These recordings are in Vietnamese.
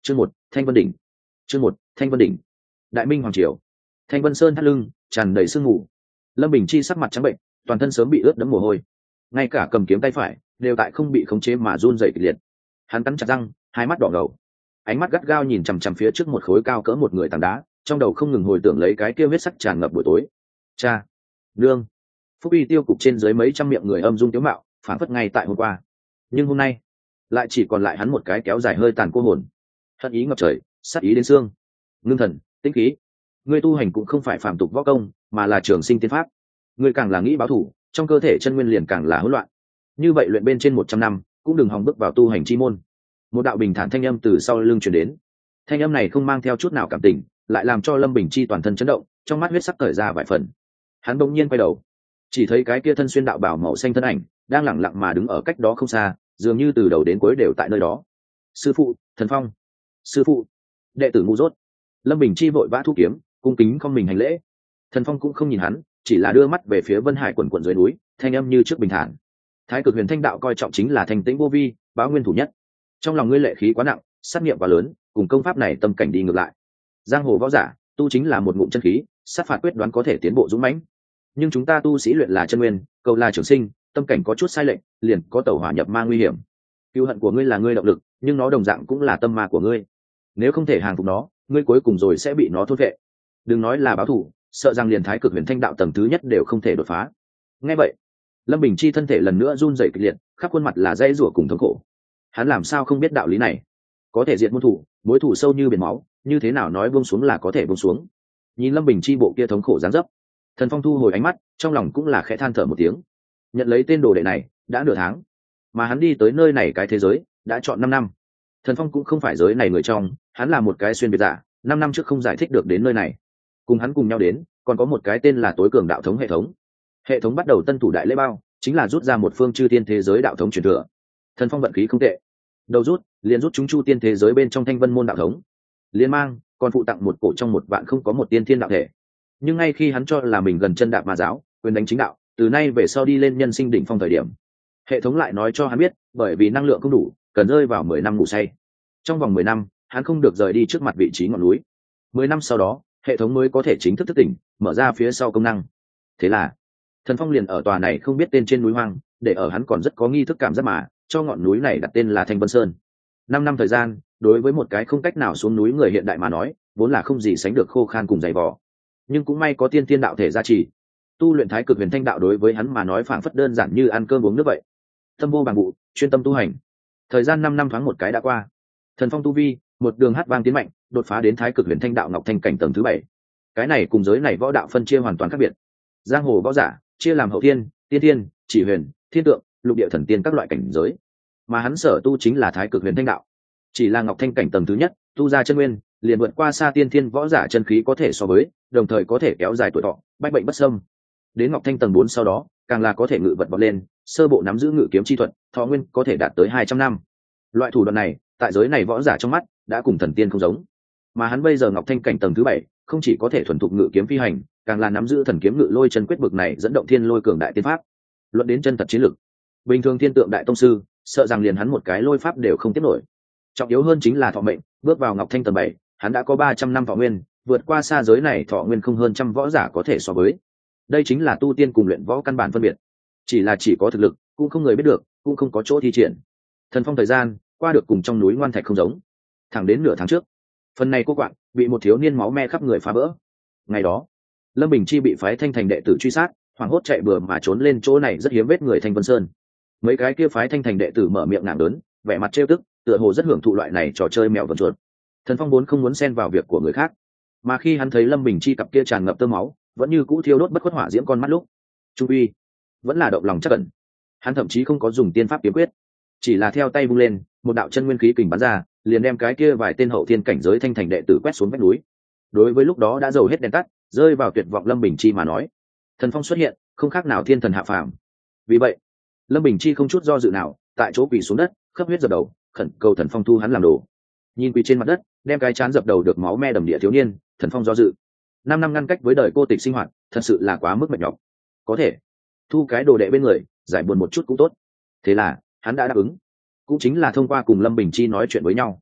Chương một, Thanh Vân đỉnh. Chương một, Thanh Vân đỉnh. Đại Minh hoàng triều. Thanh Vân Sơn thắt lưng, tràn đầy sương mù. Lâm Bình Chi sắc mặt trắng bệnh, toàn thân sớm bị ướt đẫm mồ hôi. Ngay cả cầm kiếm tay phải đều tại không bị khống chế mà run rẩy kịch liệt. Hắn cắn chặt răng, hai mắt đỏ ngầu, ánh mắt gắt gao nhìn chằm chằm phía trước một khối cao cỡ một người tảng đá, trong đầu không ngừng hồi tưởng lấy cái kia huyết sắc tràn ngập buổi tối. Cha, nương, Phúc Uy tiêu cục trên dưới mấy trăm miệng người âm dung tiếu mạo, phản phất ngay tại hôm qua. Nhưng hôm nay, lại chỉ còn lại hắn một cái kéo dài hơi tàn cô hồn. Hận ý ngập trời, sát ý đến xương. Ngưng thần, tĩnh khí. Ngươi tu hành cũng không phải phàm tục võ công, mà là trường sinh tiên pháp. Ngươi càng là nghĩ báo thù, trong cơ thể chân nguyên liền càng là hỗn loạn. Như vậy luyện bên trên 100 năm, cũng đừng hòng bước vào tu hành chi môn. Một đạo bình thản thanh âm từ sau lưng truyền đến. Thanh âm này không mang theo chút nào cảm tình, lại làm cho Lâm Bình Chi toàn thân chấn động, trong mắt huyết sắc cởi ra vài phần. Hắn bỗng nhiên quay đầu, chỉ thấy cái kia thân xuyên đạo bào màu xanh thân ảnh đang lẳng lặng mà đứng ở cách đó không xa, dường như từ đầu đến cuối đều tại nơi đó. Sư phụ, Thần Phong. Sư phụ. Đệ tử ngu dốt. Lâm Bình Chi vội vã thu kiếm, cung kính không mình hành lễ. Thần Phong cũng không nhìn hắn, chỉ là đưa mắt về phía Vân Hải quần quần dưới núi, thanh âm như trước bình thản. Thái Cực Huyền Thanh đạo coi trọng chính là thanh tĩnh vô vi, báo nguyên thủ nhất. Trong lòng ngươi lệ khí quá nặng, sát nghiệm quá lớn, cùng công pháp này tâm cảnh đi ngược lại. Giang hồ võ giả tu chính là một ngụm chân khí, sát phạt quyết đoán có thể tiến bộ dũng mãnh. Nhưng chúng ta tu sĩ luyện là chân nguyên, cầu là trường sinh, tâm cảnh có chút sai lệch, liền có tẩu hỏa nhập ma nguy hiểm. Cừu hận của ngươi là ngươi động lực, nhưng nó đồng dạng cũng là tâm ma của ngươi. Nếu không thể hàng phục nó, ngươi cuối cùng rồi sẽ bị nó thôn vệ. Đừng nói là báo thù, sợ rằng liền Thái Cực Huyền Thanh đạo tầng thứ nhất đều không thể đột phá. Nghe vậy, Lâm Bình Chi thân thể lần nữa run rẩy kịch liệt, khắp khuôn mặt là dây rủa cùng thống khổ. Hắn làm sao không biết đạo lý này? Có thể diệt môn thủ, mối thủ sâu như biển máu, như thế nào nói buông xuống là có thể buông xuống. Nhìn Lâm Bình Chi bộ kia thống khổ dáng dấp, Thần Phong thu hồi ánh mắt, trong lòng cũng là khẽ than thở một tiếng. Nhận lấy tên đồ đệ này đã nửa tháng, mà hắn đi tới nơi này cái thế giới đã chọn 5 năm. Thần Phong cũng không phải giới này người trong, hắn là một cái xuyên biệt giả, 5 năm trước không giải thích được đến nơi này. Cùng hắn cùng nhau đến, còn có một cái tên là Tối Cường đạo thống hệ thống. Hệ thống bắt đầu tân thủ đại lễ bao, chính là rút ra một phương chư tiên thế giới đạo thống truyền thừa. Thần Phong vận khí không tệ, đầu rút liền rút chúng chu tiên thế giới bên trong Thanh Vân môn đạo thống, liên mang còn phụ tặng một cổ trong một vạn không có một tiên thiên đạo thể. Nhưng ngay khi hắn cho là mình gần chân đạp ma giáo, quyền đánh chính đạo, từ nay về sau đi lên nhân sinh đỉnh phong thời điểm, hệ thống lại nói cho hắn biết, bởi vì năng lượng không đủ, cần rơi vào 10 năm ngủ say. Trong vòng 10 năm, hắn không được rời đi trước mặt vị trí ngọn núi. 10 năm sau đó, hệ thống mới có thể chính thức thức tỉnh, mở ra phía sau công năng. Thế là, Thần Phong liền ở tòa này không biết tên trên núi hoang, để ở hắn còn rất có nghi thức cảm giác mà, cho ngọn núi này đặt tên là Thanh Vân Sơn. 5 năm thời gian, đối với một cái không cách nào xuống núi người hiện đại mà nói, vốn là không gì sánh được khô khan cùng dày vò. Nhưng cũng may có tiên thiên đạo thể gia trì, tu luyện Thái Cực Huyền Thanh đạo đối với hắn mà nói phảng phất đơn giản như ăn cơm uống nước vậy. Tâm vô bằng vụ, chuyên tâm tu hành. Thời gian 5 năm thoáng một cái đã qua. Thần Phong tu vi, một đường hát vang tiến mạnh, đột phá đến Thái Cực Huyền Thanh đạo ngọc thanh cảnh tầng thứ 7. Cái này cùng giới này võ đạo phân chia hoàn toàn khác biệt. Giang hồ võ giả chia làm hậu thiên, tiên thiên, chỉ huyền, thiên tượng, lục địa thần tiên các loại cảnh giới. Mà hắn sở tu chính là Thái Cực Huyền Thanh đạo. Chỉ là ngọc thanh cảnh tầng thứ nhất, tu ra chân nguyên, liền vượt qua xa tiên thiên võ giả chân khí có thể so với, đồng thời có thể kéo dài tuổi thọ, bách bệnh bất xâm. Đến ngọc thanh tầng 4 sau đó, càng là có thể ngự vật vọt lên, sơ bộ nắm giữ ngự kiếm chi thuật, thọ nguyên có thể đạt tới 200 năm. Loại thủ đoạn này, tại giới này võ giả trong mắt, đã cùng thần tiên không giống. Mà hắn bây giờ ngọc thanh cảnh tầng thứ 7, không chỉ có thể thuần thục ngự kiếm phi hành, càng là nắm giữ thần kiếm ngự lôi chân quyết bực này dẫn động thiên lôi cường đại tiên pháp. Luận đến chân thật chiến lực, bình thường thiên tượng đại tông sư, sợ rằng liền hắn một cái lôi pháp đều không tiếp nổi. Trọng yếu hơn chính là thọ mệnh, bước vào ngọc thanh tầng 7, hắn đã có 300 năm thọ nguyên, vượt qua xa giới này thọ nguyên không hơn trăm võ giả có thể so với. Đây chính là tu tiên cùng luyện võ căn bản phân biệt. Chỉ có thực lực, cũng không người biết được, cũng không có chỗ thi triển. Thần Phong thời gian qua được cùng trong núi ngoan thạch không giống. Thẳng đến nửa tháng trước, phần này cô quạng bị một thiếu niên máu me khắp người phá vỡ. Ngày đó, Lâm Bình Chi bị phái Thanh Thành đệ tử truy sát, hoảng hốt chạy bừa mà trốn lên chỗ này rất hiếm vết người Thanh Vân Sơn. Mấy cái kia phái Thanh Thành đệ tử mở miệng ngạng lớn, vẻ mặt trêu tức, tựa hồ rất hưởng thụ loại này trò chơi mèo vần chuột. Thần Phong vốn không muốn xen vào việc của người khác, mà khi hắn thấy Lâm Bình Chi cặp kia tràn ngập tơ máu, vẫn như cũ thiêu đốt bất khuất hỏa diễm con mắt lúc, trung uy vẫn là động lòng chắc ẩn. Hắn thậm chí không có dùng tiên pháp kiếm quyết, chỉ là theo tay vung lên, một đạo chân nguyên khí kình bắn ra, liền đem cái kia vài tên hậu thiên cảnh giới Thanh Thành đệ tử quét xuống vách núi. Đối với lúc đó đã dầu hết đèn tắt, rơi vào tuyệt vọng Lâm Bình Chi mà nói, Thần Phong xuất hiện, không khác nào thiên thần hạ phàm. Vì vậy, Lâm Bình Chi không chút do dự nào, tại chỗ quỳ xuống đất, khấp huyết dập đầu, khẩn cầu Thần Phong thu hắn làm đồ. Nhìn quỳ trên mặt đất, đem cái chán dập đầu được máu me đầm địa thiếu niên, Thần Phong do dự. 5 năm ngăn cách với đời cô tịch sinh hoạt, thật sự là quá mức mệt nhọc. Có thể thu cái đồ đệ bên người, giải buồn một chút cũng tốt. Thế là hắn đã đáp ứng, cũng chính là thông qua cùng Lâm Bình Chi nói chuyện với nhau.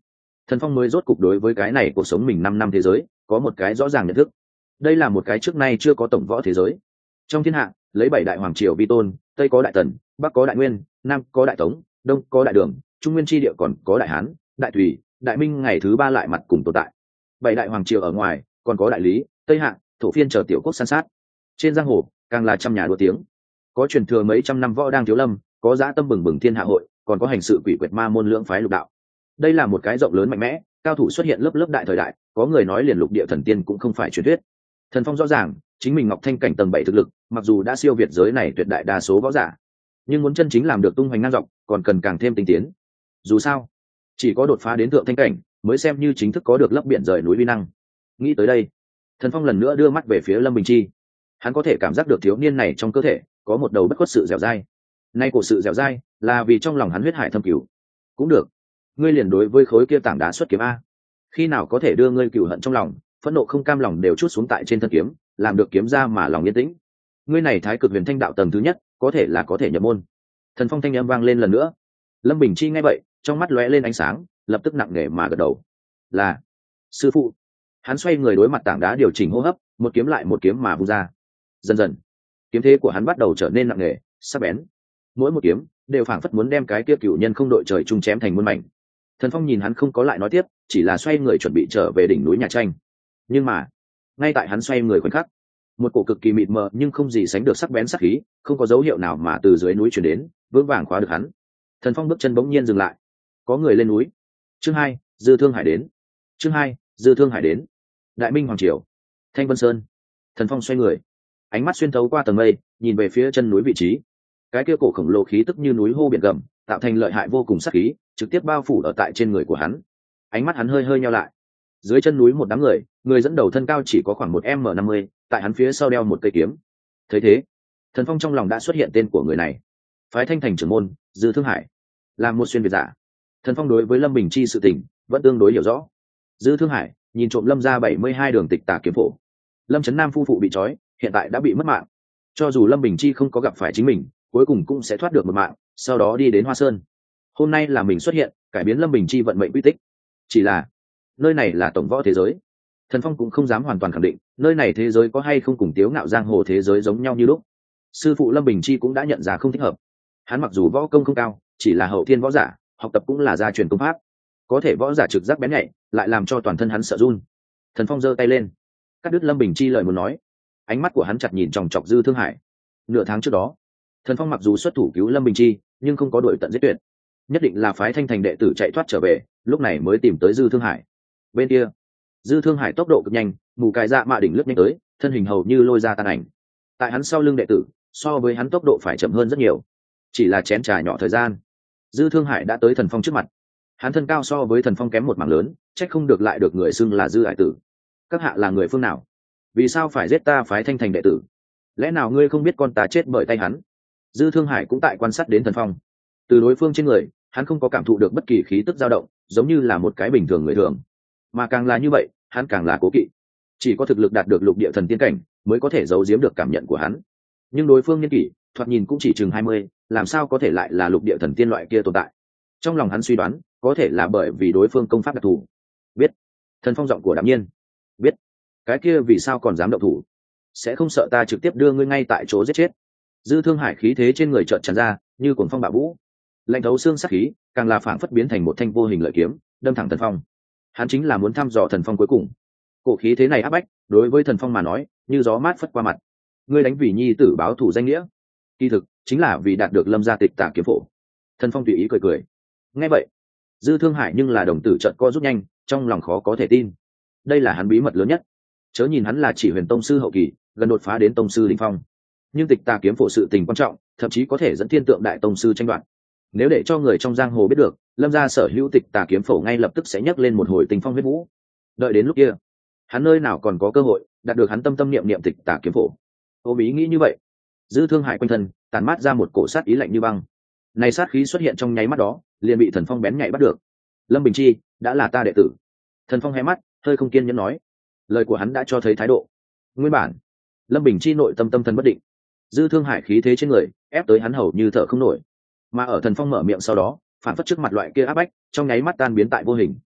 Thần Phong mới rốt cục đối với cái này cuộc sống mình 5 năm thế giới có một cái rõ ràng nhận thức. Đây là một cái trước nay chưa có tổng võ thế giới. Trong thiên hạ, lấy 7 đại hoàng triều vi tôn, tây có đại tần, bắc có đại nguyên, nam có đại tống, đông có đại đường, trung nguyên tri địa còn có đại hán, đại thủy, đại minh ngày thứ 3 lại mặt cùng tồn tại. 7 đại hoàng triều ở ngoài còn có đại lý, tây hạ, thổ phiên chờ tiểu quốc san sát. Trên giang hồ càng là trăm nhà đua tiếng, có truyền thừa mấy trăm năm võ đang thiếu lâm, có dã tâm bừng bừng thiên hạ hội, còn có hành sự quỷ quyệt ma môn lưỡng phái lục đạo. Đây là một cái rộng lớn mạnh mẽ, cao thủ xuất hiện lớp lớp đại thời đại, có người nói liền lục địa thần tiên cũng không phải truyền thuyết. Thần Phong rõ ràng chính mình Ngọc Thanh cảnh tầng 7 thực lực mặc dù đã siêu việt giới này tuyệt đại đa số võ giả, nhưng muốn chân chính làm được tung hoành ngang dọc còn cần càng thêm tinh tiến. Dù sao chỉ có đột phá đến thượng thanh cảnh mới xem như chính thức có được lấp biển rời núi vi năng. Nghĩ tới đây, Thần Phong lần nữa đưa mắt về phía Lâm Bình Chi. Hắn có thể cảm giác được thiếu niên này trong cơ thể có một đầu bất khuất sự dẻo dai. Nay của sự dẻo dai là vì trong lòng hắn huyết hải thâm cửu. Cũng được, ngươi liền đối với khối kia tảng đá xuất kiếm a, khi nào có thể đưa ngươi cửu hận trong lòng, phẫn nộ không cam lòng đều trút xuống tại trên thân kiếm, làm được kiếm ra mà lòng yên tĩnh. Ngươi này thái cực huyền thanh đạo tầng thứ nhất có thể là có thể nhập môn. Thần Phong thanh âm vang lên lần nữa. Lâm Bình Chi nghe vậy, trong mắt lóe lên ánh sáng, lập tức nặng nề mà gật đầu. Là sư phụ. Hắn xoay người đối mặt tảng đá điều chỉnh hô hấp, một kiếm lại một kiếm mà vung ra. Dần dần kiếm thế của hắn bắt đầu trở nên nặng nề, sắc bén. Mỗi một kiếm đều phảng phất muốn đem cái kia cửu nhân không đội trời chung chém thành muôn mảnh. Thần Phong nhìn hắn không có lại nói tiếp, chỉ là xoay người chuẩn bị trở về đỉnh núi nhà tranh. Nhưng mà ngay tại hắn xoay người khoảnh khắc, một cổ cực kỳ mịt mờ nhưng không gì sánh được sắc bén sắc khí không có dấu hiệu nào mà từ dưới núi chuyển đến, vững vàng khóa được hắn. Thần Phong bước chân bỗng nhiên dừng lại. Có người lên núi. Chương 2, Dư Thương Hải đến. Chương 2, Dư Thương Hải đến. Đại Minh hoàng triều, Thanh Vân Sơn. Thần Phong xoay người, ánh mắt xuyên thấu qua tầng mây, nhìn về phía chân núi vị trí. Cái kia cổ khổng lồ khí tức như núi hô biển gầm, tạo thành lợi hại vô cùng sắc khí, trực tiếp bao phủ ở tại trên người của hắn. Ánh mắt hắn hơi hơi nheo lại. Dưới chân núi một đám người, người dẫn đầu thân cao chỉ có khoảng 1m50, tại hắn phía sau đeo một cây kiếm. Thấy thế, Thần Phong trong lòng đã xuất hiện tên của người này. Phái Thanh Thành trưởng môn, Dư Thương Hải, là một xuyên việt giả. Thần Phong đối với Lâm Bình Chi sự tình vẫn tương đối hiểu rõ. Dư Thương Hải nhìn trộm Lâm gia 72 đường tịch tà kiếm phổ. Lâm Trấn Nam phu phụ bị trói, hiện tại đã bị mất mạng. Cho dù Lâm Bình Chi không có gặp phải chính mình, cuối cùng cũng sẽ thoát được một mạng, sau đó đi đến Hoa Sơn. Hôm nay là mình xuất hiện, cải biến Lâm Bình Chi vận mệnh quy tích. Chỉ là nơi này là tổng võ thế giới, Thần Phong cũng không dám hoàn toàn khẳng định nơi này thế giới có hay không cùng Tiếu Ngạo giang hồ thế giới giống nhau như lúc. Sư phụ Lâm Bình Chi cũng đã nhận ra không thích hợp. Hắn mặc dù võ công không cao, chỉ là hậu thiên võ giả, học tập cũng là gia truyền công pháp, có thể võ giả trực giác bén nhạy, lại làm cho toàn thân hắn sợ run. Thần Phong giơ tay lên, cắt đứt Lâm Bình Chi lời muốn nói. Ánh mắt của hắn chặt nhìn chòng chọc Dư Thương Hải. Nửa tháng trước đó, Thần Phong mặc dù xuất thủ cứu Lâm Bình Chi, nhưng không có đuổi tận giết tuyệt. Nhất định là phái Thanh Thành đệ tử chạy thoát trở về, lúc này mới tìm tới Dư Thương Hải. Bên kia, Dư Thương Hải tốc độ cực nhanh, mù cài dạ mạ đỉnh lướt nhanh tới, thân hình hầu như lôi ra tàn ảnh. Tại hắn sau lưng đệ tử, so với hắn tốc độ phải chậm hơn rất nhiều. Chỉ là chén trà nhỏ thời gian, Dư Thương Hải đã tới Thần Phong trước mặt. Hắn thân cao so với Thần Phong kém một mảng lớn, trách không được lại được người xưng là Dư Hải tử. Các hạ là người phương nào? Vì sao phải giết ta phái Thanh Thành đệ tử? Lẽ nào ngươi không biết con ta chết bởi tay hắn? Dư Thương Hải cũng tại quan sát đến Thần Phong. Từ đối phương trên người, hắn không có cảm thụ được bất kỳ khí tức dao động, giống như là một cái bình thường người thường. Mà càng là như vậy, hắn càng là cố kỵ. Chỉ có thực lực đạt được lục địa thần tiên cảnh, mới có thể giấu giếm được cảm nhận của hắn. Nhưng đối phương niên kỷ, thoạt nhìn cũng chỉ chừng 20, làm sao có thể lại là lục địa thần tiên loại kia tồn tại? Trong lòng hắn suy đoán, có thể là bởi vì đối phương công pháp đặc thù. Biết. Thần Phong giọng của đạm nhiên. Biết. Cái kia vì sao còn dám động thủ? Sẽ không sợ ta trực tiếp đưa ngươi ngay tại chỗ giết chết? Dư Thương Hải khí thế trên người chợt tràn ra, như cuồng phong bạo vũ. Lạnh thấu xương sắc khí, càng là phảng phất biến thành một thanh vô hình lợi kiếm, đâm thẳng Thần Phong. Hắn chính là muốn thăm dò Thần Phong cuối cùng. Cổ khí thế này áp bách, đối với Thần Phong mà nói, như gió mát phất qua mặt. Ngươi đánh vì nhi tử báo thù danh nghĩa, kỳ thực chính là vì đạt được Lâm gia tịch tả kiếm phổ. Thần Phong tùy ý cười cười. Nghe vậy, Dư Thương Hải nhưng là đồng tử trợn co rút nhanh, trong lòng khó có thể tin. Đây là hắn bí mật lớn nhất. Chớ nhìn hắn là chỉ huyền tông sư hậu kỳ, gần đột phá đến tông sư đỉnh phong, nhưng tịch tà kiếm phổ sự tình quan trọng, thậm chí có thể dẫn thiên tượng đại tông sư tranh đoạt. Nếu để cho người trong giang hồ biết được, Lâm gia sở hữu tịch tà kiếm phổ ngay lập tức sẽ nhấc lên một hồi tình phong huyết vũ. Đợi đến lúc kia, hắn nơi nào còn có cơ hội đạt được hắn tâm tâm niệm niệm tịch tà kiếm phổ. Ôm ý nghĩ như vậy, Dư Thương Hải quanh thân tàn mát ra một cổ sát ý lạnh như băng. Này sát khí xuất hiện trong nháy mắt đó, liền bị Thần Phong bén nhạy bắt được. Lâm Bình Chi đã là ta đệ tử. Thần Phong hé mắt, hơi không kiên nhẫn nói. Lời của hắn đã cho thấy thái độ. Nguyên bản, Lâm Bình Chi nội tâm tâm thần bất định. Dư Thương Hải khí thế trên người ép tới hắn hầu như thở không nổi. Mà ở Thần Phong mở miệng sau đó, phản phất trước mặt loại kia áp bách, trong nháy mắt tan biến tại vô hình.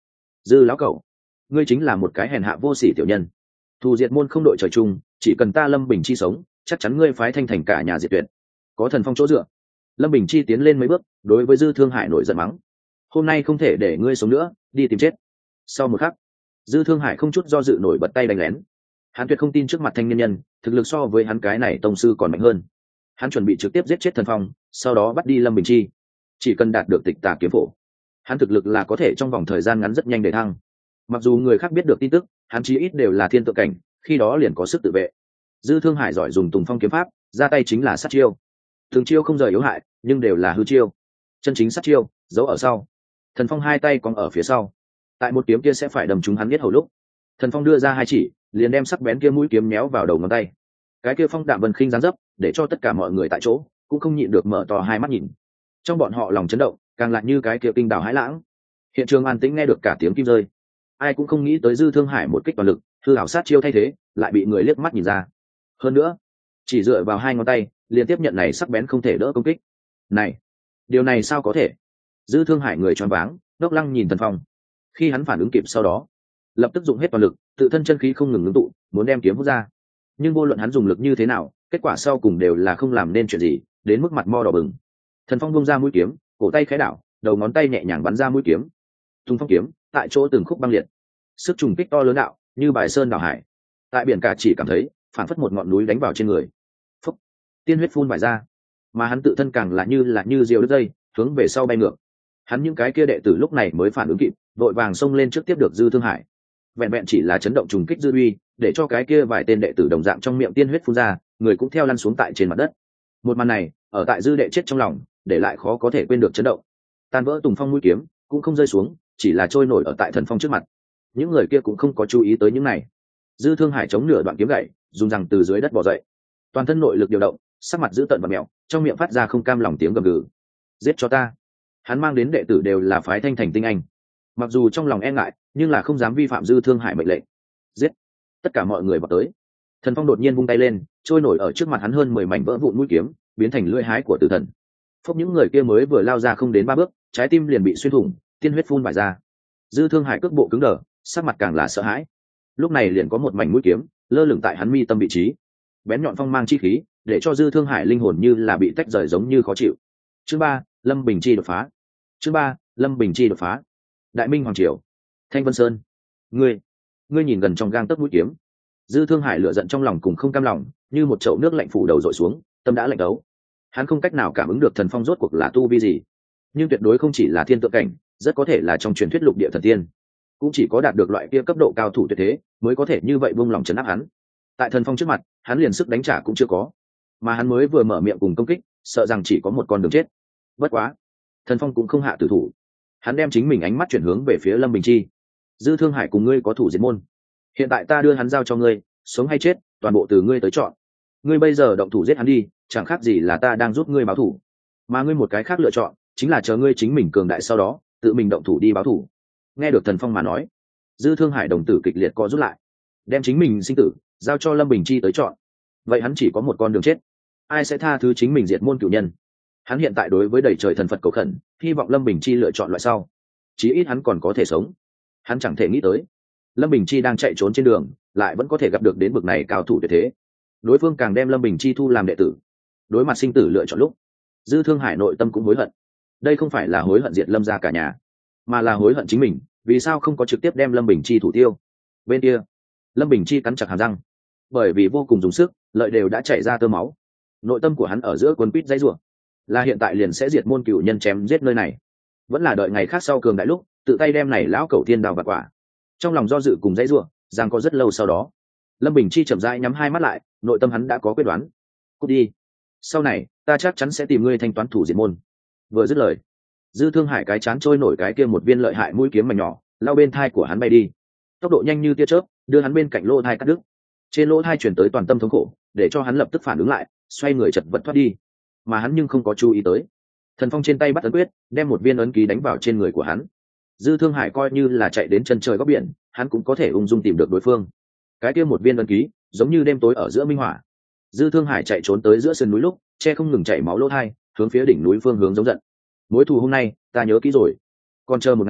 Dư lão cẩu, ngươi chính là một cái hèn hạ vô sỉ tiểu nhân. Thù diệt môn không đội trời chung, chỉ cần ta Lâm Bình Chi sống, chắc chắn ngươi phái thanh thành cả nhà diệt tuyệt. Có thần phong chỗ dựa. Lâm Bình Chi tiến lên mấy bước, đối với Dư Thương Hải nổi giận mắng: hôm nay không thể để ngươi sống nữa, đi tìm chết. Sau một khắc, Dư Thương Hải không chút do dự nổi bật tay đánh lén. Hắn tuyệt không tin trước mặt thanh niên nhân, thực lực so với hắn cái này tông sư còn mạnh hơn. Hắn chuẩn bị trực tiếp giết chết thần phong, sau đó bắt đi Lâm Bình Chi. Chỉ cần đạt được tịch tà kiếm phổ, hắn thực lực là có thể trong vòng thời gian ngắn rất nhanh để thăng. Mặc dù người khác biết được tin tức, hắn chí ít đều là thiên tự cảnh, khi đó liền có sức tự vệ. Dư Thương Hải giỏi dùng Tùng Phong kiếm pháp, ra tay chính là sát chiêu. Thường chiêu không rời yếu hại, nhưng đều là hư chiêu. Chân chính sát chiêu giấu ở sau. Thần Phong hai tay cong ở phía sau, tại một kiếm kia sẽ phải đâm trúng hắn biết hầu lúc. Thần Phong đưa ra hai chỉ, liền đem sắc bén kia mũi kiếm méo vào đầu ngón tay. Cái kia phong đạm vân khinh giáng dấp, để cho tất cả mọi người tại chỗ cũng không nhịn được mở to hai mắt nhìn. Trong bọn họ lòng chấn động, càng lại như cái kia kinh đảo hãi lãng. Hiện trường an tĩnh nghe được cả tiếng kim rơi. Ai cũng không nghĩ tới Dư Thương Hải một kích toàn lực, hư ảo sát chiêu thay thế, lại bị người liếc mắt nhìn ra. Hơn nữa, chỉ dựa vào hai ngón tay, liền tiếp nhận này sắc bén không thể đỡ công kích. Này, điều này sao có thể? Dư Thương Hải người choáng váng, ngốc lăng nhìn Thần Phong. Khi hắn phản ứng kịp sau đó, lập tức dùng hết toàn lực, tự thân chân khí không ngừng ngưng tụ, muốn đem kiếm hút ra. Nhưng vô luận hắn dùng lực như thế nào, kết quả sau cùng đều là không làm nên chuyện gì, đến mức mặt mo đỏ bừng. Thần Phong buông ra mũi kiếm, cổ tay khẽ đảo, đầu ngón tay nhẹ nhàng bắn ra mũi kiếm. Tung phong kiếm, tại chỗ từng khúc băng liệt. Sức trùng kích to lớn đạo, như bài sơn đảo hải. Tại biển cả chỉ cảm thấy, phản phất một ngọn núi đánh vào trên người. Phúc, tiên huyết phun vải ra, mà hắn tự thân càng là như diều đứt dây, hướng về sau bay ngược. Hắn những cái kia đệ tử lúc này mới phản ứng kịp, vội vàng xông lên trước tiếp được Dư Thương Hải. Vẹn vẹn chỉ là chấn động trùng kích dư uy, để cho cái kia vài tên đệ tử đồng dạng trong miệng tiên huyết phun ra, người cũng theo lăn xuống tại trên mặt đất. Một màn này, ở tại Dư đệ chết trong lòng, để lại khó có thể quên được chấn động. Tan vỡ Tùng Phong mũi kiếm, cũng không rơi xuống, chỉ là trôi nổi ở tại Thần Phong trước mặt. Những người kia cũng không có chú ý tới những này. Dư Thương Hải chống nửa đoạn kiếm gậy, dùng rằng từ dưới đất bò dậy, toàn thân nội lực điều động, sắc mặt dữ tợn và mèo, trong miệng phát ra không cam lòng tiếng gầm gừ. Giết cho ta! Hắn mang đến đệ tử đều là phái thanh thành tinh anh, mặc dù trong lòng e ngại, nhưng là không dám vi phạm Dư Thương Hải mệnh lệnh. Giết! Tất cả mọi người vào tới. Thần Phong đột nhiên vung tay lên, trôi nổi ở trước mặt hắn hơn 10 mảnh vỡ vụn mũi kiếm, biến thành lưỡi hái của tử thần. Phốc, những người kia mới vừa lao ra không đến 3 bước, trái tim liền bị xuyên thủng, tiên huyết phun vải ra. Dư Thương Hải cước bộ cứng đờ, sắc mặt càng là sợ hãi. Lúc này liền có một mảnh mũi kiếm lơ lửng tại hắn mi tâm vị trí, bén nhọn phong mang chi khí, để cho Dư Thương Hải linh hồn như là bị tách rời, giống như khó chịu. Chương 3, Lâm Bình Chi đột phá. Chương 3, Lâm Bình Chi đột phá. Đại Minh hoàng triều, Thanh Vân Sơn. Ngươi nhìn gần trong gang tấc mũi kiếm. Dư Thương Hải lửa giận trong lòng cùng không cam lòng, như một chậu nước lạnh phủ đầu dội xuống, tâm đã lạnh đấu. Hắn không cách nào cảm ứng được thần phong rốt cuộc là tu vi gì, nhưng tuyệt đối không chỉ là thiên tượng cảnh, rất có thể là trong truyền thuyết lục địa thần tiên. Cũng chỉ có đạt được loại kia cấp độ cao thủ tuyệt thế, mới có thể như vậy buông lòng trấn áp hắn. Tại thần phong trước mặt, hắn liền sức đánh trả cũng chưa có, mà hắn mới vừa mở miệng cùng công kích, sợ rằng chỉ có một con đường chết. Bất quá, thần phong cũng không hạ tử thủ, hắn đem chính mình ánh mắt chuyển hướng về phía Lâm Bình Chi. Dư Thương Hải cùng ngươi có thủ diệt môn, hiện tại ta đưa hắn giao cho ngươi, sống hay chết toàn bộ từ ngươi tới chọn. Ngươi bây giờ động thủ giết hắn đi, chẳng khác gì là ta đang giúp ngươi báo thủ, mà ngươi một cái khác lựa chọn chính là chờ ngươi chính mình cường đại sau đó tự mình động thủ đi báo thủ. Nghe được thần phong mà nói, Dư Thương Hải đồng tử kịch liệt co rút lại, đem chính mình sinh tử giao cho Lâm Bình Chi tới chọn. Vậy hắn chỉ có một con đường chết, ai sẽ tha thứ chính mình diệt môn cửu nhân? Hắn hiện tại đối với đầy trời thần Phật cầu khẩn, hy vọng Lâm Bình Chi lựa chọn loại sau, chí ít hắn còn có thể sống. Hắn chẳng thể nghĩ tới, Lâm Bình Chi đang chạy trốn trên đường, lại vẫn có thể gặp được đến bậc này cao thủ tuyệt thế. Đối phương càng đem Lâm Bình Chi thu làm đệ tử. Đối mặt sinh tử lựa chọn lúc, Dư Thương Hải nội tâm cũng hối hận. Đây không phải là hối hận diệt Lâm gia cả nhà, mà là hối hận chính mình vì sao không có trực tiếp đem Lâm Bình Chi thủ tiêu. Bên kia, Lâm Bình Chi cắn chặt hàm răng, bởi vì vô cùng dùng sức, lợi đều đã chảy ra tơ máu. Nội tâm của hắn ở giữa cuốn quýt dãy rủa, là hiện tại liền sẽ diệt môn cửu nhân, chém giết nơi này, vẫn là đợi ngày khác sau cường đại lúc tự tay đem này lão cẩu thiên đào vặt quả. Trong lòng do dự cùng dãy rủa, giang có rất lâu sau đó, Lâm Bình Chi chậm rãi nhắm hai mắt lại, nội tâm hắn đã có quyết đoán. Cút đi, sau này ta chắc chắn sẽ tìm ngươi thanh toán thủ diệt môn. Vừa dứt lời, Dư Thương Hải cái chán trôi nổi cái kia một viên lợi hại mũi kiếm mảnh nhỏ, lao bên thai của hắn bay đi, tốc độ nhanh như tia chớp, đưa hắn bên cạnh lỗ thai cắt đứt. Trên lỗ thai truyền tới toàn tâm thống khổ, để cho hắn lập tức phản ứng lại, xoay người chật vật thoát đi. Mà hắn nhưng không có chú ý tới, thần phong trên tay bắt ấn quyết, đem một viên ấn ký đánh vào trên người của hắn. Dư Thương Hải coi như là chạy đến chân trời góc biển, hắn cũng có thể ung dung tìm được đối phương. Cái kia một viên ấn ký, giống như đêm tối ở giữa minh hỏa. Dư Thương Hải chạy trốn tới giữa sườn núi lúc, che không ngừng chảy máu lỗ thai, hướng phía đỉnh núi phương hướng giống giận. Mối thù hôm nay ta nhớ kỹ rồi, còn chờ một ngày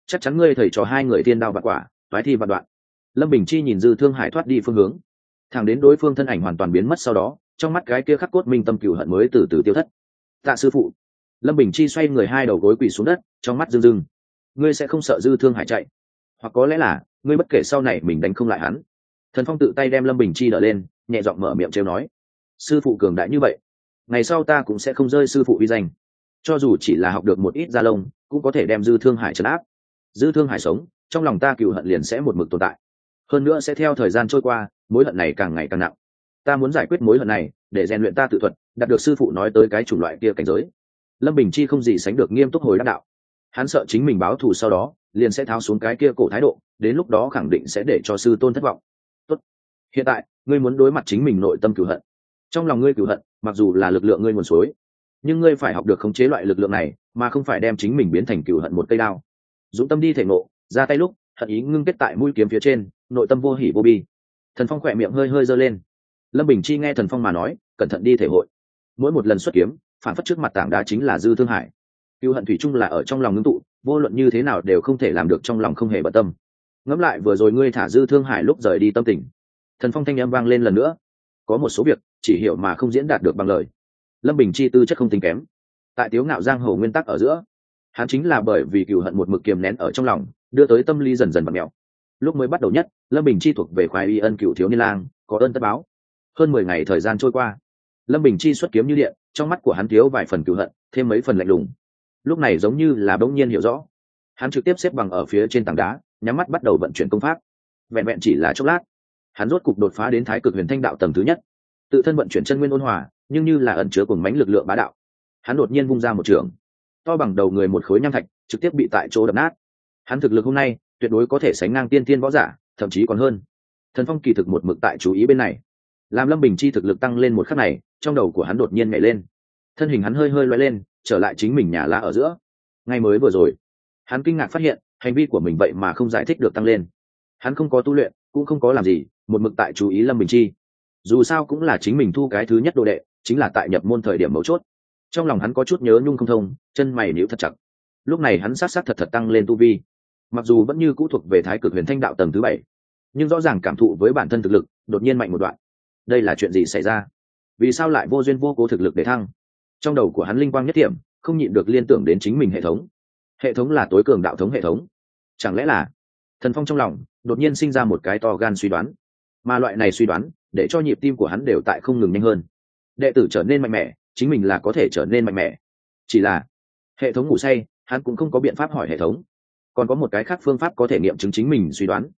chắc chắn ngươi thầy trò hai người tiên đao vạn quả, toái thi vạn đoạn. Lâm Bình Chi nhìn Dư Thương Hải thoát đi phương hướng, thẳng đến đối phương thân ảnh hoàn toàn biến mất sau đó, trong mắt cái kia khắc cốt minh tâm cửu hận mới từ từ tiêu thất. Tạ sư phụ. Lâm Bình Chi xoay người hai đầu gối quỳ xuống đất, trong mắt rưng rưng. Ngươi sẽ không sợ Dư Thương Hải chạy, hoặc có lẽ là ngươi bất kể sau này mình đánh không lại hắn. Thần Phong tự tay đem Lâm Bình Chi đỡ lên, nhẹ giọng mở miệng trêu nói: sư phụ cường đại như vậy, ngày sau ta cũng sẽ không rơi sư phụ uy danh, cho dù chỉ là học được một ít gia lông cũng có thể đem Dư Thương Hải trấn áp. Dư Thương Hải sống, trong lòng ta cựu hận liền sẽ một mực tồn tại, hơn nữa sẽ theo thời gian trôi qua, mối hận này càng ngày càng nặng. Ta muốn giải quyết mối hận này để rèn luyện ta tự thuật, đạt được sư phụ nói tới cái chủng loại kia cảnh giới. Lâm Bình Chi không gì sánh được nghiêm túc hồi đáp đạo. Hắn sợ chính mình báo thù sau đó liền sẽ tháo xuống cái kia cổ thái độ, đến lúc đó khẳng định sẽ để cho sư tôn thất vọng. Tốt, hiện tại ngươi muốn đối mặt chính mình nội tâm cựu hận. Trong lòng ngươi cựu hận mặc dù là lực lượng ngươi nguồn suối, nhưng ngươi phải học được khống chế loại lực lượng này, mà không phải đem chính mình biến thành cựu hận một cây đao. Dũng tâm đi thể ngộ, ra tay lúc hận ý ngưng kết tại mũi kiếm phía trên, nội tâm vô hỉ vô bi. Thần Phong khỏe miệng hơi hơi giơ lên. Lâm Bình Chi nghe Thần Phong mà nói, cẩn thận đi thể hội. Mỗi một lần xuất kiếm, phản phất trước mặt tảng đá chính là Dư Thương Hải. Cựu hận thủy chung là ở trong lòng ngưng tụ, vô luận như thế nào đều không thể làm được trong lòng không hề bận tâm. Ngẫm lại vừa rồi ngươi thả Dư Thương Hải lúc rời đi tâm tình. Thần Phong thanh âm vang lên lần nữa. Có một số việc chỉ hiểu mà không diễn đạt được bằng lời. Lâm Bình Chi tư chất không tính kém, tại tiếu ngạo giang hồ nguyên tắc ở giữa, hắn chính là bởi vì cựu hận một mực kiềm nén ở trong lòng, đưa tới tâm lý dần dần bật mẹo. Lúc mới bắt đầu nhất, Lâm Bình Chi thuộc về khoái y ân cựu thiếu niên lang, có ơn tất báo. Hơn 10 ngày thời gian trôi qua, Lâm Bình Chi xuất kiếm như điện, trong mắt của hắn thiếu vài phần cựu hận, thêm mấy phần lạnh lùng. Lúc này giống như là bỗng nhiên hiểu rõ, hắn trực tiếp xếp bằng ở phía trên tảng đá, nhắm mắt bắt đầu vận chuyển công pháp. Vẹn vẹn chỉ là chốc lát, hắn rốt cục đột phá đến Thái Cực Huyền Thanh đạo tầng thứ nhất. Tự thân vận chuyển chân nguyên ôn hòa, nhưng như là ẩn chứa cuồng mãnh lực lượng bá đạo. Hắn đột nhiên vung ra một trường, to bằng đầu người một khối nham thạch, trực tiếp bị tại chỗ đập nát. Hắn thực lực hôm nay tuyệt đối có thể sánh ngang tiên tiên võ giả, thậm chí còn hơn. Thần Phong kỳ thực một mực tại chú ý bên này. Làm Lâm Bình Chi thực lực tăng lên một khắc này, trong đầu của hắn đột nhiên nhảy lên, thân hình hắn hơi hơi lóe lên, trở lại chính mình nhà lá ở giữa. Ngay mới vừa rồi, hắn kinh ngạc phát hiện hành vi của mình vậy mà không giải thích được tăng lên. Hắn không có tu luyện, cũng không có làm gì, một mực tại chú ý Lâm Bình Chi. Dù sao cũng là chính mình thu cái thứ nhất đồ đệ, chính là tại nhập môn thời điểm mấu chốt. Trong lòng hắn có chút nhớ nhung không thông, chân mày nhíu thật chặt. Lúc này hắn sát thật tăng lên tu vi, mặc dù vẫn như cũ thuộc về Thái Cực Huyền Thanh đạo tầng thứ 7, nhưng rõ ràng cảm thụ với bản thân thực lực đột nhiên mạnh một đoạn. Đây là chuyện gì xảy ra? Vì sao lại vô duyên vô cố thực lực để thăng? Trong đầu của hắn linh quang nhất điểm, không nhịn được liên tưởng đến chính mình hệ thống. Hệ thống là tối cường đạo thống hệ thống. Chẳng lẽ là... Thần Phong trong lòng đột nhiên sinh ra một cái to gan suy đoán, mà loại này suy đoán để cho nhịp tim của hắn đều tại không ngừng nhanh hơn. Đệ tử trở nên mạnh mẽ, chính mình là có thể trở nên mạnh mẽ. Chỉ là hệ thống ngủ say, hắn cũng không có biện pháp hỏi hệ thống. Còn có một cái khác phương pháp có thể nghiệm chứng chính mình suy đoán.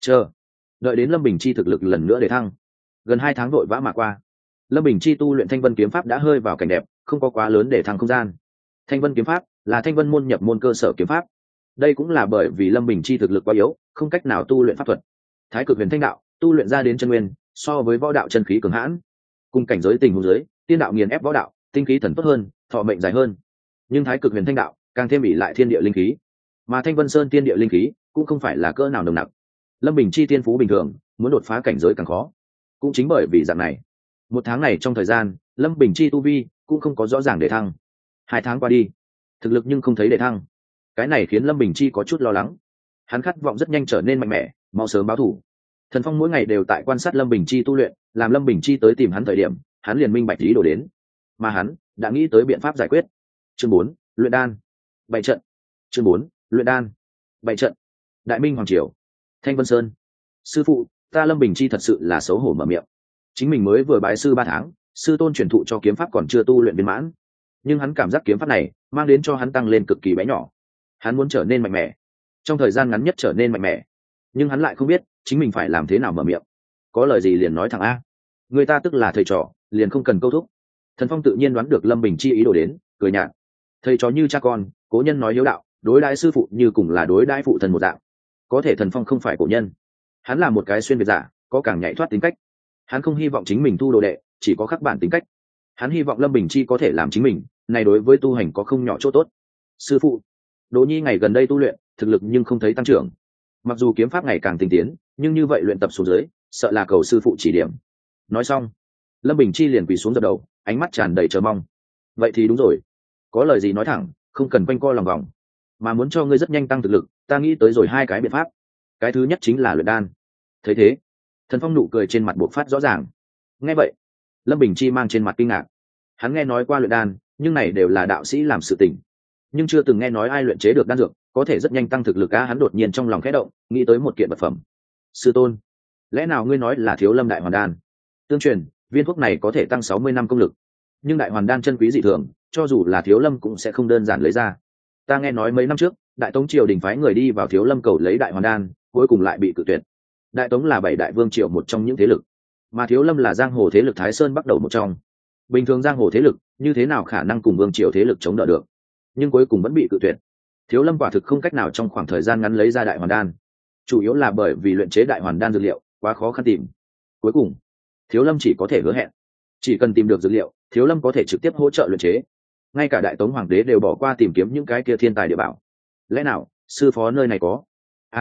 Đợi đến Lâm Bình Chi thực lực lần nữa để thăng. Gần 2 tháng vội vã mà qua, Lâm Bình Chi tu luyện Thanh Vân kiếm pháp đã hơi vào cảnh đẹp, không có quá lớn để thăng không gian. Thanh Vân kiếm pháp là Thanh Vân môn nhập môn cơ sở kiếm pháp. Đây cũng là bởi vì Lâm Bình Chi thực lực quá yếu, không cách nào tu luyện pháp thuật. Thái Cực Huyền Thanh đạo tu luyện ra đến chân nguyên, so với võ đạo chân khí cường hãn. Cùng cảnh giới tình huống dưới, tiên đạo nghiền ép võ đạo, tinh khí thần tốt hơn, thọ mệnh dài hơn. Nhưng Thái Cực Huyền Thanh đạo càng thêm ỷ lại thiên địa linh khí, mà Thanh Vân Sơn tiên địa linh khí cũng không phải là cỡ nào nồng nặc. Lâm Bình Chi tiên phú bình thường, muốn đột phá cảnh giới càng khó. Cũng chính bởi vì dạng này, 1 tháng này trong thời gian, Lâm Bình Chi tu vi cũng không có rõ ràng để thăng. 2 tháng qua đi, thực lực nhưng không thấy để thăng. Cái này khiến Lâm Bình Chi có chút lo lắng. Hắn khát vọng rất nhanh trở nên mạnh mẽ, mau sớm báo thù. Thần Phong mỗi ngày đều tại quan sát Lâm Bình Chi tu luyện, làm Lâm Bình Chi tới tìm hắn thời điểm, hắn liền minh bạch ý đồ đến, mà hắn đã nghĩ tới biện pháp giải quyết. Chương 4, luyện đan, bày trận. Chương 4, luyện đan, bày trận. Đại Minh hoàng triều, Thanh Vân Sơn. Sư phụ, ta Lâm Bình Chi thật sự là xấu hổ mở miệng. Chính mình mới vừa bái sư 3 tháng, sư tôn truyền thụ cho kiếm pháp còn chưa tu luyện viên mãn, nhưng hắn cảm giác kiếm pháp này mang đến cho hắn tăng lên cực kỳ bé nhỏ. Hắn muốn trở nên mạnh mẽ, trong thời gian ngắn nhất trở nên mạnh mẽ, nhưng hắn lại không biết chính mình phải làm thế nào mở miệng. Có lời gì liền nói thẳng a, người ta tức là thầy trò, liền không cần câu thúc. Thần Phong tự nhiên đoán được Lâm Bình Chi ý đồ đến, cười nhạt. Thầy trò như cha con, cố nhân nói hiếu đạo, đối đãi sư phụ như cùng là đối đãi phụ thần một dạng. Có thể Thần Phong không phải cổ nhân, hắn là một cái xuyên việt giả, có càng nhạy thoát tính cách. Hắn không hy vọng chính mình thu đồ đệ chỉ có khắc bản tính cách, hắn hy vọng Lâm Bình Chi có thể làm chính mình, này đối với tu hành có không nhỏ chỗ tốt. Sư phụ, Đỗ Nhi ngày gần đây tu luyện, thực lực nhưng không thấy tăng trưởng. Mặc dù kiếm pháp ngày càng tinh tiến, nhưng như vậy luyện tập xuống dưới, sợ là cầu sư phụ chỉ điểm. Nói xong, Lâm Bình Chi liền quỳ xuống dập đầu, ánh mắt tràn đầy chờ mong. Vậy thì đúng rồi, có lời gì nói thẳng, không cần quanh co lòng vòng. mà muốn cho ngươi rất nhanh tăng thực lực, ta nghĩ tới rồi hai cái biện pháp. Cái thứ nhất chính là luyện đan. Thấy thế, Thần Phong nụ cười trên mặt bộc phát rõ ràng. Nghe vậy, Lâm Bình Chi mang trên mặt kinh ngạc. Hắn nghe nói qua luyện đan, nhưng này đều là đạo sĩ làm sự tình, nhưng chưa từng nghe nói ai luyện chế được đan dược có thể rất nhanh tăng thực lực. Hắn đột nhiên trong lòng khẽ động, nghĩ tới một kiện vật phẩm. Sư tôn, lẽ nào ngươi nói là Thiếu Lâm đại hoàn đan? Tương truyền viên thuốc này có thể tăng 60 năm công lực, nhưng đại hoàn đan chân quý dị thường, cho dù là Thiếu Lâm cũng sẽ không đơn giản lấy ra. Ta nghe nói mấy năm trước Đại Tống triều đình phái người đi vào Thiếu Lâm cầu lấy đại hoàn đan, cuối cùng lại bị cự tuyệt. Đại Tống là 7 đại vương triều một trong những thế lực, mà Thiếu Lâm là giang hồ thế lực Thái Sơn bắt đầu một trong. Bình thường giang hồ thế lực như thế nào khả năng cùng vương triều thế lực chống đỡ được, nhưng cuối cùng vẫn bị cự tuyệt. Thiếu Lâm quả thực không cách nào trong khoảng thời gian ngắn lấy ra đại hoàn đan, chủ yếu là bởi vì luyện chế đại hoàn đan dược liệu quá khó khăn tìm. Cuối cùng Thiếu Lâm chỉ có thể hứa hẹn, chỉ cần tìm được dược liệu, Thiếu Lâm có thể trực tiếp hỗ trợ luyện chế. Ngay cả Đại Tống hoàng đế đều bỏ qua tìm kiếm những cái kia thiên tài địa bảo. Lẽ nào sư phó nơi này có?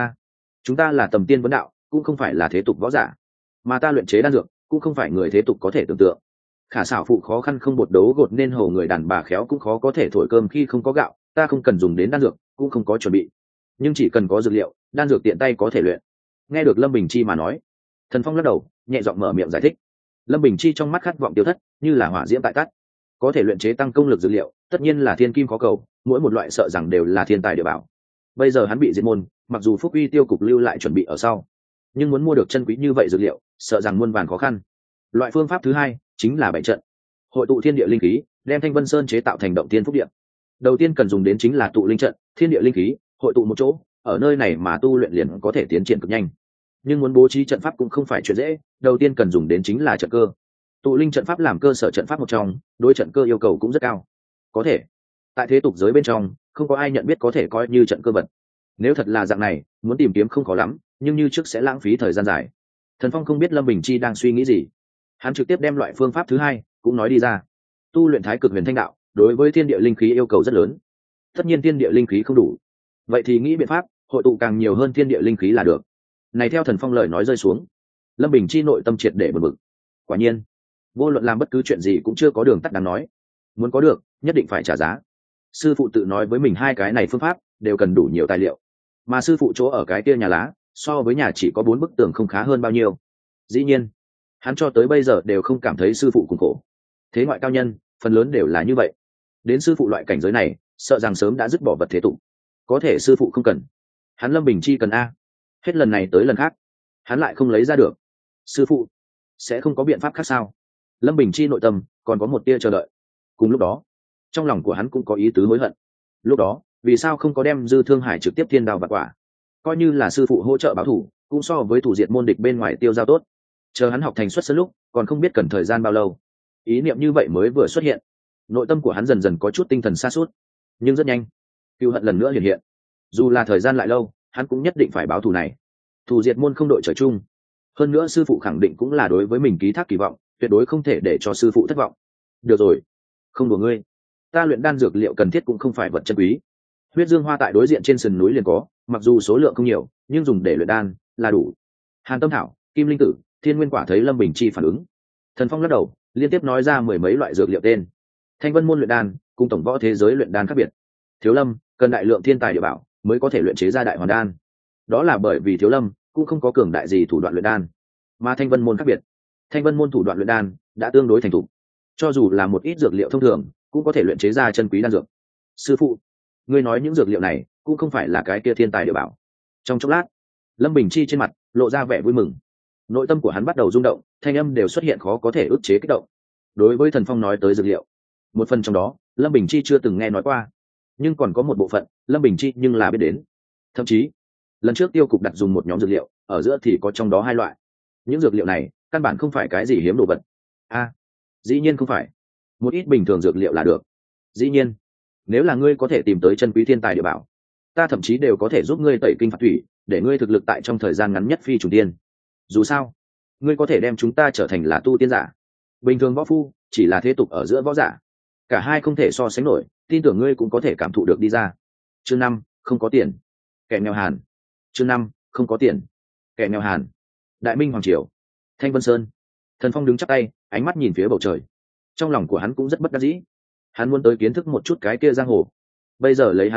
Chúng ta là tầm tiên vấn đạo, cũng không phải là thế tục võ giả, mà ta luyện chế đan dược cũng không phải người thế tục có thể tưởng tượng. Khả xảo phụ khó khăn không bột đấu gột, nên hồ người đàn bà khéo cũng khó có thể thổi cơm khi không có gạo. Ta không cần dùng đến đan dược, cũng không có chuẩn bị, nhưng chỉ cần có dược liệu, đan dược tiện tay có thể luyện. Nghe được Lâm Bình Chi mà nói, Thần Phong lắc đầu, nhẹ giọng mở miệng giải thích. Lâm Bình Chi trong mắt khát vọng tiêu thất, như là hỏa diễm tại tắt. Có thể luyện chế tăng công lực dược liệu, tất nhiên là thiên kim khó cầu, mỗi một loại sợ rằng đều là thiên tài địa bảo. Bây giờ hắn bị diệt môn, mặc dù Phúc Uy tiêu cục lưu lại chuẩn bị ở sau, nhưng muốn mua được chân quý như vậy dược liệu, sợ rằng muôn vàn khó khăn. Loại phương pháp thứ hai chính là bảy trận, hội tụ thiên địa linh khí, đem Thanh Vân Sơn chế tạo thành động tiên phúc điện. Đầu tiên cần dùng đến chính là tụ linh trận, thiên địa linh khí hội tụ một chỗ, ở nơi này mà tu luyện liền có thể tiến triển cực nhanh. Nhưng muốn bố trí trận pháp cũng không phải chuyện dễ, đầu tiên cần dùng đến chính là trận cơ. Tụ linh trận pháp làm cơ sở trận pháp một trong, đối trận cơ yêu cầu cũng rất cao. Có thể tại thế tục giới bên trong không có ai nhận biết có thể coi như trận cơ vật. Nếu thật là dạng này, muốn tìm kiếm không khó lắm, nhưng như trước sẽ lãng phí thời gian dài. Thần Phong không biết Lâm Bình Chi đang suy nghĩ gì, hắn trực tiếp đem loại phương pháp thứ hai cũng nói đi ra. Tu luyện Thái Cực Huyền Thanh Đạo, đối với thiên địa linh khí yêu cầu rất lớn. Tất nhiên thiên địa linh khí không đủ, vậy thì nghĩ biện pháp hội tụ càng nhiều hơn thiên địa linh khí là được. Này theo Thần Phong lời nói rơi xuống, Lâm Bình Chi nội tâm triệt để bực bực. Quả nhiên, vô luận làm bất cứ chuyện gì cũng chưa có đường tắt đáng nói, muốn có được nhất định phải trả giá. Sư phụ tự nói với mình hai cái này phương pháp đều cần đủ nhiều tài liệu, mà sư phụ chỗ ở cái kia nhà lá so với nhà chỉ có 4 bức tường không khá hơn bao nhiêu. Dĩ nhiên hắn cho tới bây giờ đều không cảm thấy sư phụ cùng khổ. Thế ngoại cao nhân phần lớn đều là như vậy, đến sư phụ loại cảnh giới này sợ rằng sớm đã dứt bỏ vật thế tục. Có thể sư phụ không cần, hắn Lâm Bình Chi cần a. Hết lần này tới lần khác hắn lại không lấy ra được. Sư phụ sẽ không có biện pháp khác sao? Lâm Bình Chi nội tâm còn có một tia chờ đợi. Cùng lúc đó trong lòng của hắn cũng có ý tứ hối hận. Lúc đó vì sao không có đem Dư Thương Hải trực tiếp thiên đao vặt quả, coi như là sư phụ hỗ trợ báo thủ, cũng so với thủ diệt môn địch bên ngoài tiêu giao tốt. Chờ hắn học thành xuất sân lúc còn không biết cần thời gian bao lâu. Ý niệm như vậy mới vừa xuất hiện, nội tâm của hắn dần dần có chút tinh thần sa sút. Nhưng rất nhanh cựu hận lần nữa hiện hiện. Dù là thời gian lại lâu, hắn cũng nhất định phải báo thù này. Thủ diệt môn không đội trời chung, hơn nữa sư phụ khẳng định cũng là đối với mình ký thác kỳ vọng, tuyệt đối không thể để cho sư phụ thất vọng. Được rồi, không đùa ngươi, ta luyện đan dược liệu cần thiết cũng không phải vật chân quý. Huyết dương hoa tại đối diện trên sườn núi liền có, mặc dù số lượng không nhiều, nhưng dùng để luyện đan là đủ. Hàn Tâm Thảo, Kim Linh Tử, Thiên Nguyên Quả. Thấy Lâm Bình Chi phản ứng, Thần Phong lắc đầu, liên tiếp nói ra 10 mấy loại dược liệu tên. Thanh Vân môn luyện đan cùng tổng võ thế giới luyện đan khác biệt. Thiếu Lâm cần đại lượng thiên tài địa bảo mới có thể luyện chế ra đại hoàn đan. Đó là bởi vì Thiếu Lâm cũng không có cường đại gì thủ đoạn luyện đan, mà Thanh Vân môn khác biệt. Thanh Vân môn thủ đoạn luyện đan đã tương đối thành thục, cho dù là một ít dược liệu thông thường cũng có thể luyện chế ra chân quý đan dược. Sư phụ, ngươi nói những dược liệu này cũng không phải là cái kia thiên tài địa bảo. Trong chốc lát, Lâm Bình Chi trên mặt lộ ra vẻ vui mừng, nội tâm của hắn bắt đầu rung động, thanh âm đều xuất hiện khó có thể ức chế kích động. Đối với Thần Phong nói tới dược liệu, một phần trong đó Lâm Bình Chi chưa từng nghe nói qua, nhưng còn có một bộ phận Lâm Bình Chi nhưng là biết đến. Thậm chí lần trước tiêu cục đặt dùng một nhóm dược liệu, ở giữa thì có trong đó 2 loại. Những dược liệu này căn bản không phải cái gì hiếm đồ vật. Dĩ nhiên không phải, một ít bình thường dược liệu là được. Dĩ nhiên nếu là ngươi có thể tìm tới chân quý thiên tài địa bảo, ta thậm chí đều có thể giúp ngươi tẩy kinh phạt thủy, để ngươi thực lực tại trong thời gian ngắn nhất phi trùng tiên. Dù sao ngươi có thể đem chúng ta trở thành là tu tiên giả, bình thường võ phu chỉ là thế tục ở giữa võ giả, cả hai không thể so sánh nổi, tin tưởng ngươi cũng có thể cảm thụ được đi ra. Chương 5, không có tiền, kẻ nghèo hàn. Chương 5, không có tiền, kẻ nghèo hàn. Đại Minh hoàng triều, Thanh Vân Sơn. Thần Phong đứng chắp tay, ánh mắt nhìn phía bầu trời. Trong lòng của hắn cũng rất bất đắc dĩ, hắn muốn tới kiến thức một chút cái kia giang hồ. Bây giờ lấy hắn thực lực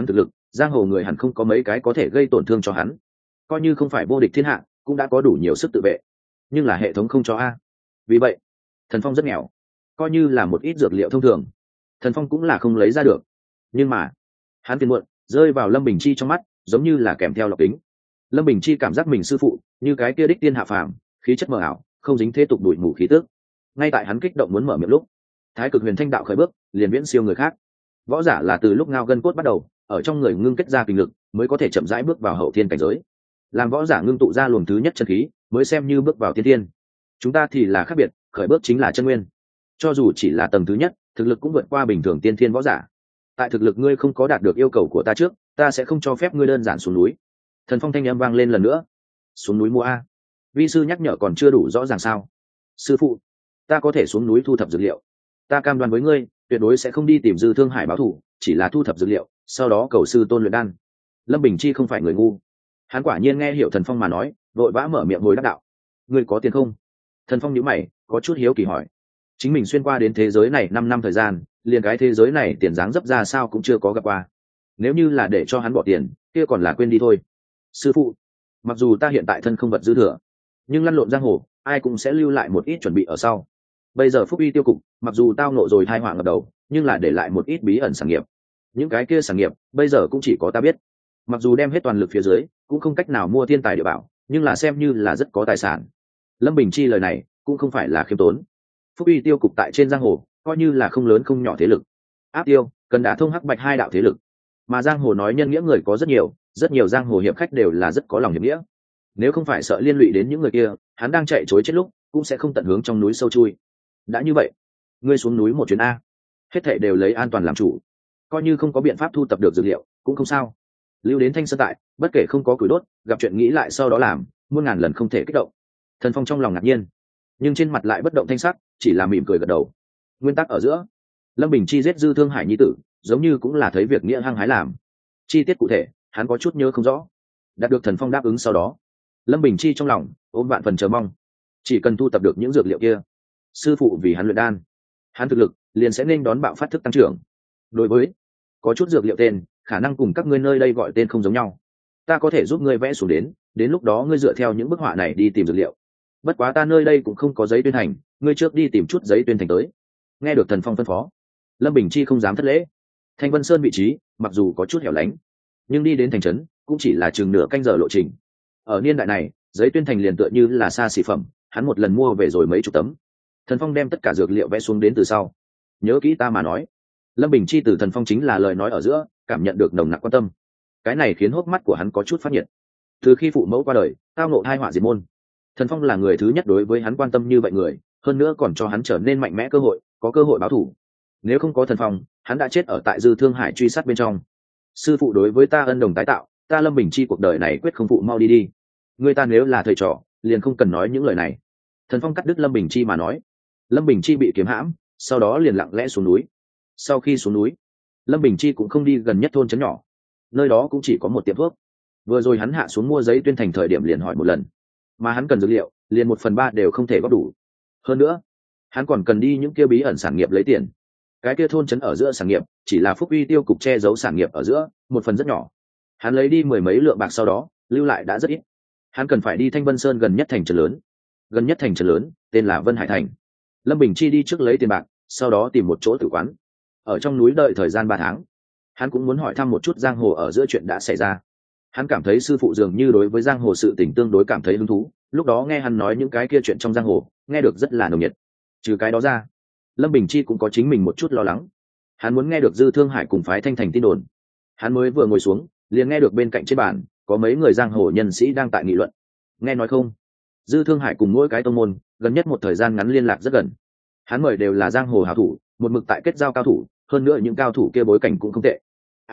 giang hồ người hẳn không có mấy cái có thể gây tổn thương cho hắn, coi như không phải vô địch thiên hạ cũng đã có đủ nhiều sức tự vệ, nhưng là hệ thống không cho a. Vì vậy Thần Phong rất nghèo, coi như là một ít dược liệu thông thường Thần Phong cũng là không lấy ra được. Nhưng mà hắn phiền muộn rơi vào Lâm Bình Chi trong mắt giống như là kèm theo lọc kính. Lâm Bình Chi cảm giác mình sư phụ như cái kia đích tiên hạ phàm, khí chất mờ ảo, không dính thế tục đuổi mù khí tước. Ngay tại hắn kích động muốn mở miệng lúc, Thái Cực Huyền Thanh đạo khởi bước, liền viễn siêu người khác. Võ giả là từ lúc ngao gân cốt bắt đầu, ở trong người ngưng kết ra kinh lực, mới có thể chậm rãi bước vào hậu thiên cảnh giới. Làm võ giả ngưng tụ ra luồng thứ nhất chân khí, mới xem như bước vào tiên thiên. Chúng ta thì là khác biệt, khởi bước chính là chân nguyên. Cho dù chỉ là tầng thứ nhất, thực lực cũng vượt qua bình thường tiên thiên võ giả. Tại thực lực ngươi không có đạt được yêu cầu của ta trước, ta sẽ không cho phép ngươi đơn giản xuống núi. Thần Phong thanh âm vang lên lần nữa. Xuống núi mua a? Vi sư nhắc nhở còn chưa đủ rõ ràng sao? Sư phụ, ta có thể xuống núi thu thập dược liệu. Ta cam đoan với ngươi, tuyệt đối sẽ không đi tìm Dư Thương Hải báo thù, chỉ là thu thập dược liệu, sau đó cầu sư tôn luyện đan. Lâm Bình Chi không phải người ngu, hắn quả nhiên nghe hiểu Thần Phong mà nói, vội vã mở miệng ngồi đáp đạo. Ngươi có tiền không? Thần Phong nhíu mày, có chút hiếu kỳ hỏi. Chính mình xuyên qua đến thế giới này 5 năm thời gian, liền cái thế giới này tiền dáng dấp ra sao cũng chưa có gặp qua. Nếu như là để cho hắn bỏ tiền, kia còn là quên đi thôi. Sư phụ, mặc dù ta hiện tại thân không vật dư thừa, nhưng lăn lộn giang hồ, ai cũng sẽ lưu lại một ít chuẩn bị ở sau. Bây giờ Phúc Uy tiêu cục, mặc dù tao nộ rồi tai họa ngập đầu, nhưng là để lại một ít bí ẩn sản nghiệp. Những cái kia sản nghiệp, bây giờ cũng chỉ có ta biết. Mặc dù đem hết toàn lực phía dưới, cũng không cách nào mua thiên tài địa bảo, nhưng là xem như là rất có tài sản. Lâm Bình Chi lời này cũng không phải là khiêm tốn. Phúc Uy tiêu cục tại trên giang hồ, coi như là không lớn không nhỏ thế lực. Áp tiêu, cần đả thông hắc bạch hai đạo thế lực. Mà giang hồ nói nhân nghĩa người có rất nhiều giang hồ hiệp khách đều là rất có lòng hiệp nghĩa. Nếu không phải sợ liên lụy đến những người kia, hắn đang chạy trối chết lúc, cũng sẽ không tận hướng trong núi sâu chui. Đã như vậy, ngươi xuống núi một chuyến a, hết thảy đều lấy an toàn làm chủ, coi như không có biện pháp thu tập được dược liệu cũng không sao. Lưu đến Thanh Sơn tại, bất kể không có củi đốt, gặp chuyện nghĩ lại sau đó làm, muôn ngàn lần không thể kích động. Thần Phong trong lòng ngạc nhiên, nhưng trên mặt lại bất động thanh sắc, chỉ là mỉm cười gật đầu. Nguyên tắc ở giữa, Lâm Bình Chi giết Dư Thương Hải nhi tử, giống như cũng là thấy việc nghĩa hăng hái làm. Chi tiết cụ thể, hắn có chút nhớ không rõ. Đạt được Thần Phong đáp ứng sau đó, Lâm Bình Chi trong lòng ôm vạn phần chờ mong, chỉ cần thu tập được những dược liệu kia, sư phụ vì hắn luyện đan, hắn thực lực liền sẽ nên đón bạo phát thức tăng trưởng. Đối với có chút dược liệu tên, khả năng cùng các ngươi nơi đây gọi tên không giống nhau, ta có thể giúp ngươi vẽ xuống đến lúc đó ngươi dựa theo những bức họa này đi tìm dược liệu. Bất quá ta nơi đây cũng không có giấy tuyên thành, ngươi trước đi tìm chút giấy tuyên thành tới. Nghe được Thần Phong phân phó, Lâm Bình Chi không dám thất lễ. Thanh Vân Sơn vị trí mặc dù có chút hẻo lánh, nhưng đi đến thành trấn cũng chỉ là chừng nửa canh giờ lộ trình. Ở niên đại này, giấy tuyên thành liền tựa như là xa xỉ phẩm, hắn một lần mua về rồi mấy chục tấm. Thần Phong đem tất cả dược liệu vẽ xuống đến từ sau. Nhớ kỹ ta mà nói. Lâm Bình Chi từ Thần Phong chính là lời nói ở giữa, cảm nhận được nồng nặc quan tâm. Cái này khiến hốc mắt của hắn có chút phát nhiệt. Từ khi phụ mẫu qua đời, tao ngộ tai họa diệt môn, Thần Phong là người thứ nhất đối với hắn quan tâm như vậy người, hơn nữa còn cho hắn trở nên mạnh mẽ cơ hội, có cơ hội báo thù. Nếu không có Thần Phong, hắn đã chết ở tại Dư Thương Hải truy sát bên trong. Sư phụ đối với ta ân đồng tái tạo, ta Lâm Bình Chi cuộc đời này quyết không phụ, mau đi đi. Người ta nếu là thầy trò, liền không cần nói những lời này. Thần Phong cắt đứt Lâm Bình Chi mà nói. Lâm Bình Chi bị kiếm hãm, sau đó liền lặng lẽ xuống núi. Sau khi xuống núi, Lâm Bình Chi cũng không đi gần nhất thôn trấn nhỏ, nơi đó cũng chỉ có một tiệm thuốc. Vừa rồi hắn hạ xuống mua giấy tuyên thành thời điểm liền hỏi một lần, mà hắn cần dược liệu liền 1/3 đều không thể góp đủ. Hơn nữa, hắn còn cần đi những kia bí ẩn sản nghiệp lấy tiền. Cái kia thôn trấn ở giữa sản nghiệp chỉ là Phúc Uy tiêu cục che giấu sản nghiệp ở giữa một phần rất nhỏ. Hắn lấy đi 10 mấy lượng bạc, sau đó lưu lại đã rất ít. Hắn cần phải đi Thanh Vân Sơn gần nhất thành trấn lớn. Gần nhất thành trấn lớn tên là Vân Hải Thành. Lâm Bình Chi đi trước lấy tiền bạc, sau đó tìm một chỗ tử quán, ở trong núi đợi thời gian 3 tháng. Hắn cũng muốn hỏi thăm một chút giang hồ ở giữa chuyện đã xảy ra. Hắn cảm thấy sư phụ dường như đối với giang hồ sự tình tương đối cảm thấy hứng thú, lúc đó nghe hắn nói những cái kia chuyện trong giang hồ, nghe được rất là nồng nhiệt. Trừ cái đó ra, Lâm Bình Chi cũng có chính mình một chút lo lắng. Hắn muốn nghe được Dư Thương Hải cùng phái Thanh Thành tin đồn. Hắn mới vừa ngồi xuống, liền nghe được bên cạnh trên bàn có mấy người giang hồ nhân sĩ đang tại nghị luận. Nghe nói không, Dư Thương Hải cùng mỗi cái tông môn gần nhất một thời gian ngắn liên lạc rất gần. Hắn mời đều là giang hồ hảo thủ, một mực tại kết giao cao thủ, hơn nữa những cao thủ kia bối cảnh cũng không tệ.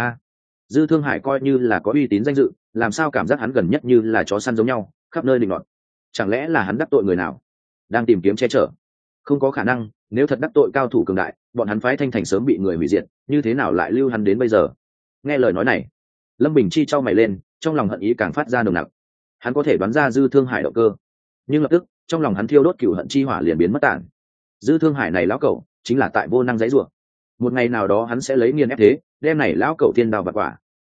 Dư Thương Hải coi như là có uy tín danh dự, làm sao cảm giác hắn gần nhất như là chó săn giống nhau, khắp nơi định loạn. Chẳng lẽ là hắn đắc tội người nào, đang tìm kiếm che chở? Không có khả năng, nếu thật đắc tội cao thủ cường đại, bọn hắn phái Thanh Thành sớm bị người hủy diệt, như thế nào lại lưu hắn đến bây giờ? Nghe lời nói này, Lâm Bình Chi chau mày lên, trong lòng hận ý càng phát ra nồng nặc. Hắn có thể đoán ra Dư Thương Hải động cơ, nhưng lập tức trong lòng hắn thiêu đốt cừu hận chi hỏa liền biến mất tản. Dư Thương Hải này lão cẩu chính là tại vô năng giấy rủa. Một ngày nào đó hắn sẽ lấy nghiền ép thế, đem này lão cẩu thiên đào vặt quả.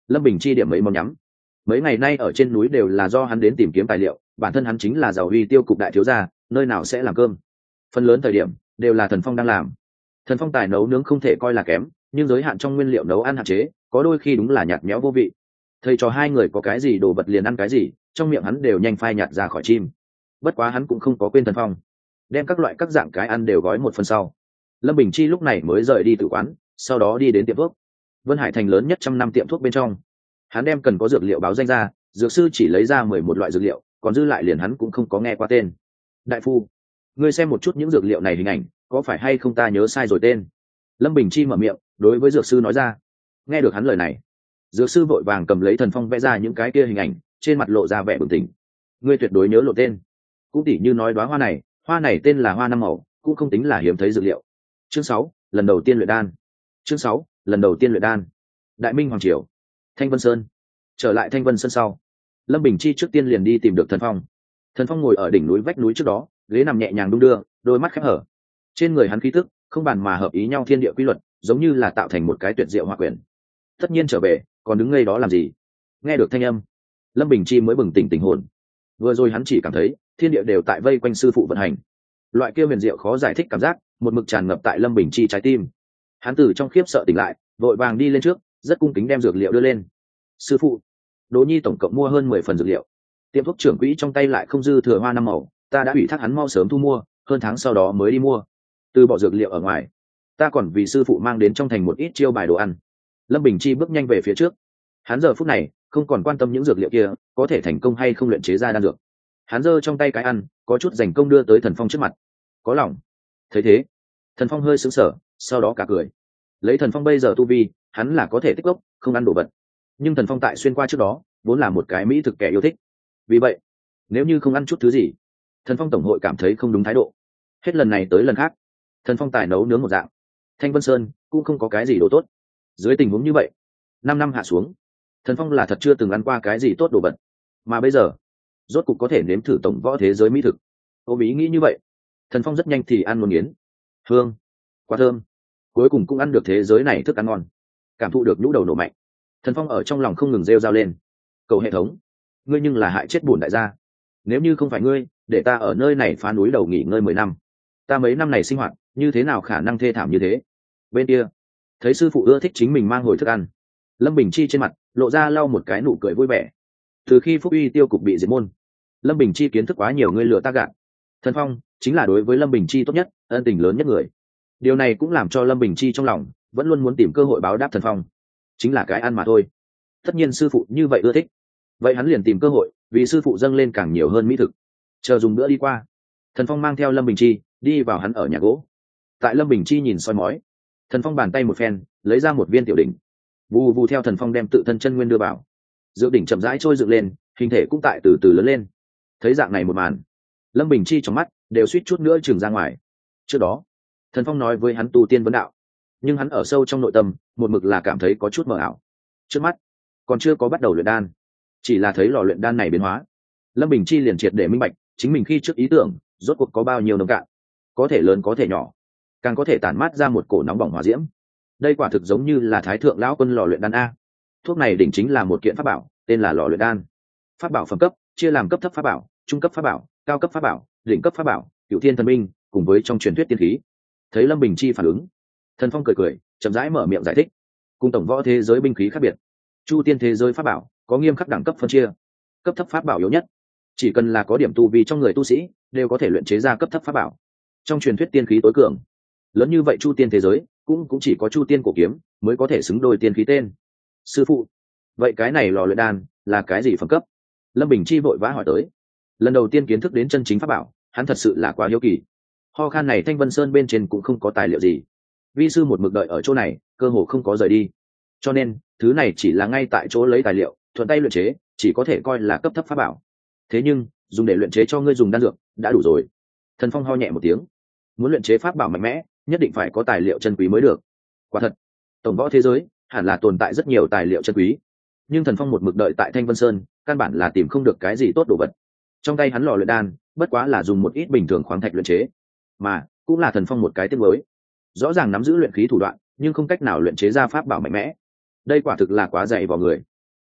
Lâm Bình chi điểm mấy mong nhắm. Mấy ngày nay ở trên núi đều là do hắn đến tìm kiếm tài liệu, bản thân hắn chính là giàu uy tiêu cục đại thiếu gia, nơi nào sẽ làm cơm. Phần lớn thời điểm đều là Thần Phong đang làm. Thần Phong tài nấu nướng không thể coi là kém, nhưng giới hạn trong nguyên liệu nấu ăn hạn chế, có đôi khi đúng là nhạt nhẽo vô vị. Thầy trò hai người có cái gì đồ vật liền ăn cái gì, trong miệng hắn đều nhanh phai nhạt ra khỏi chim. Bất quá hắn cũng không có quên Thần Phong, đem các loại các dạng cái ăn đều gói một phần sau. Lâm Bình chi lúc này mới rời đi tử quán, sau đó đi đến tiệm thuốc. Vân Hải thành lớn nhất trăm năm tiệm thuốc bên trong, hắn đem cần có dược liệu báo danh ra, dược sư chỉ lấy ra 11 loại dược liệu, còn dư lại liền hắn cũng không có nghe qua tên. Đại phu, ngươi xem một chút những dược liệu này hình ảnh, có phải hay không ta nhớ sai rồi tên? Lâm Bình chi mở miệng đối với dược sư nói ra. Nghe được hắn lời này, dược sư vội vàng cầm lấy Thần Phong vẽ ra những cái kia hình ảnh, trên mặt lộ ra vẻ bừng tỉnh. Ngươi tuyệt đối nhớ lộ tên. Cũng tỉ như nói đóa hoa này tên là hoa năm màu, cũng không tính là hiếm thấy dược liệu. Chương 6, lần đầu tiên luyện đan. Chương 6, lần đầu tiên luyện đan. Đại Minh hoàng triều, Thanh Vân Sơn. Trở lại Thanh Vân Sơn sau, Lâm Bình chi trước tiên liền đi tìm được Thần Phong. Thần Phong ngồi ở đỉnh núi vách núi trước đó, ghế nằm nhẹ nhàng đung đưa, đôi mắt khép hở. Trên người hắn khí tức không bàn mà hợp ý nhau thiên địa quy luật, giống như là tạo thành một cái tuyệt diệu hòa quyển. Tất nhiên trở về, còn đứng ngây đó làm gì? Nghe được thanh âm, Lâm Bình chi mới bừng tỉnh tỉnh hồn. Vừa rồi hắn chỉ cảm thấy thiên địa đều tại vây quanh sư phụ vận hành, loại kia huyền diệu khó giải thích cảm giác một mực tràn ngập tại Lâm Bình chi trái tim. Hắn từ trong khiếp sợ tỉnh lại, vội vàng đi lên trước, rất cung kính đem dược liệu đưa lên. Sư phụ, Đỗ Nhi tổng cộng mua hơn 10 phần dược liệu, tiệm thuốc trưởng quỹ trong tay lại không dư thừa hoa năm màu, ta đã ủy thác hắn mau sớm thu mua, hơn tháng sau đó mới đi mua. Từ bỏ dược liệu ở ngoài, ta còn vì sư phụ mang đến trong thành một ít chiêu bài đồ ăn. Lâm Bình chi bước nhanh về phía trước. Hắn giờ phút này không còn quan tâm những dược liệu kia có thể thành công hay không luyện chế ra đan dược. Hắn giơ trong tay cái ăn, có chút dành công đưa tới Thần Phong trước mặt. Có lòng. Thấy thế, Thần Phong hơi sững sờ, sau đó cả cười. Lấy Thần Phong bây giờ tu vi, hắn là có thể tích gốc, không ăn đồ vật. Nhưng Thần Phong tại xuyên qua trước đó, vốn là một cái mỹ thực kẻ yêu thích. Vì vậy, nếu như không ăn chút thứ gì, Thần Phong tổng hội cảm thấy không đúng thái độ. Hết lần này tới lần khác, Thần Phong tài nấu nướng một dạng, Thanh Vân Sơn cũng không có cái gì đồ tốt. Dưới tình huống như vậy, 5 năm hạ xuống, Thần Phong là thật chưa từng ăn qua cái gì tốt đồ vật. Mà bây giờ, rốt cục có thể nếm thử tổng võ thế giới mỹ thực. Ôm ý nghĩ như vậy, Thần Phong rất nhanh thì ăn muốn nghiến. Hương, quá thơm. Cuối cùng cũng ăn được thế giới này thức ăn ngon. Cảm thụ được nhũ đầu nổ mạnh, Thần Phong ở trong lòng không ngừng rêu rao lên. Cầu hệ thống, ngươi nhưng là hại chết bổn đại gia. Nếu như không phải ngươi, để ta ở nơi này phá núi đầu nghỉ ngơi 10 năm, ta mấy năm này sinh hoạt như thế nào khả năng thê thảm như thế. Bên kia, thấy sư phụ ưa thích chính mình mang hồi thức ăn, Lâm Bình chi trên mặt lộ ra lau một cái nụ cười vui vẻ. Từ khi Phúc Uy tiêu cục bị diệt môn, Lâm Bình chi kiến thức quá nhiều người lừa ta gạt. Thần Phong chính là đối với Lâm Bình chi tốt nhất, ân tình lớn nhất người. Điều này cũng làm cho Lâm Bình chi trong lòng vẫn luôn muốn tìm cơ hội báo đáp Thần Phong. Chính là cái ăn mà thôi. Tất nhiên sư phụ như vậy ưa thích, vậy hắn liền tìm cơ hội vì sư phụ dâng lên càng nhiều hơn mỹ thực. Chờ dùng bữa đi qua, Thần Phong mang theo Lâm Bình chi đi vào hắn ở nhà gỗ. Tại Lâm Bình chi nhìn soi mói, Thần Phong bàn tay một phen lấy ra một viên tiểu đỉnh, vù vù theo Thần Phong đem tự thân chân nguyên đưa vào, dược đỉnh chậm rãi trôi dựng lên, hình thể cũng tại từ từ lớn lên. Thấy dạng này một màn, Lâm Bình chi trong mắt đều suýt chút nữa trừng ra ngoài. Trước đó, Thần Phong nói với hắn tu tiên vấn đạo, nhưng hắn ở sâu trong nội tâm một mực là cảm thấy có chút mờ ảo. Trước mắt còn chưa có bắt đầu luyện đan, chỉ là thấy lò luyện đan này biến hóa, Lâm Bình chi liền triệt để minh bạch chính mình khi trước ý tưởng rốt cuộc có bao nhiêu nông cạn, có thể lớn có thể nhỏ, càng có thể tản mát ra một cổ nóng bỏng hỏa diễm. Đây quả thực giống như là Thái thượng lão quân lò luyện đan a. Thuốc này đỉnh chính là một kiện pháp bảo, tên là lò luyện đan. Pháp bảo phẩm cấp chia làm cấp thấp pháp bảo, trung cấp pháp bảo, cao cấp pháp bảo, đỉnh cấp pháp bảo, cửu thiên thần binh, cùng với trong truyền thuyết tiên khí. Thấy Lâm Bình chi phản ứng, Thần Phong cười cười, chậm rãi mở miệng giải thích. Cùng tổng võ thế giới binh khí khác biệt, chu tiên thế giới pháp bảo có nghiêm khắc đẳng cấp phân chia. Cấp thấp pháp bảo yếu nhất, chỉ cần là có điểm tu vi trong người tu sĩ đều có thể luyện chế ra cấp thấp pháp bảo. Trong truyền thuyết tiên khí tối cường, lớn như vậy chu tiên thế giới cũng chỉ có chu tiên cổ kiếm mới có thể xứng đôi tiên khí tên. Sư phụ, vậy cái này lò luyện đan là cái gì phẩm cấp? Lâm Bình chi vội vã hỏi tới. Lần đầu tiên kiến thức đến chân chính pháp bảo, hắn thật sự là quá hiếu kỳ. Ho khan này Thanh Vân Sơn bên trên cũng không có tài liệu gì, vi sư một mực đợi ở chỗ này cơ hồ không có rời đi, cho nên thứ này chỉ là ngay tại chỗ lấy tài liệu thuận tay luyện chế, chỉ có thể coi là cấp thấp pháp bảo. Thế nhưng dùng để luyện chế cho ngươi dùng đan dược đã đủ rồi. Thần Phong ho nhẹ một tiếng. Muốn luyện chế pháp bảo mạnh mẽ nhất định phải có tài liệu chân quý mới được. Quả thật, tổng võ thế giới hẳn là tồn tại rất nhiều tài liệu chân quý, nhưng Thần Phong một mực đợi tại Thanh Vân Sơn căn bản là tìm không được cái gì tốt đồ vật. Trong tay hắn lò luyện đan bất quá là dùng một ít bình thường khoáng thạch luyện chế, mà cũng là Thần Phong một cái tiếc mới. Rõ ràng nắm giữ luyện khí thủ đoạn nhưng không cách nào luyện chế ra pháp bảo mạnh mẽ. Đây quả thực là quá dày vào người.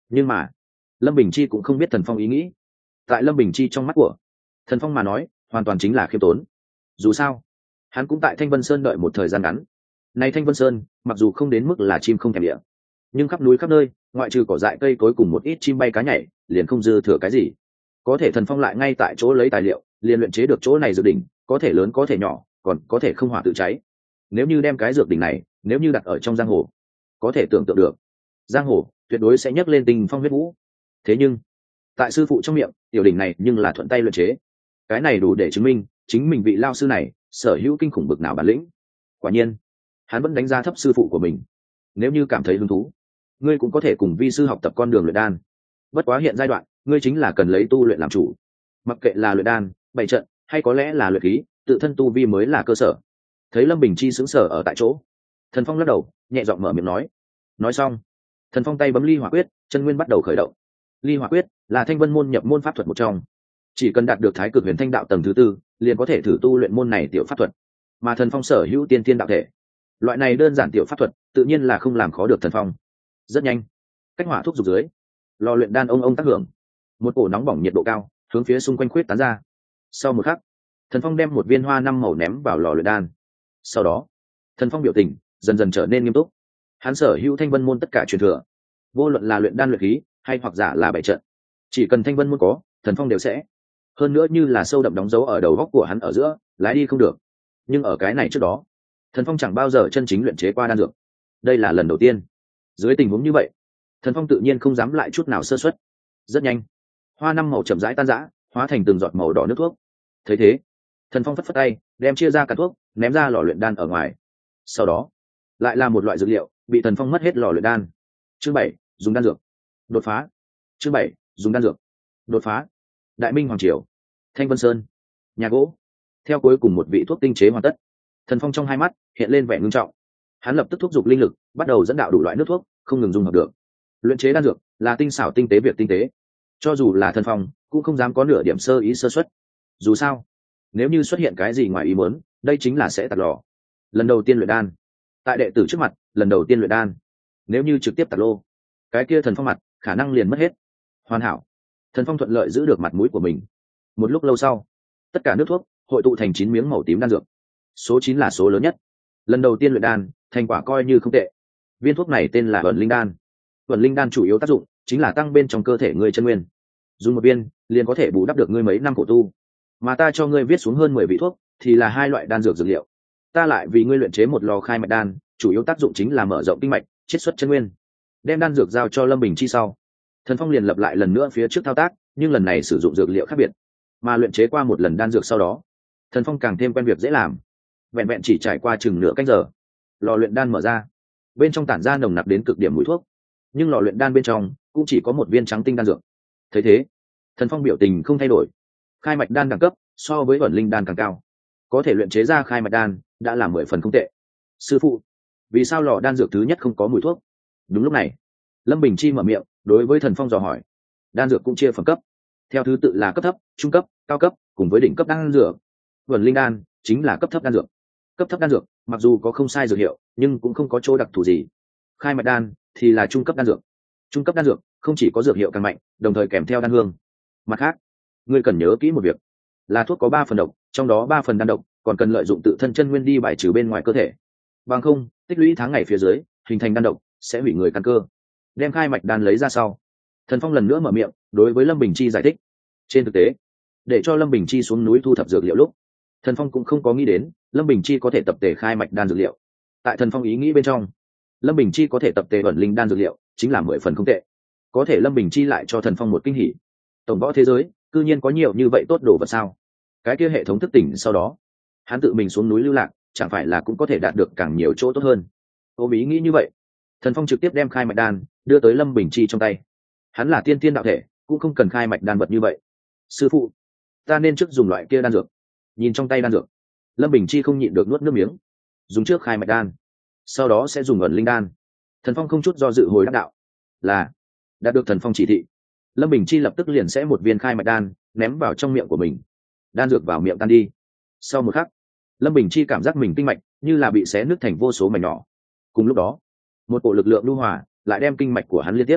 Nhưng mà Lâm Bình Chi cũng không biết Thần Phong ý nghĩ. Tại Lâm Bình Chi trong mắt của Thần Phong mà nói hoàn toàn chính là khiêm tốn. Dù sao hắn cũng tại Thanh Vân Sơn đợi một thời gian ngắn. Này Thanh Vân Sơn mặc dù không đến mức là chim không thèm địa, nhưng khắp núi khắp nơi ngoại trừ cỏ dại cây cối cùng một ít chim bay cá nhảy liền không dư thừa cái gì. Có thể Thần Phong lại ngay tại chỗ lấy tài liệu liền luyện chế được chỗ này dược đỉnh, có thể lớn có thể nhỏ, còn có thể không hỏa tự cháy. Nếu như đem cái dược đỉnh này nếu như đặt ở trong giang hồ, có thể tưởng tượng được giang hồ tuyệt đối sẽ nhấc lên tình phong huyết vũ. Thế nhưng tại sư phụ trong miệng tiểu đỉnh này nhưng là thuận tay luyện chế, cái này đủ để chứng minh chính mình vị lao sư này sở hữu kinh khủng bực nào bản lĩnh. Quả nhiên hắn vẫn đánh giá thấp sư phụ của mình. Nếu như cảm thấy hứng thú, ngươi cũng có thể cùng vi sư học tập con đường luyện đan. Bất quá hiện giai đoạn ngươi chính là cần lấy tu luyện làm chủ, mặc kệ là luyện đan, bày trận hay có lẽ là luyện khí, tự thân tu vi mới là cơ sở. Thấy Lâm Bình Chi sững sờ ở tại chỗ, Thần Phong lắc đầu nhẹ giọng mở miệng nói xong Thần Phong tay bấm ly hỏa quyết, chân nguyên bắt đầu khởi động. Ly hỏa quyết là Thanh Vân môn nhập môn pháp thuật một trong, chỉ cần đạt được Thái Cực Huyền Thanh đạo tầng thứ 4, liền có thể thử tu luyện môn này tiểu pháp thuật. Mà Thần Phong sở hữu tiên thiên đạo thể, loại này đơn giản tiểu pháp thuật tự nhiên là không làm khó được Thần Phong. Rất nhanh, cách hỏa thuốc dục dưới, lò luyện đan ông tác hưởng, một cổ nóng bỏng nhiệt độ cao hướng phía xung quanh khuyết tán ra. Sau một khắc, Thần Phong đem một viên hoa năm màu ném vào lò luyện đan. Sau đó Thần Phong biểu tình dần dần trở nên nghiêm túc. Hắn sở hữu Thanh Vân môn tất cả truyền thừa, vô luận là luyện đan luyện khí hay hoặc giả là bày trận, chỉ cần Thanh Vân môn có, Thần Phong đều sẽ. Hơn nữa như là sâu đậm đóng dấu ở đầu góc của hắn ở giữa, lái đi không được. Nhưng ở cái này trước đó, Thần Phong chẳng bao giờ chân chính luyện chế qua đan dược. Đây là lần đầu tiên. Dưới tình huống như vậy, Thần Phong tự nhiên không dám lại chút nào sơ suất. Rất nhanh, hoa năm màu chậm rãi tan rã, hóa thành từng giọt màu đỏ nước thuốc. Thấy thế, Thần Phong phất phất tay, đem chia ra cả thuốc, ném ra lò luyện đan ở ngoài. Sau đó, lại là một loại dược liệu bị Thần Phong mất hết lò luyện đan. Chương 7, dùng đan dược. Đột phá. Chương 7, dùng đan dược. Đột phá. Đại Minh hoàng triều, Thanh Vân Sơn, nhà gỗ. Theo cuối cùng một vị thuốc tinh chế hoàn tất, Thần Phong trong hai mắt hiện lên vẻ ngưng trọng. Hắn lập tức thúc giục linh lực, bắt đầu dẫn đạo đủ loại nước thuốc, không ngừng dung hợp được. Luyện chế đan dược là tinh xảo tinh tế việc tinh tế, cho dù là Thần Phong cũng không dám có nửa điểm sơ ý sơ suất. Dù sao, nếu như xuất hiện cái gì ngoài ý muốn, đây chính là sẽ tạt lò. Lần đầu tiên luyện đan, tại đệ tử trước mặt, lần đầu tiên luyện đan, nếu như trực tiếp tạt lô, cái kia Thần Phong mặt khả năng liền mất hết. Hoàn hảo, Thần Phong thuận lợi giữ được mặt mũi của mình. Một lúc lâu sau, tất cả nước thuốc hội tụ thành 9 miếng màu tím đan dược. Số 9 là số lớn nhất. Lần đầu tiên luyện đan, thành quả coi như không tệ. Viên thuốc này tên là Vận Linh đan. Vận Linh đan chủ yếu tác dụng chính là tăng bên trong cơ thể ngươi chân nguyên. Dùng một viên liền có thể bù đắp được ngươi mấy năm khổ tu. Mà ta cho ngươi viết xuống hơn 10 vị thuốc, thì là 2 loại đan dược dược liệu. Ta lại vì ngươi luyện chế một lò khai mạch đan, chủ yếu tác dụng chính là mở rộng kinh mạch, chiết xuất chân nguyên. Đem đan dược giao cho Lâm Bình Chi sau, Thần Phong liền lập lại lần nữa phía trước thao tác, nhưng lần này sử dụng dược liệu khác biệt. Mà luyện chế qua một lần đan dược sau đó, Thần Phong càng thêm quen việc dễ làm. Vẹn vẹn chỉ trải qua chừng nửa canh giờ, lò luyện đan mở ra, bên trong tản ra nồng nặc đến cực điểm mùi thuốc, nhưng lò luyện đan bên trong cũng chỉ có một viên trắng tinh đan dược. Thấy thế, Thần Phong biểu tình không thay đổi. Khai mạch đan đẳng cấp so với Vận Linh đan càng cao, có thể luyện chế ra khai mạch đan đã là 10 phần không tệ. Sư phụ, vì sao lò đan dược thứ nhất không có mùi thuốc? Đúng lúc này, Lâm Bình Chi mở miệng đối với Thần Phong dò hỏi. Đan dược cũng chia phẩm cấp, theo thứ tự là cấp thấp, trung cấp, cao cấp, cùng với đỉnh cấp đan dược. Vận Linh đan chính là cấp thấp đan dược. Cấp thấp đan dược mặc dù có không sai dược hiệu, nhưng cũng không có chỗ đặc thù gì. Khai mạch đan thì là trung cấp đan dược. Trung cấp đan dược không chỉ có dược hiệu càng mạnh, đồng thời kèm theo đan hương. Mặt khác, ngươi cần nhớ kỹ một việc, là thuốc có 3 phần độc, trong đó 3 phần đan độc, còn cần lợi dụng tự thân chân nguyên đi bài trừ bên ngoài cơ thể. Bằng không, tích lũy tháng ngày phía dưới, hình thành đan độc sẽ hủy người căn cơ. Đem khai mạch đan lấy ra sau, Thần Phong lần nữa mở miệng đối với Lâm Bình Chi giải thích. Trên thực tế, để cho Lâm Bình Chi xuống núi thu thập dược liệu lúc, Thần Phong cũng không có nghĩ đến Lâm Bình Chi có thể tập tề khai mạch đan dược liệu. Tại Thần Phong ý nghĩ bên trong, Lâm Bình Chi có thể tập tề Vận Linh đan dược liệu chính là 10 phần không tệ. Có thể Lâm Bình Chi lại cho Thần Phong một kinh hỉ. Tổng võ thế giới cư nhiên có nhiều như vậy tốt đồ vật sao? Cái kia hệ thống thức tỉnh sau đó, hắn tự mình xuống núi lưu lạc, chẳng phải là cũng có thể đạt được càng nhiều chỗ tốt hơn? Ôm ý nghĩ như vậy, Thần Phong trực tiếp đem khai mạch đan đưa tới Lâm Bình Chi trong tay. Hắn là tiên tiên đạo thể, cũng không cần khai mạch đan vật như vậy. Sư phụ, ta nên trước dùng loại kia đan dược. Nhìn trong tay đan dược, Lâm Bình Chi không nhịn được nuốt nước miếng. Dùng trước khai mạch đan, sau đó sẽ dùng Vận Linh đan. Thần Phong không chút do dự hồi đáp đạo. Là, đạt được Thần Phong chỉ thị, Lâm Bình Chi lập tức liền sẽ một viên khai mạch đan ném vào trong miệng của mình. Đan dược vào miệng tan đi. Sau một khắc, Lâm Bình Chi cảm giác mình kinh mạch như là bị xé nứt thành vô số mảnh nhỏ. Cùng lúc đó, một bộ lực lượng lưu hòa lại đem kinh mạch của hắn liên tiếp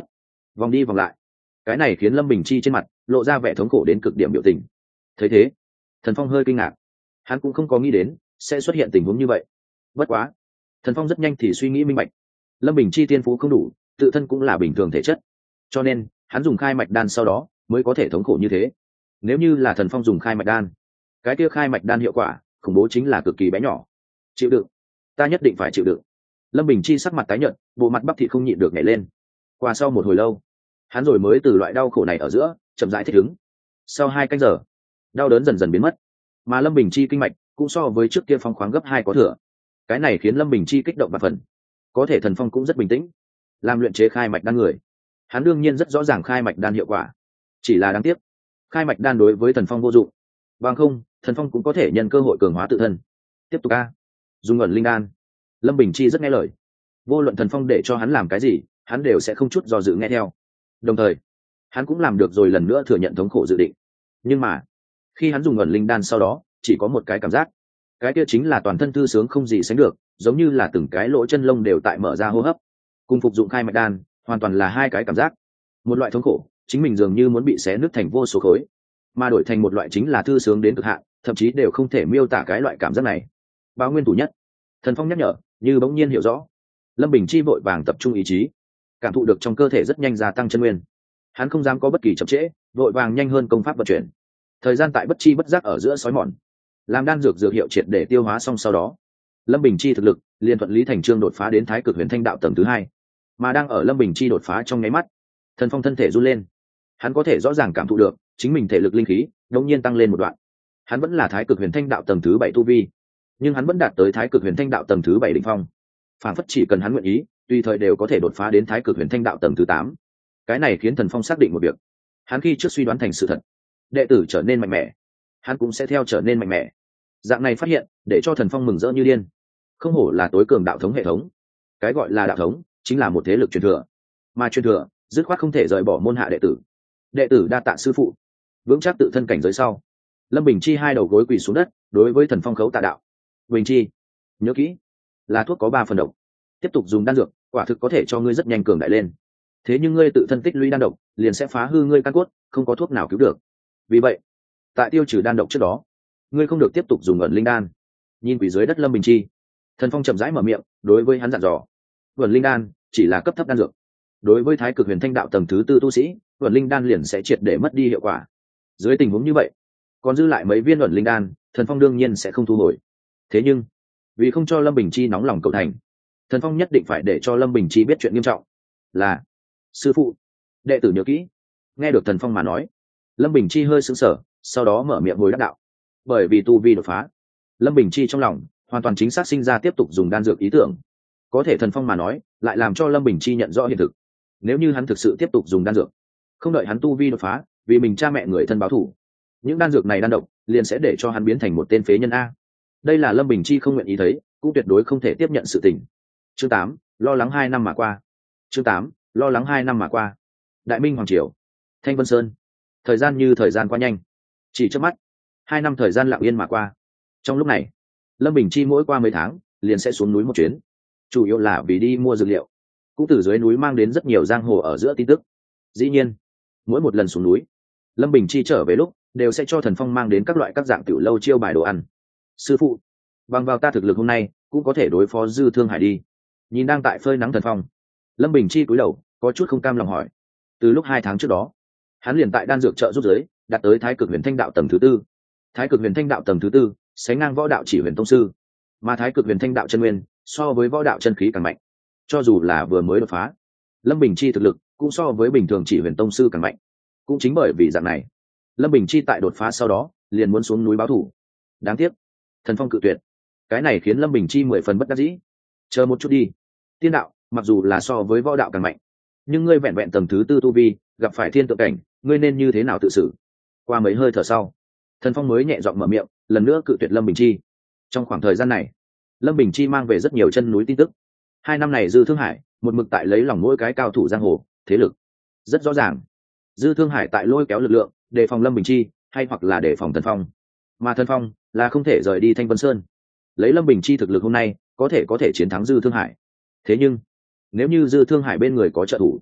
vòng đi vòng lại, cái này khiến lâm bình chi trên mặt lộ ra vẻ thống khổ đến cực điểm biểu tình. Thấy thế, Thần Phong hơi kinh ngạc, hắn cũng không có nghĩ đến sẽ xuất hiện tình huống như vậy. Bất quá, Thần Phong rất nhanh thì suy nghĩ minh bạch, lâm bình chi tiên phú không đủ, tự thân cũng là bình thường thể chất, cho nên hắn dùng khai mạch đan sau đó mới có thể thống khổ như thế. Nếu như là Thần Phong dùng khai mạch đan, cái kia khai mạch đan hiệu quả khủng bố chính là cực kỳ bé nhỏ. Chịu đựng, ta nhất định phải chịu đựng. Lâm bình chi sắc mặt tái nhợt, bộ mặt bắp thịt không nhịn được nhảy lên. Qua sau một hồi lâu, hắn rồi mới từ loại đau khổ này ở giữa chậm rãi thích ứng. Sau 2 canh giờ, đau đớn dần dần biến mất, mà lâm bình chi kinh mạch cũng so với trước kia phong khoáng gấp 2 có thừa. Cái này khiến lâm bình chi kích động và phần. Có thể Thần Phong cũng rất bình tĩnh, làm luyện chế khai mạch đan người, hắn đương nhiên rất rõ ràng khai mạch đan hiệu quả. Chỉ là đáng tiếc, khai mạch đan đối với Thần Phong vô dụng. Bằng không, Thần Phong cũng có thể nhân cơ hội cường hóa tự thân. Tiếp tục a, dùng ẩn linh đan. Lâm bình chi rất nghe lời, vô luận Thần Phong để cho hắn làm cái gì, hắn đều sẽ không chút do dự nghe theo. Đồng thời, hắn cũng làm được rồi lần nữa thừa nhận thống khổ dự định. Nhưng mà khi hắn dùng ẩn linh đan sau đó, chỉ có một cái cảm giác, cái kia chính là toàn thân thư sướng không gì sánh được, giống như là từng cái lỗ chân lông đều tại mở ra hô hấp. Cùng phục dụng khai mạch đan hoàn toàn là hai cái cảm giác. Một loại thống khổ, chính mình dường như muốn bị xé nứt thành vô số khối, mà đổi thành một loại chính là thư sướng đến cực hạn, thậm chí đều không thể miêu tả cái loại cảm giác này. Báo nguyên thủ nhất, Thần Phong nhắc nhở, như bỗng nhiên hiểu rõ. Lâm bình chi vội vàng tập trung ý chí, cảm thụ được trong cơ thể rất nhanh gia tăng chân nguyên. Hắn không dám có bất kỳ chậm trễ, vội vàng nhanh hơn công pháp vận chuyển. Thời gian tại bất chi bất giác ở giữa sói mòn, làm đan dược dược hiệu triệt để tiêu hóa xong sau đó, Lâm bình chi thực lực liền thuận lý thành chương đột phá đến Thái Cực Huyền Thanh Đạo tầng thứ 2. Mà đang ở Lâm bình chi đột phá trong nháy mắt, Thần Phong thân thể run lên. Hắn có thể rõ ràng cảm thụ được chính mình thể lực linh khí đột nhiên tăng lên một đoạn. Hắn vẫn là Thái Cực Huyền Thanh Đạo tầng thứ 7 tu vi, nhưng hắn vẫn đạt tới Thái Cực Huyền Thanh Đạo tầng thứ 7 đỉnh phong. Phản phất chỉ cần hắn nguyện ý, tùy thời đều có thể đột phá đến Thái Cực Huyền Thanh Đạo tầng thứ 8. Cái này khiến Thần Phong xác định một việc, hắn khi trước suy đoán thành sự thật, đệ tử trở nên mạnh mẽ, hắn cũng sẽ theo trở nên mạnh mẽ. Dạng này phát hiện để cho Thần Phong mừng rỡ như điên. Không hổ là tối cường đạo thống hệ thống. Cái gọi là đạo thống chính là một thế lực truyền thừa, mà truyền thừa dứt khoát không thể rời bỏ môn hạ đệ tử. Đệ tử đa tạ sư phụ. Vững chắc tự thân cảnh giới sau, Lâm bình chi hai đầu gối quỳ xuống đất, đối với Thần Phong khấu tạ đạo. Bình chi, nhớ kỹ, là thuốc có 3 phần độc, tiếp tục dùng đan dược quả thực có thể cho ngươi rất nhanh cường đại lên. Thế nhưng ngươi tự thân tích lũy đan độc liền sẽ phá hư ngươi căn cốt, không có thuốc nào cứu được. Vì vậy, tại tiêu trừ đan độc trước đó, ngươi không được tiếp tục dùng ẩn linh đan. Nhìn quỷ dưới đất Lâm bình chi, Thần Phong chậm rãi mở miệng, đối với hắn dặn dò. Ẩn linh đan chỉ là cấp thấp đan dược, đối với Thái Cực Huyền Thanh Đạo tầng thứ 4 tu sĩ, ẩn linh đan liền sẽ triệt để mất đi hiệu quả. Dưới tình huống như vậy, còn dư lại mấy viên ẩn linh đan, Thần Phong đương nhiên sẽ không thu hồi. Thế nhưng, vì không cho Lâm bình chi nóng lòng cầu thành, Thần Phong nhất định phải để cho Lâm bình chi biết chuyện nghiêm trọng. Là, sư phụ, đệ tử nhớ kỹ. Nghe được Thần Phong mà nói, Lâm bình chi hơi sững sờ, sau đó mở miệng hồi đáp đạo. Bởi vì tu vi đột phá, Lâm bình chi trong lòng hoàn toàn chính xác sinh ra tiếp tục dùng đan dược ý tưởng. Có thể Thần Phong mà nói lại làm cho Lâm bình chi nhận rõ hiện thực. Nếu như hắn thực sự tiếp tục dùng đan dược, không đợi hắn tu vi đột phá, vì mình cha mẹ người thân báo thù, những đan dược này đan độc liền sẽ để cho hắn biến thành một tên phế nhân a. Đây là Lâm bình chi không nguyện ý thấy, cũng tuyệt đối không thể tiếp nhận sự tình. Chương 8, lo lắng 2 năm mà qua. Chương 8, lo lắng 2 năm mà qua. Đại Minh hoàng triều, Thanh Vân Sơn. Thời gian như thời gian qua nhanh, chỉ trước mắt 2 năm thời gian lặng yên mà qua. Trong lúc này, Lâm bình chi mỗi qua mấy tháng liền sẽ xuống núi một chuyến, chủ yếu là vì đi mua dược liệu, cũng từ dưới núi mang đến rất nhiều giang hồ ở giữa tin tức. Dĩ nhiên, mỗi một lần xuống núi, Lâm bình chi trở về lúc đều sẽ cho Thần Phong mang đến các loại các dạng tiểu lâu chiêu bài đồ ăn. Sư phụ, bằng vào ta thực lực hôm nay cũng có thể đối phó Dư Thương Hải đi. Nhìn đang tại phơi nắng Thần Phong, Lâm bình chi cúi đầu có chút không cam lòng hỏi. Từ lúc 2 tháng trước đó, hắn liền tại đan dược trợ giúp giới đạt tới Thái Cực Huyền Thanh Đạo tầng thứ 4. Thái Cực Huyền Thanh Đạo tầng thứ 4 sánh ngang võ đạo chỉ huyền tông sư, mà Thái Cực Huyền Thanh Đạo chân nguyên so với võ đạo chân khí càng mạnh. Cho dù là vừa mới đột phá, Lâm bình chi thực lực cũng so với bình thường chỉ huyền tông sư càng mạnh. Cũng chính bởi vì dạng này, Lâm bình chi tại đột phá sau đó liền muốn xuống núi báo thù. Đáng tiếc, Thần Phong cự tuyệt. Cái này khiến Lâm bình chi 10 phần bất đắc dĩ. Chờ một chút đi, tiên đạo mặc dù là so với võ đạo càng mạnh, nhưng ngươi vẹn vẹn tầng thứ 4 tu vi, gặp phải thiên tượng cảnh, ngươi nên như thế nào tự xử? Qua mấy hơi thở sau, Thần Phong mới nhẹ giọng mở miệng, lần nữa cự tuyệt Lâm bình chi. Trong khoảng thời gian này, Lâm bình chi mang về rất nhiều chân núi tin tức. 2 năm này Dư Thương Hải một mực tại lấy lòng mỗi cái cao thủ giang hồ, thế lực rất rõ ràng. Dư Thương Hải tại lôi kéo lực lượng đề phòng Lâm bình chi, hay hoặc là đề phòng Thần Phong, mà Thần Phong là không thể rời đi Thanh Vân Sơn. Lấy Lâm bình chi thực lực hôm nay có thể chiến thắng Dư Thương Hải. Thế nhưng nếu như Dư Thương Hải bên người có trợ thủ,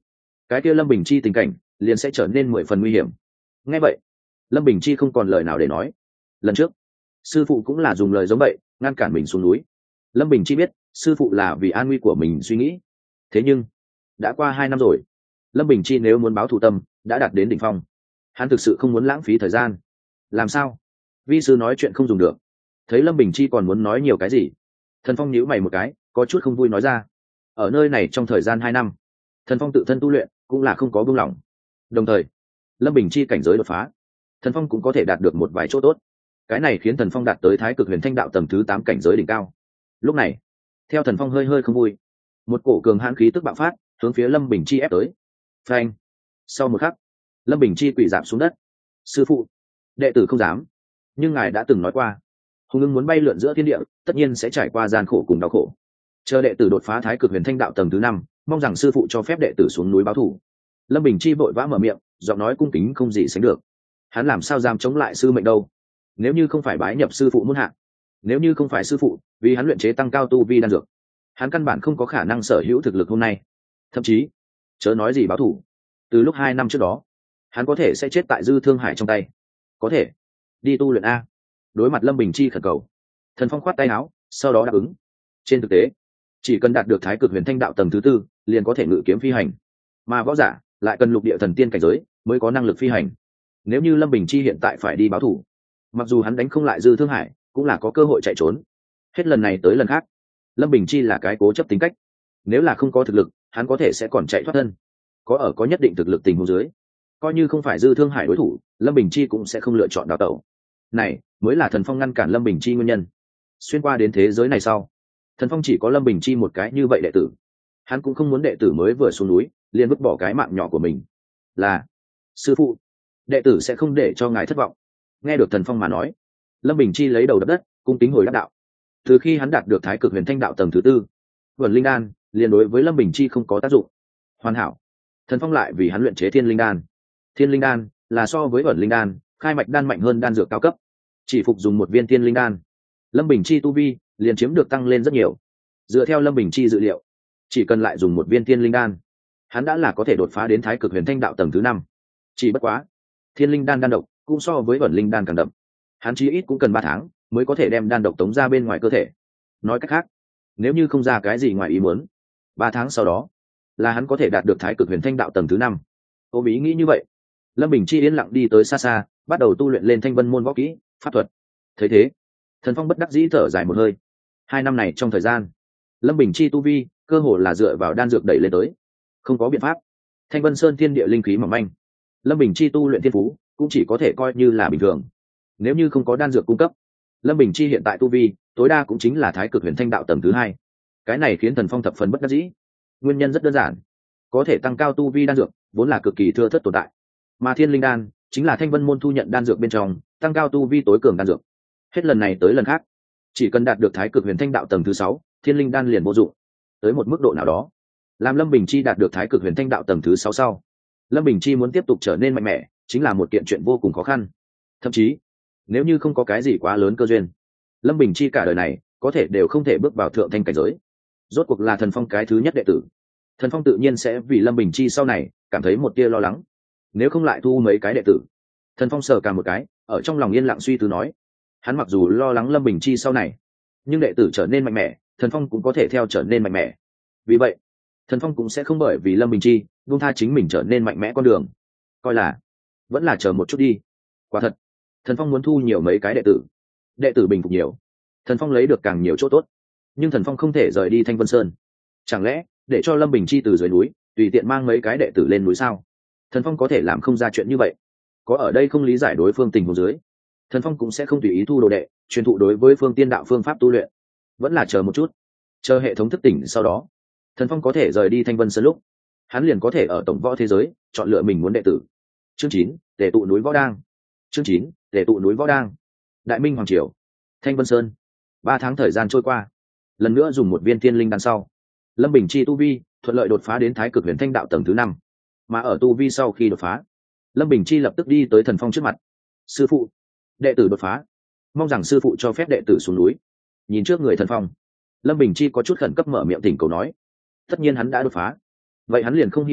cái kia Lâm Bình Chi tình cảnh liền sẽ trở nên 10 phần nguy hiểm. Nghe vậy, Lâm Bình Chi không còn lời nào để nói. Lần trước sư phụ cũng là dùng lời giống vậy ngăn cản mình xuống núi. Lâm Bình Chi biết sư phụ là vì an nguy của mình suy nghĩ. Thế nhưng đã qua 2 năm rồi, Lâm Bình Chi nếu muốn báo thù tâm đã đạt đến đỉnh phong, hắn thực sự không muốn lãng phí thời gian. Làm sao? Vi sư nói chuyện không dùng được. Thấy Lâm Bình Chi còn muốn nói nhiều cái gì, Thần Phong nhíu mày một cái, có chút không vui nói ra. Ở nơi này trong thời gian 2 năm, Thần Phong tự thân tu luyện cũng là không có buông lỏng. Đồng thời, Lâm Bình Chi cảnh giới đột phá, Thần Phong cũng có thể đạt được một vài chỗ tốt. Cái này khiến Thần Phong đạt tới Thái Cực Huyền Thanh Đạo tầng thứ 8 cảnh giới đỉnh cao. Lúc này, theo Thần Phong hơi hơi không vui, một cổ cường hãn khí tức bạo phát, hướng phía Lâm Bình Chi ép tới. Phanh! Sau một khắc, Lâm Bình Chi quỳ rạp xuống đất. Sư phụ, đệ tử không dám, nhưng ngài đã từng nói qua, hùng ưng muốn bay lượn giữa thiên địa, tất nhiên sẽ trải qua gian khổ cùng đau khổ. Chờ đệ tử đột phá Thái Cực Huyền Thanh Đạo tầng thứ 5, mong rằng sư phụ cho phép đệ tử xuống núi báo thù. Lâm Bình Chi vội vã mở miệng, giọng nói cung kính không gì sánh được. Hắn làm sao dám chống lại sư mệnh đâu? Nếu như không phải bái nhập sư phụ muôn hạ, nếu như không phải sư phụ vì hắn luyện chế tăng cao tu vi đan dược, hắn căn bản không có khả năng sở hữu thực lực hôm nay. Thậm chí chớ nói gì báo thù, từ lúc 2 năm trước đó hắn có thể sẽ chết tại Dư Thương Hải trong tay. Có thể đi tu luyện a. Đối mặt Lâm Bình Chi khẩn cầu, Thần Phong khoát tay áo, sau đó đáp ứng. Trên thực tế, chỉ cần đạt được Thái Cực Huyền Thanh Đạo tầng thứ 4, liền có thể ngự kiếm phi hành, mà võ giả lại cần lục địa thần tiên cảnh giới mới có năng lực phi hành. Nếu như Lâm Bình Chi hiện tại phải đi báo thù, mặc dù hắn đánh không lại Dư Thương Hải, cũng là có cơ hội chạy trốn. Hết lần này tới lần khác, Lâm Bình Chi là cái cố chấp tính cách, nếu là không có thực lực, hắn có thể sẽ còn chạy thoát thân. Có nhất định thực lực tình huống dưới, coi như không phải Dư Thương Hải đối thủ, Lâm Bình Chi cũng sẽ không lựa chọn đào tẩu. Này mới là Thần Phong ngăn cản Lâm Bình Chi nguyên nhân. Xuyên qua đến thế giới này sau, Thần Phong chỉ có Lâm Bình Chi một cái như vậy đệ tử, hắn cũng không muốn đệ tử mới vừa xuống núi liền vứt bỏ cái mạng nhỏ của mình. Là sư phụ, đệ tử sẽ không để cho ngài thất vọng. Nghe được Thần Phong mà nói, Lâm Bình Chi lấy đầu đập đất, cung kính hồi đáp đạo. Từ khi hắn đạt được Thái Cực Huyền Thanh Đạo tầng thứ 4, Vẩn Linh Đan liền đối với Lâm Bình Chi không có tác dụng. Hoàn hảo, Thần Phong lại vì hắn luyện chế Thiên Linh Đan. Thiên Linh Đan là so với Vẩn Linh Đan, khai mạch đan mạnh hơn đan dược cao cấp. Chỉ phục dùng một viên Thiên Linh Đan, Lâm Bình Chi tu vi liền chiếm được tăng lên rất nhiều. Dựa theo Lâm Bình Chi dự liệu, chỉ cần lại dùng một viên Thiên Linh Đan, hắn đã là có thể đột phá đến Thái Cực Huyền Thanh Đạo tầng thứ 5. Chỉ bất quá, Thiên Linh Đan đan độc cũng so với Vẩn Linh Đan càng đậm. Hắn chí ít cũng cần 3 tháng mới có thể đem đan độc tống ra bên ngoài cơ thể. Nói cách khác, nếu như không ra cái gì ngoài ý muốn, 3 tháng sau đó là hắn có thể đạt được Thái Cực Huyền Thanh Đạo tầng thứ 5. Ôm ý nghĩ như vậy, Lâm Bình Chi yên lặng đi tới xa xa, bắt đầu tu luyện lên Thanh Vân môn võ kỹ, pháp thuật. Thấy thế, Thần Phong bất đắc dĩ thở dài một hơi. 2 năm này trong thời gian, Lâm Bình Chi tu vi cơ hồ là dựa vào đan dược đẩy lên tới. Không có biện pháp, Thanh Vân Sơn thiên địa linh khí mỏng manh, Lâm Bình Chi tu luyện thiên phú cũng chỉ có thể coi như là bình thường. Nếu như không có đan dược cung cấp, Lâm Bình Chi hiện tại tu vi tối đa cũng chính là Thái Cực Huyền Thanh Đạo tầng thứ 2. Cái này khiến Thần Phong thập phần bất đắc dĩ. Nguyên nhân rất đơn giản, có thể tăng cao tu vi đan dược vốn là cực kỳ thưa thớt tồn tại, mà Thiên Linh Đan chính là Thanh Vân môn thu nhận đan dược bên trong tăng cao tu vi tối cường đan dược. Hết lần này tới lần khác, chỉ cần đạt được Thái Cực Huyền Thanh Đạo tầng thứ 6, Thiên Linh Đan liền vô dụng. Tới một mức độ nào đó, làm Lâm Bình Chi đạt được Thái Cực Huyền Thanh Đạo tầng thứ 6 sau, Lâm Bình Chi muốn tiếp tục trở nên mạnh mẽ chính là một kiện chuyện vô cùng khó khăn. Thậm chí, nếu như không có cái gì quá lớn cơ duyên, Lâm Bình Chi cả đời này có thể đều không thể bước vào thượng thanh cảnh giới. Rốt cuộc là Thần Phong cái thứ nhất đệ tử, Thần Phong tự nhiên sẽ vì Lâm Bình Chi sau này cảm thấy một tia lo lắng. Nếu không lại thu mấy cái đệ tử. Thần Phong sờ cả một cái, ở trong lòng yên lặng suy tư nói, hắn mặc dù lo lắng Lâm Bình Chi sau này, nhưng đệ tử trở nên mạnh mẽ, Thần Phong cũng có thể theo trở nên mạnh mẽ. Vì vậy, Thần Phong cũng sẽ không bởi vì Lâm Bình Chi buông tha chính mình trở nên mạnh mẽ con đường. Coi là vẫn là chờ một chút đi. Quả thật, Thần Phong muốn thu nhiều mấy cái đệ tử bình phục nhiều, Thần Phong lấy được càng nhiều chỗ tốt. Nhưng Thần Phong không thể rời đi Thanh Vân Sơn. Chẳng lẽ để cho Lâm Bình Chi từ dưới núi tùy tiện mang mấy cái đệ tử lên núi sao? Thần Phong có thể làm không ra chuyện như vậy. Có ở đây không lý giải đối phương tình huống dưới, Thần Phong cũng sẽ không tùy ý thu đồ đệ truyền thụ đối với phương tiên đạo phương pháp tu luyện. Vẫn là chờ một chút, chờ hệ thống thức tỉnh sau đó, Thần Phong có thể rời đi Thanh Vân Sơn lúc, hắn liền có thể ở tổng võ thế giới chọn lựa mình muốn đệ tử. Chương 9, tề tụ núi võ đang. Chương 9, tề tụ núi võ đang. Đại Minh hoàng triều, Thanh Vân Sơn. 3 tháng thời gian trôi qua, lần nữa dùng một viên Thiên Linh Đan sau, Lâm Bình Chi tu vi thuận lợi đột phá đến Thái Cực Huyền Thanh Đạo tầng thứ 5. Mà ở tu vi sau khi đột phá, Lâm Bình Chi lập tức đi tới Thần Phong trước mặt. Sư phụ, đệ tử đột phá, mong rằng sư phụ cho phép đệ tử xuống núi. Nhìn trước người Thần Phong, Lâm Bình Chi có chút khẩn cấp mở miệng thỉnh cầu nói. Tất nhiên hắn đã đột phá, vậy hắn liền không hy vọng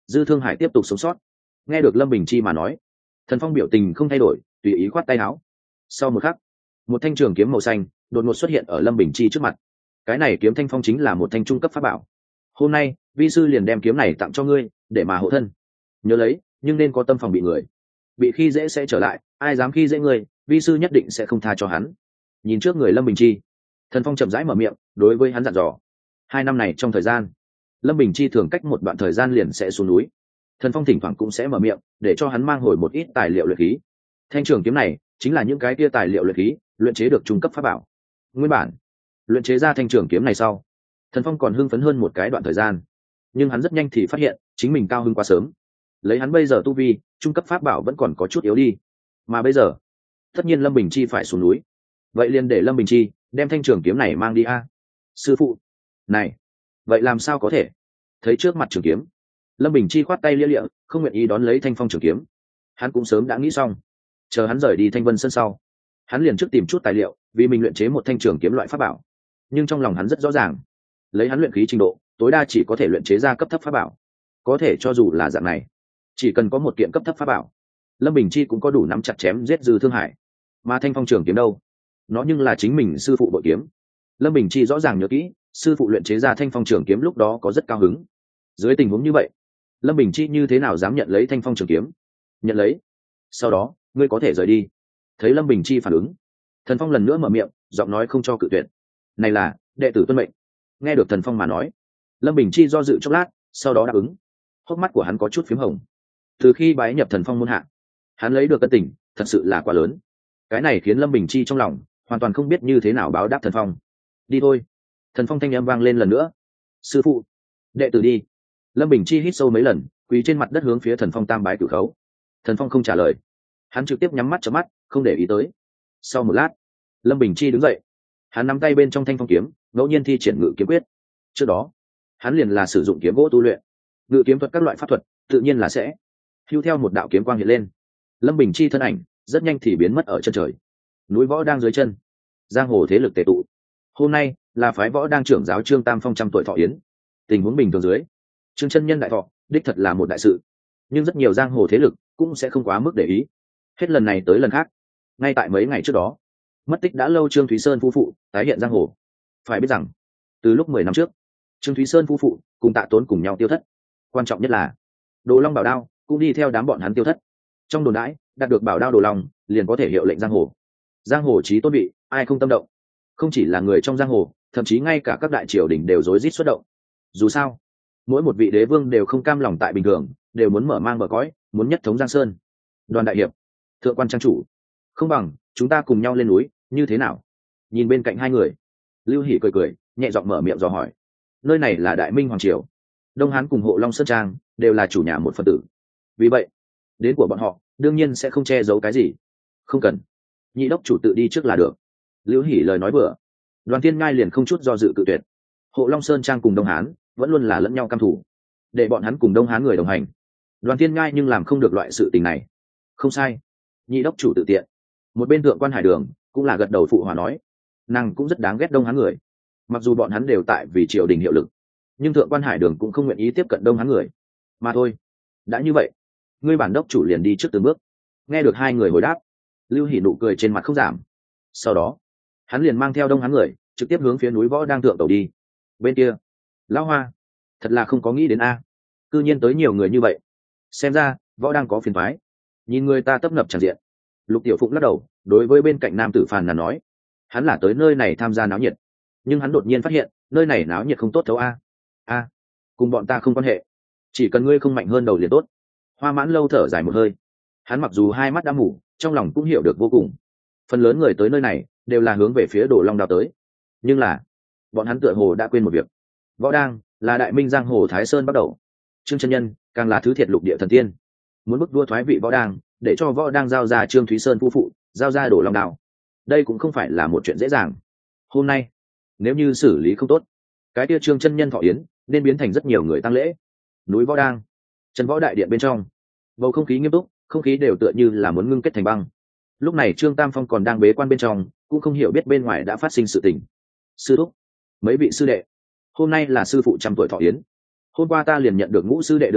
Dư Thương Hải tiếp tục sống sót. Nghe được Lâm Bình Chi mà nói, Thần Phong biểu tình không thay đổi, tùy ý khoát tay áo. Sau một khắc, một thanh trường kiếm màu xanh đột ngột xuất hiện ở Lâm Bình Chi trước mặt. Cái này kiếm thanh phong chính là một thanh trung cấp pháp bảo. Hôm nay vi sư liền đem kiếm này tặng cho ngươi để mà hộ thân, nhớ lấy, nhưng nên có tâm phòng bị người, bị khi dễ sẽ trở lại, ai dám khi dễ ngươi, vi sư nhất định sẽ không tha cho hắn. Nhìn trước người Lâm Bình Chi, Thần Phong chậm rãi mở miệng đối với hắn dặn dò. 2 năm này trong thời gian, Lâm Bình Chi thường cách một đoạn thời gian liền sẽ xuống núi. Thần Phong thỉnh thoảng cũng sẽ mở miệng để cho hắn mang hồi một ít tài liệu luyện khí. Thanh trường kiếm này chính là những cái kia tài liệu luyện khí luyện chế được trung cấp pháp bảo. Nguyên bản luyện chế ra thanh trường kiếm này sau, Thần Phong còn hưng phấn hơn một cái đoạn thời gian, nhưng hắn rất nhanh thì phát hiện chính mình cao hưng quá sớm. Lấy hắn bây giờ tu vi, trung cấp pháp bảo vẫn còn có chút yếu đi, mà bây giờ tất nhiên Lâm Bình Chi phải xuống núi, vậy liền để Lâm Bình Chi đem thanh trường kiếm này mang đi a. Sư phụ, này, vậy làm sao có thể? Thấy trước mặt trường kiếm, Lâm Bình Chi khoát tay lia lịa, không nguyện ý đón lấy thanh phong trường kiếm. Hắn cũng sớm đã nghĩ xong, chờ hắn rời đi Thanh Vân Sơn sau, hắn liền trước tìm chút tài liệu vì mình luyện chế một thanh trường kiếm loại pháp bảo. Nhưng trong lòng hắn rất rõ ràng, lấy hắn luyện khí trình độ, tối đa chỉ có thể luyện chế ra cấp thấp pháp bảo. Có thể cho dù là dạng này, chỉ cần có một kiện cấp thấp pháp bảo, Lâm Bình Chi cũng có đủ nắm chặt chém giết Dư Thương Hải. Mà thanh phong trường kiếm đâu? Nó nhưng là chính mình sư phụ bội kiếm. Lâm Bình Chi rõ ràng nhớ kỹ, sư phụ luyện chế ra thanh phong trường kiếm lúc đó có rất cao hứng. Dưới tình huống như vậy, Lâm Bình Chi như thế nào dám nhận lấy thanh phong trường kiếm? Nhận lấy, sau đó ngươi có thể rời đi. Thấy Lâm Bình Chi phản ứng, Thần Phong lần nữa mở miệng, giọng nói không cho cự tuyệt. Này là đệ tử tuân mệnh. Nghe được Thần Phong mà nói, Lâm Bình Chi do dự chốc lát, sau đó đáp ứng. Hốc mắt của hắn có chút phím hồng. Từ khi bái nhập Thần Phong môn hạ, hắn lấy được ân tình thật sự là quá lớn. Cái này khiến Lâm Bình Chi trong lòng hoàn toàn không biết như thế nào báo đáp Thần Phong. Đi thôi. Thần Phong thanh âm vang lên lần nữa. Sư phụ, đệ tử đi. Lâm Bình Chi hít sâu mấy lần, quỳ trên mặt đất hướng phía Thần Phong tam bái cửu khấu. Thần Phong không trả lời, hắn trực tiếp nhắm mắt chớp mắt, không để ý tới. Sau một lát, Lâm Bình Chi đứng dậy, hắn nắm tay bên trong thanh phong kiếm, ngẫu nhiên thi triển ngự kiếm quyết. Trước đó, hắn liền là sử dụng kiếm gỗ tu luyện, ngự kiếm thuật các loại pháp thuật, tự nhiên là sẽ hưu theo một đạo kiếm quang hiện lên. Lâm Bình Chi thân ảnh rất nhanh thì biến mất ở chân trời. Núi Võ đang dưới chân, giang hồ thế lực tề tụ. Hôm nay là phái Võ đang trưởng giáo Trương Tam Phong 100 tuổi thọ yến. Tình huống bình thường dưới, Trương chân nhân đại thọ, đích thật là một đại sự, nhưng rất nhiều giang hồ thế lực cũng sẽ không quá mức để ý. Hết lần này tới lần khác, ngay tại mấy ngày trước đó, mất tích đã lâu Trương Thúy Sơn phu phụ tái hiện giang hồ. Phải biết rằng, từ lúc 10 năm trước, Trương Thúy Sơn phu phụ cùng Tạ Tốn cùng nhau tiêu thất. Quan trọng nhất là, Đồ Long Bảo Đao cũng đi theo đám bọn hắn tiêu thất. Trong đồn đãi, đạt được Bảo Đao Đồ Long liền có thể hiệu lệnh giang hồ. Giang hồ chí tôn bị, ai không tâm động? Không chỉ là người trong giang hồ, thậm chí ngay cả các đại triều đình đều rối rít xuất động. Dù sao, mỗi một vị đế vương đều không cam lòng tại bình thường, đều muốn mở mang bờ cõi, muốn nhất thống Giang Sơn. Đoàn đại hiệp, thượng quan trang chủ, không bằng chúng ta cùng nhau lên núi, như thế nào? Nhìn bên cạnh hai người, Lưu Hỷ cười cười, nhẹ giọng mở miệng dò hỏi. Nơi này là Đại Minh hoàng triều, Đông Hán cùng Hộ Long Sơn Trang đều là chủ nhà một phần tử, vì vậy đến của bọn họ đương nhiên sẽ không che giấu cái gì. Không cần, nhị đốc chủ tự đi trước là được. Lưu Hỷ lời nói vừa, Đoàn Thiên Ngai liền không chút do dự cự tuyệt. Hộ Long Sơn Trang cùng Đông Hán vẫn luôn là lẫn nhau căm thù, để bọn hắn cùng Đông Hán người đồng hành. Đoàn Thiên Ngai nhưng làm không được loại sự tình này. Không sai, nhị đốc chủ tự tiện. Một bên thượng quan Hải Đường cũng là gật đầu phụ hòa nói, nàng cũng rất đáng ghét Đông Hán người. Mặc dù bọn hắn đều tại vì triều đình hiệu lực, nhưng thượng quan Hải Đường cũng không nguyện ý tiếp cận Đông Hán người. Mà thôi, đã như vậy, ngươi bản đốc chủ liền đi trước từng bước. Nghe được hai người hồi đáp, Lưu Hỷ nụ cười trên mặt không giảm. Sau đó, hắn liền mang theo Đông Hán người trực tiếp hướng phía núi Võ đang thượng tàu đi. Bên kia, Lão Hoa thật là không có nghĩ đến a, cư nhiên tới nhiều người như vậy. Xem ra Võ đang có phiền toái. Nhìn người ta tấp nập tràn diện, Lục Tiểu Phụng lắc đầu, đối với bên cạnh nam tử phàn nàn nói, hắn là tới nơi này tham gia náo nhiệt, nhưng hắn đột nhiên phát hiện nơi này náo nhiệt không tốt thấu a. Cùng bọn ta không quan hệ, chỉ cần ngươi không mạnh hơn đầu liền tốt. Hoa Mãn Lâu thở dài một hơi, hắn mặc dù hai mắt đã mù, trong lòng cũng hiểu được vô cùng. Phần lớn người tới nơi này đều là hướng về phía Đồ Long Đao tới, nhưng là bọn hắn tựa hồ đã quên một việc. Võ đang là Đại Minh giang hồ Thái Sơn bắt đầu, Trương chân nhân càng là thứ thiệt lục địa thần tiên, muốn bức vua thoái vị Võ đang, để cho Võ đang giao ra Trương Thúy Sơn phu phụ, giao ra Đồ Long Đao, đây cũng không phải là một chuyện dễ dàng. Hôm nay nếu như xử lý không tốt, cái kia Trương chân nhân thọ yến nên biến thành rất nhiều người tăng lễ. Núi Võ đang, Trần Võ đại điện bên trong, bầu không khí nghiêm túc, không khí đều tựa như là muốn ngưng kết thành băng. Lúc này Trương Tam Phong còn đang bế quan bên trong, cũng không hiểu biết bên ngoài đã phát sinh sự tình. Sư thúc, mấy vị sư đệ, hôm nay là sư phụ 100 tuổi thọ yến. Hôm qua ta liền nhận được Ngũ sư đệ đưa tin,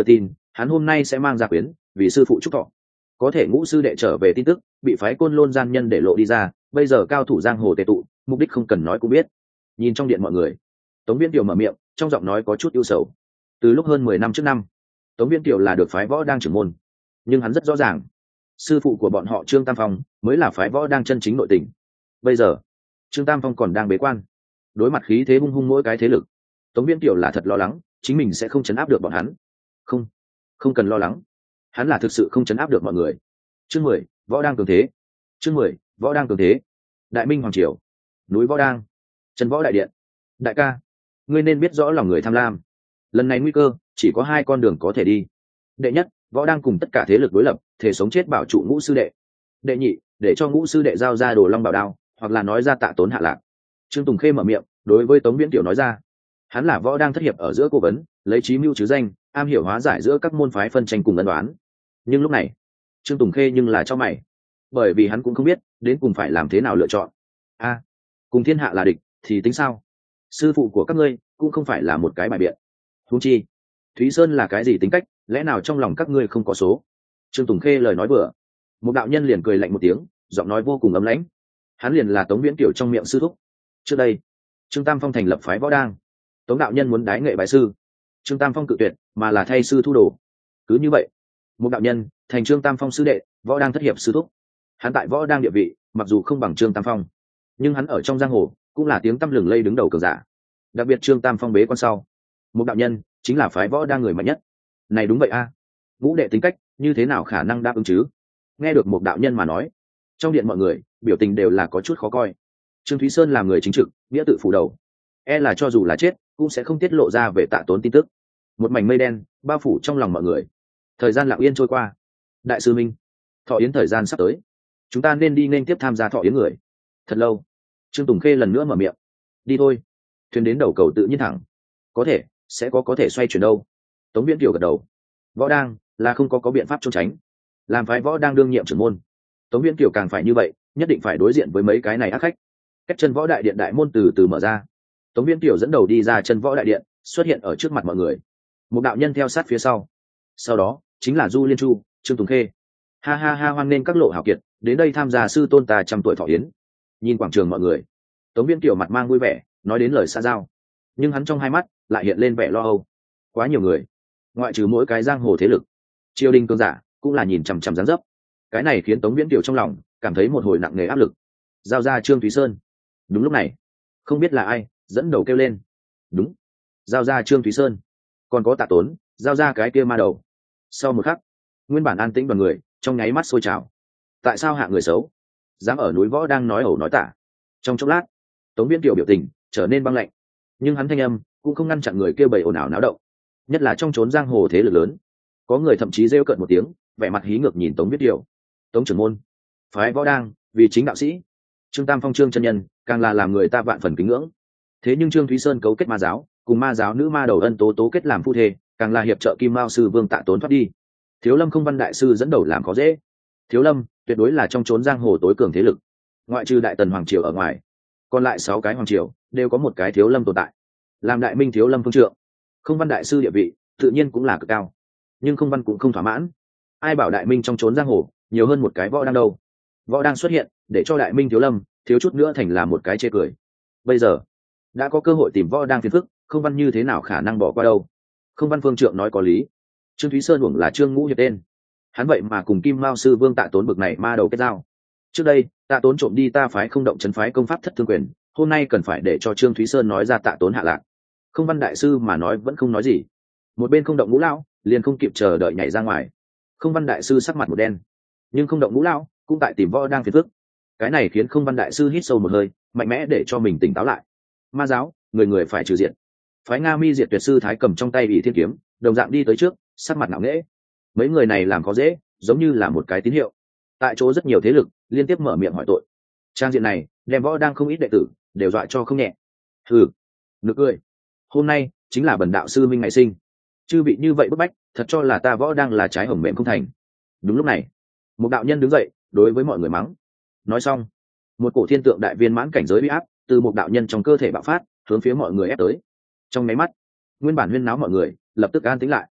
hắn hôm nay sẽ mang ra quyến vì sư phụ chúc thọ. Có thể Ngũ sư đệ trở về tin tức bị phái Côn Lôn gian nhân để lộ đi ra, bây giờ cao thủ giang hồ tề tụ, mục đích không cần nói cũng biết. Nhìn trong điện mọi người, Tống Viễn Kiều mở miệng, trong giọng nói có chút ưu sầu. Từ lúc hơn 10 năm trước năm, Tống Viễn Kiều là được phái võ đang trưởng môn, nhưng hắn rất rõ ràng, sư phụ của bọn họ Trương Tam Phong mới là phái võ đang chân chính nội tình. Bây giờ, Trương Tam Phong còn đang bế quan, đối mặt khí thế hung hung mỗi cái thế lực, Tống Viễn Kiều là thật lo lắng, chính mình sẽ không chấn áp được bọn hắn. Không, không cần lo lắng, hắn là thực sự không chấn áp được mọi người. Chương 10, võ đang cường thế. Chương 10, võ đang cường thế. Đại Minh hoàng triều, núi võ đang, Trần Võ đại điện. Đại ca, ngươi nên biết rõ lòng người tham lam. Lần này nguy cơ chỉ có hai con đường có thể đi. Đệ nhất, võ đang cùng tất cả thế lực đối lập, thể sống chết bảo trụ Ngũ sư đệ. Đệ nhị, để cho Ngũ sư đệ giao ra Đồ Long bảo đao, hoặc là nói ra Tạ Tốn hạ lạc. Trương Tùng Khê mở miệng, đối với Tống Viễn Kiều nói ra. Hắn là võ đang thất hiệp ở giữa cố vấn, lấy chí mưu chứ danh, am hiểu hóa giải giữa các môn phái phân tranh cùng ân đoán. Nhưng lúc này, Trương Tùng Khê nhưng là cho mày, bởi vì hắn cũng không biết đến cùng phải làm thế nào lựa chọn. Cùng thiên hạ là địch thì tính sao? Sư phụ của các ngươi cũng không phải là một cái bài biện. Huống chi, Thúy Sơn là cái gì tính cách, lẽ nào trong lòng các ngươi không có số? Trương Tùng Khê lời nói bừa, một đạo nhân liền cười lạnh một tiếng, giọng nói vô cùng ấm lãnh. Hắn liền là Tống Viễn Kiều trong miệng sư thúc. Trước đây, Trương Tam Phong thành lập phái võ đang, Tống đạo nhân muốn đái nghệ bái sư, Trương Tam Phong cự tuyệt, mà là thay sư thu đồ. Cứ như vậy, một đạo nhân thành Trương Tam Phong sư đệ, võ đang thất hiệp sư thúc. Hắn tại võ đang địa vị mặc dù không bằng Trương Tam Phong, nhưng hắn ở trong giang hồ cũng là tiếng tăm lừng lây đứng đầu cường giả. Đặc biệt Trương Tam Phong bế quan sau, một đạo nhân chính là phái võ đang người mạnh nhất. Này đúng vậy a, Ngũ đệ tính cách như thế nào khả năng đáp ứng chứ? Nghe được một đạo nhân mà nói, trong điện mọi người biểu tình đều là có chút khó coi. Trương Thúy Sơn làm người chính trực, nghĩa tự phủ đầu, là cho dù là chết cũng sẽ không tiết lộ ra về Tạ Tốn tin tức. Một mảnh mây đen bao phủ trong lòng mọi người. Thời gian lặng yên trôi qua. Đại sư Minh, thọ yến thời gian sắp tới, chúng ta nên đi nên tiếp tham gia thọ yến người. Thật lâu, Trương Tùng Khê lần nữa mở miệng. Đi thôi. Thuyền đến đầu cầu tự nhiên thẳng. Có thể sẽ có thể xoay chuyển đâu. Tống Viễn Kiều gật đầu. Võ đang là không có biện pháp trốn tránh. Làm phái võ đang đương nhiệm trưởng môn, Tống Viễn Kiều càng phải như vậy, nhất định phải đối diện với mấy cái này ác khách. Cách chân võ đại điện đại môn từ từ mở ra. Tống Viễn Kiều dẫn đầu đi ra chân võ đại điện, xuất hiện ở trước mặt mọi người. Một đạo nhân theo sát phía sau. Sau đó chính là Du Liên Chu, Trương Tùng Khê. Ha ha ha, hoan nghênh các lộ hảo kiệt đến đây tham gia sư tôn ta 100 tuổi thọ yến. Nhìn quảng trường mọi người, Tống Viễn Kiều mặt mang vui vẻ, nói đến lời xã giao, nhưng hắn trong hai mắt lại hiện lên vẻ lo âu. Quá nhiều người, ngoại trừ mỗi cái giang hồ thế lực, triều đình cường giả cũng là nhìn chằm chằm dáng dấp. Cái này khiến Tống Viễn Kiều trong lòng cảm thấy một hồi nặng nề áp lực. Giao ra Trương Thúy Sơn. Đúng lúc này, không biết là ai dẫn đầu kêu lên. Đúng, giao ra Trương Thúy Sơn. Còn có Tạ Tốn, giao ra cái kia ma đầu. Sau một khắc, nguyên bản an tĩnh đoàn người trong nháy mắt sôi trào. Tại sao hạ người xấu dám ở núi võ đang nói ẩu nói tả? Trong chốc lát, Tống Viễn Kiều biểu tình trở nên băng lạnh, nhưng hắn thanh âm cũng không ngăn chặn người kêu bầy ồn ào náo động. Nhất là trong chốn giang hồ thế lực lớn, có người thậm chí rêu cợt một tiếng, vẻ mặt hí ngược nhìn Tống Viễn Kiều. Tống trưởng môn, phái võ đang vì chính đạo sĩ Trương Tam Phong Trương chân nhân càng là làm người ta vạn phần kính ngưỡng. Thế nhưng Trương Thúy Sơn cấu kết ma giáo, cùng ma giáo nữ ma đầu Ân Tố Tố kết làm phu thê, càng là hiệp trợ Kim Mao sư Vương Tạ Tốn thoát đi. Thiếu Lâm Không Văn đại sư dẫn đầu làm khó dễ. Thiếu Lâm tuyệt đối là trong chốn giang hồ tối cường thế lực, ngoại trừ Đại Tần hoàng triều ở ngoài, còn lại 6 cái hoàng triều đều có một cái Thiếu Lâm tồn tại. Làm Đại Minh Thiếu Lâm phương trượng, Không Văn đại sư địa vị tự nhiên cũng là cực cao. Nhưng Không Văn cũng không thỏa mãn. Ai bảo Đại Minh trong chốn giang hồ nhiều hơn một cái võ đang đâu? Võ đang xuất hiện để cho Đại Minh Thiếu Lâm thiếu chút nữa thành là một cái chê cười. Bây giờ đã có cơ hội tìm võ đang phiền phức, Không Văn như thế nào khả năng bỏ qua đâu? Không Văn phương trượng nói có lý. Trương Thúy Sơn uổng là Trương Ngũ hiệp tên, hắn vậy mà cùng Kim Mao sư Vương Tạ Tốn bực này ma đầu kết giao. Trước đây Tạ Tốn trộm đi ta phái Không Động trấn phái công pháp thất thương quyền, hôm nay cần phải để cho Trương Thúy Sơn nói ra Tạ Tốn hạ lạc. Không Văn đại sư mà nói vẫn không nói gì. Một bên Không Động Ngũ lão liền không kịp chờ đợi nhảy ra ngoài. Không Văn đại sư sắc mặt một đen, nhưng Không Động Ngũ lão cũng tại tìm võ đang phiền phức. Cái này khiến Không Văn đại sư hít sâu một hơi, mạnh mẽ để cho mình tỉnh táo lại. Ma giáo, người người phải trừ diệt. Phái Nga Mi Diệt Tuyệt sư Thái cầm trong tay ỷ thiên kiếm, đồng dạng đi tới trước, sắc mặt ngạo nghễ. Mấy người này làm khó dễ, giống như là một cái tín hiệu. Tại chỗ rất nhiều thế lực liên tiếp mở miệng hỏi tội. Trang diện này đem võ đang không ít đệ tử đều dọa cho không nhẹ. Nực cười. Hôm nay chính là bần đạo sư minh ngày sinh, chư vị như vậy bức bách, thật cho là ta võ đang là trái hồng mềm không thành. Đúng lúc này, một đạo nhân đứng dậy đối với mọi người mắng. Nói xong, một cổ thiên tượng đại viên mãn cảnh giới uy áp từ một đạo nhân trong cơ thể bạo phát, hướng phía mọi người ép tới. Trong máy mắt, nguyên bản huyên náo mọi người lập tức an tĩnh lại.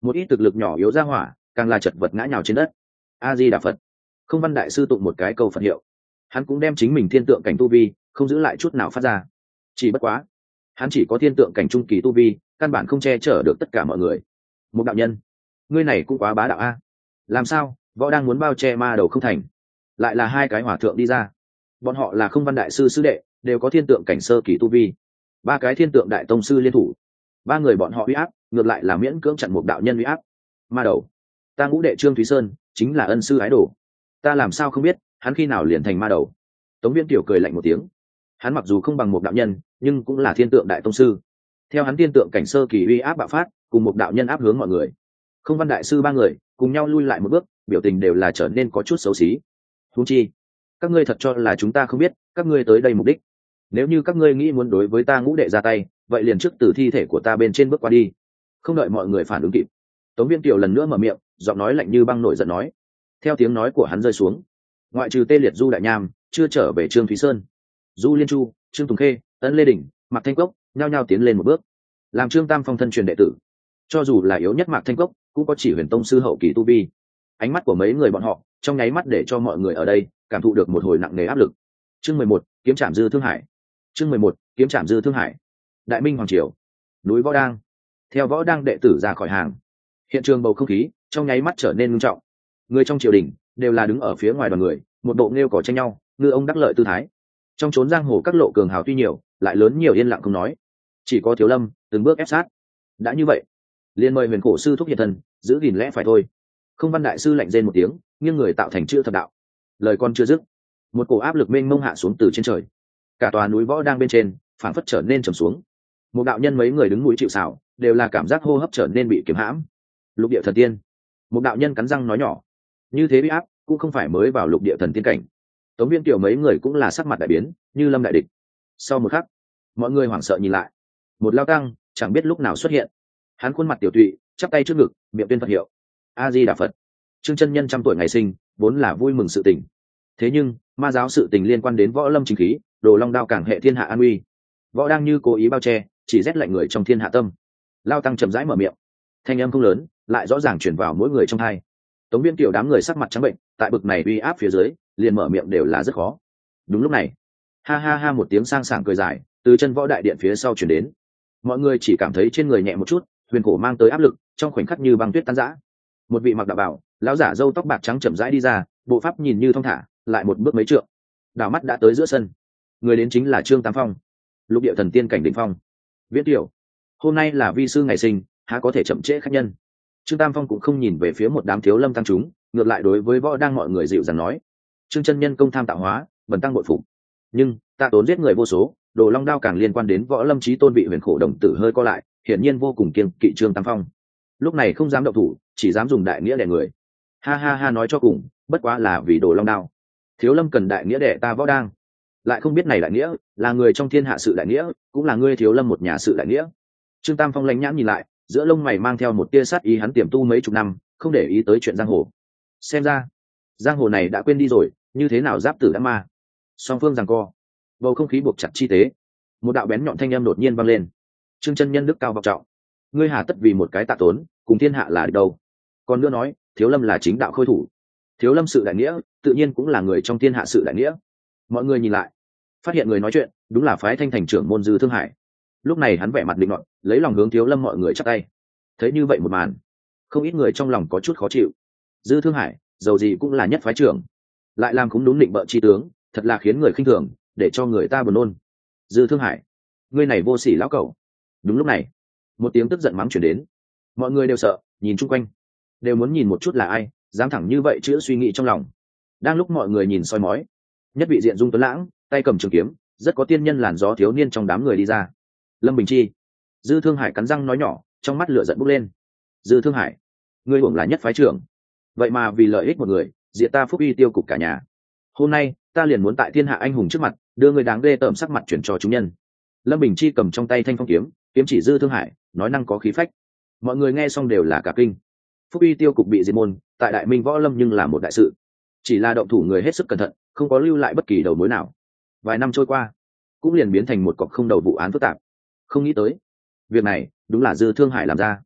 một ít thực lực nhỏ yếu ra hỏa càng là chật vật ngã nhào trên đất. A Di Đà Phật. Không Văn đại sư tụng một cái câu Phật hiệu, hắn cũng đem chính mình thiên tượng cảnh tu vi không giữ lại chút nào phát ra. Chỉ bất quá hắn chỉ có thiên tượng cảnh trung kỳ tu vi, căn bản không che chở được tất cả mọi người. Một đạo nhân, ngươi này cũng quá bá đạo a. Làm sao võ đang muốn bao che ma đầu không thành? Lại là hai cái hòa thượng đi ra, bọn họ là Không Văn đại sư sư đệ, đều có thiên tượng cảnh sơ kỳ tu vi. Ba cái thiên tượng đại tông sư liên thủ, ba người bọn họ uy áp ngược lại là miễn cưỡng chặn một đạo nhân uy áp. Ma đầu, ta ngũ đệ Trương Thúy Sơn chính là ân sư ái đồ, ta làm sao không biết hắn khi nào liền thành ma đầu. Tống Viễn Tiểu cười lạnh một tiếng, hắn mặc dù không bằng một đạo nhân nhưng cũng là thiên tượng đại tông sư, theo hắn thiên tượng cảnh sơ kỳ uy áp bạo phát, cùng một đạo nhân áp hướng mọi người. Không Văn đại sư ba người cùng nhau lui lại một bước, biểu tình đều là trở nên có chút xấu xí. Huống chi các ngươi thật cho là chúng ta không biết các ngươi tới đây mục đích? Nếu như các ngươi nghĩ muốn đối với ta ngũ đệ ra tay, vậy liền trước từ thi thể của ta bên trên bước qua đi. Không đợi mọi người phản ứng kịp, Tống Viễn Kiều lần nữa mở miệng, giọng nói lạnh như băng nổi giận nói. Theo tiếng nói của hắn rơi xuống, ngoại trừ tê liệt Du Đại Nham chưa trở về Trương Thúy Sơn, Du Liên Chu, Trương Tùng Khê, Ân Lê Đình, Mạc Thanh Cốc nhao nhao tiến lên một bước, làm Trương Tam Phong thân truyền đệ tử. Cho dù là yếu nhất Mạc Thanh Cốc cũng có chỉ huyền tông sư hậu kỳ tu vi. Ánh mắt của mấy người bọn họ trong nháy mắt để cho mọi người ở đây cảm thụ được một hồi nặng nề áp lực. Chương 11, kiếm trảm Dư Thương Hải. Chương 11, kiếm trảm Dư Thương Hải. Đại Minh hoàng triều, núi Võ Đang. Theo Võ Đang đệ tử ra khỏi hàng, hiện trường bầu không khí trong nháy mắt trở nên nghiêm trọng. Người trong triều đình đều là đứng ở phía ngoài đoàn người, một bộ nghêu cỏ tranh nhau, ngư ông đắc lợi tư thái. Trong chốn giang hồ các lộ cường hào tuy nhiều, lại lớn nhiều yên lặng không nói. Chỉ có Thiếu Lâm từng bước ép sát. Đã như vậy, liền mời Huyền Cổ sư thúc hiện thân, giữ gìn lẽ phải thôi. Không Văn đại sư lạnh rên một tiếng, nghiêng người tạo thành chữ thập đạo. Lời con chưa dứt, một cổ áp lực mênh mông hạ xuống từ trên trời. Cả tòa núi Võ Đang bên trên phảng phất trở nên trầm xuống. Một đạo nhân mấy người đứng mũi chịu sào, đều là cảm giác hô hấp trở nên bị kiềm hãm. Lục địa thần tiên, một đạo nhân cắn răng nói nhỏ, như thế bị áp cũng không phải mới vào lục địa thần tiên cảnh. Tống Viên Kiều mấy người cũng là sắc mặt đại biến, như lâm đại địch. Sau một khắc, mọi người hoảng sợ nhìn lại, một lao tăng chẳng biết lúc nào xuất hiện. Hắn khuôn mặt tiểu tụy, chắp tay trước ngực, miệng tuyên Phật hiệu. A Di Đà Phật. Trương chân nhân 100 tuổi ngày sinh vốn là vui mừng sự tình, thế nhưng ma giáo sự tình liên quan đến võ lâm chính khí, Đồ Long đao càng hệ thiên hạ an uy, võ đang như cố ý bao che, chỉ rét lạnh người trong thiên hạ tâm. Lao tăng chậm rãi mở miệng, thanh âm không lớn, lại rõ ràng truyền vào mỗi người trong tai. Tống Viên Kiều đám người sắc mặt trắng bệnh, tại bực này uy áp phía dưới, liền mở miệng đều là rất khó. Đúng lúc này, ha ha ha một tiếng sang sảng cười dài từ chân võ đại điện phía sau truyền đến. Mọi người chỉ cảm thấy trên người nhẹ một chút, huyền cổ mang tới áp lực trong khoảnh khắc như băng tuyết tan rã. Một vị mặc đạo bào, lão giả râu tóc bạc trắng chậm rãi đi ra, bộ pháp nhìn như thong thả, lại một bước mấy trượng, đảo mắt đã tới giữa sân. Người đến chính là Trương Tam Phong, lục địa thần tiên cảnh đỉnh phong. Viễn Tiểu, hôm nay là vi sư ngày sinh, há có thể chậm trễ khách nhân. Trương Tam Phong cũng không nhìn về phía một đám thiếu lâm tăng chúng, ngược lại đối với võ đang mọi người dịu dàng nói: Trương chân nhân công tham tạo hóa, bần tăng bội phục, nhưng tạ tốn giết người vô số, Đồ Long đao càng liên quan đến võ lâm chí tôn vị huyền khổ đồng tử hơi co lại, hiển nhiên vô cùng kiêng kỵ Trương Tam Phong. Lúc này không dám động thủ, chỉ dám dùng đại nghĩa đè người. Ha ha ha, nói cho cùng bất quá là vì Đồ Long đao. Thiếu lâm cần đại nghĩa đè ta võ đang, lại không biết này đại nghĩa là người trong thiên hạ sự đại nghĩa, cũng là ngươi Thiếu lâm một nhà sự đại nghĩa. Trương Tam Phong lãnh nhãn nhìn lại, giữa lông mày mang theo một tia sát ý, hắn tiềm tu mấy chục năm, không để ý tới chuyện giang hồ. Xem ra giang hồ này đã quên đi rồi, như thế nào giáp tử đã ma. Song phương giằng co, bầu không khí buộc chặt chi tế. Một đạo bén nhọn thanh âm đột nhiên vang lên. Trương chân nhân đức cao vọng trọng, ngươi hà tất vì một cái tạ tốn cùng thiên hạ là đâu? Còn nữa nói, Thiếu lâm là chính đạo khôi thủ, Thiếu lâm sự đại nghĩa tự nhiên cũng là người trong thiên hạ sự đại nghĩa. Mọi người nhìn lại, phát hiện người nói chuyện đúng là phái Thanh thành trưởng môn Dư Thương Hải. Lúc này hắn vẻ mặt định nọt, lấy lòng hướng Thiếu lâm mọi người chắp tay. Thấy như vậy một màn, không ít người trong lòng có chút khó chịu. Dư Thương Hải dầu gì cũng là nhất phái trưởng, lại làm cũng đúng định bợ chi tướng, thật là khiến người khinh thường, để cho người ta buồn nôn. Dư Thương Hải, ngươi này vô sỉ lão cẩu. Đúng lúc này, một tiếng tức giận mắng chuyển đến. Mọi người đều sợ, nhìn chung quanh, đều muốn nhìn một chút là ai dám thẳng như vậy chữa suy nghĩ trong lòng. Đang lúc mọi người nhìn soi mói, nhất vị diện dung tuấn lãng, tay cầm trường kiếm, rất có tiên nhân làn gió thiếu niên trong đám người đi ra. Lâm Bình Chi. Dư Thương Hải cắn răng nói nhỏ, trong mắt lửa giận bốc lên. Dư Thương Hải, ngươi hưởng là nhất phái trưởng, vậy mà vì lợi ích một người diệt ta Phúc Uy Tiêu cục cả nhà. Hôm nay ta liền muốn tại thiên hạ anh hùng trước mặt đưa người đáng ghê tởm sắc mặt chuyển cho chúng nhân. Lâm Bình Chi cầm trong tay thanh phong kiếm, kiếm chỉ Dư Thương Hải, nói năng có khí phách. Mọi người nghe xong đều là cả kinh. Phúc Uy Tiêu cục bị diệt môn, tại Đại Minh võ lâm nhưng là một đại sự. Chỉ là động thủ người hết sức cẩn thận, không có lưu lại bất kỳ đầu mối nào. Vài năm trôi qua, cũng liền biến thành một cọc không đầu vụ án phức tạp. Không nghĩ tới, việc này đúng là Dư Thương Hải làm ra.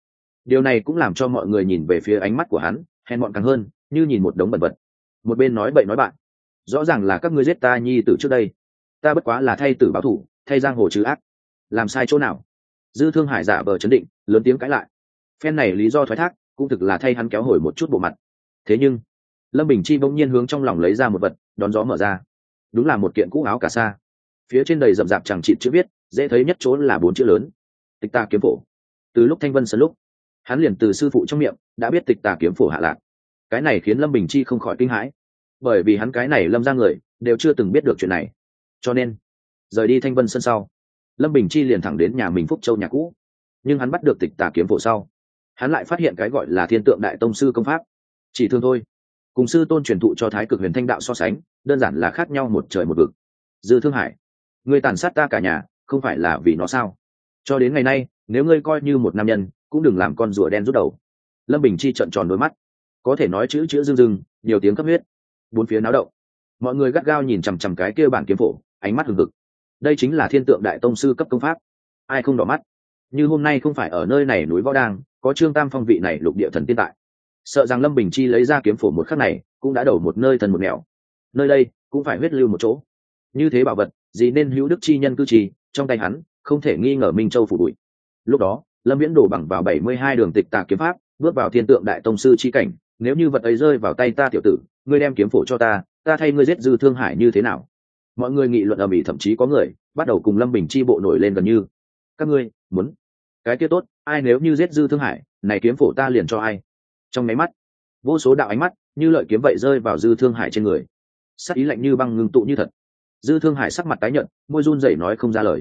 Điều này cũng làm cho mọi người nhìn về phía ánh mắt của hắn hèn mọn càng hơn, như nhìn một đống bẩn vật. Một bên nói bậy nói bạn, rõ ràng là các ngươi giết ta nhi tử trước đây, ta bất quá là thay tử báo thủ, thay giang hồ trừ ác, làm sai chỗ nào? Dư Thương Hải giả vờ chấn định, lớn tiếng cãi lại. Phen này lý do thoái thác cũng thực là thay hắn kéo hồi một chút bộ mặt. Thế nhưng Lâm Bình Chi bỗng nhiên hướng trong lòng lấy ra một vật, đón gió mở ra. Đúng là một kiện cũ áo cà sa, phía trên đầy rậm rạp chẳng chịt chữ viết, dễ thấy nhất chỗ là 4 chữ lớn: Tịch Tà Kiếm Phổ. Từ lúc Thanh Vân Sơn lúc, hắn liền từ sư phụ trong miệng đã biết Tịch Tà Kiếm Phổ hạ lạc. Cái này khiến Lâm Bình Chi không khỏi kinh hãi, bởi vì hắn cái này Lâm ra người đều chưa từng biết được chuyện này. Cho nên rời đi Thanh Vân Sơn sau, Lâm Bình Chi liền thẳng đến nhà mình Phúc Châu nhà cũ. Nhưng hắn bắt được Tịch Tà Kiếm Phổ sau, hắn lại phát hiện cái gọi là Thiên Tượng Đại Tông sư công pháp chỉ thương thôi, cùng sư tôn truyền thụ cho Thái Cực Huyền Thanh đạo so sánh, đơn giản là khác nhau một trời một vực. Dư Thương Hải, ngươi tàn sát ta cả nhà không phải là vì nó sao? Cho đến ngày nay, nếu ngươi coi như một nam nhân, cũng đừng làm con rùa đen rút đầu. Lâm Bình Chi trợn tròn đôi mắt, có thể nói chữ chữ rưng rưng, nhiều tiếng cấp huyết. Bốn phía náo động, mọi người gắt gao nhìn chằm chằm cái kia bản kiếm phổ, ánh mắt hừng hực. Đây chính là Thiên Tượng Đại Tông sư cấp công pháp, ai không đỏ mắt? Như hôm nay không phải ở nơi này núi Võ Đang, có Trương Tam Phong vị này lục địa thần tiên tại, sợ rằng Lâm Bình Chi lấy ra kiếm phổ một khắc này cũng đã đầu một nơi thần một nẻo. Nơi đây cũng phải huyết lưu một chỗ. Như thế bảo vật gì nên hữu đức chi nhân cư trì, trong tay hắn không thể nghi ngờ Minh Châu phủ bụi. Lúc đó Lâm Viễn đổ bằng vào 72 đường Tịch Tà kiếm pháp, bước vào Thiên Tượng Đại Tông sư chi cảnh. Nếu như vật ấy rơi vào tay ta tiểu tử, ngươi đem kiếm phổ cho ta, ta thay ngươi giết Dư Thương Hải như thế nào? Mọi người nghị luận ầm ĩ, thậm chí có người bắt đầu cùng Lâm Bình Chi bộ nổi lên gần như. Các ngươi muốn cái kia tốt, ai nếu như giết Dư Thương Hải, này kiếm phổ ta liền cho ai. Trong máy mắt, vô số đạo ánh mắt như lợi kiếm vậy rơi vào Dư Thương Hải trên người, sắc ý lạnh như băng ngưng tụ như thật. Dư Thương Hải sắc mặt tái nhợt, môi run rẩy nói không ra lời.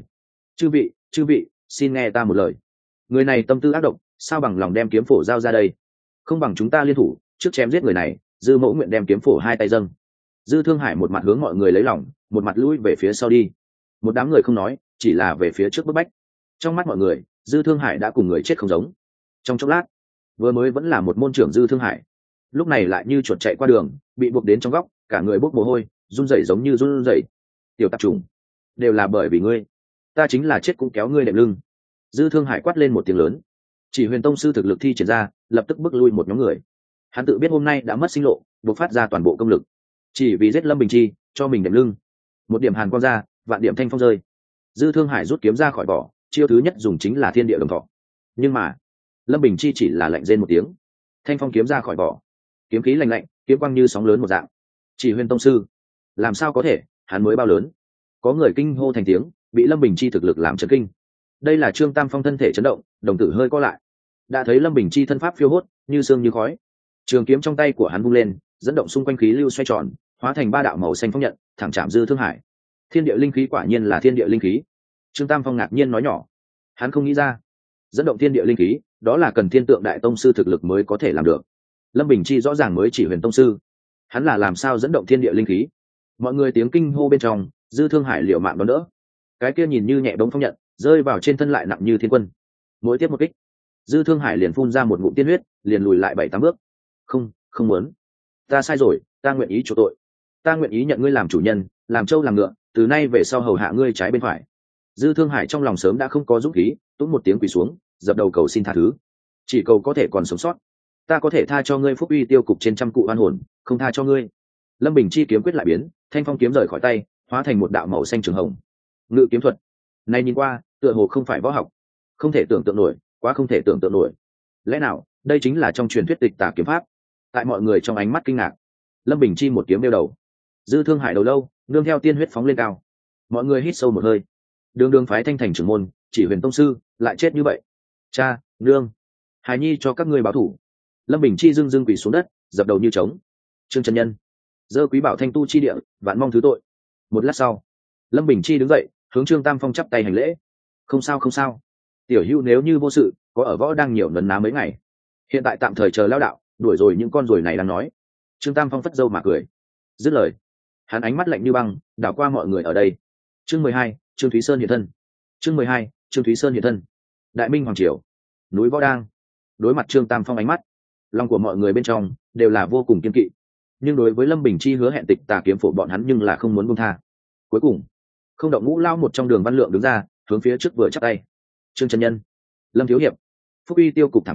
Chư vị, xin nghe ta một lời. Người này tâm tư ác độc, sao bằng lòng đem kiếm phổ giao ra đây? Không bằng chúng ta liên thủ, trước chém giết người này. Dư Mẫu nguyện đem kiếm phổ hai tay dâng. Dư Thương Hải một mặt hướng mọi người lấy lòng, một mặt lui về phía sau đi. Một đám người không nói, chỉ là về phía trước bức bách. Trong mắt mọi người, Dư Thương Hải đã cùng người chết không giống. Trong chốc lát, vừa mới vẫn là một môn trưởng Dư Thương Hải, lúc này lại như chuột chạy qua đường, bị buộc đến trong góc, cả người bốc mồ hôi, run rẩy giống như run rẩy. Tiểu tạp trùng, đều là bởi vì ngươi, ta chính là chết cũng kéo ngươi đệm lưng. Dư Thương Hải quát lên một tiếng lớn, chỉ Huyền tông sư thực lực thi triển ra, lập tức bước lui một nhóm người. Hắn tự biết hôm nay đã mất sinh lộ, buộc phát ra toàn bộ công lực, chỉ vì giết Lâm Bình Chi, cho mình đệm lưng. Một điểm hàn quang ra, vạn điểm thanh phong rơi. Dư Thương Hải rút kiếm ra khỏi vỏ, chiêu thứ nhất dùng chính là Thiên Địa Đồng Thọ. Nhưng mà Lâm Bình Chi chỉ là lạnh rên một tiếng, thanh phong kiếm ra khỏi vỏ, kiếm khí lạnh lạnh, kiếm quang như sóng lớn một dạng. Chỉ Huyền tông sư, làm sao có thể, hắn mới bao lớn? Có người kinh hô thành tiếng, bị Lâm Bình Chi thực lực làm chấn kinh. Đây là Trương Tam Phong thân thể chấn động, đồng tử hơi co lại. Đã thấy Lâm Bình Chi thân pháp phiêu hốt, như sương như khói. Trường kiếm trong tay của hắn vung lên, dẫn động xung quanh khí lưu xoay tròn, hóa thành ba đạo màu xanh phong nhận, thẳng chạm Dư Thương Hải. Thiên địa linh khí quả nhiên là thiên địa linh khí. Trương Tam Phong ngạc nhiên nói nhỏ. Hắn không nghĩ ra, dẫn động thiên địa linh khí, đó là cần Thiên Tượng Đại Tông sư thực lực mới có thể làm được. Lâm Bình Chi rõ ràng mới chỉ Huyền tông sư, hắn là làm sao dẫn động thiên địa linh khí? Mọi người tiếng kinh hô bên trong, Dư Thương Hải liều mạng đón đỡ. Cái kia nhìn như nhẹ bóng phong nhận, rơi vào trên thân lại nặng như thiên quân. Mỗi tiếp một kích, Dư Thương Hải liền phun ra một ngụm tiên huyết, liền lùi lại 7-8 bước. Không muốn, ta sai rồi, ta nguyện ý chỗ tội, ta nguyện ý nhận ngươi làm chủ nhân, làm trâu làm ngựa, từ nay về sau hầu hạ ngươi trái bên phải. Dư Thương Hải trong lòng sớm đã không có dũng khí, tút một tiếng quỳ xuống, dập đầu cầu xin tha thứ, chỉ cầu có thể còn sống sót, ta có thể tha cho ngươi phúc uy tiêu cục trên trăm cụ oan hồn, không tha cho ngươi. Lâm Bình Chi kiếm quyết lại biến, thanh phong kiếm rời khỏi tay, hóa thành một đạo màu xanh trường hồng. Ngự kiếm thuật này nhìn qua tựa hồ không phải võ học, không thể tưởng tượng nổi, quá không thể tưởng tượng nổi. Lẽ nào đây chính là trong truyền thuyết Tịch Tà kiếm pháp? Tại mọi người trong ánh mắt kinh ngạc, Lâm Bình Chi một kiếm đeo đầu. Dư Thương Hải đầu lâu nương theo tiên huyết phóng lên cao. Mọi người hít sâu một hơi. Đường phái Thanh Thành trưởng môn, chỉ Huyền tông sư, lại chết như vậy. Cha, nương, hài nhi cho các ngươi báo thủ. Lâm Bình Chi dưng quỳ xuống đất, dập đầu như trống. Trương chân nhân, dơ quý bảo thanh tu chi địa, vạn mong thứ tội. Một lát sau, Lâm Bình Chi đứng dậy, hướng Trương Tam Phong chắp tay hành lễ. Không sao, tiểu hữu nếu như vô sự, có ở võ đang nhiều nấn ná mấy ngày, hiện tại tạm thời chờ lao đạo, đuổi rồi những con ruồi này đang nói. Trương Tam Phong phất dâu mà cười, dứt lời, hắn ánh mắt lạnh như băng đảo qua mọi người ở đây. Chương 12, Trương Thúy Sơn hiện thân. Chương 12, Trương Thúy Sơn hiện thân. Đại Minh hoàng triều, núi Võ Đang. Đối mặt Trương Tam Phong ánh mắt, lòng của mọi người bên trong đều là vô cùng kiên kỵ, nhưng đối với Lâm Bình Chi hứa hẹn Tịch Tà kiếm phổ, bọn hắn nhưng là không muốn buông tha. Cuối cùng, không động ngũ lao một trong Đường Văn Lượng đứng ra, hướng phía trước vừa chắp tay. Trương chân nhân, Lâm thiếu hiệp, phúc uy tiêu cục thảm kịch,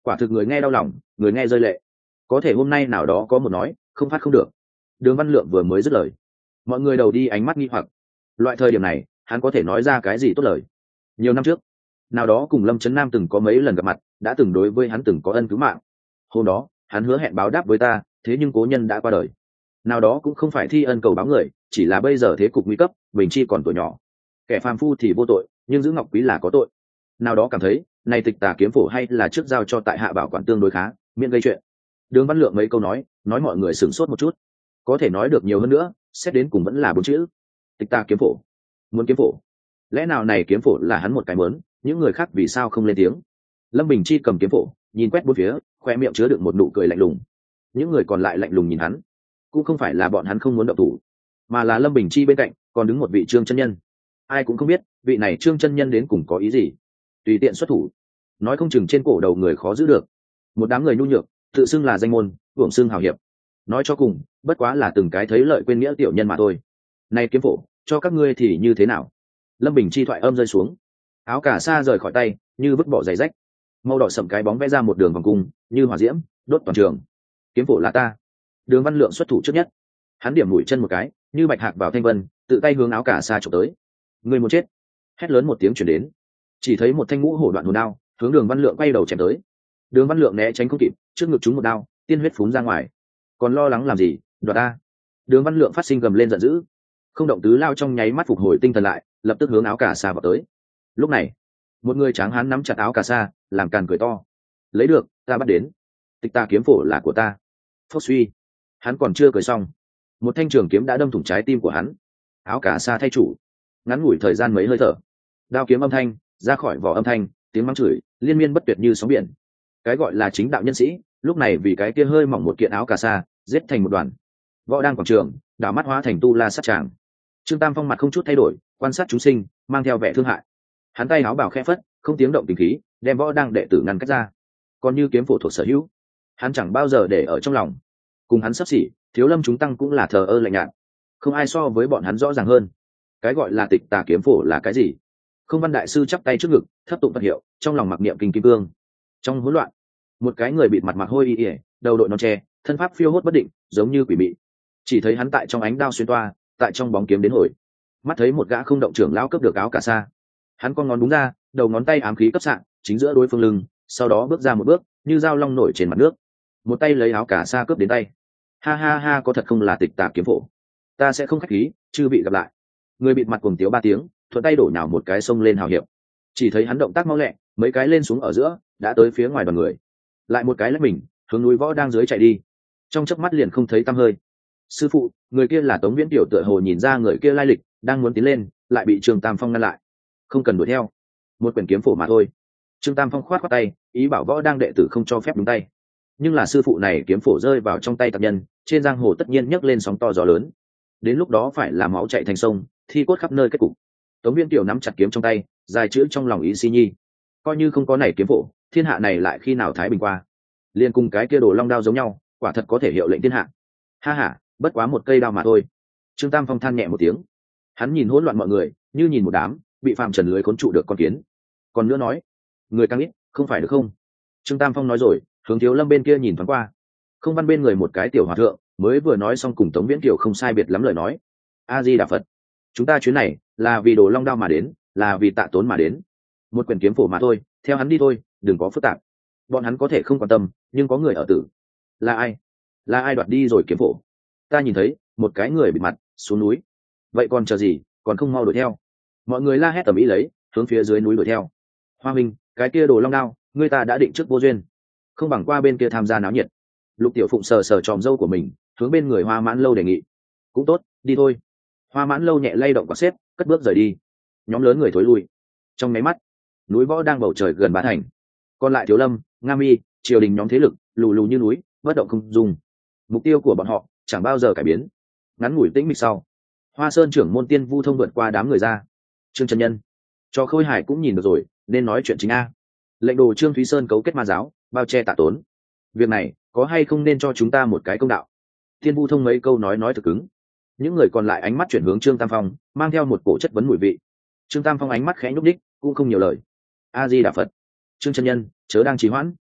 quả thực người nghe đau lòng, người nghe rơi lệ. Có thể hôm nay nào đó có một nói không phát không được. Đường Văn Lượng vừa mới dứt lời, mọi người đầu đi ánh mắt nghi hoặc. Loại thời điểm này hắn có thể nói ra cái gì tốt lời? Nhiều năm trước, nào đó cùng Lâm Trấn Nam từng có mấy lần gặp mặt, đã từng đối với hắn từng có ân cứu mạng. Hôm đó hắn hứa hẹn báo đáp với ta, thế nhưng cố nhân đã qua đời. Nào đó cũng không phải thi ân cầu báo người, chỉ là bây giờ thế cục nguy cấp, Bình Chi còn tuổi nhỏ, kẻ phàm phu thì vô tội, nhưng giữ ngọc quý là có tội. Nào đó cảm thấy này Tịch Tà kiếm phổ hay là trước giao cho tại hạ bảo quản tương đối khá, miễn gây chuyện. Đường Văn Lượng mấy câu nói mọi người sửng sốt một chút. Có thể nói được nhiều hơn nữa, xét đến cùng vẫn là 4 chữ: Tịch Tà kiếm phổ. Muốn kiếm phổ? Lẽ nào này kiếm phổ là hắn một cái mớn, những người khác vì sao không lên tiếng? Lâm Bình Chi cầm kiếm phổ, nhìn quét bốn phía, khoe miệng chứa đựng một nụ cười lạnh lùng. Những người còn lại lạnh lùng nhìn hắn, cũng không phải là bọn hắn không muốn động thủ, mà là Lâm Bình Chi bên cạnh còn đứng một vị Trương chân nhân. Ai cũng không biết vị này Trương chân nhân đến cùng có ý gì, tùy tiện xuất thủ, nói không chừng trên cổ đầu người khó giữ được. Một đám người nhu nhược, tự xưng là danh môn, hưởng xưng hào hiệp, nói cho cùng bất quá là từng cái thấy lợi quên nghĩa tiểu nhân mà thôi. Nay kiếm phổ cho các ngươi thì như thế nào? Lâm Bình Chi thoại âm rơi xuống, áo cà sa rời khỏi tay như vứt bỏ giày rách, màu đỏ sậm cái bóng vẽ ra một đường vòng cung như hỏa diễm đốt toàn trường. Kiếm phổ là ta. Đường Văn Lượng xuất thủ trước nhất, hắn điểm mũi chân một cái như bạch hạc vào thanh vân, tự tay hướng áo cà sa chụp tới. Người muốn chết! Hét lớn một tiếng chuyển đến, chỉ thấy một thanh ngũ hổ đoạn hồn đao hướng Đường Văn Lượng quay đầu chém tới. Đường Văn Lượng né tránh không kịp, trước ngực trúng một đao, tiên huyết phún ra ngoài. Còn lo lắng làm gì, đoạt ta! Đường Văn Lượng phát sinh gầm lên giận dữ, không động tứ lao trong nháy mắt phục hồi tinh thần lại, lập tức hướng áo cà sa vào tới. Lúc này một người tráng hán nắm chặt áo cà sa, làm càn cười to: lấy được, ta bắt đến. Tịch Tà kiếm phổ là của ta. Phốc suy, hắn còn chưa cười xong, một thanh trường kiếm đã đâm thủng trái tim của hắn. Áo cà sa thay chủ, ngắn ngủi thời gian mấy hơi thở, đao kiếm âm thanh ra khỏi vỏ, âm thanh tiếng mắng chửi liên miên bất tuyệt như sóng biển. Cái gọi là chính đạo nhân sĩ lúc này vì cái kia hơi mỏng một kiện áo cà sa giết thành một đoàn. Võ đang quảng trường đảo mắt hóa thành tu la sát tràng. Trương Tam Phong mặt không chút thay đổi, quan sát chúng sinh, mang theo vẻ thương hại. Hắn tay áo bào khẽ phất, không tiếng động tình khí, đem võ đang đệ tử ngăn cách ra. Còn như kiếm phổ thuộc sở hữu, hắn chẳng bao giờ để ở trong lòng. Cùng hắn sắp xỉ, Thiếu Lâm chúng tăng cũng là thờ ơ lạnh nhạt, không ai so với bọn hắn rõ ràng hơn. Cái gọi là Tịch Tà kiếm phổ là cái gì? Không Văn đại sư chắp tay trước ngực, thấp tụng Phật hiệu, trong lòng mặc niệm kinh kim cương. Trong hỗn loạn, một cái người bịt mặt mặc hôi y, đầu đội nón tre, thân pháp phiêu hốt bất định, giống như quỷ mị. Chỉ thấy hắn tại trong ánh đao xuyên toa, tại trong bóng kiếm đến hồi. Mắt thấy một gã không động trưởng lão cướp được áo cà sa, hắn con ngón đúng ra, đầu ngón tay ám khí cấp sạng chính giữa đối phương lưng, sau đó bước ra một bước như dao long nổi trên mặt nước, một tay lấy áo cà sa cướp đến tay. Ha ha ha, có thật không là Tịch Tà kiếm phổ? Ta sẽ không khách khí, chư vị gặp lại. Người bịt mặt cuồng tiếu 3 tiếng, thuận tay đổ nhào một cái xông lên hào hiệp. Chỉ thấy hắn động tác mau lẹ, mấy cái lên xuống ở giữa đã tới phía ngoài đoàn người, lại một cái lách mình hướng núi võ đang dưới chạy đi, trong chớp mắt liền không thấy tăm hơi. Sư phụ, người kia là Tống Viễn Tiểu, tựa hồ nhìn ra người kia lai lịch, đang muốn tiến lên lại bị Trương Tam Phong ngăn lại. Không cần đuổi theo, một quyển kiếm phổ mà thôi. Trương Tam Phong khoát khoát tay, ý bảo võ đang đệ tử không cho phép đúng tay. Nhưng là sư phụ này kiếm phổ rơi vào trong tay tạp nhân, trên giang hồ tất nhiên nhấc lên sóng to gió lớn, đến lúc đó phải là máu chạy thành sông, thi cốt khắp nơi kết cục. Tống Viễn Tiểu nắm chặt kiếm trong tay, dài chữ trong lòng ý si nhi, coi như không có này kiếm phổ, thiên hạ này lại khi nào thái bình qua. Liên cùng cái kia Đồ Long đao giống nhau, quả thật có thể hiệu lệnh thiên hạ. Ha ha, bất quá một cây đao mà thôi. Trương Tam Phong than nhẹ một tiếng, hắn nhìn hỗn loạn mọi người như nhìn một đám bị phạm trần lưới khốn trụ được con kiến. Còn nữa nói, người càng ít không phải được không? Trương Tam Phong nói rồi, hướng Thiếu Lâm bên kia nhìn thoáng qua. Không Văn bên người một cái tiểu hòa thượng mới vừa nói xong cùng Tống Viễn Kiều không sai biệt lắm lời nói. A Di Đà Phật, chúng ta chuyến này là vì Đồ Long đao mà đến, là vì Tạ Tốn mà đến. Một quyển kiếm phổ mà thôi, theo hắn đi thôi, đừng có phức tạp. Bọn hắn có thể không quan tâm, nhưng có người ở tử. Là ai? Là ai đoạt đi rồi kiếm phổ? Ta nhìn thấy một cái người bịt mặt xuống núi. Vậy còn chờ gì, còn không mau đuổi theo? Mọi người la hét tầm ý lấy, hướng phía dưới núi đuổi theo. Hoa Minh, cái kia Đồ Long đao người ta đã định trước vô duyên, không bằng qua bên kia tham gia náo nhiệt. Lục Tiểu Phụng sờ sờ tròm râu của mình, hướng bên người Hoa Mãn Lâu đề nghị. Cũng tốt, đi thôi. Hoa Mãn Lâu nhẹ lay động quạt xếp, cất bước rời đi. Nhóm lớn người thối lui. Trong máy mắt, núi võ đang bầu trời gần bá thành, còn lại Thiếu Lâm, Nga Mi, triều đình nhóm thế lực lù lù như núi, bất động không dung. Mục tiêu của bọn họ chẳng bao giờ cải biến. Ngắn ngủi tĩnh mịch sau, Hoa Sơn trưởng môn Tiên Vu Thông vượt qua đám người ra. Trương chân nhân, cho Khôi Hải cũng nhìn được rồi, nên nói chuyện chính a. Lệnh đồ Trương Thúy Sơn cấu kết ma giáo, bao che Tạ Tốn, việc này có hay không nên cho chúng ta một cái công đạo? Tiên Vu Thông mấy câu nói thực cứng. Những người còn lại ánh mắt chuyển hướng Trương Tam Phong, mang theo một cổ chất vấn mùi vị. Trương Tam Phong ánh mắt khẽ nhúc đích, cũng không nhiều lời. A Di Đà Phật. Trương chân nhân chớ đang trì hoãn.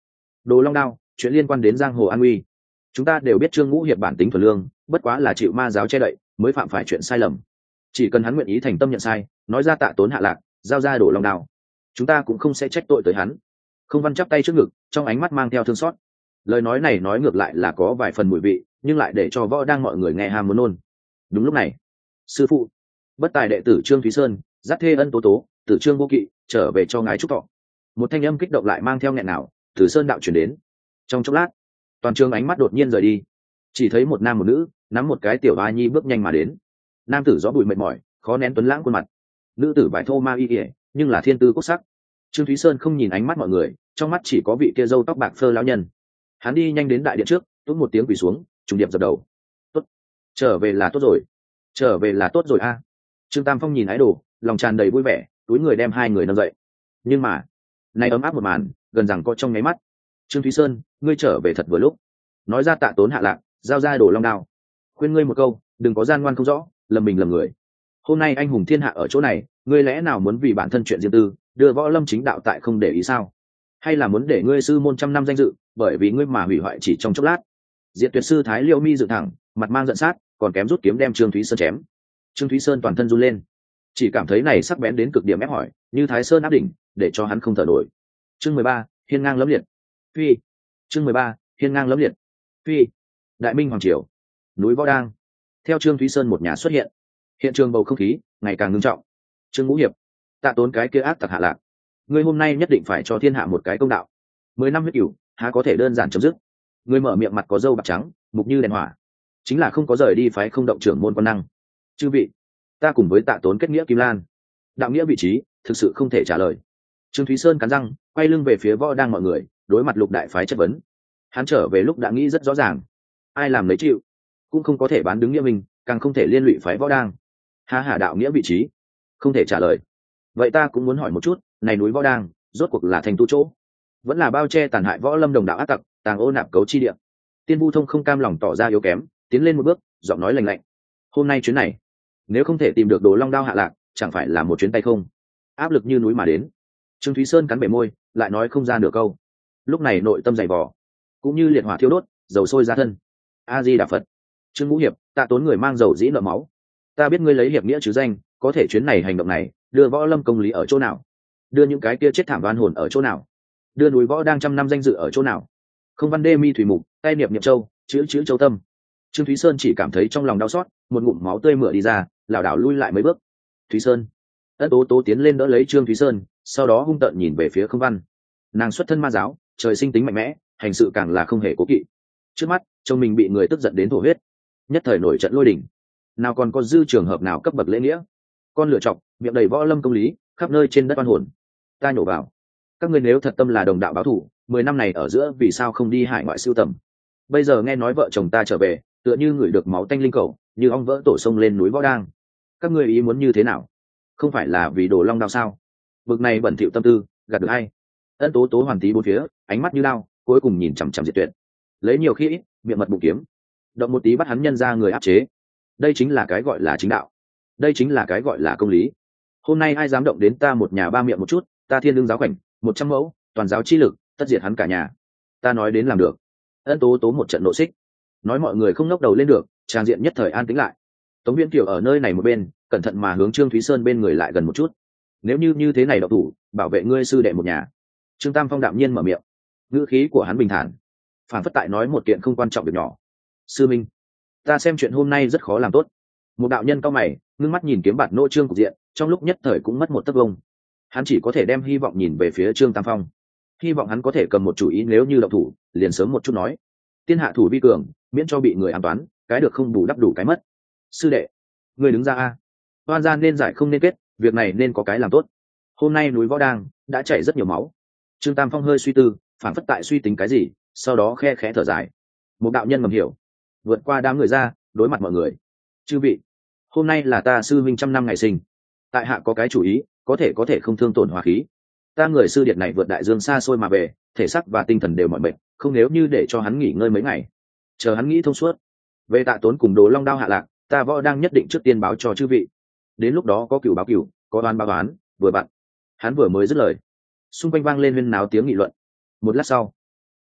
Đồ Long Đao, chuyện liên quan đến giang hồ an nguy. Chúng ta đều biết Trương Ngũ Hiệp bản tính thuần lương, bất quá là chịu ma giáo che đậy mới phạm phải chuyện sai lầm. Chỉ cần hắn nguyện ý thành tâm nhận sai, nói ra tạ tốn hạ lạc, giao ra Đồ Long Đao, chúng ta cũng không sẽ trách tội tới hắn. Không Văn chắp tay trước ngực, trong ánh mắt mang theo thương xót. Lời nói này nói ngược lại là có vài phần mùi vị, nhưng lại để cho võ đang mọi người nghe ham muốn nôn. Đúng lúc này, sư phụ, bất tài đệ tử Trương Thúy Sơn dắt thê Ân Tố Tố, tử Trương Vô Kỵ trở về cho ngài chúc thọ. Một thanh âm kích động lại mang theo nghẹn nào từ sơn đạo chuyển đến. Trong chốc lát, toàn trường ánh mắt đột nhiên rời đi, chỉ thấy một nam một nữ nắm một cái tiểu a nhi bước nhanh mà đến. Nam tử gió bụi mệt mỏi, khó nén tuấn lãng khuôn mặt, nữ tử vải thô ma y ỉa nhưng là thiên tư quốc sắc. Trương Thúy Sơn không nhìn ánh mắt mọi người, trong mắt chỉ có vị kia râu tóc bạc phơ lão nhân. Hắn đi nhanh đến đại điện trước, tốt một tiếng quỳ xuống, trùng điệp dập đầu. Tốt, trở về là tốt rồi, trở về là tốt rồi a. Trương Tam Phong nhìn ái đồ, lòng tràn đầy vui vẻ, túi người đem hai người nâng dậy. Nhưng mà này ấm áp một màn gần rằng có trong nháy mắt. Trương Thúy Sơn, ngươi trở về thật vừa lúc. Nói ra tạ tốn hạ lạc, giao ra Đồ Long Đao. Khuyên ngươi một câu, đừng có gian ngoan không rõ, lầm mình lầm người. Hôm nay anh hùng thiên hạ ở chỗ này, ngươi lẽ nào muốn vì bản thân chuyện riêng tư đưa võ lâm chính đạo tại không để ý sao? Hay là muốn để ngươi sư môn trăm năm danh dự bởi vì ngươi mà hủy hoại chỉ trong chốc lát? Diệt Tuyệt sư Thái Liêu Mi dựng thẳng, mặt mang giận sát, còn kém rút kiếm đem Trương Thúy Sơn chém. Trương Thúy Sơn toàn thân run lên, chỉ cảm thấy này sắc bén đến cực điểm ép hỏi, như Thái Sơn áp đỉnh, để cho hắn không thở nổi. Chương 13, hiên ngang lẫm liệt. Phi. Chương 13, hiên ngang lẫm liệt. Phi. Đại Minh hoàng triều, núi Võ Đang. Theo Trương Thúy Sơn một nhà xuất hiện, hiện trường bầu không khí ngày càng ngưng trọng. Trương Ngũ Hiệp, tạ tốn cái kia ác tặc hạ lạc, ngươi hôm nay nhất định phải cho thiên hạ một cái công đạo. 10 năm huyết cửu há có thể đơn giản chấm dứt. Ngươi mở miệng mặt có râu bạc trắng, mục như đèn hỏa, chính là không có rời đi phái không động trưởng môn quan năng. Chư vị, ta cùng với tạ tốn kết nghĩa Kim Lan, đạo nghĩa vị trí thực sự không thể trả lời. Trương Thúy Sơn cắn răng, quay lưng về phía Võ Đang mọi người, đối mặt Lục đại phái chất vấn. Hắn trở về lúc đã nghĩ rất rõ ràng, ai làm lấy chịu, cũng không có thể bán đứng nghĩa mình, càng không thể liên lụy phái Võ Đang. Hà đạo nghĩa vị trí không thể trả lời. Vậy ta cũng muốn hỏi một chút, này núi Võ Đang rốt cuộc là thành tu chỗ, vẫn là bao che tàn hại võ lâm đồng đạo ác tặc, tàng ô nạp cấu chi địa? Tiên Vu Thông không cam lòng tỏ ra yếu kém, tiến lên một bước, giọng nói lạnh lạnh. Hôm nay chuyến này, nếu không thể tìm được Đồ Long Đao hạ lạc, chẳng phải là một chuyến tay không? Áp lực như núi mà đến. Trương Thúy Sơn cắn bể môi, lại nói không ra nửa câu. Lúc này nội tâm dày vò, cũng như liệt hỏa thiêu đốt, dầu sôi ra thân. A Di Đà Phật. Trương Ngũ Hiệp, tạ tốn người mang dầu dĩ nợ máu. Ta biết ngươi lấy hiệp nghĩa chứ danh, có thể chuyến này hành động này đưa võ lâm công lý ở chỗ nào? Đưa những cái kia chết thảm oan hồn ở chỗ nào? Đưa núi Võ Đang trăm năm danh dự ở chỗ nào? Không Văn đê mi thủy mục, tay niệm niệm châu, chữ chữ châu tâm. Trương Thúy Sơn chỉ cảm thấy trong lòng đau xót, một ngụm máu tươi mửa đi ra, lảo đảo lui lại mấy bước. Thúy Sơn. Ân Tố Tố tiến lên đỡ lấy Trương Thúy Sơn, sau đó hung tợn nhìn về phía Không Văn. Nàng xuất thân ma giáo, trời sinh tính mạnh mẽ, hành sự càng là không hề cố kỵ. Trước mắt chồng mình bị người tức giận đến thổ huyết, nhất thời nổi trận lôi đình, nào còn có dư trường hợp nào cấp bậc lễ nghĩa? Con lựa chọc, miệng đầy võ lâm công lý, khắp nơi trên đất oan hồn. Ta nhổ vào, các ngươi nếu thật tâm là đồng đạo báo thù, 10 năm này ở giữa vì sao không đi hải ngoại sưu tầm? Bây giờ nghe nói vợ chồng ta trở về, tựa như người được máu tanh linh cầu, như ong vỡ tổ sông lên núi Võ Đang. Các ngươi ý muốn như thế nào? Không phải là vì Đồ Long Đao sao? Bực này bẩn thỉu tâm tư, gạt được ai? Ân Tố Tố hoàn tí bốn phía, ánh mắt như lao, cuối cùng nhìn chằm chằm Diệt Tuyệt. Lấy nhiều khi ít, miệng mật bụng kiếm, động một tí bắt hắn nhân ra người áp chế. Đây chính là cái gọi là chính đạo, đây chính là cái gọi là công lý. Hôm nay ai dám động đến ta một nhà ba miệng một chút, ta Thiên Lương giáo khoảnh 100 mẫu toàn giáo chi lực, tất diệt hắn cả nhà. Ta nói đến làm được. Ân Tố Tố một trận nộ xích, nói mọi người không ngóc đầu lên được, tràng diện nhất thời an tĩnh lại. Tống Viễn Kiều ở nơi này một bên, cẩn thận mà hướng Trương Thúy Sơn bên người lại gần một chút. Nếu như thế này độc thủ, bảo vệ ngươi sư đệ một nhà. Trương Tam Phong đạm nhiên mở miệng, ngữ khí của hắn bình thản, phản phất tại nói một kiện không quan trọng việc nhỏ. Sư minh, ta xem chuyện hôm nay rất khó làm tốt. Một đạo nhân cao mày, ngưng mắt nhìn kiếm bạt nô Trương cục diện, trong lúc nhất thời cũng mất một tấc vông. Hắn chỉ có thể đem hy vọng nhìn về phía Trương Tam Phong, hy vọng hắn có thể cầm một chủ ý, nếu như động thủ liền sớm một chút nói. Tiên hạ thủ vi cường, miễn cho bị người ám toán, cái được không bù đắp đủ cái mất. Sư đệ, người đứng ra a. Oan gian nên giải không nên kết, việc này nên có cái làm tốt. Hôm nay núi Võ Đang đã chảy rất nhiều máu. Trương Tam Phong hơi suy tư, phản phất tại suy tính cái gì, sau đó khe khẽ thở dài. Một đạo nhân ngầm hiểu, vượt qua đám người ra, đối mặt mọi người. Chư vị, hôm nay là ta sư huynh trăm năm ngày sinh, tại hạ có cái chủ ý, có thể không thương tổn hòa khí. Ta người sư điệt này vượt đại dương xa xôi mà về, thể xác và tinh thần đều mỏi mệt, không nếu như để cho hắn nghỉ ngơi mấy ngày, chờ hắn nghĩ thông suốt, về tạ tốn cùng Đồ Long Đao hạ lạc, ta Võ đang nhất định trước tiên báo cho chư vị. Đến lúc đó có cửu báo cửu, có oan báo oán, vừa vặn. Hắn vừa mới dứt lời, xung quanh vang lên huyên náo tiếng nghị luận. Một lát sau,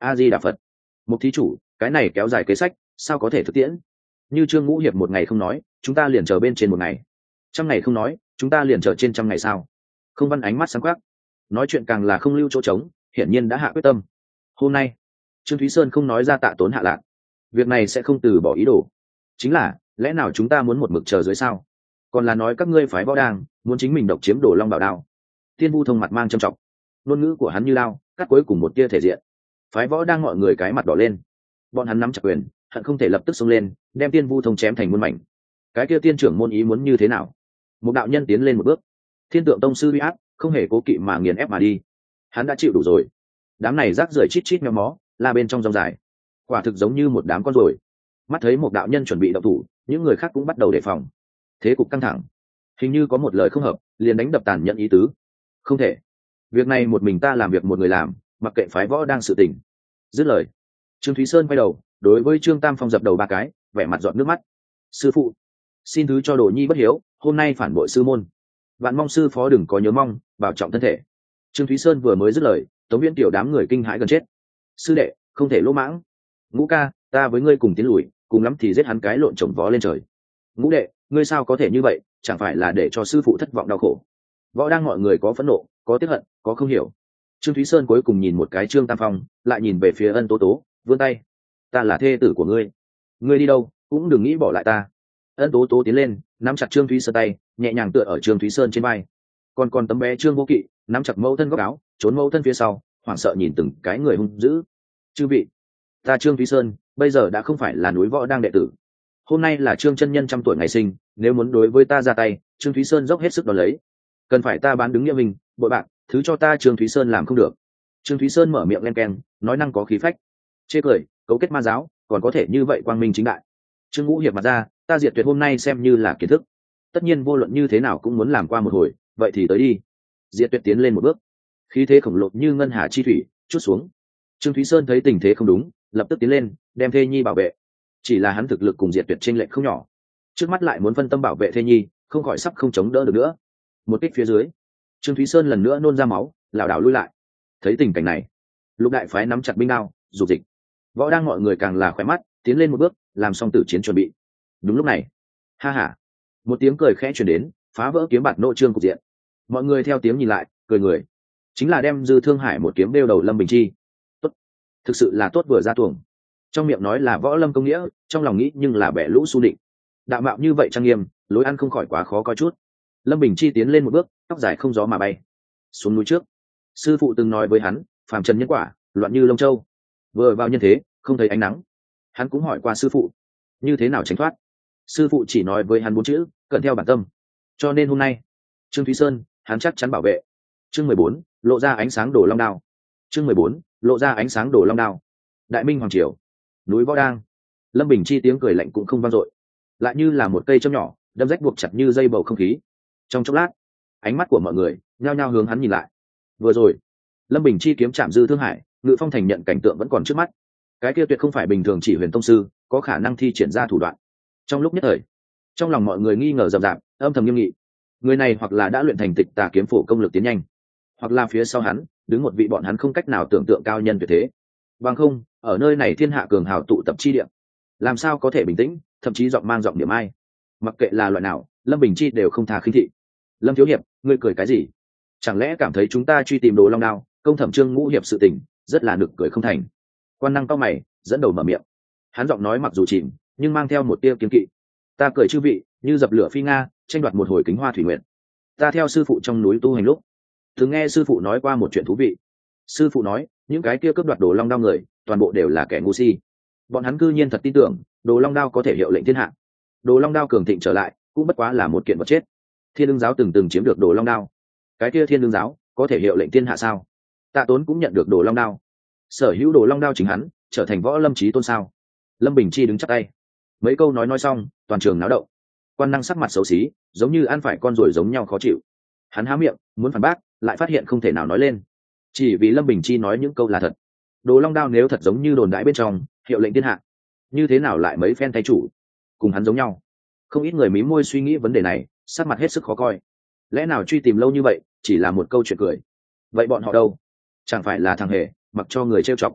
a di đà phật. Một thí chủ, cái này kéo dài kế sách sao có thể thực tiễn? Như Trương Ngũ Hiệp một ngày không nói, chúng ta liền chờ bên trên một ngày. Trăm ngày không nói, chúng ta liền chờ trên trăm ngày sao? Không Văn ánh mắt sáng quắc, nói chuyện càng là không lưu chỗ trống, hiển nhiên đã hạ quyết tâm. Hôm nay Trương Thúy Sơn không nói ra Tạ Tốn hạ lạc, việc này sẽ không từ bỏ ý đồ. Chính là lẽ nào chúng ta muốn một mực chờ dưới sao? Còn là nói các ngươi phái võ đang muốn chính mình độc chiếm Đồ Long Bảo Đao? Tiên Vu Thông mặt mang trầm trọng, ngôn ngữ của hắn như lao cắt cuối cùng một tia thể diện. Phái võ đang mọi người cái mặt đỏ lên, bọn hắn nắm chặt quyền, hận không thể lập tức xông lên đem Tiên Vu Thông chém thành muôn mảnh. Cái kia tiên trưởng môn ý muốn như thế nào? Một đạo nhân tiến lên một bước, Thiên Tượng Tông sư uy áp không hề cố kỵ mà nghiền ép mà đi. Hắn đã chịu đủ rồi. Đám này rác rưởi chít chít méo mó la bên trong rong dài, quả thực giống như một đám con ruồi. Mắt thấy một đạo nhân chuẩn bị động thủ, những người khác cũng bắt đầu đề phòng. Thế cục căng thẳng, hình như có một lời không hợp liền đánh đập tàn nhẫn ý tứ. Không thể, việc này một mình ta làm việc một người làm, mặc kệ phái võ đang sự tình. Dứt lời, Trương Thúy Sơn quay đầu đối với Trương Tam Phong dập đầu ba cái, vẻ mặt giọt nước mắt. Sư phụ, xin thứ cho đồ nhi bất hiếu, hôm nay phản bội sư môn, vạn mong sư phó đừng có nhớ mong, bảo trọng thân thể. Trương Thúy Sơn vừa mới dứt lời, Tống Viễn tiểu đám người kinh hãi gần chết. Sư đệ không thể lỗ mãng. Ngũ ca, ta với ngươi cùng tiến lùi, cùng lắm thì giết hắn cái lộn chồng vó lên trời. Ngũ đệ, ngươi sao có thể như vậy, chẳng phải là để cho sư phụ thất vọng đau khổ? Võ đang mọi người có phẫn nộ, có tiếc hận, có không hiểu. Trương Thúy Sơn cuối cùng nhìn một cái Trương Tam Phong, lại nhìn về phía Ân Tố Tố, vươn tay. Ta là thê tử của ngươi, ngươi đi đâu cũng đừng nghĩ bỏ lại ta. Ân Tố Tố tiến lên nắm chặt Trương Thúy Sơn tay, nhẹ nhàng tựa ở Trương Thúy Sơn trên vai. Còn tấm bé Trương Vô Kỵ nắm chặt mẫu thân góc áo, trốn mẫu thân phía sau, hoảng sợ nhìn từng cái người hung dữ. Chư vị, ta Trương Thúy Sơn bây giờ đã không phải là núi võ đang đệ tử. Hôm nay là Trương chân nhân 100 tuổi ngày sinh, nếu muốn đối với ta ra tay, Trương Thúy Sơn dốc hết sức đón lấy. Cần phải ta bán đứng nghĩa mình, bội bạc, thứ cho ta Trương Thúy Sơn làm không được. Trương Thúy Sơn mở miệng len keng, nói năng có khí phách. Chê cười, cấu kết ma giáo, còn có thể như vậy quang minh chính đại. Trương Ngũ Hiệp mặt ra, ta diệt tuyệt hôm nay xem như là kiến thức. Tất nhiên vô luận như thế nào cũng muốn làm qua một hồi, vậy thì tới đi. Diệt tuyệt tiến lên một bước, khí thế khổng lồ như ngân hà chi thủy chút xuống. Trương Thúy Sơn thấy tình thế không đúng, lập tức tiến lên đem Thê Nhi bảo vệ. Chỉ là hắn thực lực cùng Diệt Tuyệt chênh lệch không nhỏ, trước mắt lại muốn phân tâm bảo vệ Thê Nhi, không khỏi sắp không chống đỡ được nữa. Một kích phía dưới, Trương Thúy Sơn lần nữa nôn ra máu, lảo đảo lui lại. Thấy tình cảnh này, Lục đại phái nắm chặt binh đao, dục dịch. Võ đang mọi người càng là khỏe mắt, tiến lên một bước, làm xong tử chiến chuẩn bị. Đúng lúc này, ha ha, một tiếng cười khẽ truyền đến, phá vỡ kiếm bạt nộ trương cục diện. Mọi người theo tiếng nhìn lại, cười người, chính là đem Dư Thương Hải một kiếm đeo đầu Lâm Bình Chi. Tốt, thực sự là tốt vừa ra tuồng. Trong miệng nói là võ lâm công nghĩa, trong lòng nghĩ nhưng là bẻ lũ su định. Đạo mạo như vậy trang nghiêm, lối ăn không khỏi quá khó coi chút. Lâm Bình Chi tiến lên một bước, tóc dài không gió mà bay xuống núi trước. Sư phụ từng nói với hắn, phàm trần nhân quả, loạn như lông châu. Vừa vào nhân thế, không thấy ánh nắng. Hắn cũng hỏi qua sư phụ, như thế nào tránh thoát. Sư phụ chỉ nói với hắn 4 chữ, cẩn theo bản tâm. Cho nên hôm nay, Trương Thúy Sơn, hắn chắc chắn bảo vệ. Chương 14, lộ ra ánh sáng đổ long đao. Chương 14, lộ ra ánh sáng đổ long đao. Đại Minh hoàng triều, núi Võ Đang. Lâm Bình Chi tiếng cười lạnh cũng không vang dội, lại như là một cây châm nhỏ đâm rách buộc chặt như dây bầu không khí. Trong chốc lát, ánh mắt của mọi người nhao nhao hướng hắn nhìn lại. Vừa rồi, Lâm Bình Chi kiếm chạm Dư Thương Hải, Ngự Phong thành nhận cảnh tượng vẫn còn trước mắt. Cái kia tuyệt không phải bình thường chỉ huyền tông sư có khả năng thi triển ra thủ đoạn. Trong lúc nhất thời, trong lòng mọi người nghi ngờ rậm rạp, âm thầm nghiêm nghị. Người này hoặc là đã luyện thành Tịch Tà kiếm phổ công lực tiến nhanh, hoặc là phía sau hắn đứng một vị bọn hắn không cách nào tưởng tượng cao nhân tuyệt thế. Bằng không, ở nơi này thiên hạ cường hào tụ tập chi địa, làm sao có thể bình tĩnh, thậm chí giọng mang giọng điểm ai. Mặc kệ là loại nào, Lâm Bình Chi đều không thà khinh thị. Lâm thiếu hiệp, ngươi cười cái gì? Chẳng lẽ cảm thấy chúng ta truy tìm Đồ Long Đao, công thẩm Trương Ngũ hiệp sự tình rất là nực cười không thành? Quan năng cao mày dẫn đầu mở miệng. Hắn giọng nói mặc dù chìm, nhưng mang theo một tia kiên kỵ. Ta cười chư vị, như dập lửa phi nga, tranh đoạt một hồi kính hoa thủy nguyện. Ta theo sư phụ trong núi tu hành lúc, từng nghe sư phụ nói qua một chuyện thú vị. Sư phụ nói, những cái kia cướp đoạt Đồ Long Đao người, toàn bộ đều là kẻ ngu si. Bọn hắn cư nhiên thật tin tưởng Đồ Long Đao có thể hiệu lệnh thiên hạ. Đồ Long Đao cường thịnh trở lại, cũng bất quá là một kiện vật chết. Thiên Đương giáo từng chiếm được Đồ Long Đao, cái kia Thiên Đương giáo có thể hiệu lệnh thiên hạ sao? Tạ Tốn cũng nhận được Đồ Long Đao, sở hữu Đồ Long Đao chính hắn trở thành võ lâm chí tôn sao? Lâm Bình Chi đứng chắp tay, mấy câu nói xong, toàn trường náo động. Quan năng sắc mặt xấu xí, giống như ăn phải con ruồi giống nhau khó chịu. Hắn há miệng muốn phản bác, lại phát hiện không thể nào nói lên, chỉ vì Lâm Bình Chi nói những câu là thật. Đồ Long Đao nếu thật giống như đồn đãi bên trong hiệu lệnh thiên hạ, như thế nào lại mấy phen thay chủ cùng hắn giống nhau? Không ít người mím môi suy nghĩ vấn đề này, sắc mặt hết sức khó coi. Lẽ nào truy tìm lâu như vậy chỉ là một câu chuyện cười? Vậy bọn họ đâu? Chẳng phải là thằng hề mặc cho người trêu chọc?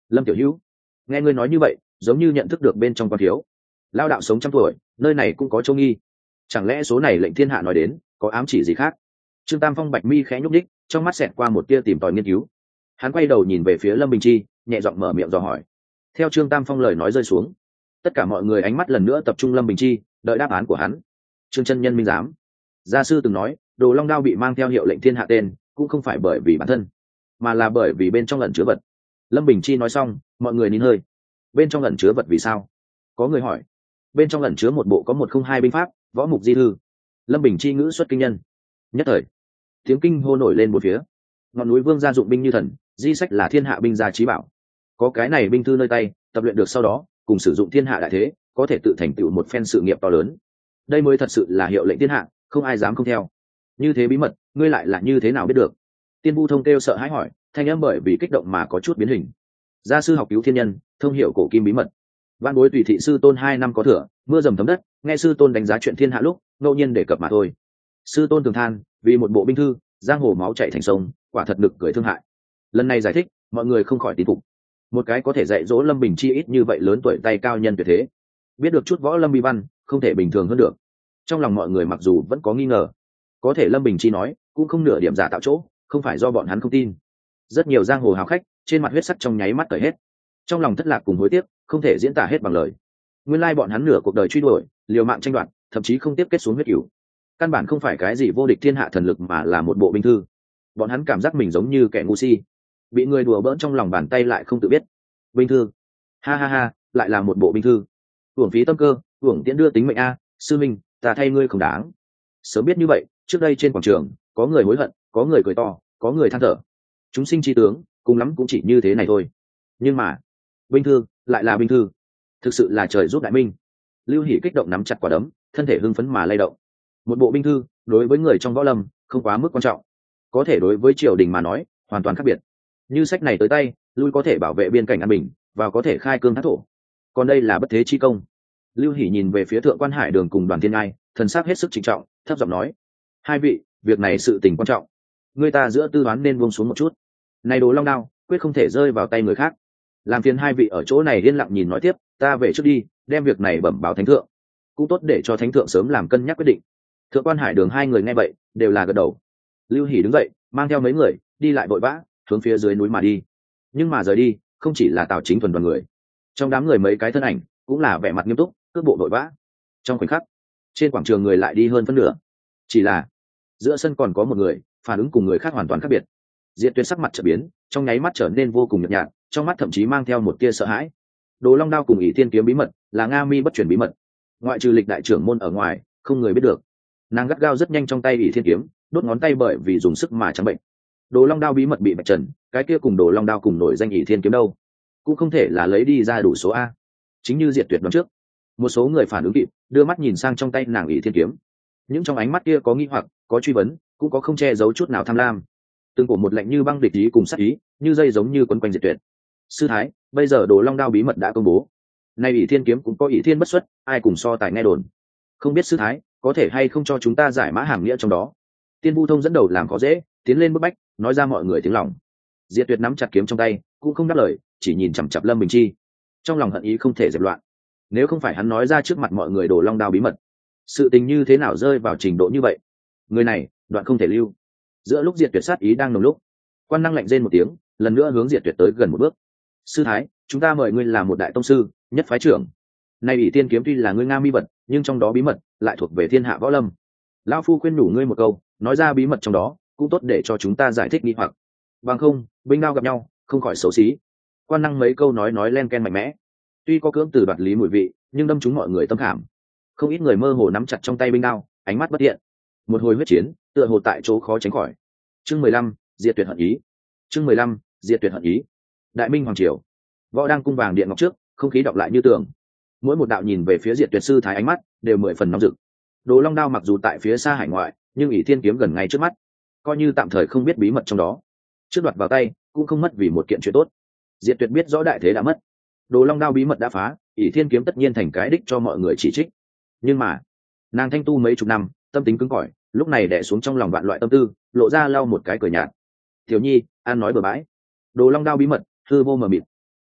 Lâm tiểu hữu, nghe ngươi nói như vậy giống như nhận thức được bên trong quan thiếu. Lao đạo sống trăm tuổi, nơi này cũng có châu nghi, chẳng lẽ số này lệnh thiên hạ nói đến có ám chỉ gì khác? Trương Tam Phong bạch mi khẽ nhúc đích, trong mắt xẹt qua một tia tìm tòi nghiên cứu. Hắn quay đầu nhìn về phía Lâm Bình Chi, nhẹ giọng mở miệng dò hỏi. Theo Trương Tam Phong lời nói rơi xuống, tất cả mọi người ánh mắt lần nữa tập trung Lâm Bình Chi, đợi đáp án của hắn. Trương chân nhân minh giám, gia sư từng nói Đồ Long đao bị mang theo hiệu lệnh thiên hạ tên cũng không phải bởi vì bản thân, mà là bởi vì bên trong ẩn chứa vật. Lâm Bình Chi nói xong, mọi người nín hơi. Bên trong ẩn chứa vật vì sao? Có người hỏi. Bên trong ẩn chứa một bộ có 102 binh pháp, võ mục di thư. Lâm Bình Chi ngữ xuất kinh nhân. Nhất thời tiếng kinh hô nổi lên một phía. Ngọn núi Vương gia dụng binh như thần, di sách là thiên hạ binh gia trí bảo. Có cái này binh thư nơi tay, tập luyện được sau đó cùng sử dụng thiên hạ đại thế, có thể tự thành tựu một phen sự nghiệp to lớn. Đây mới thật sự là hiệu lệnh thiên hạ, không ai dám không theo. Như thế bí mật, ngươi lại là như thế nào biết được? Tiên Vu Thông kêu sợ hãi hỏi, thanh âm bởi vì kích động mà có chút biến hình. Gia sư học cứu thiên nhân, thông hiểu cổ kim bí mật. Văn bối tùy thị sư tôn 2 năm có thừa, mưa dầm thấm đất, nghe sư tôn đánh giá chuyện thiên hạ lúc ngẫu nhiên đề cập mà thôi. Sư tôn thường than, vì một bộ binh thư, giang hồ máu chảy thành sông, quả thật nực cười thương hại. Lần này giải thích, mọi người không khỏi tín phục. Một cái có thể dạy dỗ Lâm Bình Chi ít như vậy lớn tuổi tay cao nhân tuyệt thế, biết được chút võ lâm bi văn, không thể bình thường hơn được. Trong lòng mọi người mặc dù vẫn có nghi ngờ, có thể Lâm Bình Chi nói cũng không nửa điểm giả tạo chỗ, không phải do bọn hắn không tin. Rất nhiều giang hồ hào khách trên mặt huyết sắc trong nháy mắt cởi hết, trong lòng thất lạc cùng hối tiếc không thể diễn tả hết bằng lời. Nguyên lai bọn hắn nửa cuộc đời truy đuổi, liều mạng tranh đoạt, thậm chí không tiếp kết xuống huyết cửu. Căn bản không phải cái gì vô địch thiên hạ thần lực, mà là một bộ binh thư. Bọn hắn cảm giác mình giống như kẻ ngu si, bị người đùa bỡn trong lòng bàn tay lại không tự biết. Binh thư, ha ha ha, lại là một bộ binh thư. Uổng phí tâm cơ, uổng tiễn đưa tính mệnh a. Sư minh, ta thay ngươi không đáng. Sớm biết như vậy, trước đây trên quảng trường có người hối hận, có người cười to, có người than thở. Chúng sinh chi tướng, cùng lắm cũng chỉ như thế này thôi. Nhưng mà binh thư lại là binh thư, thực sự là trời giúp đại minh. Lưu Hỷ kích động nắm chặt quả đấm, thân thể hưng phấn mà lay động. Một bộ binh thư đối với người trong võ lâm không quá mức quan trọng, có thể đối với triều đình mà nói hoàn toàn khác biệt. Như sách này tới tay, lui có thể bảo vệ biên cảnh an bình, vào có thể khai cương thác thổ, còn đây là bất thế chi công. Lưu Hỷ nhìn về phía Thượng Quan Hải Đường cùng Đoàn Thiên Ngai, thần sắc hết sức trịnh trọng, thấp giọng nói: hai vị, việc này sự tình quan trọng, người ta giữa tư đoán nên buông xuống một chút. Này Đồ Long đao quyết không thể rơi vào tay người khác, làm phiền hai vị ở chỗ này yên lặng nhìn nói tiếp, ta về trước đi, đem việc này bẩm báo thánh thượng, cũng tốt để cho thánh thượng sớm làm cân nhắc quyết định. Thượng Quan Hải Đường hai người nghe vậy đều là gật đầu. Lưu Hỷ đứng dậy, mang theo mấy người đi lại vội vã hướng phía dưới núi mà đi. Nhưng mà rời đi không chỉ là Tào Chính thuần đoàn người, trong đám người mấy cái thân ảnh cũng là vẻ mặt nghiêm túc, cước bộ vội vã. Trong khoảnh khắc, trên quảng trường người lại đi hơn phân nửa, chỉ là giữa sân còn có một người phản ứng cùng người khác hoàn toàn khác biệt. Diệt Tuyệt sắc mặt trở biến, trong nháy mắt trở nên vô cùng nhợt nhạt, trong mắt thậm chí mang theo một tia sợ hãi. Đồ Long đao cùng ỷ thiên kiếm bí mật là Nga Mi bất chuyển bí mật, ngoại trừ lịch đại trưởng môn ở ngoài không người biết được. Nàng gắt gao rất nhanh trong tay ỷ thiên kiếm, đốt ngón tay bởi vì dùng sức mà trắng bệnh. Đồ Long đao bí mật bị bạch trần, cái kia cùng Đồ Long đao cùng nổi danh ỷ thiên kiếm đâu, cũng không thể là lấy đi ra đủ số a. Chính như Diệt Tuyệt đoán trước, một số người phản ứng kịp, đưa mắt nhìn sang trong tay nàng ỷ thiên kiếm. Những trong ánh mắt kia có nghi hoặc, có truy vấn, cũng có không che giấu chút nào tham lam. Từng cổ một lạnh như băng địch ý cùng sát ý, như dây giống như quấn quanh Diệt Tuyệt. Sư thái, bây giờ Đồ Long đao bí mật đã công bố, nay ỷ thiên kiếm cũng có ỷ thiên bất xuất, ai cùng so tài nghe đồn. Không biết sư thái có thể hay không cho chúng ta giải mã hàm nghĩa trong đó. Tiên Vu Thông dẫn đầu làm khó dễ, tiến lên bức bách, nói ra mọi người tiếng lòng. Diệt Tuyệt nắm chặt kiếm trong tay, cũng không đáp lời, chỉ nhìn chằm chằm Lâm Bình Chi, trong lòng hận ý không thể dẹp loạn. Nếu không phải hắn nói ra trước mặt mọi người Đồ Long đao bí mật, sự tình như thế nào rơi vào trình độ như vậy? Người này đoạn không thể lưu. Giữa lúc Diệt Tuyệt sát ý đang nồng lúc, Quan Năng lạnh rên một tiếng, lần nữa hướng Diệt Tuyệt tới gần một bước. Sư thái, chúng ta mời ngươi làm một đại tông sư, nhất phái trưởng. Nay ỷ tiên kiếm tuy là ngươi Nga Mi vật, nhưng trong đó bí mật lại thuộc về thiên hạ võ lâm. Lão phu khuyên nhủ ngươi một câu, nói ra bí mật trong đó, cũng tốt để cho chúng ta giải thích nghi hoặc. Bằng không, binh đao gặp nhau, không khỏi xấu xí. Quan Năng mấy câu nói len ken mạnh mẽ, tuy có cưỡng từ đoạt lý mùi vị, nhưng đâm trúng mọi người tâm khảm. Không ít người mơ hồ nắm chặt trong tay binh đao, ánh mắt bất thiện. Một hồi huyết chiến, tựa hồ tại chỗ khó tránh khỏi. Chương 15, Diệt Tuyệt hận ý. Chương 15, Diệt Tuyệt hận ý. Đại Minh hoàng triều, võ đang cung vàng điện ngọc trước, không khí đọc lại như tường. Mỗi một đạo nhìn về phía Diệt Tuyệt sư thái ánh mắt đều 10 phần nóng rực. Đồ Long đao mặc dù tại phía xa hải ngoại, nhưng ỷ thiên kiếm gần ngay trước mắt, coi như tạm thời không biết bí mật trong đó, trước đoạt vào tay cũng không mất vì một kiện chuyện tốt. Diệt Tuyệt biết rõ đại thế đã mất, Đồ Long đao bí mật đã phá, ỷ thiên kiếm tất nhiên thành cái đích cho mọi người chỉ trích. Nhưng mà nàng thanh tu mấy chục năm, tâm tính cứng cỏi, lúc này đè xuống trong lòng vạn loại tâm tư, lộ ra lau một cái cười nhạt. Tiểu nhi, an nói bừa bãi. Đồ Long đao bí mật hư vô mờ mịt,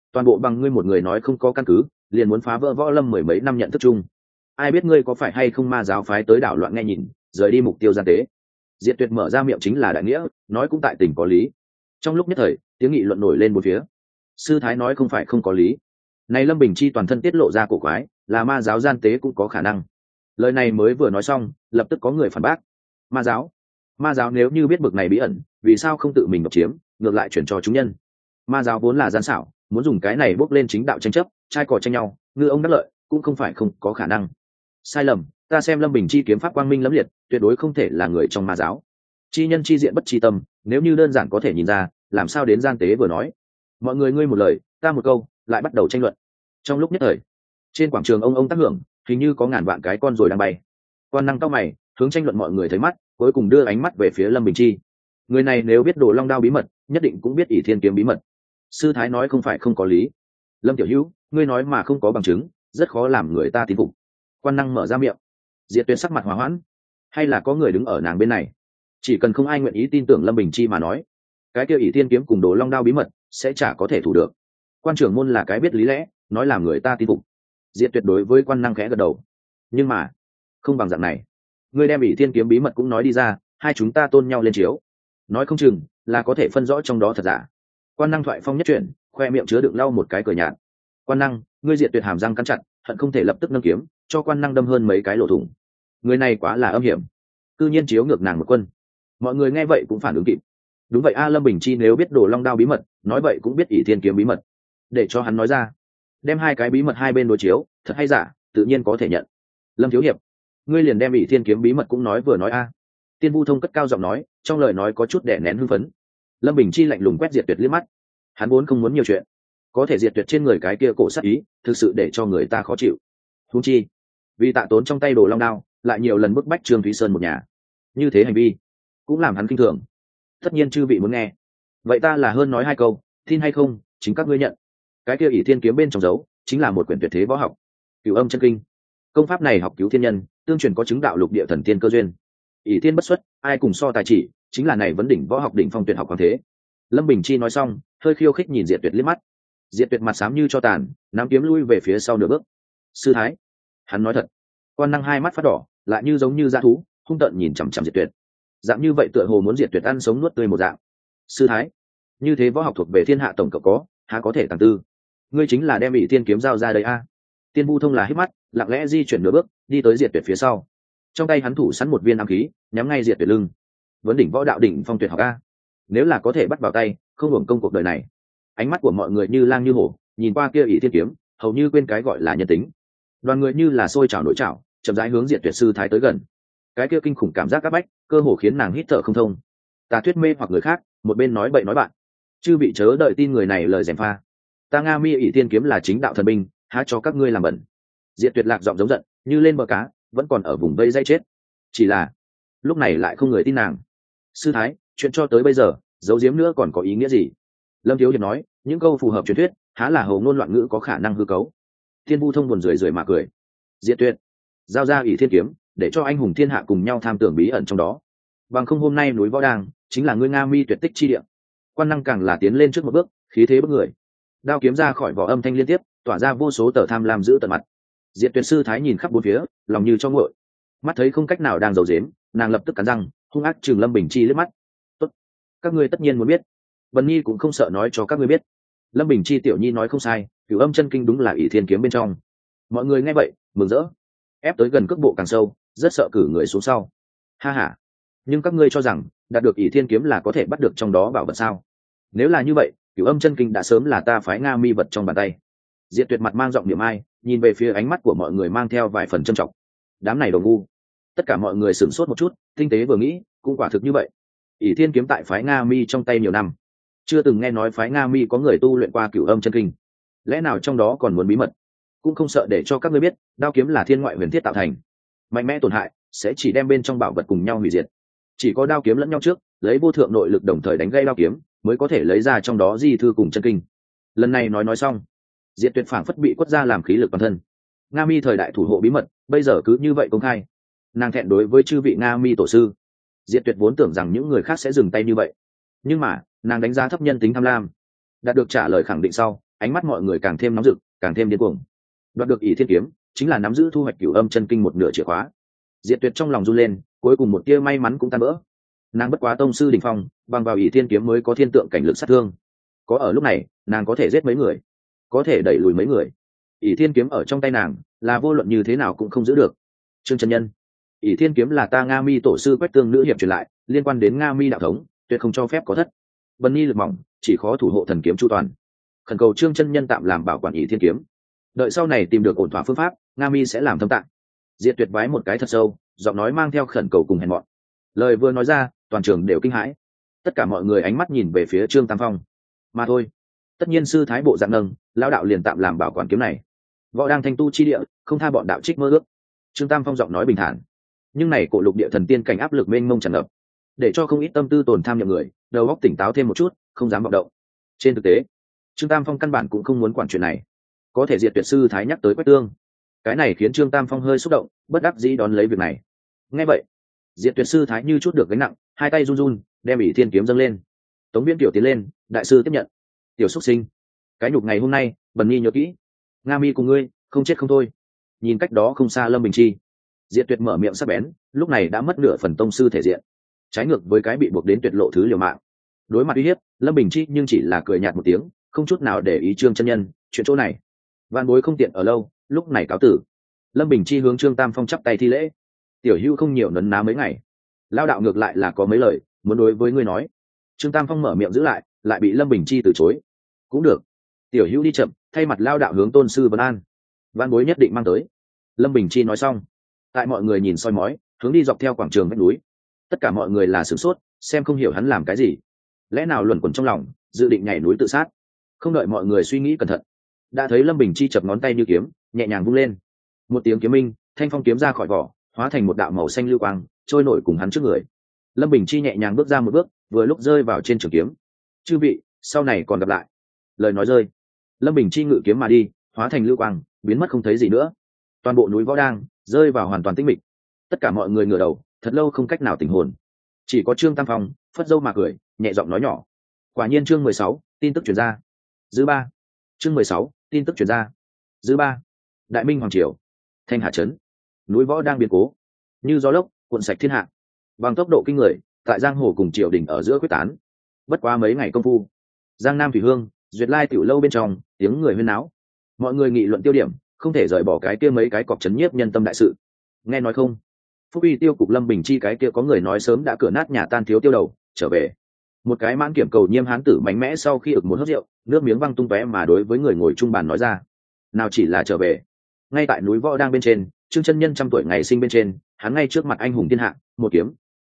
toàn bộ bằng ngươi một người nói không có căn cứ liền muốn phá vỡ võ lâm mười mấy năm nhận thức chung. Ai biết ngươi có phải hay không ma giáo phái tới đảo loạn nghe nhìn, rời đi mục tiêu gian tế. Diệt Tuyệt mở ra miệng chính là đại nghĩa, nói cũng tại tình có lý. Trong lúc nhất thời tiếng nghị luận nổi lên bốn phía. Sư thái nói không phải không có lý. Này Lâm Bình Chi toàn thân tiết lộ ra cổ quái, là ma giáo gian tế cũng có khả năng. Lời này mới vừa nói xong, lập tức có người phản bác. Ma giáo nếu như biết bực này bí ẩn, vì sao không tự mình độc chiếm, ngược lại chuyển cho chúng nhân? Ma giáo vốn là gian xảo, muốn dùng cái này bốc lên chính đạo tranh chấp, trai cò tranh nhau, ngư ông đắc lợi, cũng không phải không có khả năng. Sai lầm, ta xem Lâm Bình Chi kiếm pháp quang minh lẫm liệt, tuyệt đối không thể là người trong ma giáo. Chi nhân chi diện bất chi tâm, nếu như đơn giản có thể nhìn ra, làm sao đến gian tế vừa nói. Mọi người ngươi một lời, ta một câu, lại bắt đầu tranh luận. Trong lúc nhất thời, trên quảng trường ông tác hưởng, hình như có ngàn vạn cái con rồi đang bay. Quan năng cao mày, hướng tranh luận mọi người thấy mắt, cuối cùng đưa ánh mắt về phía Lâm Bình Chi. Người này nếu biết Đồ Long đao bí mật, nhất định cũng biết ỷ thiên kiếm bí mật. Sư thái nói không phải không có lý. Lâm tiểu hữu, ngươi nói mà không có bằng chứng, rất khó làm người ta tin phục. Quan năng mở ra miệng. Diệt Tuyệt sắc mặt hòa hoãn, hay là có người đứng ở nàng bên này. Chỉ cần không ai nguyện ý tin tưởng Lâm Bình Chi mà nói, cái kia ỷ thiên kiếm cùng Đồ Long đao bí mật sẽ chả có thể thủ được. Quan trưởng môn là cái biết lý lẽ, nói làm người ta tin phục. Diệt Tuyệt đối với quan năng khẽ gật đầu. Nhưng mà không bằng dạng này, ngươi đem ỷ thiên kiếm bí mật cũng nói đi ra, hai chúng ta tôn nhau lên chiếu, nói không chừng là có thể phân rõ trong đó thật giả. Quan năng thoại phong nhất chuyển, khoe miệng chứa đựng lau một cái cười nhạt. Quan năng, ngươi Diệt Tuyệt hàm răng cắn chặt, hận không thể lập tức nâng kiếm cho quan năng đâm hơn mấy cái lỗ thủng. Người này quá là âm hiểm, cư nhiên chiếu ngược nàng một quân. Mọi người nghe vậy cũng phản ứng kịp. Đúng vậy a, Lâm Bình Chi nếu biết Đồ Long đao bí mật, nói vậy cũng biết ỷ thiên kiếm bí mật, để cho hắn nói ra, đem hai cái bí mật hai bên đối chiếu, thật hay giả tự nhiên có thể nhận. Lâm thiếu hiệp, ngươi liền đem ỷ thiên kiếm bí mật cũng nói vừa nói a. Tiên Vu Thông cất cao giọng nói, trong lời nói có chút đè nén hưng phấn. Lâm Bình Chi lạnh lùng quét Diệt Tuyệt liếc mắt. Hắn vốn không muốn nhiều chuyện, có thể Diệt Tuyệt trên người cái kia cổ sát ý, thực sự để cho người ta khó chịu. Huống chi, vì tạ tốn trong tay Đồ Long đao, lại nhiều lần bức bách Trương Thúy Sơn một nhà, như thế hành vi cũng làm hắn kinh thường. Tất nhiên chư vị muốn nghe, vậy ta là hơn nói hai câu, tin hay không chính các ngươi nhận. Cái kia ỷ thiên kiếm bên trong dấu chính là một quyển tuyệt thế võ học, Cửu Âm chân kinh. Công pháp này học cứu thiên nhân, tương truyền có chứng đạo lục địa thần tiên cơ duyên. ỷ thiên bất xuất, ai cùng so tài chỉ, chính là này vấn đỉnh võ học đỉnh phong tuyệt học hoàng thế. Lâm Bình Chi nói xong, hơi khiêu khích nhìn Diệt Tuyệt liếc mắt. Diệt Tuyệt mặt xám như cho tàn, nắm kiếm lui về phía sau nửa bước. Sư thái, hắn nói thật. Quan năng hai mắt phát đỏ, lại như giống như dã thú, hung tợn nhìn chằm chằm Diệt Tuyệt. Dạng như vậy tựa hồ muốn Diệt Tuyệt ăn sống nuốt tươi một dạng. Sư thái, như thế võ học thuộc về thiên hạ tổng cộng có, há có thể tàng tư. Ngươi chính là đem ỷ thiên kiếm giao ra đây a. Tiên Vu Thông là hít mắt, lặng lẽ di chuyển nửa bước, đi tới Diệt Tuyệt phía sau. Trong tay hắn thủ sẵn một viên ám khí, nhắm ngay Diệt Tuyệt lưng. Vấn đỉnh võ đạo đỉnh phong tuyệt học a, nếu là có thể bắt vào tay, không hưởng công cuộc đời này. Ánh mắt của mọi người như lang như hổ, nhìn qua kia ỷ thiên kiếm, hầu như quên cái gọi là nhân tính. Đoàn người như là sôi trào nổi trào, chậm rãi hướng Diệt Tuyệt sư thái tới gần. Cái kia kinh khủng cảm giác áp bách, cơ hồ khiến nàng hít thở không thông. Ta thuyết mê hoặc người khác, một bên nói bậy nói bạn, chư bị chớ đợi tin người này lời gièm pha. Ta Nga Mi ỷ thiên kiếm là chính đạo thần binh, há cho các ngươi làm bẩn. Diệt Tuyệt lạc giọng giống giận, như lên bờ cá, vẫn còn ở vùng vây dây chết. Chỉ là lúc này lại không người tin nàng. Sư thái, chuyện cho tới bây giờ, giấu giếm nữa còn có ý nghĩa gì? Lâm thiếu hiệp nói những câu phù hợp truyền thuyết, há là hầu ngôn loạn ngữ có khả năng hư cấu. Thiên Vu Thông buồn rười rười mà cười. Diệt Tuyệt, giao ra ỷ thiên kiếm, để cho anh hùng thiên hạ cùng nhau tham tưởng bí ẩn trong đó. Bằng không hôm nay núi võ đàng chính là ngươi Nga Mi tuyệt tích chi địa. Quan năng càng là tiến lên trước một bước, khí thế bức người. Đao kiếm ra khỏi vỏ âm thanh liên tiếp, tỏa ra vô số tờ tham lam giữ tận mặt. Diệt Tuyệt sư thái nhìn khắp bốn phía, lòng như cho nguội. Mắt thấy không cách nào đang giấu giếm, nàng lập tức cắn răng, hung ác trừng Lâm Bình Chi liếc mắt. Tốt, các ngươi tất nhiên muốn biết, Vân Nhi cũng không sợ nói cho các ngươi biết. Lâm Bình Chi tiểu nhi nói không sai, Cửu Âm chân kinh đúng là ỷ thiên kiếm bên trong. Mọi người nghe vậy mừng rỡ, ép tới gần cước bộ càng sâu, rất sợ cử người xuống sau. Ha ha, nhưng các ngươi cho rằng đạt được ỷ thiên kiếm là có thể bắt được trong đó bảo vật sao? Nếu là như vậy, Cửu Âm chân kinh đã sớm là ta phái Nga Mi vật trong bàn tay. Diệt Tuyệt mặt mang giọng niệm ai, nhìn về phía ánh mắt của mọi người mang theo vài phần trân trọng. Đám này đồ ngu. Tất cả mọi người sửng sốt một chút, tinh tế vừa nghĩ, cũng quả thực như vậy. ỷ thiên kiếm tại phái Nga Mi trong tay nhiều năm, chưa từng nghe nói phái Nga Mi có người tu luyện qua Cửu Âm chân kinh. Lẽ nào trong đó còn muốn bí mật? Cũng không sợ để cho các ngươi biết, đao kiếm là thiên ngoại huyền thiết tạo thành, mạnh mẽ tổn hại sẽ chỉ đem bên trong bảo vật cùng nhau hủy diệt. Chỉ có đao kiếm lẫn nhau trước, lấy vô thượng nội lực đồng thời đánh gây đao kiếm, mới có thể lấy ra trong đó di thư cùng chân kinh. Lần này nói xong, Diệt Tuyệt phảng phất bị quất ra làm khí lực toàn thân. Nga Mi thời đại thủ hộ bí mật, bây giờ cứ như vậy công khai. Nàng thẹn đối với chư vị Nga Mi tổ sư. Diệt Tuyệt vốn tưởng rằng những người khác sẽ dừng tay như vậy, nhưng mà nàng đánh giá thấp nhân tính tham lam. Đạt được trả lời khẳng định sau, ánh mắt mọi người càng thêm nóng rực, càng thêm điên cuồng. Đoạt được ỷ thiên kiếm chính là nắm giữ thu hoạch cửu âm chân kinh một nửa chìa khóa. Diệt Tuyệt trong lòng run lên, cuối cùng một tia may mắn cũng tan vỡ. Nàng bất quá tông sư đỉnh phong, bằng vào ỷ thiên kiếm mới có thiên tượng cảnh lực sát thương. Có ở lúc này, nàng có thể giết mấy người, có thể đẩy lùi mấy người. ỷ thiên kiếm ở trong tay nàng, là vô luận như thế nào cũng không giữ được. Trương chân nhân, ỷ thiên kiếm là ta Nga Mi tổ sư Quách Tương nữ hiệp truyền lại, liên quan đến Nga Mi đạo thống, tuyệt không cho phép có thất. Bần Nhi lực mỏng, chỉ khó thủ hộ thần kiếm chu toàn, khẩn cầu Trương chân nhân tạm làm bảo quản ỷ thiên kiếm, đợi sau này tìm được ổn thỏa phương pháp, Nga Mi sẽ làm thâm tạng. Diệt Tuyệt vái một cái thật sâu, giọng nói mang theo khẩn cầu cùng hèn mọn. Lời vừa nói ra, toàn trường đều kinh hãi, tất cả mọi người ánh mắt nhìn về phía Trương Tam Phong. Mà thôi, tất nhiên sư thái bộ dạng nâng, lão đạo liền tạm làm bảo quản kiếm này. Võ đang thanh tu chi địa, không tha bọn đạo trích mơ ước. Trương Tam Phong giọng nói bình thản, nhưng này cổ lục địa thần tiên cảnh áp lực mênh mông tràn ngập, để cho không ít tâm tư tồn tham nhậm người đầu óc tỉnh táo thêm một chút, không dám vọng động. Trên thực tế, Trương Tam Phong căn bản cũng không muốn quản chuyện này. Có thể Diệt Tuyệt sư thái nhắc tới Quách Tương, cái này khiến Trương Tam Phong hơi xúc động, bất đắc dĩ đón lấy việc này. Nghe vậy, Diệt Tuyệt sư thái như chút được gánh nặng, hai tay run run, đem ỷ thiên kiếm dâng lên. Tống Viễn Tiểu tiến lên, đại sư tiếp nhận. Tiểu xuất sinh, cái nhục ngày hôm nay, Bần Nhi nhớ kỹ. Nga Mi cùng ngươi, không chết không thôi. Nhìn cách đó không xa Lâm Bình Chi, Diệt Tuyệt mở miệng sắc bén, lúc này đã mất nửa phần tông sư thể diện, trái ngược với cái bị buộc đến tuyệt lộ thứ liều mạng. Đối mặt uy hiếp, Lâm Bình Chi nhưng chỉ là cười nhạt một tiếng, không chút nào để ý Trương chân nhân, chuyện chỗ này vạn bối không tiện ở lâu, lúc này cáo tử. Lâm Bình Chi hướng Trương Tam Phong chắp tay thi lễ. Tiểu Hữu không nhiều nấn ná mấy ngày, lao đạo ngược lại là có mấy lời muốn đối với ngươi nói. Trương Tam Phong mở miệng giữ lại bị Lâm Bình Chi từ chối. Cũng được, Tiểu Hữu đi chậm, thay mặt lao đạo hướng tôn sư vấn an, vạn bối nhất định mang tới. Lâm Bình Chi nói xong, tại mọi người nhìn soi mói, hướng đi dọc theo quảng trường vách núi. Tất cả mọi người là sửng sốt, xem không hiểu hắn làm cái gì, lẽ nào luẩn quẩn trong lòng, dự định nhảy núi tự sát. Không đợi mọi người suy nghĩ cẩn thận, đã thấy Lâm Bình Chi chập ngón tay như kiếm, nhẹ nhàng vung lên, một tiếng kiếm minh, thanh phong kiếm ra khỏi vỏ, hóa thành một đạo màu xanh lưu quang, trôi nổi cùng hắn trước người. Lâm Bình Chi nhẹ nhàng bước ra một bước, vừa lúc rơi vào trên trường kiếm. Chư vị, sau này còn gặp lại. Lời nói rơi, Lâm Bình Chi ngự kiếm mà đi, hóa thành lưu quang, biến mất không thấy gì nữa. Toàn bộ núi Võ Đang rơi vào hoàn toàn tĩnh mịch. Tất cả mọi người ngửa đầu, thật lâu không cách nào tỉnh hồn. Chỉ có Trương Tam Phong phất dâu mà cười, nhẹ giọng nói nhỏ. Quả nhiên chương 16, tin tức truyền ra. Dư ba. Chương 16, tin tức truyền ra. Dư ba. Đại Minh hoàng triều, Thanh Hà trấn, núi Võ đang biến cố, như gió lốc cuộn sạch thiên hạ, bằng tốc độ kinh người, tại giang hồ cùng triều đình ở giữa quyết tán. Bất quá mấy ngày công phu, Giang Nam Thủy Hương, Duyệt Lai tiểu lâu bên trong, tiếng người huyên náo, mọi người nghị luận tiêu điểm, không thể rời bỏ cái kia mấy cái cọc chấn nhiếp nhân tâm đại sự. Nghe nói không? Phúc uy tiêu cục Lâm Bình Chi cái kia có người nói sớm đã cửa nát nhà tan thiếu tiêu đầu trở về. Một cái mãn kiểm cầu nhiêm hán tử mạnh mẽ sau khi ực một hớp rượu, nước miếng văng tung tóe mà đối với người ngồi chung bàn nói ra. Nào chỉ là trở về, ngay tại núi Võ đang bên trên, Trương chân nhân 100 tuổi ngày sinh bên trên, hắn ngay trước mặt anh hùng thiên hạ, một kiếm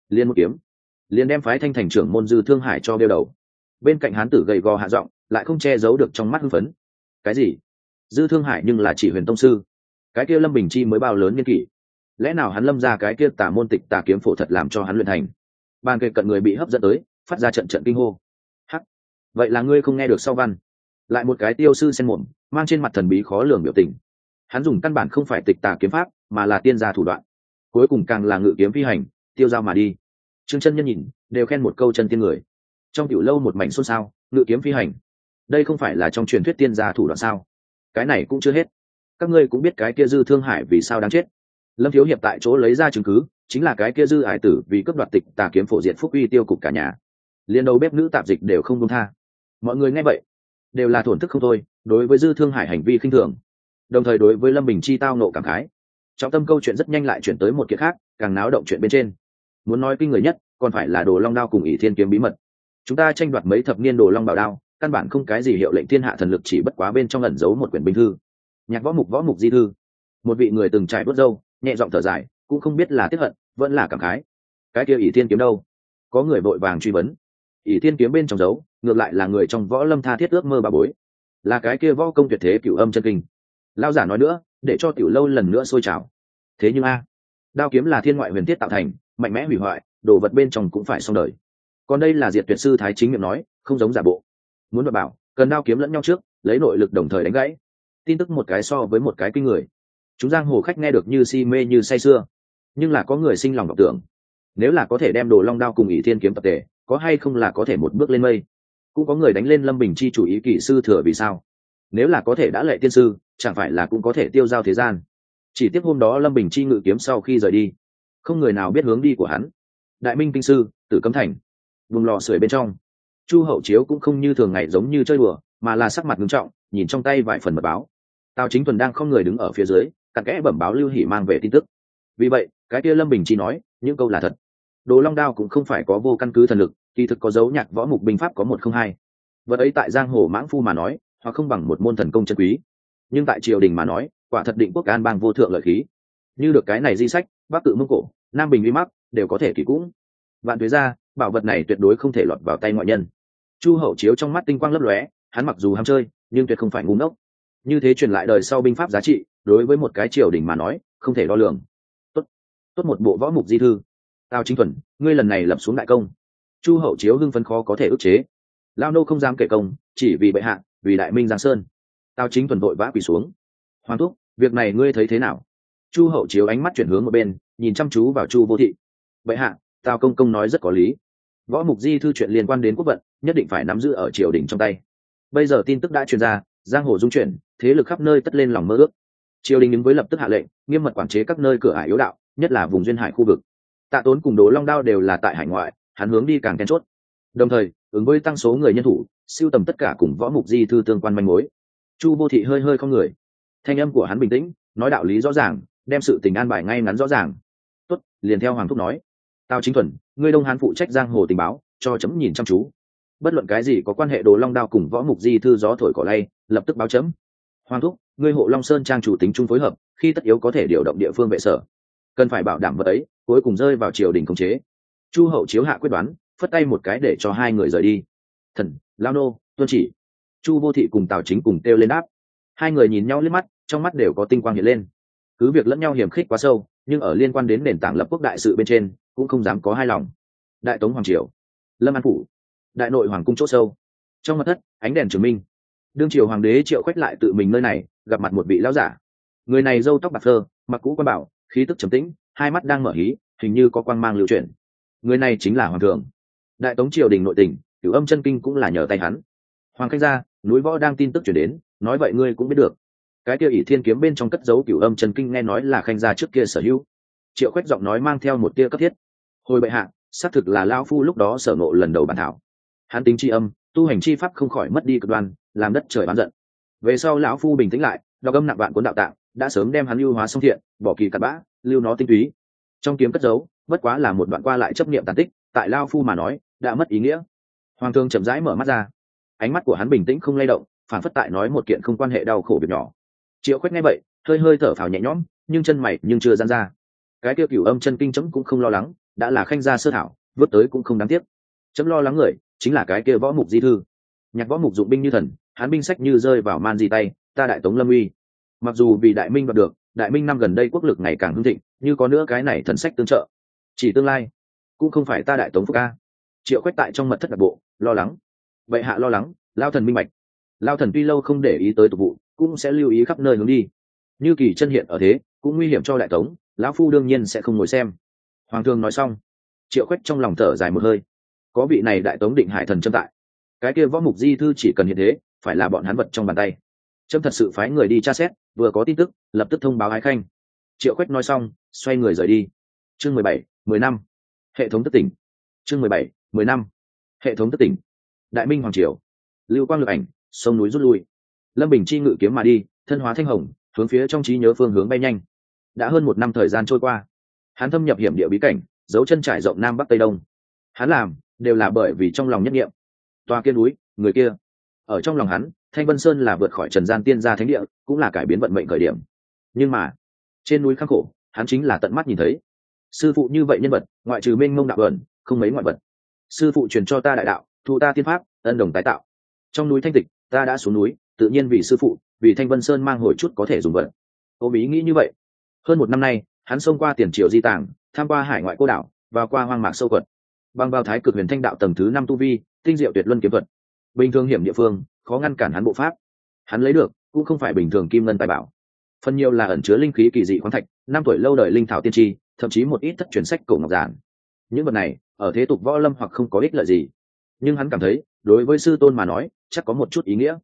liền đem phái Thanh thành trưởng môn Dư Thương Hải cho đeo đầu. Bên cạnh hán tử gầy gò hạ giọng, lại không che giấu được trong mắt hưng phấn. Cái gì? Dư Thương Hải nhưng là chỉ huyền tông sư, cái kia Lâm Bình Chi mới bao lớn niên kỷ, lẽ nào hắn lâm ra cái kia tà môn tịch tà kiếm phổ thật làm cho hắn luyện thành? Bàn kề cận người bị hấp dẫn tới, phát ra trận trận kinh hô. Hắc, vậy là ngươi không nghe được sau văn? Lại một cái tiêu sư sen mồm, mang trên mặt thần bí khó lường biểu tình. Hắn dùng căn bản không phải tịch tà kiếm pháp, mà là tiên gia thủ đoạn, cuối cùng càng là ngự kiếm phi hành, tiêu dao mà đi. Trương chân nhân nhìn, đều khen một câu chân tiên người. Trong tiểu lâu một mảnh xôn xao, ngự kiếm phi hành, đây không phải là trong truyền thuyết tiên gia thủ đoạn sao? Cái này cũng chưa hết, các ngươi cũng biết cái kia Dư Thương Hải vì sao đáng chết. Lâm thiếu hiệp tại chỗ lấy ra chứng cứ, chính là cái kia Dư Hải tử vì cướp đoạt tịch tà kiếm phổ diện Phúc uy tiêu cục cả nhà, liên đầu bếp nữ tạp dịch đều không buông tha. Mọi người nghe vậy đều là thổn thức không thôi, đối với Dư Thương Hải hành vi khinh thường, đồng thời đối với Lâm Bình Chi tao nộ cảm khái. Trọng tâm câu chuyện rất nhanh lại chuyển tới một kiện khác, càng náo động chuyện bên trên. Muốn nói kinh người nhất, còn phải là Đồ Long đao cùng ỷ thiên kiếm bí mật. Chúng ta tranh đoạt mấy thập niên Đồ Long bảo đao, căn bản không cái gì hiệu lệnh thiên hạ thần lực, chỉ bất quá bên trong ẩn giấu một quyển binh thư. Nhạc võ mục di thư. Một vị người từng trải bớt râu, nhẹ giọng thở dài, cũng không biết là tiếc hận, vẫn là cảm khái. Cái kia ỷ thiên kiếm đâu? Có người vội vàng truy vấn. ỷ thiên kiếm bên trong giấu, ngược lại là người trong võ lâm tha thiết ước mơ bà bối, là cái kia võ công tuyệt thế Cửu Âm chân kinh. Lao giả nói nữa, để cho tiểu lâu lần nữa sôi trào. Thế nhưng đao kiếm là thiên ngoại huyền thiết tạo thành, mạnh mẽ hủy hoại, đồ vật bên trong cũng phải xong đời. Còn đây là Diệt Tuyệt sư thái chính miệng nói, không giống giả bộ. Muốn đoạt bảo, cần đao kiếm lẫn nhau trước, lấy nội lực đồng thời đánh gãy. Tin tức một cái so với một cái kinh người. Chúng giang hồ khách nghe được như si mê như say sưa, nhưng là có người sinh lòng vọng tưởng, nếu là có thể đem Đồ Long đao cùng ỷ thiên kiếm tập thể, có hay không là có thể một bước lên mây. Cũng có người đánh lên Lâm Bình Chi chủ ý kỵ sư thừa vì sao. nếu là có thể đã lệ tiên sư chẳng phải là cũng có thể tiêu giao thế gian. Chỉ tiếc hôm đó Lâm Bình Chi ngự kiếm sau khi rời đi, không người nào biết hướng đi của hắn. Đại Minh kinh sư, Tử Cấm Thành, vùng lò sưởi bên trong, Chu Hậu Chiếu cũng không như thường ngày giống như chơi đùa, mà là sắc mặt nghiêm trọng, nhìn trong tay vài phần mật báo. Tào Chính Thuần đang không người đứng ở phía dưới, cặn kẽ bẩm báo Lưu Hỉ mang về tin tức. Vì vậy, cái kia Lâm Bình Chi nói, những câu là thật. Đồ Long Đao cũng không phải có vô căn cứ thần lực, kỳ thực có dấu nhạc võ mục binh pháp có 102. Vật ấy tại giang hồ mãng phu mà nói, hoặc không bằng một môn thần công chân quý. Nhưng tại triều đình mà nói, quả thật định quốc an bang vô thượng lợi khí. Như được cái này di sách, Bắc Cự Mông Cổ, Nam Bình uy mắc, đều có thể kỳ cũng. Vạn tuế ra, bảo vật này tuyệt đối không thể lọt vào tay ngoại nhân. Chu Hậu Chiếu trong mắt tinh quang lấp lóe, hắn mặc dù ham chơi, nhưng tuyệt không phải ngu ngốc. Như thế truyền lại đời sau binh pháp giá trị, đối với một cái triều đình mà nói, không thể đo lường. Tốt một bộ võ mục di thư. Tào Chính Thuần, ngươi lần này lập xuống đại công. Chu Hậu Chiếu hưng phấn khó có thể ức chế. Lao nô không dám kể công, chỉ vì bệ hạ, vì Đại Minh Giang Sơn. Tào Chính Thuần vội vã quỳ xuống. Hoàng thúc, việc này ngươi thấy thế nào? Chu Hậu Chiếu ánh mắt chuyển hướng một bên, nhìn chăm chú vào Chu Vô Thị. Bệ hạ, Tào công công nói rất có lý. Võ mục di thư chuyện liên quan đến quốc vận, nhất định phải nắm giữ ở triều đình trong tay. Bây giờ tin tức đã truyền ra, giang hồ dung chuyển, thế lực khắp nơi tất lên lòng mơ ước. Triều đình ứng với lập tức hạ lệnh, nghiêm mật quản chế các nơi cửa ải yếu đạo, nhất là vùng duyên hải khu vực. Tạ Tốn cùng Đồ Long Đao đều là tại hải ngoại, hắn hướng đi càng then chốt. Đồng thời, ứng với tăng số người nhân thủ, siêu tầm tất cả cùng võ mục di thư tương quan manh mối. Chu Vô Thị hơi hơi không người, thanh âm của hắn bình tĩnh, nói đạo lý rõ ràng, đem sự tình an bài ngay ngắn rõ ràng. Tốt, liền theo Hoàng thúc nói. Tào Chính Thuần, ngươi Đông Hán phụ trách giang hồ tình báo, cho chấm nhìn chăm chú. Bất luận cái gì có quan hệ Đồ Long Đao cùng võ mục di thư gió thổi cỏ lay, lập tức báo chấm. Hoàng thúc, ngươi hộ Long Sơn trang chủ tính chung phối hợp, khi tất yếu có thể điều động địa phương vệ sở, cần phải bảo đảm vật ấy cuối cùng rơi vào triều đình khống chế. Chu Hậu Chiếu hạ quyết đoán, phất tay một cái để cho hai người rời đi. Thần, lao nô, tuân chỉ. Chu Vô Thị cùng Tào Chính cùng kêu lên đáp. Hai người nhìn nhau liếc mắt, trong mắt đều có tinh quang hiện lên. Cứ việc lẫn nhau hiềm khích quá sâu, nhưng ở liên quan đến nền tảng lập quốc đại sự bên trên, cũng không dám có hai lòng. Đại Tống hoàng triều, Lâm An phủ, đại nội hoàng cung chỗ sâu, trong mật thất, ánh đèn chứng minh. Đương triều hoàng đế Triệu Khoách lại tự mình nơi này gặp mặt một vị lão giả. Người này râu tóc bạc phơ, mặc cũ quan bảo, khí tức trầm tĩnh, hai mắt đang mở hí, hình như có quang mang lưu chuyển. Người này chính là hoàng thượng. Đại Tống triều đình nội tình, Cửu Âm chân kinh cũng là nhờ tay hắn. Hoàng Khanh gia, núi Võ đang tin tức chuyển đến, nói vậy ngươi cũng biết được. Cái kia ỷ thiên kiếm bên trong cất giấu Cửu Âm chân kinh nghe nói là Khanh gia trước kia sở hữu. Triệu Khoách giọng nói mang theo một tia cấp thiết. Hồi bệ hạ, xác thực là lão phu lúc đó sở ngộ lần đầu bản thảo. Hắn tính chi âm, tu hành chi pháp không khỏi mất đi cực đoan, làm đất trời oán giận. Về sau lão phu bình tĩnh lại, đọc âm nặng vạn cuốn đạo tạng, đã sớm đem hắn lưu hóa xong thiện, bỏ kỳ cặn bã, lưu nó tinh túy. Trong kiếm cất giấu, bất quá là một đoạn qua lại chấp niệm tàn tích, tại lão phu mà nói, đã mất ý nghĩa. Hoàng thương chậm rãi mở mắt ra, ánh mắt của hắn bình tĩnh không lay động, phản phất tại nói một kiện không quan hệ đau khổ việc nhỏ. Triệu Khoách nghe vậy, hơi hơi thở phào nhẹ nhõm, nhưng chân mày nhưng chưa giãn ra. Cái tiêu Cửu Âm chân kinh chấm cũng không lo lắng, đã là Khanh gia sơ thảo, vớt tới cũng không đáng tiếc. Chấm lo lắng người, chính là cái kia võ mục di thư. Nhạc võ mục dụng binh như thần, hắn binh sách như rơi vào man di tay, ta Đại Tống lâm uy. Mặc dù vì Đại Minh đoạt được, Đại Minh năm gần đây quốc lực ngày càng hưng thịnh, như có nữa cái này thần sách tương trợ, chỉ tương lai cũng không phải ta Đại Tống phúc ca. Triệu Khoách tại trong mật thất đặc bộ, lo lắng. Vậy hạ lo lắng, lao thần minh bạch. Lao thần tuy lâu không để ý tới tục vụ, cũng sẽ lưu ý khắp nơi hướng đi. Như kỳ chân hiện ở thế, cũng nguy hiểm cho Đại Tống, lão phu đương nhiên sẽ không ngồi xem. Hoàng thương nói xong, Triệu Khoách trong lòng thở dài một hơi. Có vị này Đại Tống định hải thần châm tại, cái kia võ mục di thư chỉ cần hiện thế, phải là bọn hắn vật trong bàn tay. Trâm thật sự phái người đi tra xét, vừa có tin tức lập tức thông báo Ái Khanh. Triệu Khoách nói xong, xoay người rời đi. Chương 17, 10 năm. Hệ thống thất tỉnh. Chương 17, 10 năm. Hệ thống thất tỉnh. Đại Minh hoàng triều. Lưu quang lực ảnh, sông núi rút lui. Lâm Bình chi ngự kiếm mà đi, thân hóa thanh hồng, hướng phía trong trí nhớ phương hướng bay nhanh. Đã hơn 1 năm thời gian trôi qua, hắn thâm nhập hiểm địa bí cảnh, dấu chân trải rộng nam bắc tây đông. Hắn làm đều là bởi vì trong lòng nhất nghiệm. Toa kia núi, người kia, ở trong lòng hắn, Thanh Vân Sơn là vượt khỏi trần gian tiên gia thánh địa, cũng là cải biến vận mệnh khởi điểm. Nhưng mà trên núi khắc khổ, hắn chính là tận mắt nhìn thấy. Sư phụ như vậy nhân vật, ngoại trừ mênh mông đạo ẩn, không mấy ngoại vật. Sư phụ truyền cho ta đại đạo, thu ta tiên pháp, ân đồng tái tạo. Trong núi thanh tịch, ta đã xuống núi, tự nhiên vì sư phụ, vì Thanh Vân Sơn mang hồi chút có thể dùng vận. Ôm ý nghĩ như vậy, hơn 1 năm nay, hắn xông qua tiền triều di tàng, tham qua hải ngoại cô đảo, vào qua hoang mạc sâu quật, băng vào thái cực huyền thanh đạo tầng thứ 5 tu vi, tinh diệu tuyệt luân kiếm thuật. Bình thường hiểm địa phương, khó ngăn cản hắn bộ pháp. Hắn lấy được cũng không phải bình thường kim ngân tài bảo, phần nhiều là ẩn chứa linh khí kỳ dị khoáng thạch, 5 tuổi lâu đời linh thảo tiên tri, thậm chí một ít thất truyền sách cổ ngọc giản. Những vật này ở thế tục võ lâm hoặc không có ích lợi gì, nhưng hắn cảm thấy đối với sư tôn mà nói chắc có một chút ý nghĩa.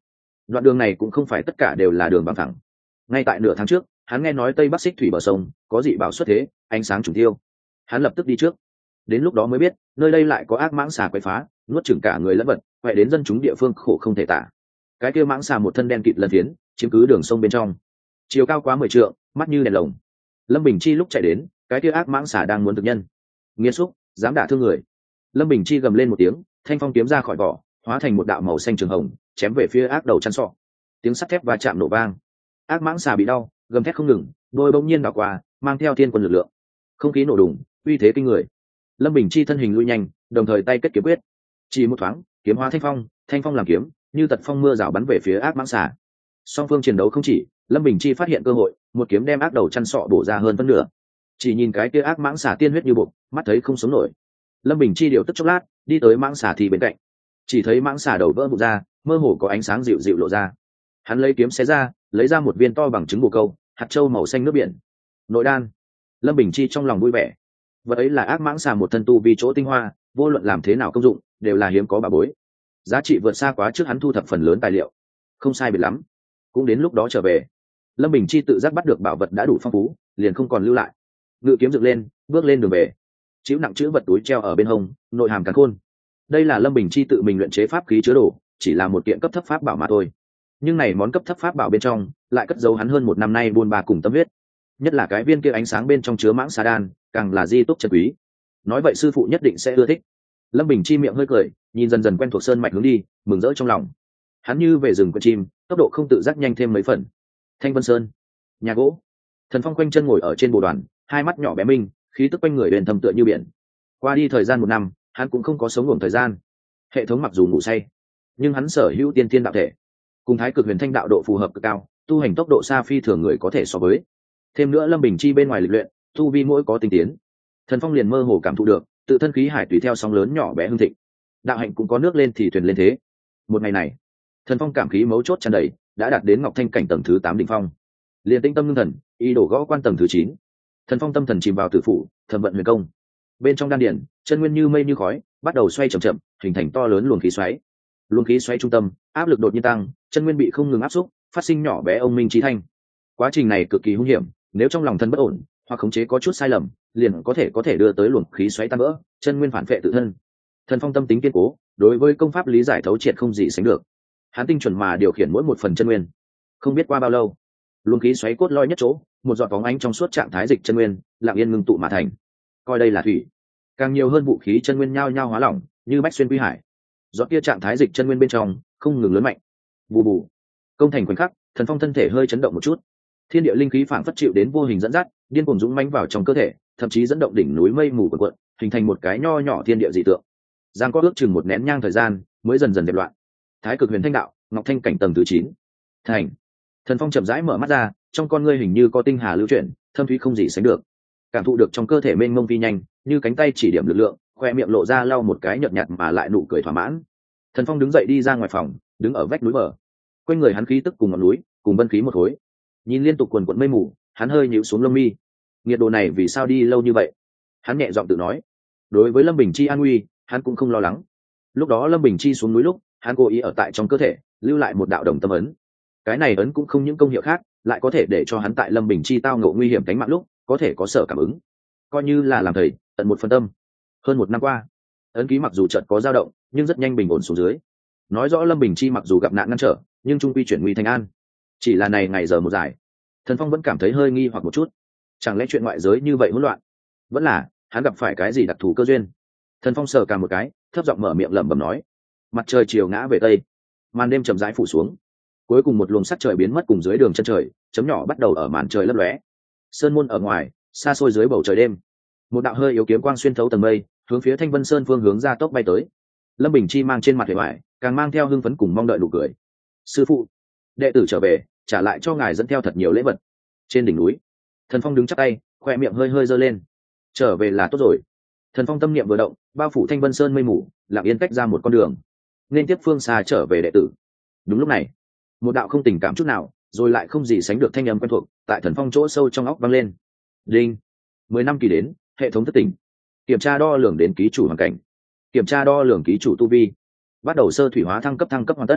Đoạn đường này cũng không phải tất cả đều là đường bằng thẳng. Ngay tại nửa tháng trước, hắn nghe nói tây bắc xích thủy bờ sông có dị bảo xuất thế, ánh sáng trùng tiêu. Hắn lập tức đi trước. Đến lúc đó mới biết, nơi đây lại có ác mãng xà quấy phá, nuốt chửng cả người lẫn vật, quậy đến dân chúng địa phương khổ không thể tả. Cái kia mãng xà một thân đen kịt lân phiến, chiếm cứ đường sông bên trong, chiều cao quá 10 trượng, mắt như đèn lồng. Lâm Bình Chi lúc chạy đến, cái kia ác mãng xà đang muốn thực nhân. Nghiệt xúc, dám đả thương người. Lâm Bình Chi gầm lên một tiếng, thanh phong kiếm ra khỏi vỏ, hóa thành một đạo màu xanh trường hồng, chém về phía ác đầu chăn sọ. Tiếng sắt thép va chạm nổ vang. Ác mãng xà bị đau, gầm thét không ngừng, đôi bỗng nhiên đảo qua, mang theo thiên quân lực lượng. Không khí nổ đùng, uy thế kinh người. Lâm Bình Chi thân hình lui nhanh, đồng thời tay kết kiếm quyết. Chỉ một thoáng, kiếm hóa thanh phong làm kiếm, như tật phong mưa rào bắn về phía ác mãng xà. Song phương chiến đấu không chỉ, Lâm Bình Chi phát hiện cơ hội, một kiếm đem ác đầu chăn sọ bổ ra hơn phân nửa. Chỉ nhìn cái kia ác mãng xà tiên huyết như bụng, mắt thấy không sống nổi. Lâm Bình Chi điều tức chốc lát, đi tới mãng xà thì bên cạnh, chỉ thấy mãng xà đầu vỡ vụn ra, mơ hồ có ánh sáng dịu dịu lộ ra. Hắn lấy kiếm xé ra, lấy ra một viên to bằng trứng bồ câu, hạt châu màu xanh nước biển. Nội đan. Lâm Bình Chi trong lòng vui vẻ. Vật ấy là ác mãng xà một thân tu vi chỗ tinh hoa, vô luận làm thế nào công dụng, đều là hiếm có bà bối. Giá trị vượt xa quá trước hắn thu thập phần lớn tài liệu. Không sai biệt lắm. Cũng đến lúc đó trở về. Lâm Bình Chi tự giác bắt được bảo vật đã đủ phong phú, liền không còn lưu lại. Ngự kiếm dựng lên, bước lên đường về. Chịu nặng chữ vật túi treo ở bên hông, nội hàm càn khôn. Đây là Lâm Bình Chi tự mình luyện chế pháp khí chứa đồ, chỉ là một kiện cấp thấp pháp bảo mà thôi. Nhưng này món cấp thấp pháp bảo bên trong, lại cất giấu hắn hơn một năm nay buôn ba cùng tâm huyết. Nhất là cái viên kia ánh sáng bên trong chứa mãng xà đan, càng là di túc chân quý. Nói vậy sư phụ nhất định sẽ ưa thích. Lâm Bình Chi miệng hơi cười, nhìn dần dần quen thuộc sơn mạch hướng đi, mừng rỡ trong lòng. Hắn như về rừng con chim, tốc độ không tự giác nhanh thêm mấy phần. Thanh Vân Sơn, nhà gỗ. Thần Phong quanh chân ngồi ở trên bồ đoàn, hai mắt nhỏ bé minh, khí tức quanh người đền thầm tựa như biển. Qua đi thời gian một năm, hắn cũng không có sống ngủ thời gian. Hệ thống mặc dù ngủ say, nhưng hắn sở hữu tiên tiên đạo thể, cùng thái cực huyền thanh đạo độ phù hợp cực cao, tu hành tốc độ xa phi thường người có thể so với. Thêm nữa Lâm Bình Chi bên ngoài lịch luyện, tu vi mỗi có tinh tiến, Thần Phong liền mơ hồ cảm thụ được, tự thân khí hải tùy theo sóng lớn nhỏ bé hưng thịnh. Đạo hạnh cũng có nước lên thì thuyền lên thế. Một ngày này, Thần Phong cảm khí mấu chốt tràn đầy, đã đạt đến Ngọc Thanh cảnh tầng thứ 8 đỉnh phong. Liền tinh tâm ngưng thần, ý đồ gõ quan tầng thứ 9. Thần Phong tâm thần chìm vào tử phủ, thẩm vận huyền công. Bên trong đan điển, chân nguyên như mây như khói, bắt đầu xoay chậm chậm, hình thành to lớn luồng khí xoáy. Luồng khí xoáy trung tâm, áp lực đột nhiên tăng, chân nguyên bị không ngừng áp xúc, phát sinh nhỏ bé ông minh chí thanh. Quá trình này cực kỳ hung hiểm, nếu trong lòng thân bất ổn, hoặc khống chế có chút sai lầm, liền có thể đưa tới luồng khí xoáy tan vỡ, chân nguyên phản phệ tự thân. Thần Phong tâm tính kiên cố, đối với công pháp lý giải thấu triệt không gì sánh được. Hắn tinh chuẩn mà điều khiển mỗi một phần chân nguyên. Không biết qua bao lâu, luồng khí xoáy cốt lõi nhất chỗ, một giọt bóng ánh trong suốt trạng thái dịch chân nguyên, lặng yên ngưng tụ mà thành. Coi đây là thủy, càng nhiều hơn vũ khí chân nguyên nhao nhao hóa lỏng, như bách xuyên quy hải. Giọt kia trạng thái dịch chân nguyên bên trong, không ngừng lớn mạnh. Bù bù. Công thành khoảnh khắc, Thần Phong thân thể hơi chấn động một chút. Thiên địa linh khí phảng phất chịu đến vô hình dẫn dắt, điên cuồng dũng mãnh vào trong cơ thể, thậm chí dẫn động đỉnh núi mây mù cuộn cuộn, hình thành một cái nho nhỏ thiên địa dị tượng. Giang có ước chừng một nén nhang thời gian, mới dần dần dẹp loạn. Thái cực huyền thanh đạo, Ngọc Thanh cảnh tầng thứ 9. Thành. Thần Phong chậm rãi mở mắt ra, trong con ngươi hình như có tinh hà lưu chuyển, thâm thúy không gì sánh được. Cảm thụ được trong cơ thể mênh mông vi nhanh, như cánh tay chỉ điểm lực lượng, khoe miệng lộ ra lau một cái nhợt nhạt mà lại nụ cười thỏa mãn. Thần Phong đứng dậy đi ra ngoài phòng, đứng ở vách núi bờ. Quanh người hắn khí tức cùng ngọn núi, cùng vân khí một khối. Nhìn liên tục quần quần mây mù, hắn hơi nhíu xuống lông mi. Nhiệt độ này vì sao đi lâu như vậy? Hắn nhẹ giọng tự nói. Đối với Lâm Bình Chi an nguy, hắn cũng không lo lắng. Lúc đó Lâm Bình Chi xuống núi lúc, hắn cố ý ở tại trong cơ thể, lưu lại một đạo đồng tâm ấn. Cái này ấn cũng không những công hiệu khác, lại có thể để cho hắn tại Lâm Bình Chi tao ngộ nguy hiểm tính mạng lúc, có thể có sở cảm ứng. Coi như là làm thầy, tận một phần tâm. Hơn một năm qua, ấn ký mặc dù chợt có dao động, nhưng rất nhanh bình ổn xuống dưới. Nói rõ Lâm Bình Chi mặc dù gặp nạn ngăn trở, nhưng trung quy chuyển nguy thành an. Chỉ là này ngày giờ một dài, Thần Phong vẫn cảm thấy hơi nghi hoặc một chút. Chẳng lẽ chuyện ngoại giới như vậy hỗn loạn? Vẫn là hắn gặp phải cái gì đặc thù cơ duyên? Thần Phong sờ cả một cái, thấp giọng mở miệng lẩm bẩm nói. Mặt trời chiều ngã về tây, màn đêm chậm rãi phủ xuống. Cuối cùng một luồng sắc trời biến mất cùng dưới đường chân trời, chấm nhỏ bắt đầu ở màn trời lấp lóe. Sơn môn ở ngoài, xa xôi dưới bầu trời đêm, một đạo hơi yếu kiếm quang xuyên thấu tầng mây, hướng phía Thanh Vân Sơn phương hướng ra tốc bay tới. Lâm Bình Chi mang trên mặt vẻ ngoài, càng mang theo hưng phấn cùng mong đợi nụ cười. Sư phụ, đệ tử trở về, trả lại cho ngài dẫn theo thật nhiều lễ vật. Trên đỉnh núi, Thần Phong đứng chắp tay, khoe miệng hơi hơi giơ lên. Trở về là tốt rồi. Thần Phong tâm niệm vừa động, bao phủ Thanh Vân Sơn mây mù, lặng yên cách ra một con đường, nên tiếp phương xa trở về đệ tử. Đúng lúc này, một đạo không tình cảm chút nào, rồi lại không gì sánh được thanh âm quen thuộc, tại Thần Phong chỗ sâu trong óc vang lên. Đinh, 10 năm kỳ đến, hệ thống thất tỉnh. Kiểm tra đo lường đến ký chủ hoàn cảnh. Kiểm tra đo lường ký chủ tu vi. Bắt đầu sơ thủy hóa thăng cấp hoàn tất.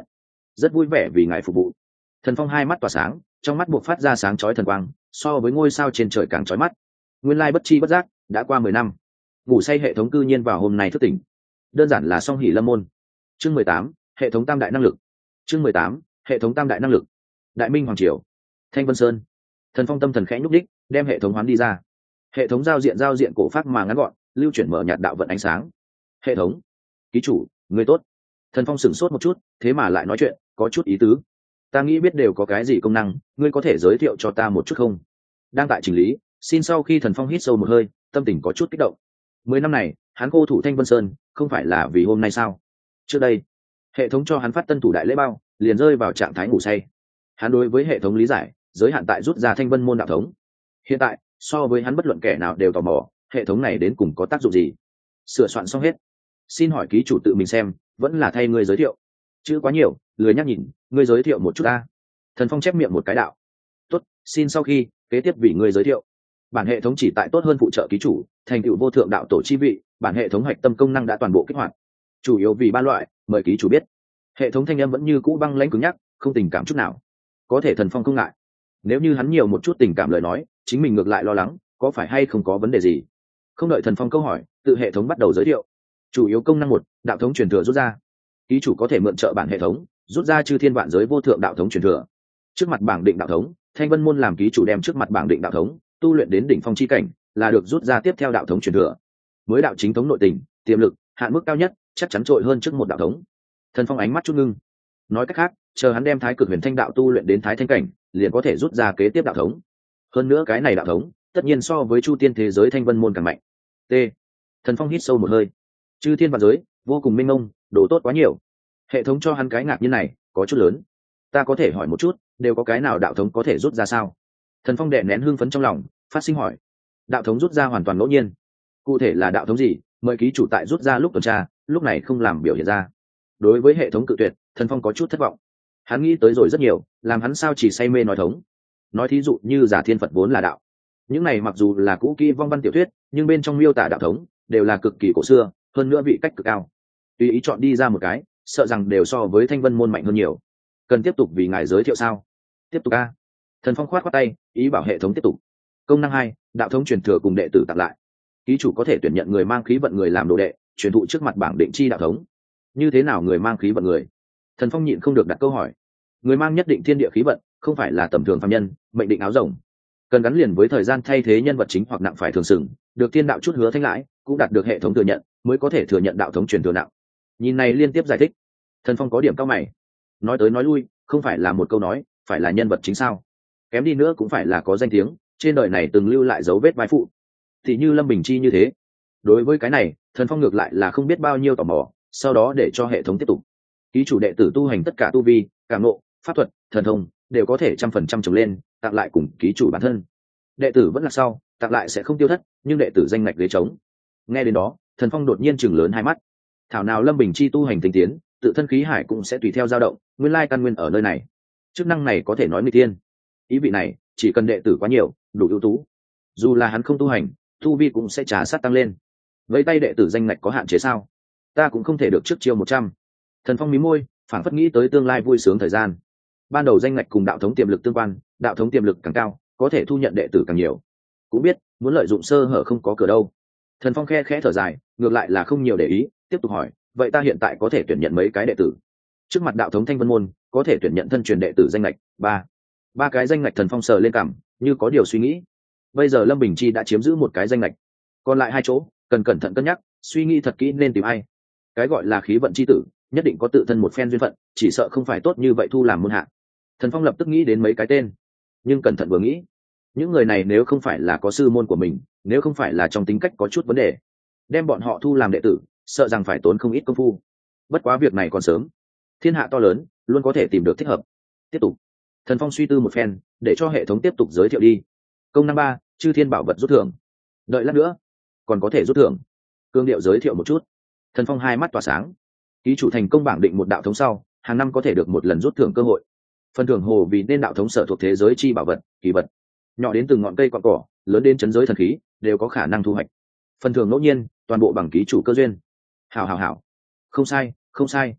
rất vui vẻ vì ngài phục vụ. Thần Phong hai mắt tỏa sáng, trong mắt buộc phát ra sáng chói thần quang, so với ngôi sao trên trời càng chói mắt. Nguyên lai bất chi bất giác đã qua 10 năm, ngủ say hệ thống cư nhiên vào hôm nay thức tỉnh, đơn giản là song hỷ lâm môn. Chương 18, hệ thống tam đại năng lực. Chương 18, hệ thống tam đại năng lực. Đại Minh hoàng triều, Thanh Vân Sơn. Thần Phong tâm thần khẽ nhúc đích, đem hệ thống hoán đi ra. Hệ thống giao diện cổ phác mà ngắn gọn, lưu chuyển mở nhạt đạo vận ánh sáng. Hệ thống, ký chủ, người tốt. Thần Phong sửng sốt một chút, thế mà lại nói chuyện có chút ý tứ. Ta nghĩ biết đều có cái gì công năng, ngươi có thể giới thiệu cho ta một chút không? Đang tại chỉnh lý, xin sau khi Thần Phong hít sâu một hơi, tâm tình có chút kích động. 10 năm này, hắn cô thủ Thanh Vân Sơn, không phải là vì hôm nay sao? Trước đây, hệ thống cho hắn phát tân thủ đại lễ bao, liền rơi vào trạng thái ngủ say. Hắn đối với hệ thống lý giải, giới hạn tại rút ra Thanh Vân môn đạo thống. Hiện tại, so với hắn bất luận kẻ nào đều tò mò, hệ thống này đến cùng có tác dụng gì? Sửa soạn xong hết, xin hỏi ký chủ tự mình xem, vẫn là thay ngươi giới thiệu. Chữ quá nhiều, lười nhắc nhìn, ngươi giới thiệu một chút ta. Thần Phong chép miệng một cái đạo. Tốt, xin sau khi kế tiếp vì ngươi giới thiệu. Bản hệ thống chỉ tại tốt hơn phụ trợ ký chủ, thành tựu vô thượng đạo tổ chi vị, bản hệ thống hạch tâm công năng đã toàn bộ kích hoạt. Chủ yếu vì ba loại, mời ký chủ biết. Hệ thống thanh âm vẫn như cũ băng lãnh cứng nhắc, không tình cảm chút nào. Có thể Thần Phong không ngại. Nếu như hắn nhiều một chút tình cảm lời nói, chính mình ngược lại lo lắng, có phải hay không có vấn đề gì. Không đợi Thần Phong câu hỏi, tự hệ thống bắt đầu giới thiệu. Chủ yếu công năng 1, đạo thống truyền thừa rút ra. Ký chủ có thể mượn trợ bản hệ thống, rút ra chư thiên vạn giới vô thượng đạo thống truyền thừa. Trước mặt bảng định đạo thống, Thanh Vân môn làm ký chủ đem trước mặt bảng định đạo thống tu luyện đến đỉnh phong chi cảnh, là được rút ra tiếp theo đạo thống truyền thừa. Mới đạo chính thống nội tình, tiềm lực, hạn mức cao nhất, chắc chắn trội hơn trước một đạo thống. Thần Phong ánh mắt chút ngưng. Nói cách khác, chờ hắn đem Thái Cực Huyền Thanh đạo tu luyện đến Thái Thanh cảnh, liền có thể rút ra kế tiếp đạo thống. Hơn nữa cái này đạo thống, tất nhiên so với Chu Tiên thế giới Thanh Vân môn càng mạnh. T. Thần Phong hít sâu một hơi. Chư thiên vạn giới, vô cùng mênh mông, đồ tốt quá nhiều. Hệ thống cho hắn cái ngạc nhiên này, có chút lớn. Ta có thể hỏi một chút, đều có cái nào đạo thống có thể rút ra sao? Thần Phong đè nén hưng phấn trong lòng, phát sinh hỏi. Đạo thống rút ra hoàn toàn ngẫu nhiên. Cụ thể là đạo thống gì, mời ký chủ tại rút ra lúc tuần tra, lúc này không làm biểu hiện ra. Đối với hệ thống cự tuyệt, Thần Phong có chút thất vọng. Hắn nghĩ tới rồi rất nhiều, làm hắn sao chỉ say mê nói thống. Nói thí dụ như Giả Thiên Phật vốn là đạo. Những này mặc dù là cũ kỹ vong văn tiểu thuyết, nhưng bên trong miêu tả đạo thống đều là cực kỳ cổ xưa, hơn nữa vị cách cực cao. Tùy ý chọn đi ra một cái, sợ rằng đều so với Thanh Vân môn mạnh hơn nhiều. Cần tiếp tục vì ngài giới thiệu sao? Tiếp tục a. Thần Phong khoát tay, ý bảo hệ thống tiếp tục. Công năng 2, đạo thống truyền thừa cùng đệ tử tặng lại. Ký chủ có thể tuyển nhận người mang khí vận người làm đồ đệ, truyền thụ trước mặt bảng định chi đạo thống. Như thế nào người mang khí vận người? Thần Phong nhịn không được đặt câu hỏi. Người mang nhất định thiên địa khí vận, không phải là tầm thường phàm nhân, mệnh định áo rồng. Cần gắn liền với thời gian thay thế nhân vật chính hoặc nặng phải thường sừng, được thiên đạo chút hứa thanh lãi, cũng đạt được hệ thống thừa nhận, mới có thể thừa nhận đạo thống truyền thừa nặng. Nhìn này liên tiếp giải thích, Thần Phong có điểm cao mày. Nói tới nói lui, không phải là một câu nói, phải là nhân vật chính sao? Kém đi nữa cũng phải là có danh tiếng, trên đời này từng lưu lại dấu vết vai phụ. Thì như Lâm Bình Chi như thế. Đối với cái này, Thần Phong ngược lại là không biết bao nhiêu tò mò, sau đó để cho hệ thống tiếp tục. Ký chủ đệ tử tu hành tất cả tu vi, cảm ngộ, pháp thuật, thần thông đều có thể 100% trồng lên, tặng lại cùng ký chủ bản thân. Đệ tử vẫn là sau, tặng lại sẽ không tiêu thất, nhưng đệ tử danh ngạch ghế trống. Nghe đến đó, Thần Phong đột nhiên chừng lớn hai mắt. Thảo nào Lâm Bình Chi tu hành tinh tiến, tự thân khí hải cũng sẽ tùy theo dao động, nguyên lai căn nguyên ở nơi này. Chức năng này có thể nói nguy tiên. Ý vị này, chỉ cần đệ tử quá nhiều, đủ ưu tú, dù là hắn không tu hành, tu vi cũng sẽ trả sát tăng lên. Với tay đệ tử danh ngạch có hạn chế sao? Ta cũng không thể được trước chiêu 100. Thần Phong mí môi, phảng phất nghĩ tới tương lai vui sướng thời gian. Ban đầu danh ngạch cùng đạo thống tiềm lực tương quan, đạo thống tiềm lực càng cao, có thể thu nhận đệ tử càng nhiều. Cũng biết, muốn lợi dụng sơ hở không có cửa đâu. Thần Phong khe khẽ thở dài, ngược lại là không nhiều để ý, tiếp tục hỏi, vậy ta hiện tại có thể tuyển nhận mấy cái đệ tử? Trước mặt đạo thống Thanh Vân môn, có thể tuyển nhận thân truyền đệ tử danh ngạch 3 cái danh ngạch. Thần Phong sờ lên cằm, như có điều suy nghĩ. Bây giờ Lâm Bình Chi đã chiếm giữ một cái danh ngạch, còn lại 2 chỗ, cần cẩn thận cân nhắc, suy nghĩ thật kỹ nên tìm ai. Cái gọi là khí vận chi tử, nhất định có tự thân một phen duyên phận, chỉ sợ không phải tốt như vậy thu làm môn hạ. Thần Phong lập tức nghĩ đến mấy cái tên, nhưng cẩn thận vừa nghĩ, những người này nếu không phải là có sư môn của mình, nếu không phải là trong tính cách có chút vấn đề, đem bọn họ thu làm đệ tử, sợ rằng phải tốn không ít công phu. Bất quá việc này còn sớm, thiên hạ to lớn, luôn có thể tìm được thích hợp. Tiếp tục. Thần Phong suy tư một phen, để cho hệ thống tiếp tục giới thiệu đi. Công năng 3, chư thiên bảo vật rút thưởng. Đợi lát nữa, còn có thể rút thưởng. Cương điệu giới thiệu một chút. Thần Phong hai mắt tỏa sáng. Ký chủ thành công bảng định một đạo thống sau, hàng năm có thể được một lần rút thưởng cơ hội. Phần thưởng hồ vì nên đạo thống sở thuộc thế giới chi bảo vật, kỳ vật. Nhỏ đến từng ngọn cây cọn cỏ, lớn đến chấn giới thần khí, đều có khả năng thu hoạch. Phần thưởng ngẫu nhiên, toàn bộ bằng ký chủ cơ duyên. Hảo. Không sai.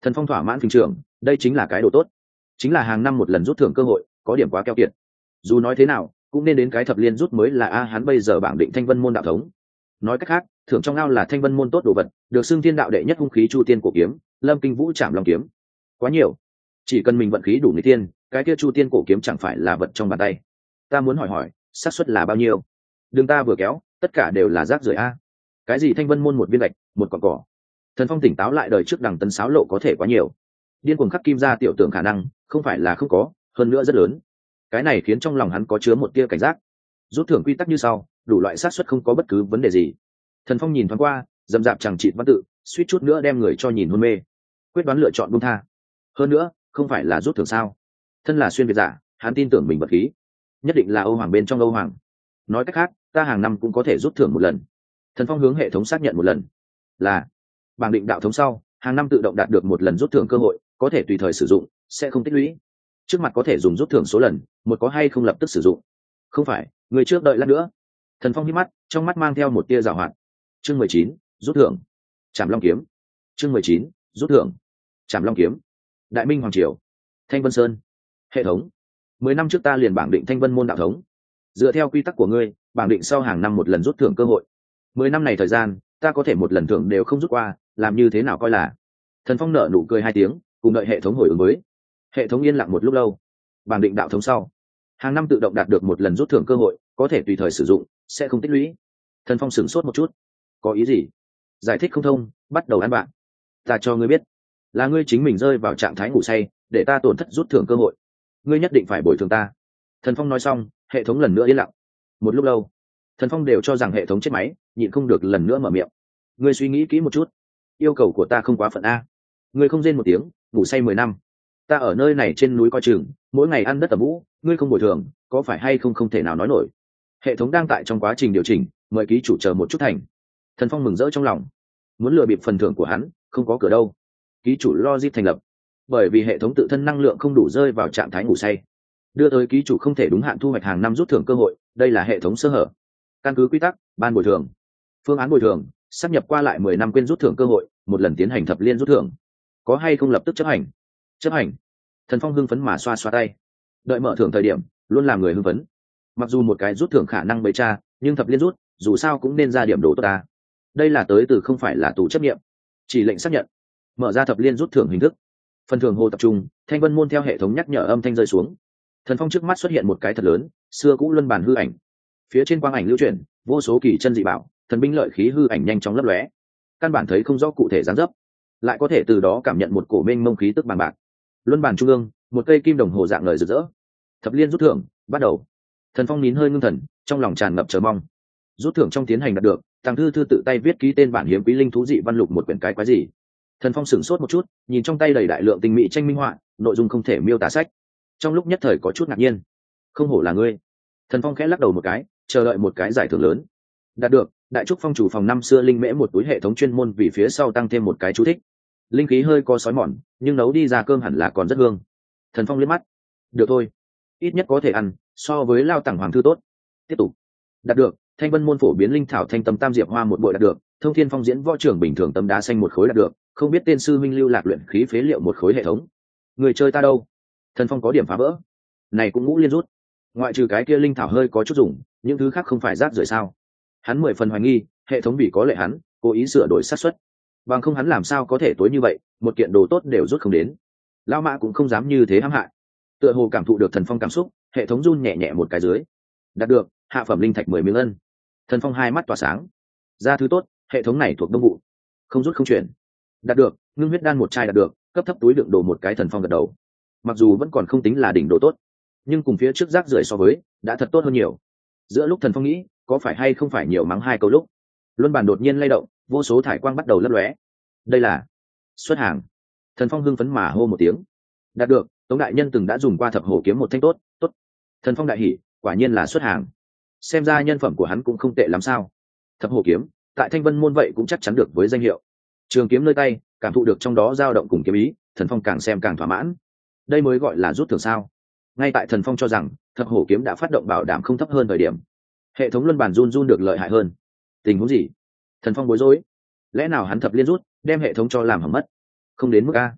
Thần Phong thỏa mãn phình trưởng, đây chính là cái đồ tốt, chính là hàng năm một lần rút thưởng cơ hội, có điểm quá keo kiệt. Dù nói thế nào cũng nên đến cái thập liên rút mới là a, hắn bây giờ bảng định Thanh Vân môn đạo thống. Nói cách khác, thưởng trong ao là Thanh Vân môn tốt đồ vật, được xưng thiên đạo đệ nhất hung khí Chu Tiên cổ kiếm, Lâm Kinh Vũ Trảm Long kiếm. Quá nhiều, chỉ cần mình vận khí đủ người tiên, cái kia Chu Tiên cổ kiếm chẳng phải là vật trong bàn tay. Ta muốn hỏi hỏi, xác suất là bao nhiêu? Đừng ta vừa kéo, tất cả đều là rác rưởi a. Cái gì Thanh Vân môn một viên gạch, một cọng cỏ. Thần Phong tỉnh táo lại, đời trước đằng tấn sáo lộ có thể quá nhiều. Điên cuồng khắc kim ra tiểu tưởng khả năng, không phải là không có, hơn nữa rất lớn. Cái này khiến trong lòng hắn có chứa một tia cảnh giác. Rút thưởng quy tắc như sau, đủ loại xác suất không có bất cứ vấn đề gì. Thần Phong nhìn thoáng qua, dầm dạp chẳng chịt văn tự, suýt chút nữa đem người cho nhìn hôn mê. Quyết đoán lựa chọn buông tha. Hơn nữa, không phải là rút thưởng sao? Thân là xuyên việt giả, hắn tin tưởng mình vật khí, nhất định là Âu Hoàng bên trong Âu Hoàng. Nói cách khác, ta hàng năm cũng có thể rút thưởng một lần. Thần Phong hướng hệ thống xác nhận một lần, là bảng định đạo thống sau, hàng năm tự động đạt được một lần rút thưởng cơ hội, có thể tùy thời sử dụng, sẽ không tích lũy. Trước mặt có thể dùng rút thưởng số lần, một có hay không lập tức sử dụng. Không phải, người trước đợi lát nữa. Thần Phong hít mắt, trong mắt mang theo một tia giảo hoạt. Chương 19, rút thưởng. Trảm Long kiếm. Chương 19, rút thưởng. Trảm Long kiếm. Đại Minh hoàng triều, Thanh Vân Sơn. Hệ thống, 10 năm trước ta liền bảng định Thanh Vân môn đạo thống. Dựa theo quy tắc của ngươi, bảng định sau hàng năm một lần rút thưởng cơ hội. 10 năm này thời gian, ta có thể một lần thưởng đều không rút qua, làm như thế nào coi là. Thần Phong nở nụ cười 2 tiếng, cùng đợi hệ thống hồi ứng mới. Hệ thống yên lặng một lúc lâu. Bảng định đạo thống sau, hàng năm tự động đạt được một lần rút thưởng cơ hội, có thể tùy thời sử dụng, sẽ không tích lũy. Thần Phong sửng sốt một chút. Có ý gì? Giải thích không thông, bắt đầu ăn bạn. Ta cho ngươi biết, là ngươi chính mình rơi vào trạng thái ngủ say, để ta tổn thất rút thưởng cơ hội. Ngươi nhất định phải bồi thường ta. Thần Phong nói xong, hệ thống lần nữa yên lặng. Một lúc lâu, Thần Phong đều cho rằng hệ thống chết máy, nhịn không được lần nữa mở miệng. Ngươi suy nghĩ kỹ một chút, yêu cầu của ta không quá phận a. Ngươi không rên một tiếng, ngủ say 10 năm. Ta ở nơi này trên núi coi chừng, mỗi ngày ăn đất tầm vũ, ngươi không bồi thường, có phải hay không không thể nào nói nổi. Hệ thống đang tại trong quá trình điều chỉnh, mời ký chủ chờ một chút thành. Thần Phong mừng rỡ trong lòng, muốn lừa bịp phần thưởng của hắn, không có cửa đâu. Ký chủ logic thành lập, bởi vì hệ thống tự thân năng lượng không đủ, rơi vào trạng thái ngủ say, đưa tới ký chủ không thể đúng hạn thu hoạch hàng năm rút thưởng cơ hội, đây là hệ thống sơ hở. Căn cứ quy tắc, ban bồi thường. Phương án bồi thường, sắp nhập qua lại 10 năm quên rút thưởng cơ hội, một lần tiến hành thập liên rút thưởng. Có hay không lập tức chấp hành? Chấp hành. Thần Phong hưng phấn mà xoa xoa tay. Đợi mở thưởng thời điểm, luôn làm người hưng phấn. Mặc dù một cái rút thưởng khả năng bấy cha, nhưng thập liên rút, dù sao cũng nên ra điểm đồ tốt ta. Đây là tới từ không phải là tù chấp nghiệm, chỉ lệnh xác nhận. Mở ra thập liên rút thưởng hình thức. Phần thưởng hồ tập trung, Thanh Vân môn theo hệ thống nhắc nhở âm thanh rơi xuống. Thần Phong trước mắt xuất hiện một cái thật lớn, xưa cũ luân bàn hư ảnh. Phía trên quang ảnh lưu chuyển, vô số kỳ chân dị bảo, thần binh lợi khí hư ảnh nhanh chóng lấp lóe. Căn bản thấy không rõ cụ thể dáng dấp, lại có thể từ đó cảm nhận một cổ mênh mông khí tức bằng bạc. Luân bàn trung ương, một cây kim đồng hồ dạng lời rực rỡ. Thập liên rút thưởng bắt đầu. Thần Phong nín hơi ngưng thần, trong lòng tràn ngập chờ mong. Rút thưởng trong tiến hành đạt được, Tàng Thư Thư tự tay viết ký tên bản hiếm quý linh thú dị văn lục một quyển cái quái gì. Thần Phong sửng sốt một chút, nhìn trong tay đầy đại lượng tinh mỹ tranh minh họa, nội dung không thể miêu tả sách. Trong lúc nhất thời có chút ngạc nhiên. Không hổ là ngươi. Thần Phong khẽ lắc đầu một cái, chờ đợi một cái giải thưởng lớn. Đạt được, Đại Trúc Phong chủ phòng năm xưa linh mễ một túi, hệ thống chuyên môn vì phía sau tăng thêm một cái chú thích. Linh khí hơi có sói mòn, nhưng nấu đi ra cơm hẳn là còn rất hương. Thần Phong liếc mắt. Được thôi, ít nhất có thể ăn, so với lao tặng hoàng thư tốt. Tiếp tục. Đạt được, Thanh Vân môn phổ biến linh thảo thanh tâm tam diệp hoa một bội đạt được, Thông Thiên Phong diễn võ trưởng bình thường tấm đá xanh một khối đạt được, không biết tên sư minh lưu lạc luyện khí phế liệu một khối hệ thống. Người chơi ta đâu? Thần Phong có điểm phá vỡ. Này cũng ngũ liên rút. Ngoại trừ cái kia linh thảo hơi có chút dùng, những thứ khác không phải rác rưởi sao? Hắn 10 phần hoài nghi, hệ thống vì có lệ hắn, cố ý sửa đổi xác suất. Bằng không hắn làm sao có thể tối như vậy, một kiện đồ tốt đều rút không đến. Lão Mã cũng không dám như thế hãm hại. Tựa hồ cảm thụ được Thần Phong cảm xúc, hệ thống run nhẹ nhẹ một cái dưới. Đạt được, hạ phẩm linh thạch 10 miếng ân. Thần Phong hai mắt tỏa sáng. Ra thứ tốt, hệ thống này thuộc đông vụ, không rút không chuyển. Đạt được, ngưng huyết đan một chai đạt được, cấp thấp túi đựng đồ một cái. Thần Phong gật đầu. Mặc dù vẫn còn không tính là đỉnh đồ tốt, nhưng cùng phía trước rác rưởi so với, đã thật tốt hơn nhiều. Giữa lúc Thần Phong nghĩ, có phải hay không phải nhiều mắng hai câu lúc, luân bàn đột nhiên lay động, vô số thải quang bắt đầu lấp lóe. Đây là xuất hàng. Thần Phong hưng phấn mà hô một tiếng. Đạt được, Tống đại nhân từng đã dùng qua thập hổ kiếm một thanh tốt, tốt. Thần Phong đại hỉ, quả nhiên là xuất hàng. Xem ra nhân phẩm của hắn cũng không tệ lắm sao. Thập hổ kiếm, tại Thanh Vân môn vậy cũng chắc chắn được với danh hiệu. Trường kiếm nơi tay, cảm thụ được trong đó dao động cùng kiếm ý, Thần Phong càng xem càng thỏa mãn. Đây mới gọi là rút thưởng sao? Ngay tại Thần Phong cho rằng thập hổ kiếm đã phát động bảo đảm không thấp hơn thời điểm, hệ thống luân bàn run run được lợi hại hơn. Tình huống gì? Thần Phong bối rối. Lẽ nào hắn thập liên rút, đem hệ thống cho làm hỏng mất? Không đến mức a.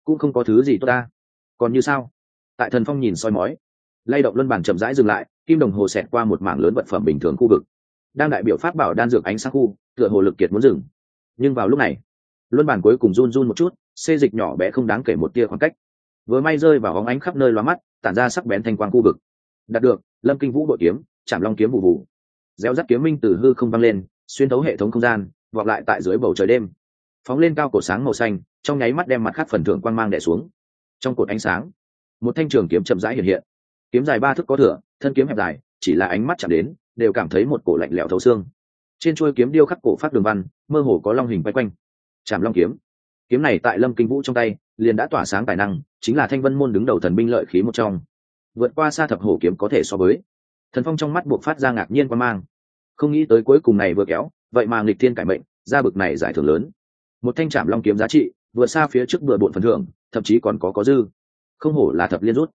cũng không có thứ gì tốt ta. Còn như sao? Tại Thần Phong nhìn soi mói, lay động luân bàn chậm rãi dừng lại, kim đồng hồ xẹt qua một mảng lớn vật phẩm bình thường khu vực, đang đại biểu pháp bảo đan dược ánh sáng khu, tựa hồ lực kiệt muốn dừng. Nhưng vào lúc này, luân bàn cuối cùng run run một chút, xê dịch nhỏ bé không đáng kể một tia khoảng cách, vừa may rơi vào óng ánh khắp nơi loa mắt, tản ra sắc bén thanh quang khu vực. Đạt được Lâm Kinh Vũ bội kiếm, Trảm Long kiếm vụ vụ. Réo rắt kiếm minh từ hư không vang lên, xuyên thấu hệ thống không gian, vọt lại tại dưới bầu trời đêm, phóng lên cao cổ sáng màu xanh, trong nháy mắt đem mặt khác phần thượng quang mang đè xuống. Trong cột ánh sáng, một thanh trường kiếm chậm rãi hiện hiện, kiếm dài 3 thước có thừa, thân kiếm hẹp dài, chỉ là ánh mắt chạm đến đều cảm thấy một cổ lạnh lẽo thấu xương. Trên chuôi kiếm điêu khắc cổ phát đường văn, mơ hồ có long hình quay quanh. Trảm Long kiếm, kiếm này tại Lâm Kinh Vũ trong tay liền đã tỏa sáng tài năng, chính là Thanh Vân môn đứng đầu thần binh lợi khí một trong, vượt qua xa thập hổ kiếm có thể so với. Thần Phong trong mắt buộc phát ra ngạc nhiên quan mang, không nghĩ tới cuối cùng này vừa kéo, vậy mà nghịch thiên cải mệnh, ra bực này giải thưởng lớn. Một thanh Trảm Long kiếm giá trị vừa xa phía trước bừa bộn phần thưởng, thậm chí còn có dư. Không hổ là thập liên rút,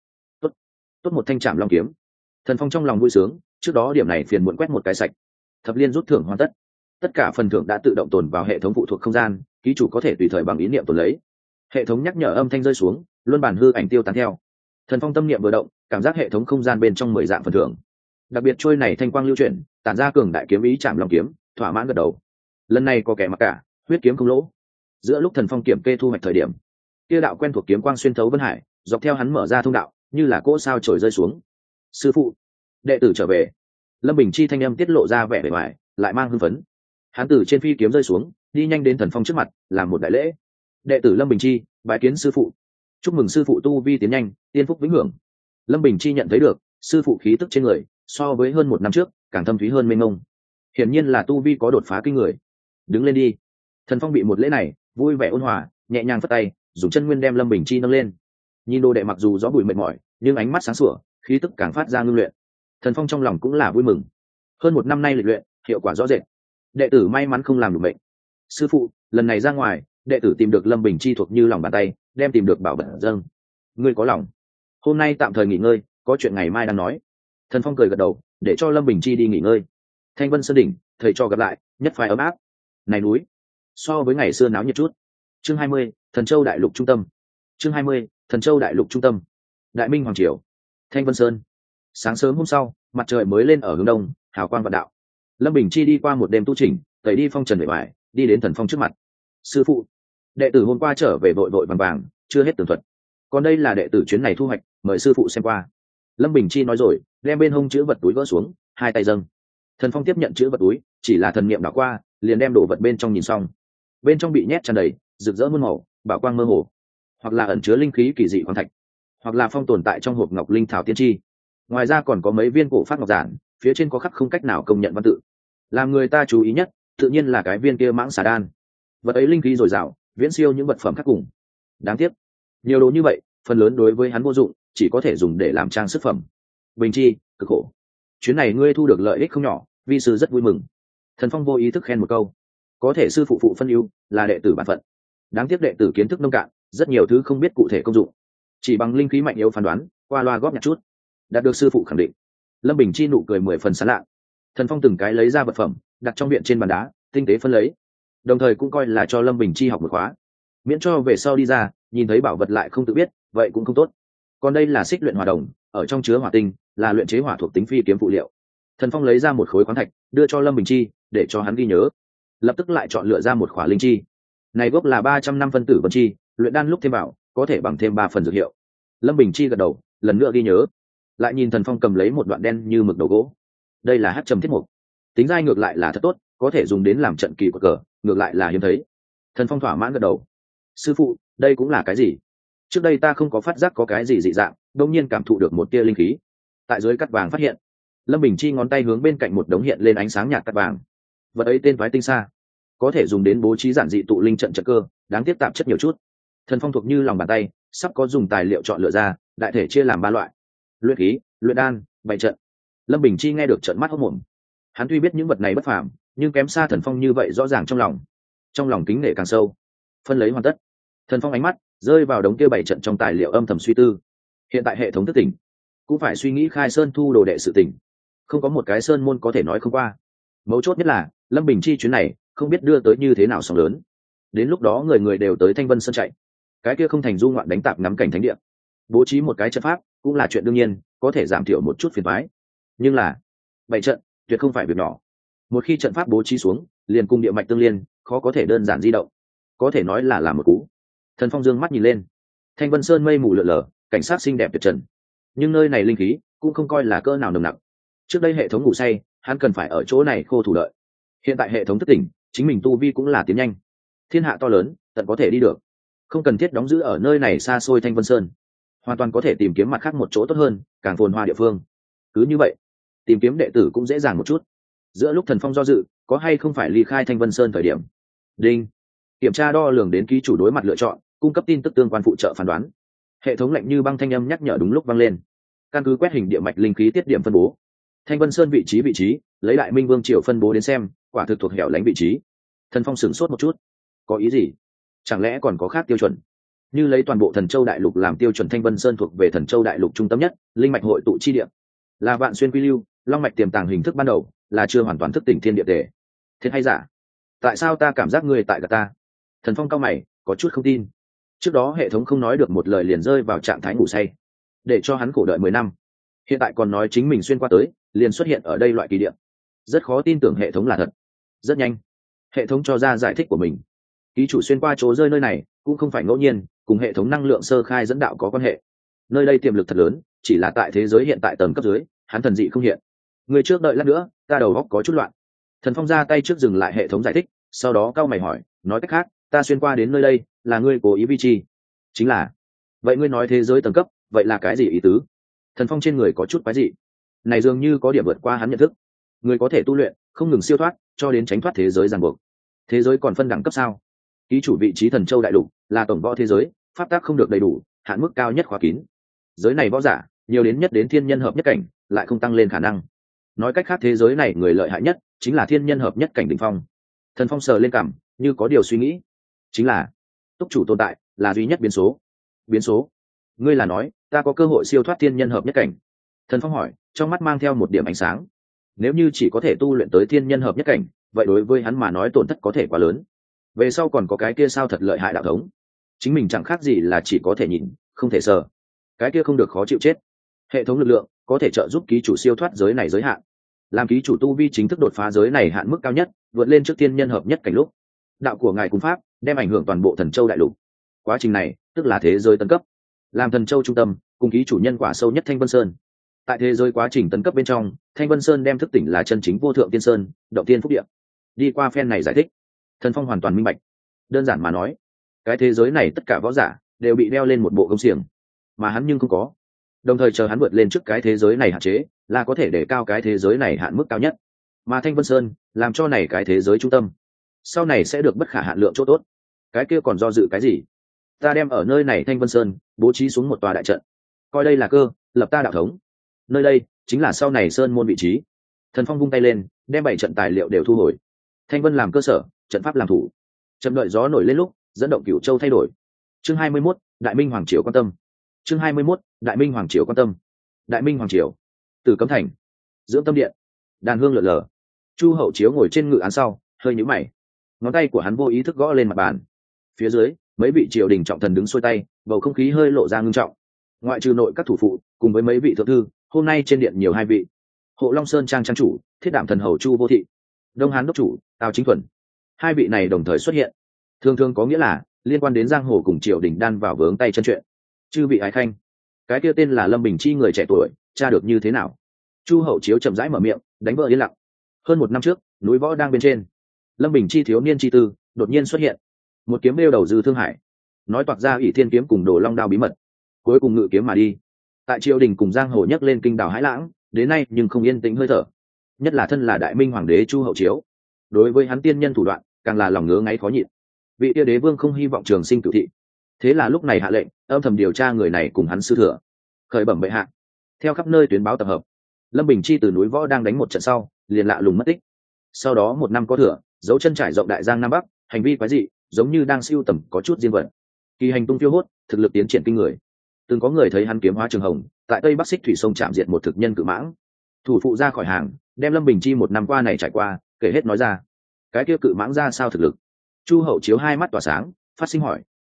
tốt một thanh Trảm Long kiếm. Thần Phong trong lòng vui sướng, trước đó điểm này phiền muộn quét một cái sạch. Thập liên rút thưởng hoàn tất, tất cả phần thưởng đã tự động tồn vào hệ thống phụ thuộc không gian, ký chủ có thể tùy thời bằng ý niệm tồn lấy. Hệ thống nhắc nhở âm thanh rơi xuống, luân bản hư ảnh tiêu tán theo. Thần Phong tâm niệm vừa động, cảm giác hệ thống không gian bên trong 10 dạng phần thưởng, đặc biệt trôi này thanh quang lưu chuyển, tản ra cường đại kiếm ý Trảm Long kiếm, thỏa mãn gật đầu. Lần này có kẻ mặc cả, huyết kiếm không lỗ. Giữa lúc Thần Phong kiểm kê thu hoạch thời điểm, kia đạo quen thuộc kiếm quang xuyên thấu vân hải, dọc theo hắn mở ra thông đạo, như là cỗ sao trồi rơi xuống. Sư phụ, đệ tử trở về. Lâm Bình Chi thanh âm tiết lộ ra vẻ bề ngoài, lại mang hưng phấn. Hắn từ trên phi kiếm rơi xuống, đi nhanh đến Thần Phong trước mặt, làm một đại lễ. Đệ tử Lâm Bình Chi bái kiến sư phụ. Chúc mừng sư phụ tu vi tiến nhanh, tiên phúc vĩnh hưởng. Lâm Bình Chi nhận thấy được sư phụ khí tức trên người so với hơn 1 năm trước càng thâm thúy hơn mênh mông, hiển nhiên là tu vi có đột phá kinh người. Đứng lên đi. Thần Phong bị một lễ này vui vẻ ôn hòa, nhẹ nhàng phất tay, dùng chân nguyên đem Lâm Bình Chi nâng lên. Nhìn đồ đệ mặc dù gió bụi mệt mỏi, nhưng ánh mắt sáng sủa, khí tức càng phát ra ngưng luyện. Thần Phong trong lòng cũng là vui mừng. Hơn 1 năm nay lịch luyện, hiệu quả rõ rệt. Đệ tử may mắn không làm được bệnh. Sư phụ, lần này ra ngoài, đệ tử tìm được Lâm Bình Chi thuộc như lòng bàn tay, đem tìm được bảo vật dâng. Ngươi có lòng. Hôm nay tạm thời nghỉ ngơi, có chuyện ngày mai đang nói. Thần Phong cười gật đầu, để cho Lâm Bình Chi đi nghỉ ngơi. Thanh Vân Sơn đỉnh, thầy cho gặp lại, nhất phái ấm áp. Này núi, so với ngày xưa náo nhiệt chút. Chương 20, Thần Châu Đại Lục trung tâm. Chương 20, Thần Châu Đại Lục trung tâm. Đại Minh Hoàng Triều, Thanh Vân Sơn. Sáng sớm hôm sau, mặt trời mới lên ở hướng đông, hào quang vạn đạo. Lâm Bình Chi đi qua một đêm tu chỉnh, tẩy đi phong trần bề ngoài, đi đến Thần Phong trước mặt. Sư phụ, đệ tử hôm qua trở về vội vội vàng vàng, chưa hết tường thuật. Còn đây là đệ tử chuyến này thu hoạch, mời sư phụ xem qua. Lâm Bình Chi nói rồi, đem bên hông chữ vật túi gỡ xuống, hai tay dâng. Thần Phong tiếp nhận chữ vật túi, chỉ là thần niệm đảo qua, liền đem đồ vật bên trong nhìn xong. Bên trong bị nhét tràn đầy, rực rỡ muôn màu, bảo quang mơ hồ, hoặc là ẩn chứa linh khí kỳ dị khoáng thạch, hoặc là phong tồn tại trong hộp ngọc linh thảo tiên tri. Ngoài ra còn có mấy viên cổ phát ngọc giản, phía trên có khắc không cách nào công nhận văn tự. Làm người ta chú ý nhất, tự nhiên là cái viên kia mãng xà đan. Vật ấy linh khí dồi dào, viễn siêu những vật phẩm khác cùng. Đáng tiếc, nhiều đồ như vậy, phần lớn đối với hắn vô dụng, chỉ có thể dùng để làm trang sức phẩm. Bình Chi, cực khổ. Chuyến này ngươi thu được lợi ích không nhỏ, vi sư rất vui mừng. Thần Phong vô ý thức khen một câu. Có thể sư phụ phụ phân ưu, là đệ tử bản phận. Đáng tiếc đệ tử kiến thức nông cạn, rất nhiều thứ không biết cụ thể công dụng, chỉ bằng linh khí mạnh yếu phán đoán, qua loa góp nhặt chút. Đạt được sư phụ khẳng định, Lâm Bình Chi nụ cười 10 phần sán lạ. Thần Phong từng cái lấy ra vật phẩm, đặt trong viện trên bàn đá, tinh tế phân lấy, đồng thời cũng coi là cho Lâm Bình Chi học một khóa, miễn cho về sau đi ra nhìn thấy bảo vật lại không tự biết, vậy cũng không tốt. Còn đây là xích luyện hỏa đồng, ở trong chứa hỏa tinh, là luyện chế hỏa thuộc tính phi kiếm phụ liệu. Thần Phong lấy ra một khối khoáng thạch, đưa cho Lâm Bình Chi, để cho hắn ghi nhớ. Lập tức lại chọn lựa ra một khỏa linh chi. Này gốc là 300 năm phân tử vân chi, luyện đan lúc thêm vào, có thể bằng thêm 3 phần dược hiệu. Lâm Bình Chi gật đầu, lần nữa ghi nhớ. Lại nhìn Thần Phong cầm lấy một đoạn đen như mực đầu gỗ. Đây là hắc trầm thiết mục, tính dai ngược lại là thật tốt, có thể dùng đến làm trận kỳ của cờ, ngược lại là hiếm thấy. Thần Phong thỏa mãn gật đầu. Sư phụ, đây cũng là cái gì? Trước đây ta không có phát giác có cái gì dị dạng, đột nhiên cảm thụ được một tia linh khí. Tại dưới cắt vàng phát hiện. Lâm Bình Chi ngón tay hướng bên cạnh một đống hiện lên ánh sáng nhạt cắt vàng. Vật ấy tên Toái Tinh Sa, có thể dùng đến bố trí giản dị tụ linh trận trận cơ, đáng tiếc tạp chất nhiều chút. Thần Phong thuộc như lòng bàn tay, sắp có dùng tài liệu chọn lựa ra, đại thể chia làm 3 loại: luyện khí, luyện đan, bày trận. Lâm Bình Chi nghe được trợn mắt hốt mồm. Hắn tuy biết những vật này bất phàm, nhưng kém xa Thần Phong như vậy rõ ràng trong lòng kính nể càng sâu. Phân lấy hoàn tất, Thần Phong ánh mắt rơi vào đống kia bày trận trong tài liệu, âm thầm suy tư. Hiện tại hệ thống thức tỉnh, cũng phải suy nghĩ khai sơn thu đồ đệ sự tỉnh, không có một cái sơn môn có thể nói không qua. Mấu chốt nhất là Lâm Bình Chi chuyến này không biết đưa tới như thế nào sóng lớn, đến lúc đó người người đều tới Thanh Vân Sơn chạy. cái kia không thành du ngoạn đánh tạp ngắm cảnh thánh địa, bố trí một cái trận pháp cũng là chuyện đương nhiên, có thể giảm thiểu một chút phiền toái. Nhưng là bảy trận tuyệt không phải việc nhỏ, một khi trận pháp bố trí xuống liền cung địa mạch tương liên, khó có thể đơn giản di động, có thể nói là làm một cú. Thần Phong dương mắt nhìn lên, Thanh Vân Sơn mây mù lượn lờ, cảnh sát xinh đẹp tuyệt trần, nhưng nơi này linh khí cũng không coi là cỡ nào nồng nặc. Trước đây hệ thống ngủ say, hắn cần phải ở chỗ này khô thủ đợi. Hiện tại hệ thống thức tỉnh, chính mình tu vi cũng là tiến nhanh. Thiên hạ to lớn, tận có thể đi được, không cần thiết đóng giữ ở nơi này xa xôi Thanh Vân Sơn, hoàn toàn có thể tìm kiếm mặt khác một chỗ tốt hơn, càng phồn hoa địa phương. Cứ như vậy, tìm kiếm đệ tử cũng dễ dàng một chút. Giữa lúc Thần Phong do dự có hay không phải ly khai Thanh Vân Sơn thời điểm, đinh, kiểm tra đo lường đến ký chủ đối mặt lựa chọn, cung cấp tin tức tương quan phụ trợ phán đoán. Hệ thống lạnh như băng thanh âm nhắc nhở đúng lúc vang lên. Căn cứ quét hình địa mạch linh khí tiết điểm phân bố, Thanh Vân Sơn vị trí lấy Đại Minh Vương triều phân bố đến xem, quả thực thuộc hẻo lánh vị trí. Thần Phong sửng sốt một chút, có ý gì? Chẳng lẽ còn có khác tiêu chuẩn? Như lấy toàn bộ Thần Châu đại lục làm tiêu chuẩn, Thanh Vân Sơn thuộc về Thần Châu đại lục trung tâm nhất, linh mạch hội tụ chi địa, là vạn xuyên quy lưu, long mạch tiềm tàng hình thức ban đầu, là chưa hoàn toàn thức tỉnh thiên địa tề. Thiệt hay giả? Tại sao ta cảm giác ngươi tại gạt ta? Thần Phong cao mày, có chút không tin. Trước đó hệ thống không nói được một lời liền rơi vào trạng thái ngủ say, để cho hắn khổ đợi 10 năm. Hiện tại còn nói chính mình xuyên qua tới, liền xuất hiện ở đây loại kỳ điểm. Rất khó tin tưởng hệ thống là thật. Rất nhanh, hệ thống cho ra giải thích của mình. Ký chủ xuyên qua chỗ rơi nơi này cũng không phải ngẫu nhiên, cùng hệ thống năng lượng sơ khai dẫn đạo có quan hệ. Nơi đây tiềm lực thật lớn, chỉ là tại thế giới hiện tại tầng cấp dưới, hắn thần dị không hiện. Người trước đợi lát nữa, ta đầu óc có chút loạn. Thần Phong ra tay trước dừng lại hệ thống giải thích, sau đó cau mày hỏi, nói cách khác, ta xuyên qua đến nơi đây là ngươi cố ý vi chi? Chính là. Vậy ngươi nói thế giới tầng cấp, vậy là cái gì ý tứ? Thần Phong trên người có chút quái dị, này dường như có điểm vượt qua hắn nhận thức. Người có thể tu luyện, không ngừng siêu thoát, cho đến tránh thoát thế giới ràng buộc. Thế giới còn phân đẳng cấp sao? Ký chủ vị trí Thần Châu đại lục là tổng võ thế giới, pháp tác không được đầy đủ, hạn mức cao nhất khóa kín. Giới này võ giả nhiều đến nhất đến thiên nhân hợp nhất cảnh, lại không tăng lên khả năng. Nói cách khác, thế giới này người lợi hại nhất chính là thiên nhân hợp nhất cảnh đỉnh phong. Thần Phong sờ lên cằm, như có điều suy nghĩ. Chính là túc chủ tồn tại là duy nhất biến số. Biến số? Ngươi là nói ta có cơ hội siêu thoát thiên nhân hợp nhất cảnh? Thần Phong hỏi, trong mắt mang theo một điểm ánh sáng. Nếu như chỉ có thể tu luyện tới thiên nhân hợp nhất cảnh, vậy đối với hắn mà nói tổn thất có thể quá lớn. Về sau còn có cái kia sao thật lợi hại đạo thống, chính mình chẳng khác gì là chỉ có thể nhìn, không thể sờ. Cái kia không được khó chịu chết. Hệ thống lực lượng có thể trợ giúp ký chủ siêu thoát giới này giới hạn, làm ký chủ tu vi chính thức đột phá giới này hạn mức cao nhất, vượt lên trước thiên nhân hợp nhất cảnh lúc. Đạo của ngài cùng pháp đem ảnh hưởng toàn bộ Thần Châu đại lục. Quá trình này tức là thế giới tấn cấp, làm Thần Châu trung tâm, cùng ký chủ nhân quả sâu nhất Thanh Vân Sơn. Tại thế giới quá trình tấn cấp bên trong, Thanh Vân Sơn đem thức tỉnh là chân chính vô thượng tiên sơn, động tiên phúc địa. Đi qua phen này giải thích, Thần Phong hoàn toàn minh bạch. Đơn giản mà nói, cái thế giới này tất cả võ giả đều bị đeo lên một bộ gông xiềng, mà hắn nhưng không có. Đồng thời chờ hắn vượt lên trước cái thế giới này hạn chế, là có thể để cao cái thế giới này hạn mức cao nhất. Mà Thanh Vân Sơn làm cho này cái thế giới trung tâm, sau này sẽ được bất khả hạn lượng chỗ tốt. Cái kia còn do dự cái gì? Ta đem ở nơi này Thanh Vân Sơn bố trí xuống một tòa đại trận, coi đây là cơ, lập ta đạo thống. Nơi đây chính là sau này sơn môn vị trí. Thần Phong vung tay lên, đem 7 trận tài liệu đều thu hồi. Thanh Vân làm cơ sở, trận pháp làm thủ. Chậm đợi gió nổi lên lúc, dẫn động Cửu Châu thay đổi. Chương 21, Đại Minh Hoàng triều quan tâm. Chương 21, Đại Minh Hoàng triều quan tâm. Đại Minh Hoàng triều, Tử Cấm Thành, Dưỡng Tâm Điện, đàn hương lượn lờ. Chu Hậu Chiếu ngồi trên ngự án sau, hơi nhíu mày. Ngón tay của hắn vô ý thức gõ lên mặt bàn. Phía dưới, mấy vị triều đình trọng thần đứng xuôi tay, bầu không khí hơi lộ ra ngưng trọng. Ngoại trừ nội các thủ phụ, cùng với mấy vị thượng thư, hôm nay trên điện nhiều 2 vị. Hộ Long Sơn trang trang chủ, Thiết Đảm thần hầu Chu Vô Thị, Đông Hán đốc chủ Tào Chính Thuần. 2 vị này đồng thời xuất hiện, thường thường có nghĩa là liên quan đến giang hồ cùng triều đình đan vào vướng tay chân chuyện. Chư vị ái khanh, cái kia tên là Lâm Bình Chi người trẻ tuổi, tra được như thế nào? Chu Hậu Chiếu chậm rãi mở miệng, đánh vỡ yên lặng. Hơn 1 năm trước, núi võ đang bên trên, Lâm Bình Chi thiếu niên chi tư đột nhiên xuất hiện, một kiếm đeo đầu Dư Thương Hải, nói toạc ra ỷ thiên kiếm cùng Đồ Long đao bí mật, cuối cùng ngự kiếm mà đi. Tại triều đình cùng giang hồ nhấc lên kinh đảo hãi lãng, đến nay nhưng không yên tĩnh hơi thở. Nhất là thân là Đại Minh Hoàng đế Chu Hậu Chiếu, đối với hắn tiên nhân thủ đoạn càng là lòng ngứa ngáy khó nhịn. Vị tia đế vương không hy vọng trường sinh cửu thị, thế là lúc này hạ lệnh âm thầm điều tra người này cùng hắn sư thừa. Khởi bẩm bệ hạ, theo khắp nơi tuyến báo tập hợp, Lâm Bình Chi từ núi võ đang đánh một trận sau liền lạ lùng mất tích. Sau đó 1 năm có thừa, dấu chân trải rộng đại giang nam bắc, hành vi quái dị, giống như đang siêu tầm có chút riêng vật. Kỳ hành tung phiêu hốt, thực lực tiến triển kinh người. Từng có người thấy hắn kiếm hóa trường hồng, tại tây bắc xích thủy sông chạm diệt một thực nhân cự mãng. Thủ phụ ra khỏi hàng, đem Lâm Bình Chi 1 năm qua này trải qua kể hết nói ra. Cái kia cự mãng ra sao thực lực? Chu Hậu Chiếu hai mắt tỏa sáng, phát sinh hỏi.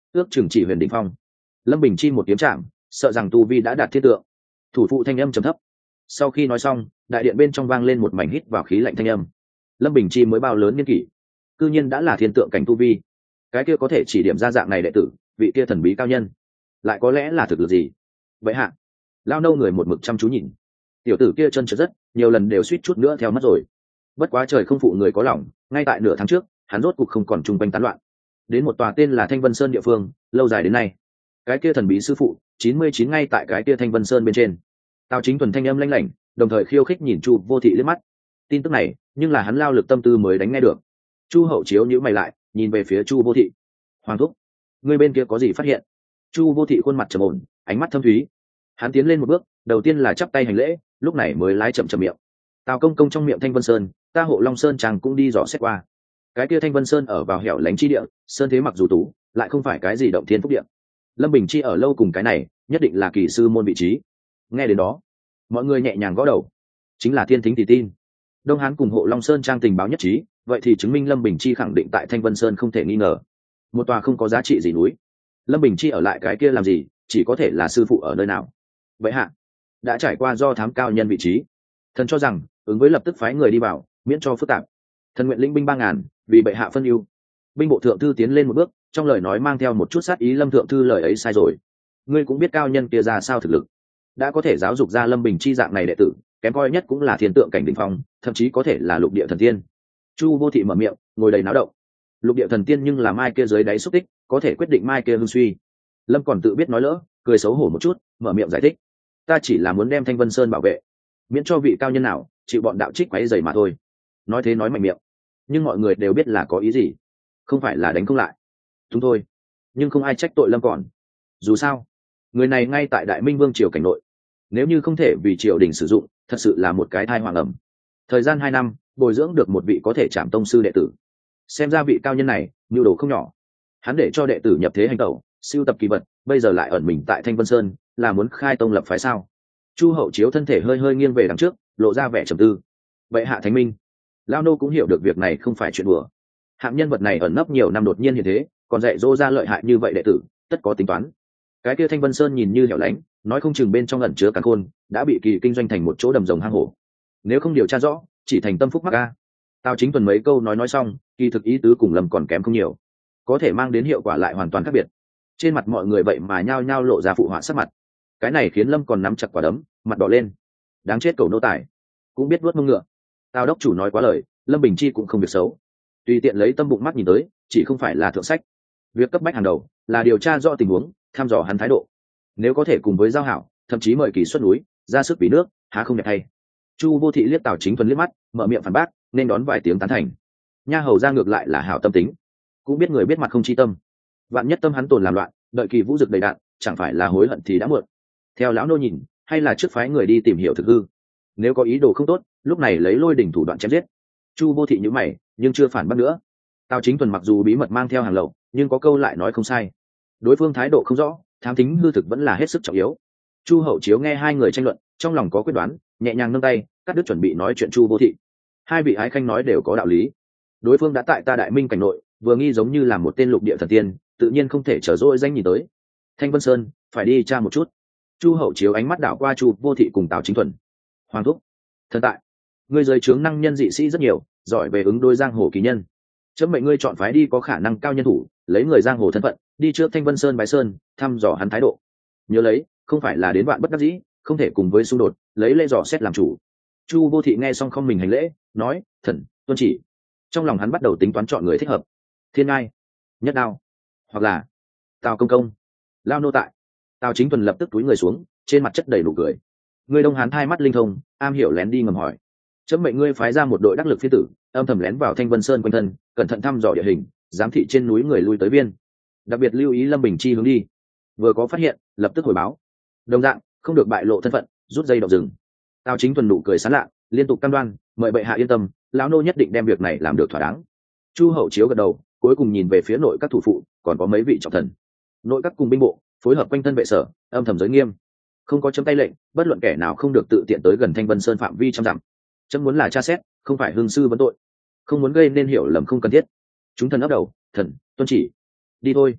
ước chừng chỉ huyền đỉnh phong. Lâm Bình Chi một kiếm chạm, sợ rằng tu vi đã đạt thiên tượng. Thủ phụ thanh âm trầm thấp. Sau khi nói xong, đại điện bên trong vang lên một mảnh hít vào khí lạnh thanh âm. Lâm Bình Chi mới bao lớn niên kỷ, cư nhiên đã là thiên tượng cảnh tu vi. Cái kia có thể chỉ điểm ra dạng này đệ tử, vị kia thần bí cao nhân, lại có lẽ là thực lực gì? Vậy hạ, lao nâu người một mực chăm chú nhìn. Tiểu tử kia chân trượt rất, nhiều lần đều suýt chút nữa theo mất rồi. Bất quá trời không phụ người có lòng, ngay tại nửa tháng trước, hắn rốt cuộc không còn trung quanh tán loạn. Đến một tòa tên là Thanh Vân Sơn địa phương, lâu dài đến nay, cái kia thần bí sư phụ 99 ngay tại cái kia Thanh Vân Sơn bên trên. Tào Chính Thuần thanh âm lanh lảnh, đồng thời khiêu khích nhìn Chu Vô Thị liếc mắt. Tin tức này, nhưng là hắn lao lực tâm tư mới đánh nghe được. Chu Hậu Chiếu nhíu mày lại, nhìn về phía Chu Vô Thị. Hoàng thúc, người bên kia có gì phát hiện? Chu Vô Thị khuôn mặt trầm ổn, ánh mắt thâm thúy. Hắn tiến lên một bước, đầu tiên là chắp tay hành lễ, lúc này mới lái chậm chậm miệng. Tào công công trong miệng Thanh Vân Sơn, ta Hộ Long Sơn chàng cũng đi dò xét qua. Cái kia Thanh Vân Sơn ở vào hẻo lánh chi địa, sơn thế mặc dù tú, lại không phải cái gì động thiên phúc địa. Lâm Bình Chi ở lâu cùng cái này, nhất định là kỳ sư môn vị trí. Nghe đến đó, mọi người nhẹ nhàng gõ đầu. Chính là thiên thính thì tin. Đông Hán cùng Hộ Long Sơn trang tình báo nhất trí, vậy thì chứng minh Lâm Bình Chi khẳng định tại Thanh Vân Sơn không thể nghi ngờ. Một tòa không có giá trị gì núi. Lâm Bình Chi ở lại cái kia làm gì, chỉ có thể là sư phụ ở nơi nào. Vậy hạ, đã trải qua do thám cao nhân vị trí, thần cho rằng ứng với lập tức phái người đi vào, miễn cho phức tạp. Thần nguyện lĩnh binh 3000, vì bệ hạ phân ưu. Binh bộ thượng thư tiến lên một bước, trong lời nói mang theo một chút sát ý. Lâm thượng thư lời ấy sai rồi, ngươi cũng biết cao nhân kia ra sao thực lực, đã có thể giáo dục ra Lâm Bình Chi dạng này đệ tử, kém coi nhất cũng là thiên tượng cảnh đỉnh phong, thậm chí có thể là lục địa thần tiên. Chu Vô Thị mở miệng, ngồi đầy náo động. Lục địa thần tiên nhưng là mai kia dưới đáy xúc tích, có thể quyết định mai kia hưng suy. Lâm còn tự biết nói lỡ, cười xấu hổ một chút, mở miệng giải thích. Ta chỉ là muốn đem Thanh Vân Sơn bảo vệ, miễn cho vị cao nhân nào chịu bọn đạo trích quấy rầy mà thôi. Nói thế nói mạnh miệng, nhưng mọi người đều biết là có ý gì, không phải là đánh không lại chúng thôi. Nhưng không ai trách tội Lâm còn. Dù sao, người này ngay tại Đại Minh Vương triều cảnh nội, nếu như không thể vì triều đình sử dụng, thật sự là một cái thai hoàng ẩm. Thời gian 2 năm, bồi dưỡng được một vị có thể chạm tông sư đệ tử. Xem ra vị cao nhân này nhu đồ không nhỏ. Hắn để cho đệ tử nhập thế hành tẩu, siêu tập kỳ vật, bây giờ lại ẩn mình tại Thanh Vân Sơn, là muốn khai tông lập phái sao? Chu Hậu Chiếu thân thể hơi hơi nghiêng về đằng trước, lộ ra vẻ trầm tư. Vậy hạ thánh minh, lao nô cũng hiểu được việc này không phải chuyện đùa. Hạng nhân vật này ẩn nấp nhiều năm đột nhiên như thế, còn dạy dỗ ra lợi hại như vậy đệ tử, tất có tính toán. Cái kia Thanh Vân Sơn nhìn như hẻo lánh, nói không chừng bên trong ẩn chứa càn khôn, đã bị kỳ kinh doanh thành một chỗ đầm rồng hang hổ. Nếu không điều tra rõ, chỉ thành tâm phúc mắc a. Tào Chính Tuần mấy câu nói xong, kỳ thực ý tứ cùng Lâm còn kém không nhiều, có thể mang đến hiệu quả lại hoàn toàn khác biệt. Trên mặt mọi người vậy mà nhao nhao lộ ra phụ họa sắc mặt. Cái này khiến Lâm còn nắm chặt quả đấm, mặt đỏ lên. Đáng chết cầu nô tài, cũng biết vuốt mông ngựa. Tào đốc chủ nói quá lời, Lâm Bình Chi cũng không việc xấu, tùy tiện lấy tâm bụng mắt nhìn tới, chỉ không phải là thượng sách. Việc cấp bách hàng đầu là điều tra rõ tình huống, thăm dò hắn thái độ. Nếu có thể cùng với giao hảo, thậm chí mời kỳ xuất núi, ra sức vì nước, há không đẹp hay. Chu Vô Thị liếc Tào Chính Thuần liếc mắt, mở miệng phản bác, nên đón vài tiếng tán thành. Nha hầu ra ngược lại là hảo tâm tính, cũng biết người biết mặt không chi tâm. Vạn nhất tâm hắn tồn làm loạn, đợi kỳ vũ dực đầy đạn, chẳng phải là hối hận thì đã muộn. Theo lão nô nhìn, hay là trước phái người đi tìm hiểu thực hư. Nếu có ý đồ không tốt, lúc này lấy lôi đỉnh thủ đoạn chém giết. Chu Vô Thị nhíu mày, nhưng chưa phản bác nữa. Tào Chính Thuần mặc dù bí mật mang theo hàng lậu, nhưng có câu lại nói không sai. Đối phương thái độ không rõ, thám tính hư thực vẫn là hết sức trọng yếu. Chu Hậu Chiếu nghe hai người tranh luận, trong lòng có quyết đoán, nhẹ nhàng nâng tay, cắt đứt chuẩn bị nói chuyện Chu Vô Thị. Hai vị ái khanh nói đều có đạo lý. Đối phương đã tại ta Đại Minh cảnh nội, vừa nghi giống như là một tên lục địa thần tiên, tự nhiên không thể trở dỗi danh nhìn tới. Thanh Vân Sơn, phải đi tra một chút. Chu Hậu Chiếu ánh mắt đảo qua Chu Vô Thị cùng Tào Chính Thuần. Hoàng thúc, thần tại, ngươi dưới trướng năng nhân dị sĩ rất nhiều, giỏi về ứng đôi giang hồ kỳ nhân. Chấm mệnh ngươi chọn phái đi có khả năng cao nhân thủ, lấy người giang hồ thân phận, đi trước Thanh Vân Sơn bái sơn, thăm dò hắn thái độ. Nhớ lấy, không phải là đến bạn bất đắc dĩ, không thể cùng với xung đột, lấy lễ dò xét làm chủ. Chu Vô Thị nghe xong không mình hành lễ, nói, thần tuân chỉ. Trong lòng hắn bắt đầu tính toán chọn người thích hợp. Thiên Ngai, Nhất Đao, hoặc là Tào công công, lao nô tại. Tào Chính Thuần lập tức túi người xuống, trên mặt chất đầy nụ cười. Người Đông Hán hai mắt linh thông, am hiểu lén đi ngầm hỏi. Chấm mệnh ngươi phái ra một đội đắc lực phi tử, âm thầm lén vào Thanh Vân Sơn quanh thân, cẩn thận thăm dò địa hình, giám thị trên núi người lui tới viên. Đặc biệt lưu ý Lâm Bình Chi hướng đi. Vừa có phát hiện, lập tức hồi báo. Đồng dạng, không được bại lộ thân phận, rút dây động rừng. Tào Chính Thuần nụ cười sán lạ, liên tục cam đoan, mời bệ hạ yên tâm, lão nô nhất định đem việc này làm được thỏa đáng. Chu Hậu Chiếu gật đầu, cuối cùng nhìn về phía nội các thủ phụ, còn có mấy vị trọng thần. Nội các cùng binh bộ phối hợp quanh thân vệ sở, âm thầm giới nghiêm, không có chấm tay lệnh, bất luận kẻ nào không được tự tiện tới gần Thanh Vân Sơn phạm vi trăm dặm. Chấm muốn là tra xét, không phải hương sư vấn tội, không muốn gây nên hiểu lầm không cần thiết. Chúng thần ấp đầu, thần tuân chỉ. Đi thôi.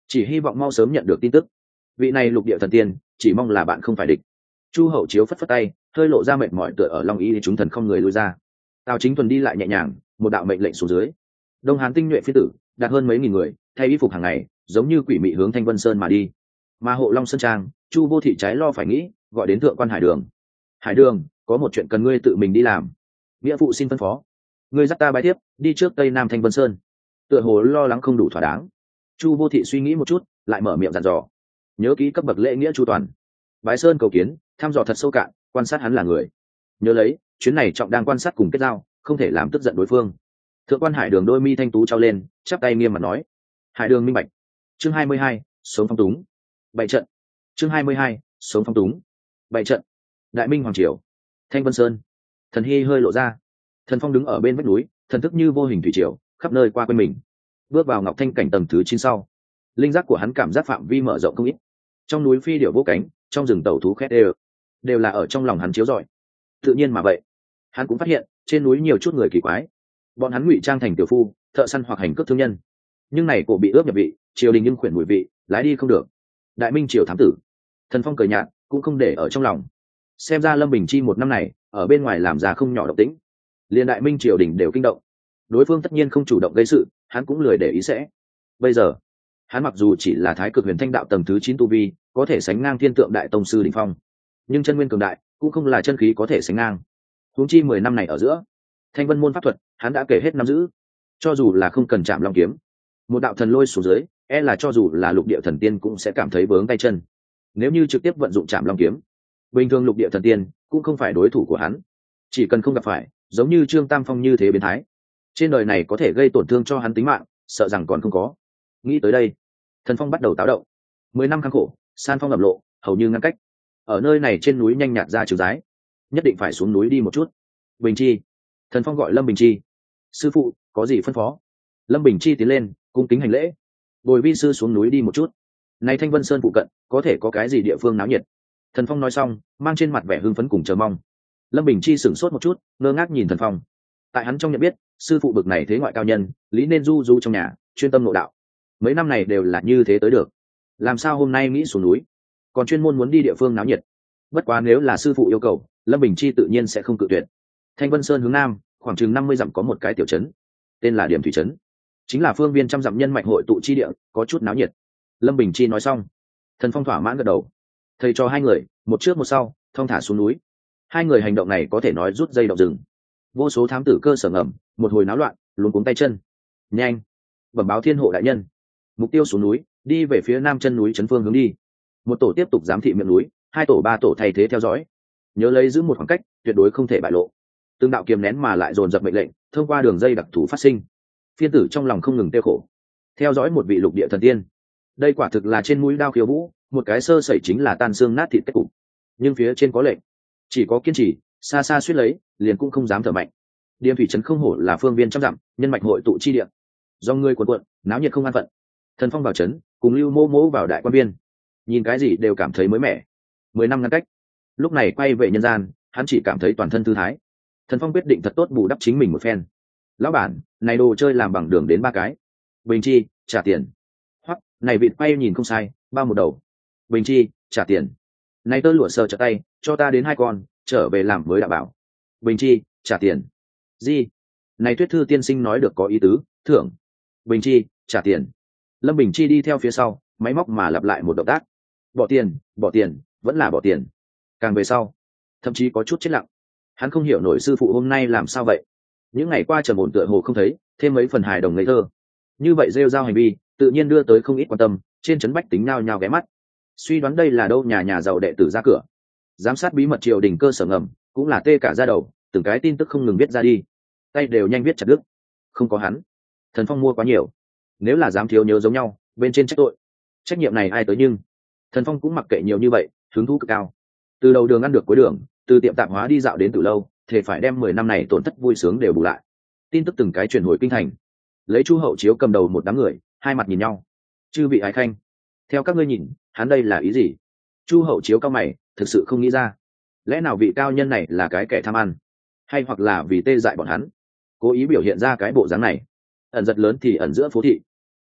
chỉ hy vọng mau sớm nhận được tin tức. Vị này lục địa thần tiên chỉ mong là bạn không phải địch. Chu hậu chiếu phất phất tay, hơi lộ ra mệt mỏi tựa ở long ý chúng thần không người lui ra. Tào Chính Thuần đi lại nhẹ nhàng, một đạo mệnh lệnh xuống dưới. Đông Hán tinh nhuệ phi tử đạt hơn mấy nghìn người, thay y phục hàng ngày, giống như quỷ mị hướng Thanh Vân Sơn mà đi. Mà hộ Long Sơn Trang, Chu Vô Thị trái lo phải nghĩ, gọi đến thượng quan Hải Đường. Hải Đường, có một chuyện cần ngươi tự mình đi làm. Nghĩa phụ xin phân phó. Ngươi dắt ta bái tiếp, đi trước Tây Nam Thanh Vân Sơn. Tựa hồ lo lắng không đủ thỏa đáng. Chu Vô Thị suy nghĩ một chút, lại mở miệng dặn dò. Nhớ kỹ cấp bậc lễ nghĩa chu toàn. Bái Sơn cầu kiến, thăm dò thật sâu cạn, quan sát hắn là người. Nhớ lấy, chuyến này trọng đang quan sát cùng kết giao, không thể làm tức giận đối phương. Thượng quan Hải Đường đôi mi thanh tú trao lên, chắp tay nghiêm mặt nói. Hải Đường minh bạch. Chương 22, sống phong túng. Bày trận. Chương 22, sống phong túng. Bày trận. Đại Minh hoàng triều. Thanh Vân Sơn. Thần Hy hơi lộ ra. Thần Phong đứng ở bên vách núi, thần thức như vô hình thủy triều, khắp nơi qua quanh mình. Bước vào ngọc thanh cảnh tầng thứ 9 sau, linh giác của hắn cảm giác phạm vi mở rộng không ít. Trong núi phi điểu vô cánh, trong rừng tẩu thú khét đều là ở trong lòng hắn chiếu rọi. Tự nhiên mà vậy, hắn cũng phát hiện trên núi nhiều chút người kỳ quái. Bọn hắn ngụy trang thành tiểu phu, thợ săn hoặc hành cướp thương nhân, nhưng này cổ bị ướp nhập vị, triều đình nhưng khuyển mùi vị, lái đi không được. Đại Minh triều thám tử. Thần Phong cười nhạt, cũng không để ở trong lòng. Xem ra Lâm Bình Chi một năm này ở bên ngoài làm ra không nhỏ động tĩnh, liền Đại Minh triều đình đều kinh động. Đối phương tất nhiên không chủ động gây sự, hắn cũng lười để ý sẽ. Bây giờ, hắn mặc dù chỉ là Thái Cực Huyền Thanh đạo tầng thứ 9 tu vi, có thể sánh ngang Thiên Tượng đại tông sư đỉnh phong, nhưng chân nguyên cường đại cũng không là chân khí có thể sánh ngang. Huống chi 10 năm này ở giữa, Thanh Vân môn pháp thuật, hắn đã kể hết nắm giữ. Cho dù là không cần chạm long kiếm, một đạo thần lôi xuống dưới, e là cho dù là lục địa thần tiên cũng sẽ cảm thấy vướng tay chân. Nếu như trực tiếp vận dụng chạm long kiếm, bình thường lục địa thần tiên cũng không phải đối thủ của hắn. Chỉ cần không gặp phải giống như Trương Tam Phong như thế biến thái, trên đời này có thể gây tổn thương cho hắn tính mạng, sợ rằng còn không có. Nghĩ tới đây, Thần Phong bắt đầu táo động. 10 năm khắc khổ, san phong ẩm lộ, hầu như ngăn cách. Ở nơi này trên núi nhanh nhạt ra trừ giái, nhất định phải xuống núi đi một chút. Bình Chi. Thần Phong gọi Lâm Bình Chi. Sư phụ, có gì phân phó? Lâm Bình Chi tiến lên, cung kính hành lễ. Bồi vi sư xuống núi đi một chút. Này Thanh Vân Sơn phụ cận, có thể có cái gì địa phương náo nhiệt? Thần Phong nói xong, mang trên mặt vẻ hưng phấn cùng chờ mong. Lâm Bình Chi sửng sốt một chút, ngơ ngác nhìn Thần Phong. Tại hắn trong nhận biết, sư phụ bực này thế ngoại cao nhân, lý nên du du trong nhà, chuyên tâm nội đạo. Mấy năm này đều là như thế tới được. Làm sao hôm nay nghĩ xuống núi, còn chuyên môn muốn đi địa phương náo nhiệt? Bất quá nếu là sư phụ yêu cầu, Lâm Bình Chi tự nhiên sẽ không cự tuyệt. Thanh Vân Sơn hướng nam, khoảng chừng 50 dặm có một cái tiểu trấn, tên là Điểm Thủy Trấn, chính là phương viên trăm dặm nhân mạch hội tụ chi địa, có chút náo nhiệt. Lâm Bình Chi nói xong, Thần Phong thỏa mãn gật đầu. Thầy cho hai người, một trước một sau, thong thả xuống núi. Hai người hành động này có thể nói rút dây động rừng. Vô số thám tử cơ sở ngầm, một hồi náo loạn, luống cuống tay chân. Nhanh, bẩm báo thiên hộ đại nhân, mục tiêu xuống núi, đi về phía nam chân núi trấn phương hướng đi. Một tổ tiếp tục giám thị miệng núi, hai tổ ba tổ thay thế theo dõi. Nhớ lấy giữ một khoảng cách, tuyệt đối không thể bại lộ. Tương đạo kiềm nén mà lại dồn dập mệnh lệnh, thông qua đường dây đặc thù phát sinh. Phiên tử trong lòng không ngừng tiêu khổ. Theo dõi một vị lục địa thần tiên, đây quả thực là trên mũi đao khiêu vũ, một cái sơ sẩy chính là tan xương nát thịt kết cục. Nhưng phía trên có lệnh, chỉ có kiên trì, xa xa suýt lấy, liền cũng không dám thở mạnh. Điểm Thủy Trấn không hổ là phương viên trăm dặm, nhân mạch hội tụ chi địa. Do người cuộn cuộn, náo nhiệt không an phận. Thần Phong vào trấn, cùng Lưu Mô Mô vào đại quan viên, nhìn cái gì đều cảm thấy mới mẻ. 10 năm ngăn cách, lúc này quay về nhân gian, hắn chỉ cảm thấy toàn thân thư thái. Thần Phong quyết định thật tốt bù đắp chính mình một phen. Lão bản, này đồ chơi làm bằng đường đến 3 cái. Bình Chi, trả tiền. Hoặc, này vịt quay nhìn không sai, bao một đầu. Bình Chi, trả tiền. Này tơ lụa sờ trợ tay, cho ta đến 2 con, trở về làm mới đảm bảo. Bình Chi, trả tiền. Gì? Này Tuyết Thư tiên sinh nói được có ý tứ, thưởng. Bình Chi, trả tiền. Lâm Bình Chi đi theo phía sau, máy móc mà lặp lại một động tác. Bỏ tiền, vẫn là bỏ tiền. Càng về sau, thậm chí có chút chết lặng. Hắn không hiểu nổi sư phụ hôm nay làm sao vậy. Những ngày qua trầm ổn tựa hồ không thấy, thêm mấy phần hài đồng ngây thơ. Như vậy rêu rao hành vi, tự nhiên đưa tới không ít quan tâm, trên trấn bách tính nhao nhao ghé mắt. Suy đoán đây là đâu nhà giàu đệ tử ra cửa. Giám sát bí mật triều đình cơ sở ngầm, cũng là tê cả da đầu, từng cái tin tức không ngừng viết ra đi. Tay đều nhanh viết chặt đứt. Không có hắn, Thần Phong mua quá nhiều. Nếu là dám thiếu nhớ giống nhau, bên trên trách tội. Trách nhiệm này ai tới nhưng Thần Phong cũng mặc kệ nhiều như vậy, hứng thú cực cao. Từ đầu đường ăn được cuối đường, từ tiệm tạp hóa đi dạo đến từ lâu, thể phải đem 10 năm này tổn thất vui sướng đều bù lại. Tin tức từng cái truyền hồi kinh thành. Lấy Chu Hậu Chiếu cầm đầu một đám người, hai mặt nhìn nhau. Chư vị ái khanh, theo các ngươi nhìn, hắn đây là ý gì? Chu Hậu Chiếu cao mày, thực sự không nghĩ ra. Lẽ nào vị cao nhân này là cái kẻ tham ăn, hay hoặc là vì tê dại bọn hắn, cố ý biểu hiện ra cái bộ dáng này? Ẩn giật lớn thì ẩn giữa phố thị, có thể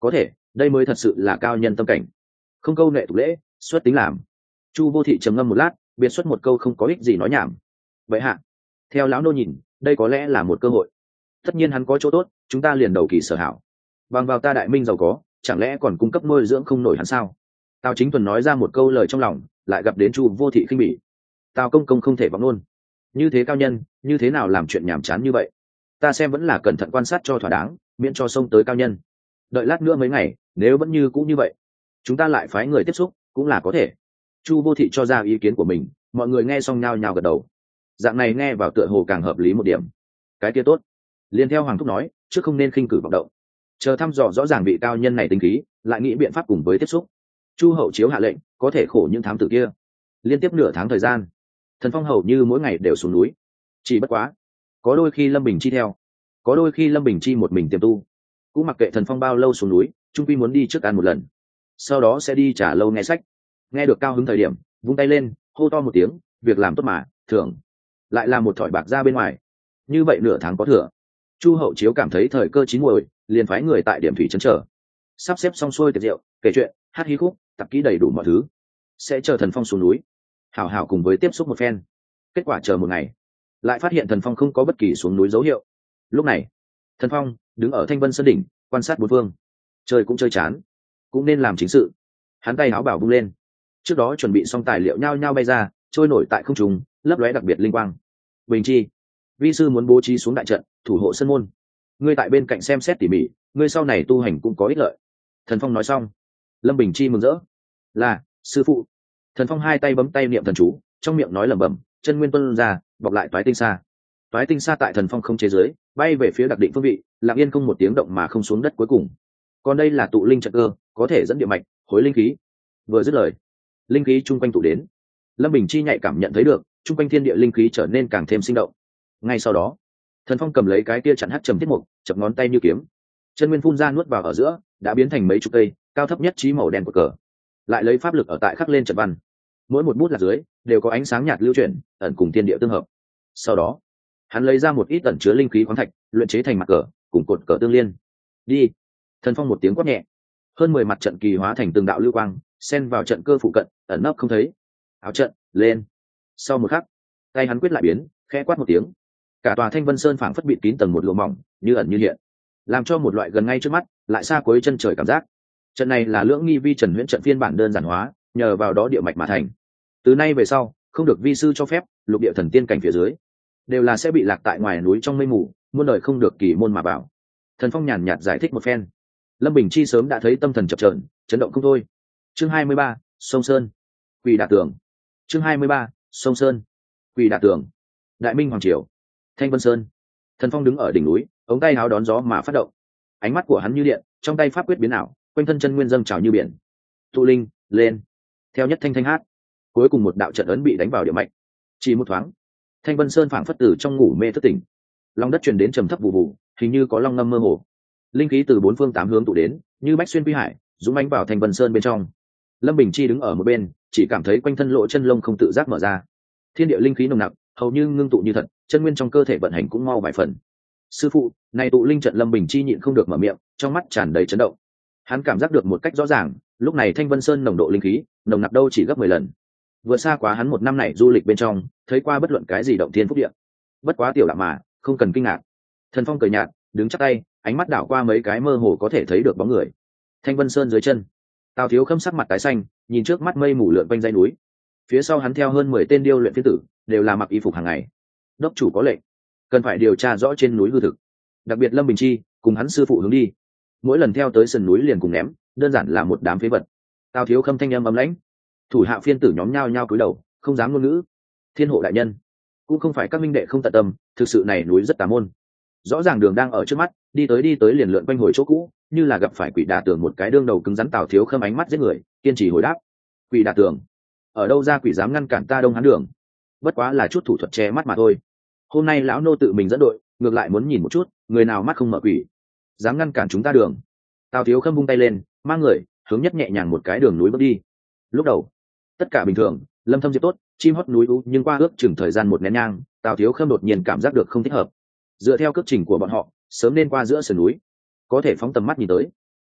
đây mới thật sự là cao nhân tâm cảnh, không câu nệ tục lễ, xuất tính làm. Chu Vô Thị trầm ngâm một lát, biệt xuất một câu không có ích gì nói nhảm. Vậy hạ, theo lão nô nhìn, đây có lẽ là một cơ hội. Tất nhiên hắn có chỗ tốt, chúng ta liền đầu kỳ sở hảo. Bằng vào ta Đại Minh giàu có, chẳng lẽ còn cung cấp nuôi dưỡng không nổi hắn sao? Tào Chính Thuần nói ra một câu lời trong lòng, lại gặp đến Chu Vô Thị khinh bỉ. Tào công công không thể vọng luôn, như thế cao nhân, như thế nào làm chuyện nhảm chán như vậy? Ta xem vẫn là cẩn thận quan sát cho thỏa đáng, miễn cho xông tới cao nhân. Đợi lát nữa mấy ngày, nếu vẫn như cũ như vậy, chúng ta lại phái người tiếp xúc, cũng là có thể. Chu Vô Thị cho ra ý kiến của mình, mọi người nghe xong nhao nhao gật đầu. Dạng này nghe vào tựa hồ càng hợp lý một điểm. Cái kia tốt. Liên theo Hoàng thúc nói, trước không nên khinh cử vọng động, chờ thăm dò rõ ràng vị cao nhân này tính khí, lại nghĩ biện pháp cùng với tiếp xúc. Chu Hậu Chiếu hạ lệnh, có thể khổ những thám tử kia. Liên tiếp nửa tháng thời gian, Thần Phong hầu như mỗi ngày đều xuống núi. Chỉ bất quá, có đôi khi Lâm Bình Chi theo, có đôi khi Lâm Bình Chi một mình tiềm tu. Cũng mặc kệ Thần Phong bao lâu xuống núi, trung quy muốn đi trước ăn một lần, sau đó sẽ đi trả lâu nghe sách. Nghe được cao hứng thời điểm, vung tay lên, hô to một tiếng, việc làm tốt mà, thưởng. Lại là một thỏi bạc ra bên ngoài. Như vậy nửa tháng có thừa. Chu Hậu Chiếu cảm thấy thời cơ chín muồi, liền phái người tại điểm thủy trấn trở, sắp xếp xong xuôi tiệc rượu, kể chuyện, hát hí khúc, tập kỹ đầy đủ mọi thứ, sẽ chờ Thần Phong xuống núi, hảo hảo cùng với tiếp xúc một phen. Kết quả chờ một ngày, lại phát hiện Thần Phong không có bất kỳ xuống núi dấu hiệu. Lúc này, Thần Phong đứng ở Thanh Vân Sơn đỉnh, quan sát bốn phương. Chơi cũng chơi chán, cũng nên làm chính sự. Hắn tay áo bảo vung lên, trước đó chuẩn bị xong tài liệu nhao nhao bay ra, trôi nổi tại không trung, lấp lóe đặc biệt linh quang. Bình Chi, vi sư muốn bố trí xuống đại trận, thủ hộ sân môn. Ngươi tại bên cạnh xem xét tỉ mỉ, ngươi sau này tu hành cũng có ích lợi. Thần Phong nói xong, Lâm Bình Chi mừng rỡ. Là, sư phụ. Thần Phong hai tay bấm tay niệm thần chú, trong miệng nói lẩm bẩm, chân nguyên tuôn ra, bọc lại toái tinh sa. Toái tinh sa tại Thần Phong không chế giới, bay về phía đặc định phương vị, lặng yên không một tiếng động mà không xuống đất cuối cùng. Còn đây là tụ linh trận cơ, có thể dẫn địa mạch, hối linh khí. Vừa dứt lời, linh khí chung quanh tụ đến. Lâm Bình Chi nhạy cảm nhận thấy được, chung quanh thiên địa linh khí trở nên càng thêm sinh động. Ngay sau đó, Thần Phong cầm lấy cái kia chặn hắc trầm thiết mục, chập ngón tay như kiếm, chân nguyên phun ra nuốt vào ở giữa, đã biến thành mấy chục cây, cao thấp nhất trí màu đen của cờ. Lại lấy pháp lực ở tại khắc lên trận văn, mỗi một bút lạc dưới đều có ánh sáng nhạt lưu chuyển, ẩn cùng thiên địa tương hợp. Sau đó, hắn lấy ra một ít ẩn chứa linh khí khoáng thạch, luyện chế thành mặt cờ, cùng cột cờ tương liên. Đi. Thần Phong một tiếng quát nhẹ, hơn 10 mặt trận kỳ hóa thành từng đạo lưu quang, xen vào trận cơ phụ cận, ẩn nấp không thấy. Áo trận lên. Sau một khắc, tay hắn quyết lại biến, khẽ quát một tiếng, cả tòa Thanh Vân Sơn phảng phất bị kín tầng một lụa mỏng, như ẩn như hiện, làm cho một loại gần ngay trước mắt, lại xa cuối chân trời cảm giác. Trận này là Lưỡng Nghi Vi Trần Huyễn trận phiên bản đơn giản hóa, nhờ vào đó địa mạch mà thành. Từ nay về sau, không được vi sư cho phép, lục địa thần tiên cảnh phía dưới đều là sẽ bị lạc tại ngoài núi trong mây mù, muôn đời không được kỳ môn mà bảo. Thần Phong nhàn nhạt giải thích một phen. Lâm Bình Chi sớm đã thấy tâm thần chập chờn, chấn động không thôi. Chương 23, Sông Sơn, Quỷ Đả Tường. Chương 23, Sông Sơn, Quỷ Đả Tường. Đại Minh hoàng triều, Thanh Vân Sơn. Thần Phong đứng ở đỉnh núi, ống tay áo đón gió mà phát động. Ánh mắt của hắn như điện, trong tay pháp quyết biến ảo, quanh thân chân nguyên dâng trào như biển. Tụ linh, lên. Theo nhất thanh thanh hát, cuối cùng một đạo trận ấn bị đánh vào địa mạch. Chỉ một thoáng, Thanh Vân Sơn phảng phất từ trong ngủ mê thức tỉnh. Long đất truyền đến trầm thấp vụ vụ, hình như có long ngâm mơ hồ. Linh khí từ bốn phương tám hướng tụ đến, như bách xuyên quy hải, dũng mãnh vào Thanh Vân Sơn bên trong. Lâm Bình Chi đứng ở một bên, chỉ cảm thấy quanh thân lỗ chân lông không tự giác mở ra. Thiên địa linh khí nồng nặc, hầu như ngưng tụ như thật, chân nguyên trong cơ thể vận hành cũng mau vài phần. Sư phụ, này tụ linh trận. Lâm Bình Chi nhịn không được mở miệng, trong mắt tràn đầy chấn động. Hắn cảm giác được một cách rõ ràng, lúc này Thanh Vân Sơn nồng độ linh khí nồng nặc đâu chỉ gấp 10 lần, vượt xa quá hắn một năm này du lịch bên trong thấy qua bất luận cái gì động thiên phúc địa. Bất quá tiểu đạo mà, không cần kinh ngạc. Thần Phong cười nhạt, đứng chắp tay, ánh mắt đảo qua mấy cái mơ hồ có thể thấy được bóng người. Thanh Vân Sơn dưới chân, Tào Thiếu Khâm sắc mặt tái xanh, nhìn trước mắt mây mù lượn quanh dãy núi. Phía sau hắn theo hơn 10 tên điêu luyện phiên tử, đều là mặc y phục hàng ngày. Đốc chủ có lệnh, cần phải điều tra rõ trên núi hư thực. Đặc biệt Lâm Bình Chi cùng hắn sư phụ hướng đi, mỗi lần theo tới sườn núi liền cùng ném, đơn giản là một đám phế vật. Tào Thiếu Khâm thanh âm ấm lãnh, thủ hạ phiên tử nhóm nhao nhao cúi đầu, không dám ngôn ngữ. Thiên hộ đại nhân, cũng không phải các minh đệ không tận tâm, thực sự này núi rất tà môn. Rõ ràng đường đang ở trước mắt, đi tới liền lượn quanh hồi chỗ cũ, như là gặp phải quỷ đả tường một cái đương đầu cứng rắn. Tào Thiếu Khâm ánh mắt giết người, kiên trì hồi đáp. Quỷ đả tường? Ở đâu ra quỷ dám ngăn cản ta Đông Hán đường? Bất quá là chút thủ thuật che mắt mà thôi. Hôm nay lão nô tự mình dẫn đội, ngược lại muốn nhìn một chút, người nào mắt không mở quỷ, dám ngăn cản chúng ta đường. Tào Thiếu Khâm vung tay lên, mang người hướng nhất nhẹ nhàng một cái đường núi bước đi. Lúc đầu tất cả bình thường, lâm thâm diệp tốt, chim hót núi u, nhưng qua ước chừng thời gian một nén nhang, Tào Thiếu Khâm đột nhiên cảm giác được không thích hợp. Dựa theo cước trình của bọn họ, sớm nên qua giữa sườn núi, có thể phóng tầm mắt nhìn tới,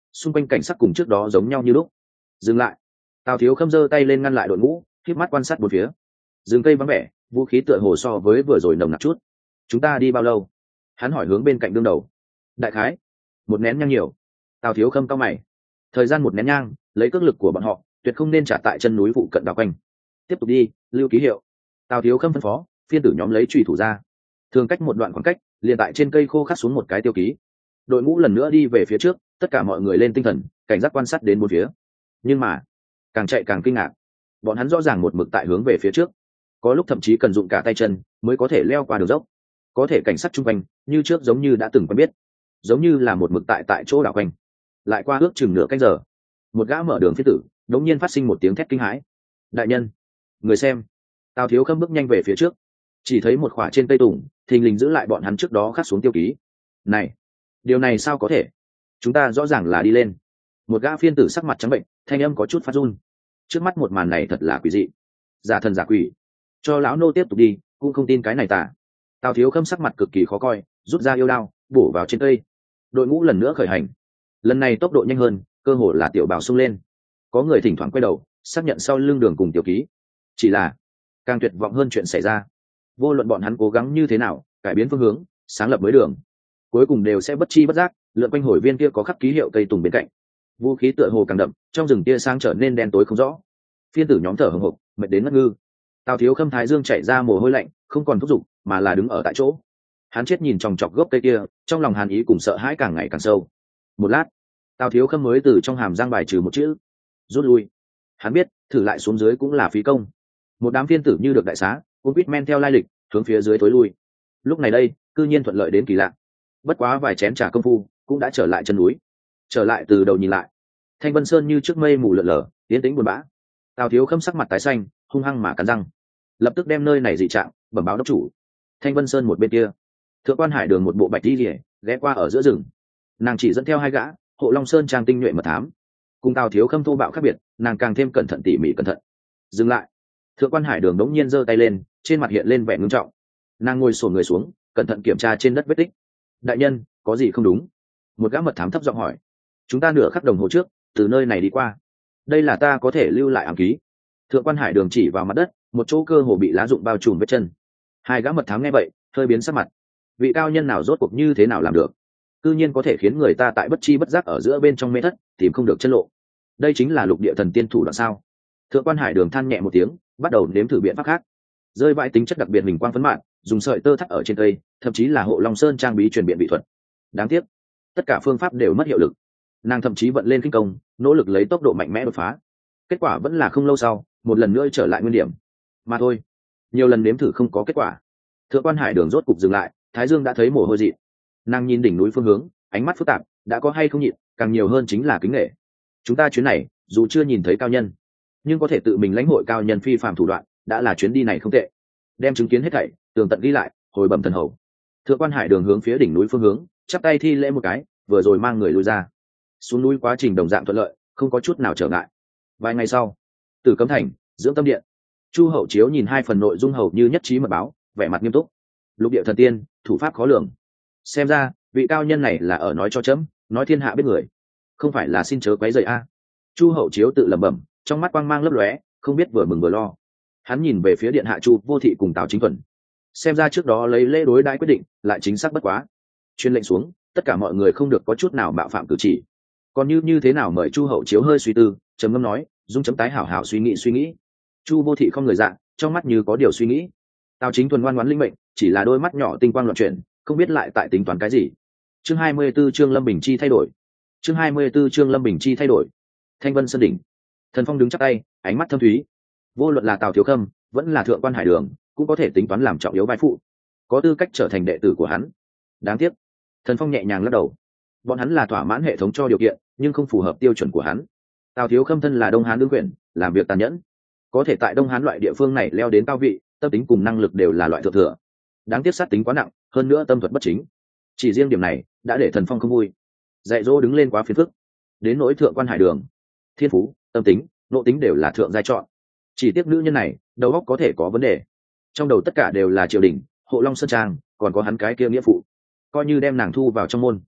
xung quanh cảnh sắc cùng trước đó giống nhau như lúc. Dừng lại. Tào Thiếu Khâm giơ tay lên ngăn lại đội ngũ, khép mắt quan sát bốn phía. Rừng cây vắng vẻ, vũ khí tựa hồ so với vừa rồi nồng nặc chút. Chúng ta đi bao lâu? Hắn hỏi hướng bên cạnh đương đầu. Đại khái một nén nhang nhiều. Tào Thiếu Khâm cau mày. Thời gian một nén nhang, lấy cước lực của bọn họ tuyệt không nên trả tại chân núi phụ cận đảo quanh. Tiếp tục đi, lưu ký hiệu. Tào Thiếu Khâm phân phó, phiên tử nhóm lấy chùy thủ ra. Thường cách một đoạn khoảng cách, liền tại trên cây khô khắc xuống một cái tiêu ký. Đội ngũ lần nữa đi về phía trước, tất cả mọi người lên tinh thần, cảnh giác quan sát đến bốn phía. Nhưng mà càng chạy càng kinh ngạc, bọn hắn rõ ràng một mực tại hướng về phía trước, có lúc thậm chí cần dụng cả tay chân mới có thể leo qua đường dốc. Có thể cảnh sát chung quanh như trước giống như đã từng quen biết, giống như là một mực tại chỗ đảo quanh. Lại qua ước chừng nửa canh giờ, một gã mở đường phiên tử đống nhiên phát sinh một tiếng thét kinh hãi. Đại nhân, người xem. Tào Thiếu Khâm bước nhanh về phía trước, chỉ thấy một khỏa trên cây tùng thình lình giữ lại bọn hắn trước đó khắc xuống tiêu ký. Này, điều này sao có thể? Chúng ta rõ ràng là đi lên. Một gã phiên tử sắc mặt trắng bệnh, thanh âm có chút phát run. Trước mắt một màn này thật là quỷ dị, giả thần giả quỷ. Cho lão nô tiếp tục đi, cũng không tin cái này tả. Tào Thiếu Khâm sắc mặt cực kỳ khó coi, rút ra yêu đao bổ vào trên cây. Đội ngũ lần nữa khởi hành, lần này tốc độ nhanh hơn, cơ hồ là tiểu bào xung lên. Có người thỉnh thoảng quay đầu xác nhận sau lưng đường cùng tiểu ký. Chỉ là càng tuyệt vọng hơn chuyện xảy ra. Vô luận bọn hắn cố gắng như thế nào cải biến phương hướng, sáng lập mới đường, cuối cùng đều sẽ bất chi bất giác lượn quanh hồi viên kia có khắc ký hiệu cây tùng bên cạnh. Vũ khí tựa hồ càng đậm, trong rừng tia sáng trở nên đen tối không rõ. Phiên tử nhóm thở hổn hộc, mệt đến ngất ngư. Tào Thiếu Khâm thái dương chảy ra mồ hôi lạnh, không còn thúc giục mà là đứng ở tại chỗ. Hắn chết nhìn chòng chọc gốc cây kia, trong lòng hàn ý cùng sợ hãi càng ngày càng sâu. Một lát, Tào Thiếu Khâm mới từ trong hàm răng bài trừ một chữ: rút lui. Hắn biết thử lại xuống dưới cũng là phí công. Một đám phiên tử như được đại xá, cũng biết men theo lai lịch hướng phía dưới tối lui. Lúc này đây cư nhiên thuận lợi đến kỳ lạ. Bất quá vài chén trà công phu cũng đã trở lại chân núi. Trở lại từ đầu nhìn lại, Thanh Vân Sơn như trước mây mù lợn lờ, tiến tĩnh buồn bã. Tào Thiếu Khâm sắc mặt tái xanh, hung hăng mà cắn răng, lập tức đem nơi này dị trạng bẩm báo đốc chủ. Thanh Vân Sơn một bên kia, Thượng Quan Hải Đường một bộ bạch đi rỉa ghé qua ở giữa rừng. Nàng chỉ dẫn theo hai gã Hộ Long Sơn trang tinh nhuệ mật thám. Cùng Tào Thiếu Khâm thô bạo khác biệt, nàng càng thêm cẩn thận tỉ mỉ cẩn thận. Dừng lại. Thượng Quan Hải Đường đống nhiên giơ tay lên, trên mặt hiện lên vẻ ngưng trọng. Nàng ngồi xổm người xuống, cẩn thận kiểm tra trên đất vết tích. Đại nhân, có gì không đúng? Một gã mật thám thấp giọng hỏi. Chúng ta nửa khắc đồng hồ trước từ nơi này đi qua, đây là ta có thể lưu lại ám ký. Thượng Quan Hải Đường chỉ vào mặt đất, một chỗ cơ hồ bị lá rụng bao trùm vết chân. Hai gã mật thám nghe vậy hơi biến sắc mặt. Vị cao nhân nào rốt cuộc như thế nào làm được, cư nhiên có thể khiến người ta tại bất chi bất giác ở giữa bên trong mê thất tìm không được chân lộ? Đây chính là lục địa thần tiên thủ đoạn sao? Thượng Quan Hải Đường than nhẹ một tiếng, bắt đầu nếm thử biện pháp khác. Rơi vãi tính chất đặc biệt hình quang phấn mạn, dùng sợi tơ thắt ở trên cây, thậm chí là Hộ Long Sơn trang bí truyền biện vị thuật. Đáng tiếc tất cả phương pháp đều mất hiệu lực. Nàng thậm chí vận lên kinh công, nỗ lực lấy tốc độ mạnh mẽ đột phá. Kết quả vẫn là không lâu sau một lần nữa trở lại nguyên điểm mà thôi. Nhiều lần nếm thử không có kết quả, Thượng Quan Hải Đường rốt cục dừng lại. Thái dương đã thấy mồ hôi dị. Nàng nhìn đỉnh núi phương hướng, ánh mắt phức tạp, đã có hay không nhịn, càng nhiều hơn chính là kính nể. Chúng ta chuyến này dù chưa nhìn thấy cao nhân, nhưng có thể tự mình lãnh hội cao nhân phi phàm thủ đoạn, đã là chuyến đi này không tệ. Đem chứng kiến hết thảy tường tận ghi lại, hồi bẩm thần hầu. Thượng Quan Hải Đường hướng phía đỉnh núi phương hướng chắp tay thi lễ một cái, vừa rồi mang người lui ra. Xuống núi quá trình đồng dạng thuận lợi, không có chút nào trở ngại. Vài ngày sau, Tử Cấm Thành, Dưỡng Tâm Điện, Chu Hậu Chiếu nhìn hai phần nội dung hầu như nhất trí mật báo, vẻ mặt nghiêm túc. Lục địa thần tiên, thủ pháp khó lường. Xem ra vị cao nhân này là ở nói cho chấm, nói thiên hạ biết người, không phải là xin chớ quấy rầy a. Chu Hậu Chiếu tự lẩm bẩm, trong mắt quang mang lấp lóe, không biết vừa mừng vừa lo. Hắn nhìn về phía điện hạ Chu Vô Thị cùng Tào Chính Thuần. Xem ra trước đó lấy lễ đối đãi quyết định lại chính xác bất quá. Chuyên lệnh xuống, tất cả mọi người không được có chút nào mạo phạm cử chỉ. Còn như thế nào mời Chu Hậu Chiếu hơi suy tư, trầm ngâm nói, dung chấm tái hảo hảo suy nghĩ. Chu Vô Thị không người dạ, trong mắt như có điều suy nghĩ. Tào Chính Thuần ngoan ngoãn linh mệnh, chỉ là đôi mắt nhỏ tinh quang loạn chuyển, không biết lại tại tính toán cái gì. Chương 24 chương Lâm Bình Chi thay đổi. Chương 24 chương Lâm Bình Chi thay đổi. Thanh Vân Sơn đỉnh, Thần Phong đứng chắp tay, ánh mắt thâm thúy. Vô luận là Tào Thiếu Khâm, vẫn là Thượng Quan Hải Đường, cũng có thể tính toán làm trọng yếu vai phụ, có tư cách trở thành đệ tử của hắn. Đáng tiếc, Thần Phong nhẹ nhàng lắc đầu. Bọn hắn là thỏa mãn hệ thống cho điều kiện, nhưng không phù hợp tiêu chuẩn của hắn. Tào Thiếu Khâm thân là Đông Hán đương quyền, làm việc tàn nhẫn, có thể tại Đông Hán loại địa phương này leo đến cao vị, tâm tính cùng năng lực đều là loại thượng thừa. Đáng tiếc sát tính quá nặng, hơn nữa tâm thuật bất chính. Chỉ riêng điểm này đã để Thần Phong không vui. Dạy dỗ đứng lên quá phiền phức. Đến nỗi Thượng Quan Hải Đường, thiên phú, tâm tính, nội tính đều là thượng giai chọn. Chỉ tiếc nữ nhân này đầu óc có thể có vấn đề. Trong đầu tất cả đều là triều đình, Hộ Long Sơn trang, còn có hắn cái kia nghĩa phụ. Coi như đem nàng thu vào trong môn,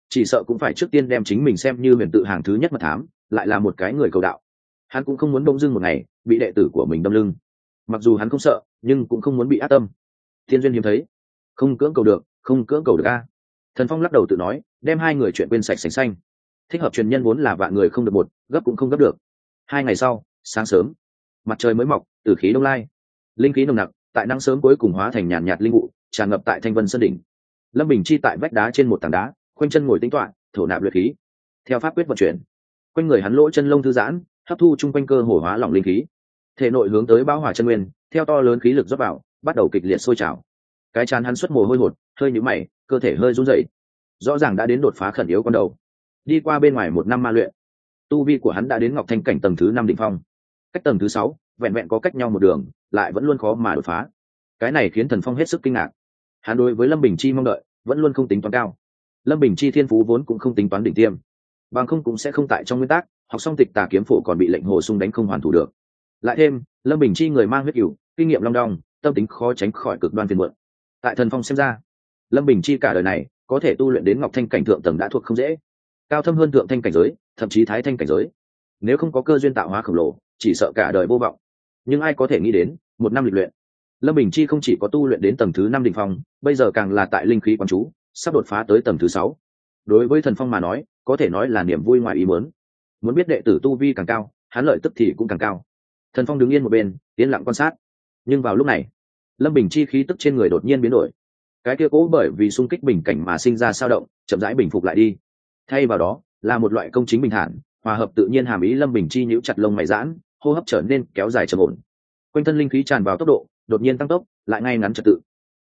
chỉ sợ cũng phải trước tiên đem chính mình xem như huyền tự hàng thứ nhất mật thám, lại là một cái người cầu đạo. Hắn cũng không muốn bỗng dưng một ngày bị đệ tử của mình đâm lưng, mặc dù hắn không sợ nhưng cũng không muốn bị ác tâm. Thiên duyên hiếm thấy, không cưỡng cầu được, không cưỡng cầu được a. Thần Phong lắc đầu tự nói, đem hai người chuyện quên sạch sành xanh. Thích hợp truyền nhân vốn là vạn người không được một, gấp cũng không gấp được. 2 ngày sau, sáng sớm, mặt trời mới mọc, tử khí đông lai, linh khí nồng nặc, tại nắng sớm cuối cùng hóa thành nhàn nhạt linh vụ, tràn ngập tại Thanh Vân Sơn đỉnh. Lâm Bình Chi tại vách đá trên một tảng đá, khoanh chân ngồi tĩnh tọa, thổ nạp luyện khí. Theo pháp quyết vận chuyển, quanh người hắn lỗ chân lông thư giãn, hấp thu chung quanh cơ hồ hóa lỏng linh khí. Thể nội hướng tới bão hỏa chân nguyên, theo to lớn khí lực rót vào, bắt đầu kịch liệt sôi trào. Cái trán hắn xuất mồ hôi hột, hơi nhíu mày, cơ thể hơi run rẩy. Rõ ràng đã đến đột phá khẩn yếu con đầu. Đi qua bên ngoài 1 năm ma luyện, tu vi của hắn đã đến Ngọc Thanh cảnh tầng thứ 5 đỉnh phong. Cách tầng thứ 6, vẹn vẹn có cách nhau một đường, lại vẫn luôn khó mà đột phá. Cái này khiến Thần Phong hết sức kinh ngạc. Hắn đối với Lâm Bình Chi mong đợi vẫn luôn không tính toán cao. Lâm Bình Chi thiên phú vốn cũng không tính toán đỉnh tiêm, bằng không cũng sẽ không tại trong nguyên tắc học xong Tịch Tà kiếm phổ còn bị lệnh hồ sung đánh không hoàn thủ được. Lại thêm Lâm Bình Chi người mang huyết cửu, kinh nghiệm long đong, tâm tính khó tránh khỏi cực đoan phiền muộn. Tại Thần Phong xem ra, Lâm Bình Chi cả đời này có thể tu luyện đến Ngọc Thanh cảnh thượng tầng đã thuộc không dễ, cao thâm hơn thượng thanh cảnh giới, thậm chí thái thanh cảnh giới. Nếu không có cơ duyên tạo hóa khổng lồ, chỉ sợ cả đời vô vọng. Nhưng ai có thể nghĩ đến, 1 năm lịch luyện, Lâm Bình Chi không chỉ có tu luyện đến tầng thứ 5 đỉnh phong, bây giờ càng là tại linh khí quán chú, sắp đột phá tới tầng thứ 6. Đối với Thần Phong mà nói, có thể nói là niềm vui ngoài ý muốn. Muốn biết đệ tử tu vi càng cao, hắn lợi tức thì cũng càng cao. Thần Phong đứng yên một bên, yên lặng quan sát. Nhưng vào lúc này, Lâm Bình Chi khí tức trên người đột nhiên biến đổi. Cái kia cố bởi vì xung kích bình cảnh mà sinh ra dao động, chậm rãi bình phục lại đi. Thay vào đó, là một loại công chính bình thản, hòa hợp tự nhiên hàm ý. Lâm Bình Chi nhíu chặt lông mày giãn, hô hấp trở nên kéo dài trầm ổn. Quanh thân linh khí tràn vào tốc độ đột nhiên tăng tốc, lại ngay ngắn trật tự.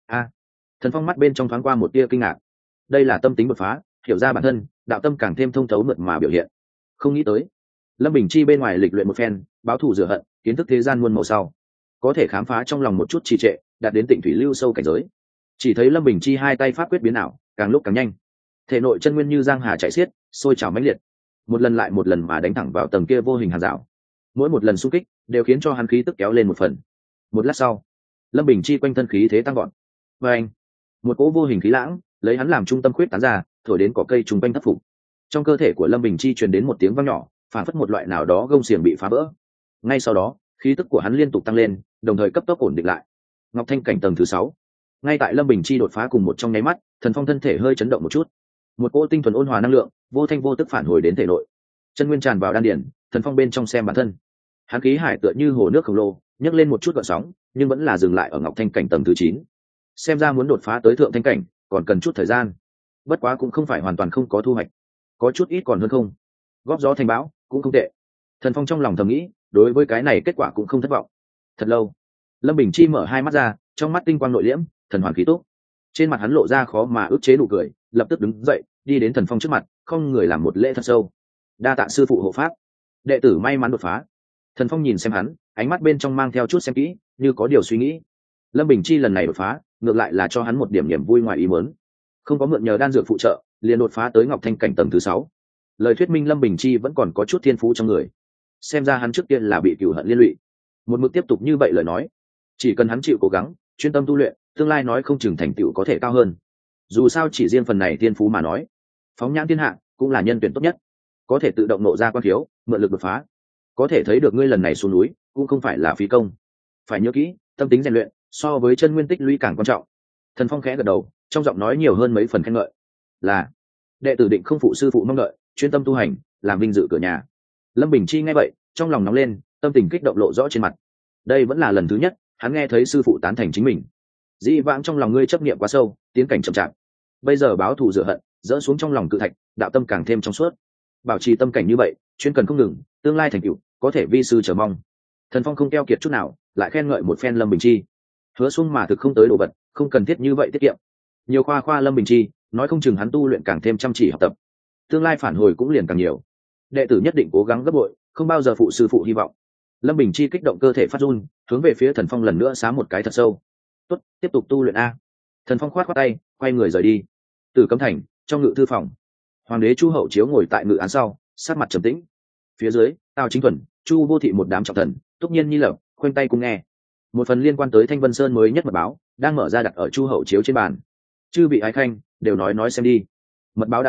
Thần Phong mắt bên trong thoáng qua một tia kinh ngạc. Đây là tâm tính đột phá, hiểu ra bản thân, đạo tâm càng thêm thông thấu mượt mà biểu hiện. Không nghĩ tới, Lâm Bình Chi bên ngoài lịch luyện một phen, báo thù rửa hận, kiến thức thế gian muôn màu sau, có thể khám phá trong lòng một chút trì trệ, đạt đến Tịnh thủy lưu sâu cảnh giới. Chỉ thấy Lâm Bình Chi hai tay pháp quyết biến ảo, càng lúc càng nhanh. Thể nội chân nguyên như giang hà chảy xiết, sôi trào mãnh liệt, một lần lại một lần mà đánh thẳng vào tầng kia vô hình hàng rào. Mỗi một lần xung kích đều khiến cho hắn khí tức kéo lên một phần. Một lát sau, Lâm Bình Chi quanh thân khí thế tăng gọn. Và anh, một cỗ vô hình khí lãng lấy hắn làm trung tâm khuyết tán ra, thổi đến cỏ cây trùng quanh thất phục. Trong cơ thể của Lâm Bình Chi truyền đến một tiếng vang nhỏ, phản phất một loại nào đó gông xiềng bị phá vỡ. Ngay sau đó, khí tức của hắn liên tục tăng lên, đồng thời cấp tốc ổn định lại. Ngọc Thanh cảnh tầng thứ 6. Ngay tại Lâm Bình Chi đột phá cùng một trong nháy mắt, Thần Phong thân thể hơi chấn động một chút. Một cỗ tinh thuần ôn hòa năng lượng, vô thanh vô tức phản hồi đến thể nội. Chân nguyên tràn vào đan điền, Thần Phong bên trong xem bản thân. Hắn khí hải tựa như hồ nước khổng lồ, nhấc lên một chút gợn sóng, nhưng vẫn là dừng lại ở Ngọc Thanh cảnh tầng thứ 9. Xem ra muốn đột phá tới thượng thanh cảnh, còn cần chút thời gian. Bất quá cũng không phải hoàn toàn không có thu hoạch, có chút ít còn hơn không. Góp gió thành bão, cũng không tệ. Thần Phong trong lòng thầm nghĩ, đối với cái này kết quả cũng không thất vọng. Thật lâu, Lâm Bình Chi mở hai mắt ra, trong mắt tinh quang nội liễm, thần hoàn khí túc. Trên mặt hắn lộ ra khó mà ức chế nụ cười, lập tức đứng dậy, đi đến Thần Phong trước mặt, không người làm một lễ thật sâu. Đa tạ sư phụ hộ pháp, đệ tử may mắn đột phá. Thần Phong nhìn xem hắn, ánh mắt bên trong mang theo chút xem kỹ, như có điều suy nghĩ. Lâm Bình Chi lần này đột phá, ngược lại là cho hắn một điểm niềm vui ngoài ý muốn. Không có mượn nhờ đan dược phụ trợ, liền đột phá tới Ngọc Thanh cảnh tầng thứ 6. Lời thuyết minh Lâm Bình Chi vẫn còn có chút thiên phú trong người. Xem ra hắn trước tiên là bị cừu hận liên lụy. Một mực tiếp tục như vậy lời nói, chỉ cần hắn chịu cố gắng, chuyên tâm tu luyện, tương lai nói không chừng thành tựu có thể cao hơn. Dù sao chỉ riêng phần này thiên phú mà nói, phóng nhãn thiên hạ cũng là nhân tuyển tốt nhất, có thể tự động nộ ra quan thiếu, mượn lực đột phá. Có thể thấy được ngươi lần này xuống núi cũng không phải là phí công. Phải nhớ kỹ, tâm tính rèn luyện so với chân nguyên tích lũy càng quan trọng. Thần Phong khẽ gật đầu, trong giọng nói nhiều hơn mấy phần khen ngợi. Là đệ tử định không phụ sư phụ mong đợi, chuyên tâm tu hành, làm vinh dự cửa nhà. Lâm Bình Chi nghe vậy, trong lòng nóng lên, tâm tình kích động lộ rõ trên mặt. Đây vẫn là lần thứ nhất hắn nghe thấy sư phụ tán thành chính mình. Dĩ vãng trong lòng ngươi chấp niệm quá sâu, tiến cảnh chậm chạp. Bây giờ báo thù rửa hận, dỡ xuống trong lòng cự thạch, đạo tâm càng thêm trong suốt. Bảo trì tâm cảnh như vậy, chuyên cần không ngừng, tương lai thành tựu có thể vi sư chờ mong. Thần Phong không keo kiệt chút nào, lại khen ngợi một phen Lâm Bình Chi. Hứa sung mà thực không tới đồ vật, không cần thiết như vậy tiết kiệm. Nhiều khoa Lâm Bình Chi, nói không chừng hắn tu luyện càng thêm chăm chỉ học tập, tương lai phản hồi cũng liền càng nhiều. Đệ tử nhất định cố gắng gấp bội, không bao giờ phụ sư phụ hy vọng. Lâm Bình Chi kích động cơ thể phát run, hướng về phía Thần Phong lần nữa xá một cái thật sâu. Tốt, tiếp tục tu luyện a. Thần Phong khoát tay, quay người rời đi. Từ Cấm Thành, trong ngự thư phòng, Hoàng đế Chu Hậu Chiếu ngồi tại ngự án sau, sát mặt trầm tĩnh. Phía dưới, Tào Chính Thuần, Chu Vô Thị một đám trọng thần, Túc Nhiên Nhi Lập, khoanh tay cùng nghe. Một phần liên quan tới Thanh Vân Sơn mới nhất mật báo đang mở ra đặt ở Chu Hậu Chiếu trên bàn. Chư vị ái khanh đều nói xem đi. Mật báo đã nói,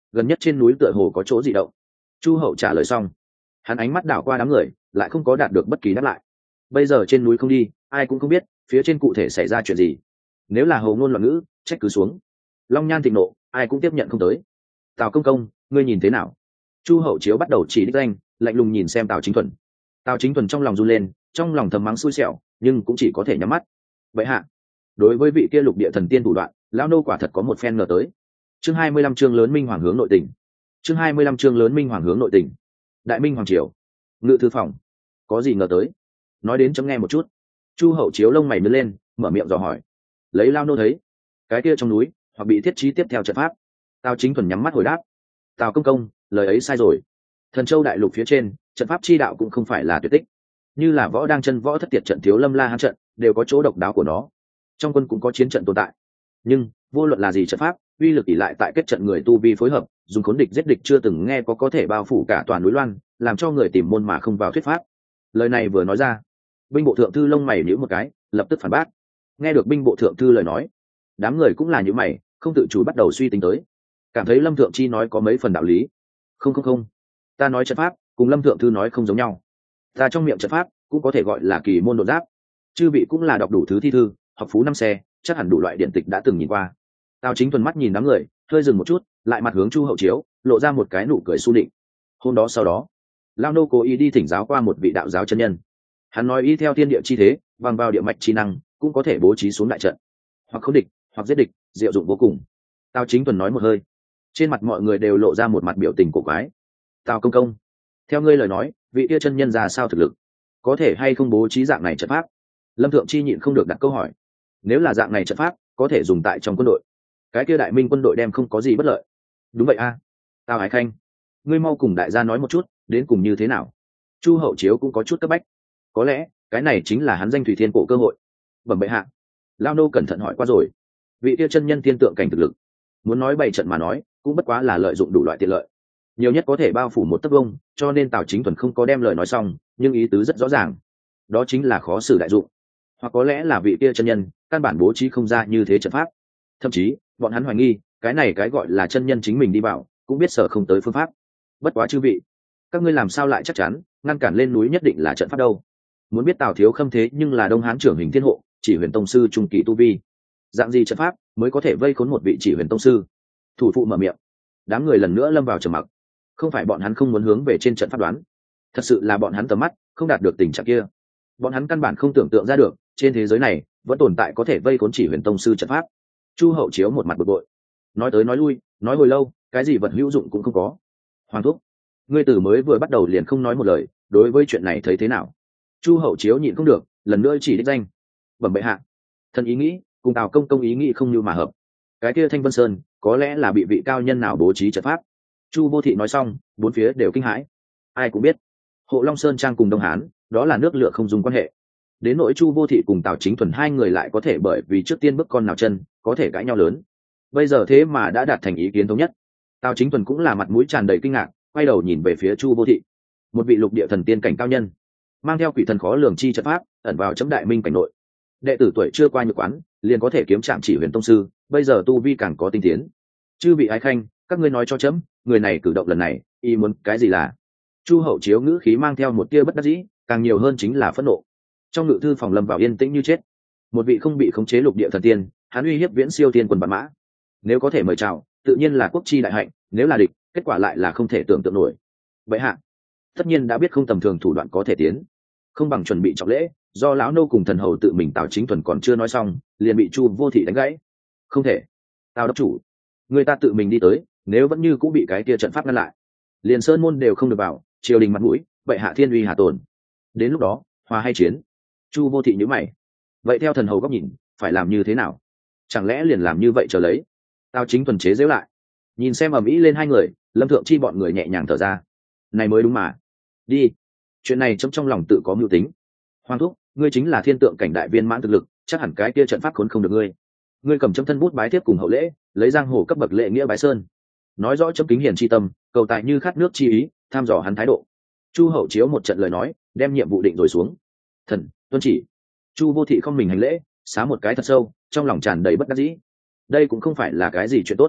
gần nhất trên núi tựa hồ có chỗ dị động. Chu hậu trả lời xong, hắn ánh mắt đảo qua đám người, lại không có đạt được bất kỳ đáp lại. Bây giờ trên núi không đi, ai cũng không biết phía trên cụ thể xảy ra chuyện gì. Nếu là hầu ngôn loạn ngữ, trách cứ xuống. Long nhan thịnh nộ, ai cũng tiếp nhận không tới. Tào công công, ngươi nhìn thế nào? Chu hậu chiếu bắt đầu chỉ đích danh, lạnh lùng nhìn xem Tào Chính Thuần. Tào Chính Thuần trong lòng run lên, trong lòng thầm mắng xui xẻo, nhưng cũng chỉ có thể nhắm mắt. Vậy hạ, đối với vị kia lục địa thần tiên thủ đoạn, lão nô quả thật có một phen ngờ tới. Chương 25 chương lớn minh hoàng hướng nội tình. Chương 25 chương lớn minh hoàng hướng nội tình. Đại minh hoàng triều, ngự thư phòng, có gì ngờ tới? Nói đến chấm nghe một chút. Chu hậu chiếu lông mày nhướng lên, mở miệng dò hỏi. Lấy lao nô thấy, cái kia trong núi hoặc bị thiết trí tiếp theo trận pháp. Tào Chính Thuần nhắm mắt hồi đáp. Tào công công, lời ấy sai rồi. Thần Châu đại lục phía trên, trận pháp chi đạo cũng không phải là tuyệt tích. Như là võ đang chân võ thất tiệt trận thiếu lâm la hán trận, đều có chỗ độc đáo của nó. Trong quân cũng có chiến trận tồn tại. Nhưng vô luận là gì trận pháp, uy lực ỷ lại tại kết trận người tu vi phối hợp, dùng khốn địch giết địch chưa từng nghe có thể bao phủ cả toàn núi loan, làm cho người tìm môn mà không vào thuyết pháp. Lời này vừa nói ra, binh bộ thượng thư lông mày nhíu một cái, lập tức phản bác. Nghe được binh bộ thượng thư lời nói, đám người cũng là nhíu mày, không tự chủ bắt đầu suy tính tới, cảm thấy Lâm thượng chi nói có mấy phần đạo lý. Không, ta nói trận pháp cùng Lâm thượng thư nói không giống nhau. Ta trong miệng trận pháp cũng có thể gọi là kỳ môn đột giáp, chư vị cũng là đọc đủ thứ thi thư, học phú năm xe, chắc hẳn đủ loại điện tịch đã từng nhìn qua. Tào Chính Thuần mắt nhìn đám người, hơi dừng một chút, lại mặt hướng Chu hậu chiếu, lộ ra một cái nụ cười su định. Hôm đó sau đó, lao nô cố ý đi thỉnh giáo qua một vị đạo giáo chân nhân. Hắn nói y theo thiên địa chi thế, bằng vào địa mạch chi năng, cũng có thể bố trí xuống đại trận, hoặc không địch, hoặc giết địch, diệu dụng vô cùng. Tào Chính Thuần nói một hơi, trên mặt mọi người đều lộ ra một mặt biểu tình cổ quái. Tào công công, theo ngươi lời nói, vị kia chân nhân ra sao thực lực, có thể hay không bố trí dạng này trận pháp? Lâm thượng chi nhịn không được đặt câu hỏi. Nếu là dạng này trận pháp có thể dùng tại trong quân đội, cái kia đại minh quân đội đem không có gì bất lợi. Đúng vậy a. Tào Hải Khanh, ngươi mau cùng đại gia nói một chút, đến cùng như thế nào? Chu hậu chiếu cũng có chút cấp bách. Có lẽ cái này chính là hắn danh thủy thiên cổ cơ hội. Bẩm bệ hạ, lao nô cẩn thận hỏi qua rồi, vị kia chân nhân tiên tượng cảnh thực lực, muốn nói bày trận mà nói, cũng bất quá là lợi dụng đủ loại tiện lợi, nhiều nhất có thể bao phủ một tấc vông, cho nên Tào Chính Thuần không có đem lời nói xong, nhưng ý tứ rất rõ ràng, đó chính là khó xử đại dụng. Hoặc có lẽ là vị kia chân nhân căn bản bố trí không ra như thế trận pháp, thậm chí bọn hắn hoài nghi cái này cái gọi là chân nhân chính mình đi vào cũng biết sở không tới phương pháp. Bất quá chư vị, các ngươi làm sao lại chắc chắn ngăn cản lên núi nhất định là trận pháp đâu? Muốn biết Tào thiếu khâm thế nhưng là Đông Hán trưởng hình thiên hộ, chỉ huyền tông sư trung kỳ tu vi, dạng gì trận pháp mới có thể vây khốn một vị chỉ huyền tông sư? Thủ phụ mở miệng. Đám người lần nữa lâm vào trầm mặc. Không phải bọn hắn không muốn hướng về trên trận pháp đoán, thật sự là bọn hắn tầm mắt không đạt được tình trạng kia. Bọn hắn căn bản không tưởng tượng ra được trên thế giới này vẫn tồn tại có thể vây khốn chỉ huyền tông sư trận pháp. Chu hậu chiếu một mặt bực bội, nói tới nói lui, nói hồi lâu, cái gì vật hữu dụng cũng không có. Hoàng thúc, ngươi tử mới vừa bắt đầu liền không nói một lời, đối với chuyện này thấy thế nào? Chu hậu chiếu nhịn không được, lần nữa chỉ đích danh. Bẩm bệ hạ, thần ý nghĩ cùng Tào công công ý nghĩ không như mà hợp. Cái kia Thanh Vân Sơn có lẽ là bị vị cao nhân nào bố trí trận pháp. Chu vô thị nói xong, bốn phía đều kinh hãi. Ai cũng biết, Hộ Long Sơn trang cùng Đông Hán, đó là nước lửa không dùng quan hệ. Đến nỗi Chu vô thị cùng Tào Chính Thuần hai người lại có thể bởi vì trước tiên bước con nào chân, có thể cãi nhau lớn. Bây giờ thế mà đã đạt thành ý kiến thống nhất. Tào Chính Thuần cũng là mặt mũi tràn đầy kinh ngạc, quay đầu nhìn về phía Chu vô thị, một vị lục địa thần tiên cảnh cao nhân, mang theo quỷ thần khó lường chi trận pháp, ẩn vào chấm đại minh cảnh nội. Đệ tử tuổi chưa qua nhược quán, liền có thể kiếm trạm chỉ huyền tông sư, bây giờ tu vi càng có tinh tiến. Chư vị ái khanh, các ngươi nói cho chấm, người này cử động lần này, y muốn cái gì là? Chu hậu chiếu ngữ khí mang theo một tia bất đắc dĩ, càng nhiều hơn chính là phẫn nộ. Trong ngự thư phòng lâm vào yên tĩnh như chết. Một vị không bị khống chế lục địa thần tiên, hắn uy hiếp viễn siêu tiên quần bản mã. Nếu có thể mời chào, tự nhiên là quốc chi đại hạnh, nếu là địch, kết quả lại là không thể tưởng tượng nổi. Vậy hạ, tất nhiên đã biết không tầm thường thủ đoạn có thể tiến, không bằng chuẩn bị trọng lễ. Do lão nô cùng thần hầu tự mình Tào Chính Thuần còn chưa nói xong, liền bị Chu vô thị đánh gãy. Không thể, Tào đốc chủ, người ta tự mình đi tới, nếu vẫn như cũng bị cái kia trận pháp ngăn lại, liền sơn môn đều không được vào, triều đình mặt mũi, vậy hạ thiên uy hà tồn. Đến lúc đó, hòa hay chiến? Chu vô thị nhíu mày. Vậy theo thần hầu góc nhìn, phải làm như thế nào? Chẳng lẽ liền làm như vậy chờ lấy? Tào Chính Thuần chế giễu lại, nhìn xem ầm ĩ lên hai người, Lâm thượng chi bọn người nhẹ nhàng thở ra. Này mới đúng mà. Đi, chuyện này trong lòng tự có mưu tính. Hoàng thúc, ngươi chính là thiên tượng cảnh đại viên mãn thực lực, chắc hẳn cái kia trận pháp khốn không được ngươi. Ngươi cầm chấm thân bút bái tiếp cùng hậu lễ, lấy giang hồ cấp bậc lễ nghĩa bái sơn, nói rõ chấm kính hiền chi tâm, cầu tài như khát nước chi ý, tham dò hắn thái độ. Chu hậu chiếu một trận lời nói, đem nhiệm vụ định rồi xuống. Thần tuân chỉ. Chu vô thị không mình hành lễ, xá một cái thật sâu, trong lòng tràn đầy bất đắc dĩ. Đây cũng không phải là cái gì chuyện tốt.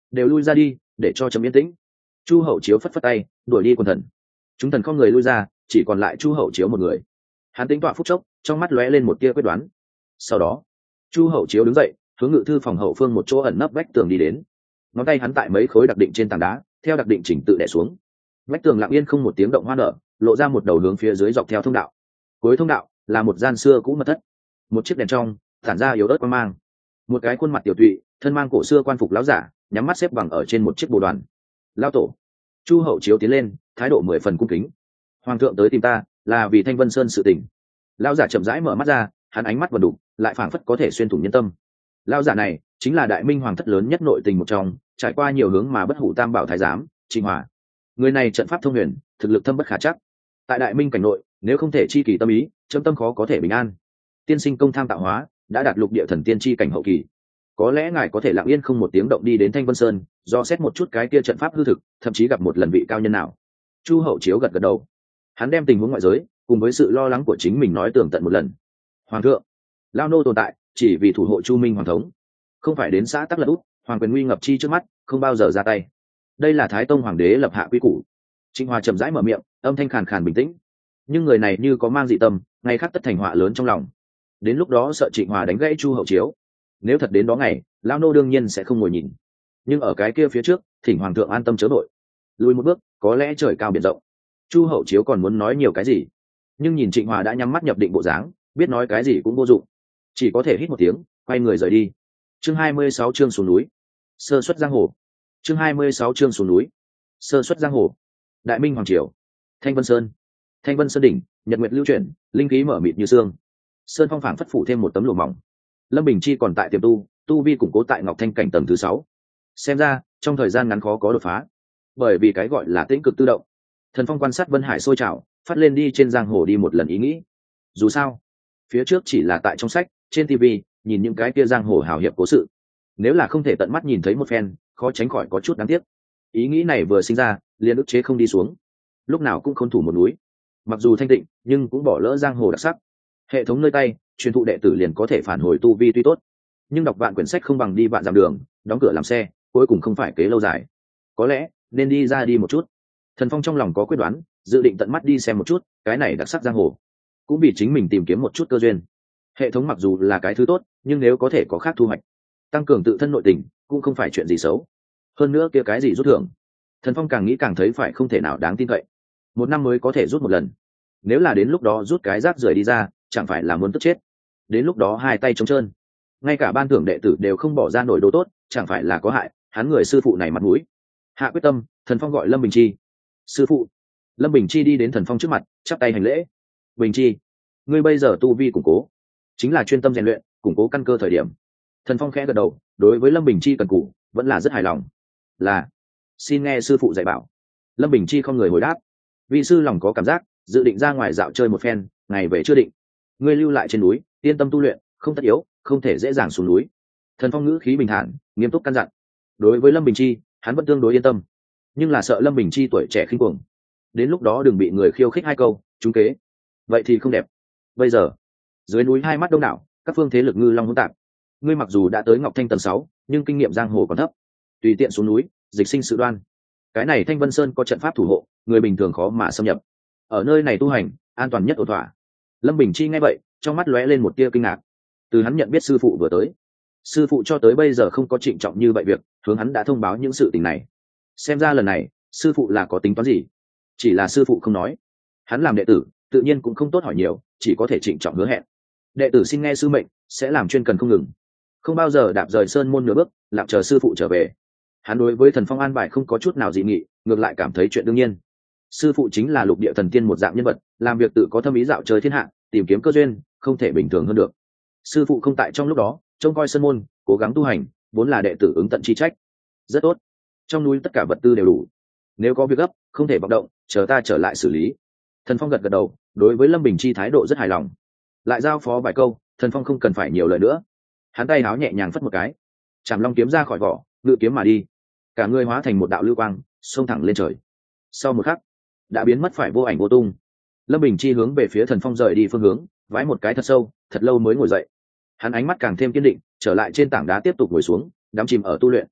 đều lui ra đi để cho chấm yên tĩnh. Chu hậu chiếu phất phất tay đuổi đi quần thần. Chúng thần không người lui ra, chỉ còn lại Chu hậu chiếu một người. Hắn tính tọa phút chốc, trong mắt lóe lên một tia quyết đoán. Sau đó Chu hậu chiếu đứng dậy, hướng ngự thư phòng hậu phương một chỗ ẩn nấp vách tường đi đến. Ngón tay hắn tại mấy khối đặc định trên tảng đá, theo đặc định chỉnh tự đè xuống. Vách tường lặng yên không một tiếng động hoa nở, lộ ra một đầu hướng phía dưới dọc theo thông đạo. Cuối thông đạo là một gian xưa cũ mật thất. Một chiếc đèn trong tản ra yếu ớt quang mang. Một cái khuôn mặt tiểu tụy, thân mang cổ xưa quan phục lão giả, nhắm mắt xếp bằng ở trên một chiếc bồ đoàn. Lão tổ. Chu hậu chiếu tiến lên, thái độ 10 phần cung kính. Hoàng thượng tới tìm ta là vì Thanh Vân Sơn sự tình. Lão giả chậm rãi mở mắt ra, hắn ánh mắt vần đục, lại phảng phất có thể xuyên thủng nhân tâm. Lão giả này chính là đại minh hoàng thất lớn nhất nội tình một trong, trải qua nhiều hướng mà bất hủ tam bảo thái giám Trịnh Hòa. Người này trận pháp thông huyền, thực lực thâm bất khả chắc. Tại đại minh cảnh nội, nếu không thể chi kỳ tâm ý, chấm tâm khó có thể bình an. Tiên sinh công tham tạo hóa, đã đạt lục địa thần tiên chi cảnh hậu kỳ. Có lẽ ngài có thể lặng yên không một tiếng động đi đến Thanh Vân Sơn, do xét một chút cái kia trận pháp hư thực, thậm chí gặp một lần vị cao nhân nào. Chu hậu chiếu gật gật đầu. Hắn đem tình huống ngoại giới cùng với sự lo lắng của chính mình nói tường tận một lần. Hoàng thượng, lao nô tồn tại chỉ vì thủ hộ Chu Minh hoàng thống, không phải đến xã tắc lật út, hoàng quyền nguy ngập chi trước mắt, không bao giờ ra tay. Đây là Thái Tông hoàng đế lập hạ quy củ. Trịnh Hòa chậm rãi mở miệng, âm thanh khàn khàn bình tĩnh. Nhưng người này như có mang dị tâm, ngày khác tất thành họa lớn trong lòng. Đến lúc đó sợ Trịnh Hòa đánh gãy Chu hậu chiếu. Nếu thật đến đó ngày, lão nô đương nhiên sẽ không ngồi nhìn. Nhưng ở cái kia phía trước, thỉnh hoàng thượng an tâm chớ nội. Lùi một bước, có lẽ trời cao biển rộng. Chu hậu chiếu còn muốn nói nhiều cái gì, nhưng nhìn Trịnh Hòa đã nhắm mắt nhập định bộ dáng, biết nói cái gì cũng vô dụng, chỉ có thể hít một tiếng, quay người rời đi. Chương 26 chương xuống núi. Sơ xuất giang hồ. Chương 26 chương xuống núi. Sơ xuất giang hồ. Đại Minh hoàng triều. Thanh Vân Sơn. Thanh Vân Sơn đỉnh, nhật nguyệt lưu chuyển, linh khí mở mịt như sương. Sơn phong phảng phất phủ thêm một tấm lụa mỏng. Lâm Bình Chi còn tại tiềm tu vi củng cố tại Ngọc Thanh cảnh tầng thứ 6. Xem ra, trong thời gian ngắn khó có đột phá. Bởi vì cái gọi là tĩnh cực tự động. Thần Phong quan sát Vân Hải sôi trào, phát lên đi trên giang hồ đi một lần ý nghĩ. Dù sao, phía trước chỉ là tại trong sách, trên TV, nhìn những cái kia giang hồ hào hiệp cố sự. Nếu là không thể tận mắt nhìn thấy một phen, khó tránh khỏi có chút đáng tiếc. Ý nghĩ này vừa sinh ra, liền ức chế không đi xuống. Lúc nào cũng khôn thủ một núi. Mặc dù thanh tịnh, nhưng cũng bỏ lỡ giang hồ đặc sắc. Hệ thống nơi tay, truyền thụ đệ tử liền có thể phản hồi tu vi tuy tốt, nhưng đọc vạn quyển sách không bằng đi vạn dặm đường, đóng cửa làm xe, cuối cùng không phải kế lâu dài. Có lẽ nên đi ra đi một chút. Thần Phong trong lòng có quyết đoán, dự định tận mắt đi xem một chút cái này đặc sắc giang hồ, cũng vì chính mình tìm kiếm một chút cơ duyên. Hệ thống mặc dù là cái thứ tốt, nhưng nếu có thể có khác thu hoạch, tăng cường tự thân nội tình cũng không phải chuyện gì xấu. Hơn nữa kia cái gì rút thưởng, Thần Phong càng nghĩ càng thấy phải không thể nào đáng tin cậy. Một năm mới có thể rút một lần, nếu là đến lúc đó rút cái rác rưởi đi ra, chẳng phải là muốn tức chết. Đến lúc đó hai tay trống trơn, ngay cả ban thưởng đệ tử đều không bỏ ra nổi đồ tốt, chẳng phải là có hại hắn người sư phụ này mặt mũi. Hạ quyết tâm, Thần Phong gọi Lâm Bình Chi. Sư phụ. Lâm Bình Chi đi đến Thần Phong trước mặt, chắp tay hành lễ. Bình Chi, ngươi bây giờ tu vi củng cố, chính là chuyên tâm rèn luyện, củng cố căn cơ thời điểm. Thần Phong khẽ gật đầu, đối với Lâm Bình Chi cần cù vẫn là rất hài lòng. Là, xin nghe sư phụ dạy bảo. Lâm Bình Chi không người hồi đáp. Vị sư lòng có cảm giác, dự định ra ngoài dạo chơi một phen, ngày về chưa định. Ngươi lưu lại trên núi, yên tâm tu luyện, không tất yếu, không thể dễ dàng xuống núi. Thần Phong ngữ khí bình thản, nghiêm túc căn dặn. Đối với Lâm Bình Chi, hắn vẫn tương đối yên tâm, nhưng là sợ Lâm Bình Chi tuổi trẻ khinh cuồng, đến lúc đó đừng bị người khiêu khích hai câu trúng kế, vậy thì không đẹp. Bây giờ dưới núi hai mắt đông đảo, các phương thế lực ngư long hỗn tạp. Ngươi mặc dù đã tới Ngọc Thanh tầng 6, nhưng kinh nghiệm giang hồ còn thấp, tùy tiện xuống núi, dịch sinh sự đoan. Cái này Thanh Vân Sơn có trận pháp thủ hộ, người bình thường khó mà xâm nhập. Ở nơi này tu hành, an toàn nhất ổn thỏa. Lâm Bình Chi nghe vậy, trong mắt lóe lên một tia kinh ngạc. Từ hắn nhận biết sư phụ vừa tới, sư phụ cho tới bây giờ không có trịnh trọng như vậy việc, hướng hắn đã thông báo những sự tình này. Xem ra lần này sư phụ là có tính toán gì, chỉ là sư phụ không nói. Hắn làm đệ tử tự nhiên cũng không tốt hỏi nhiều, chỉ có thể trịnh trọng hứa hẹn. Đệ tử xin nghe sư mệnh, sẽ làm chuyên cần không ngừng, không bao giờ đạp rời sơn môn nửa bước, lặng chờ sư phụ trở về. Hắn đối với Thần Phong an bài không có chút nào dị nghị, ngược lại cảm thấy chuyện đương nhiên. Sư phụ chính là lục địa thần tiên một dạng nhân vật, làm việc tự có thâm ý dạo chơi thiên hạ, tìm kiếm cơ duyên, không thể bình thường hơn được. Sư phụ không tại trong lúc đó, trông coi sơn môn, cố gắng tu hành, vốn là đệ tử ứng tận chi trách. Rất tốt, trong núi tất cả vật tư đều đủ, nếu có việc gấp không thể vọng động, chờ ta trở lại xử lý. Thần Phong gật gật đầu, đối với Lâm Bình Chi thái độ rất hài lòng. Lại giao phó vài câu, Thần Phong không cần phải nhiều lời nữa. Hắn tay áo nhẹ nhàng phất một cái, Trảm Long kiếm ra khỏi vỏ, ngự kiếm mà đi. Cả người hóa thành một đạo lưu quang, xông thẳng lên trời. Sau một khắc, đã biến mất phải vô ảnh vô tung. Lâm Bình Chi hướng về phía Thần Phong rời đi phương hướng, vái một cái thật sâu, thật lâu mới ngồi dậy. Hắn ánh mắt càng thêm kiên định, trở lại trên tảng đá tiếp tục ngồi xuống, đắm chìm ở tu luyện.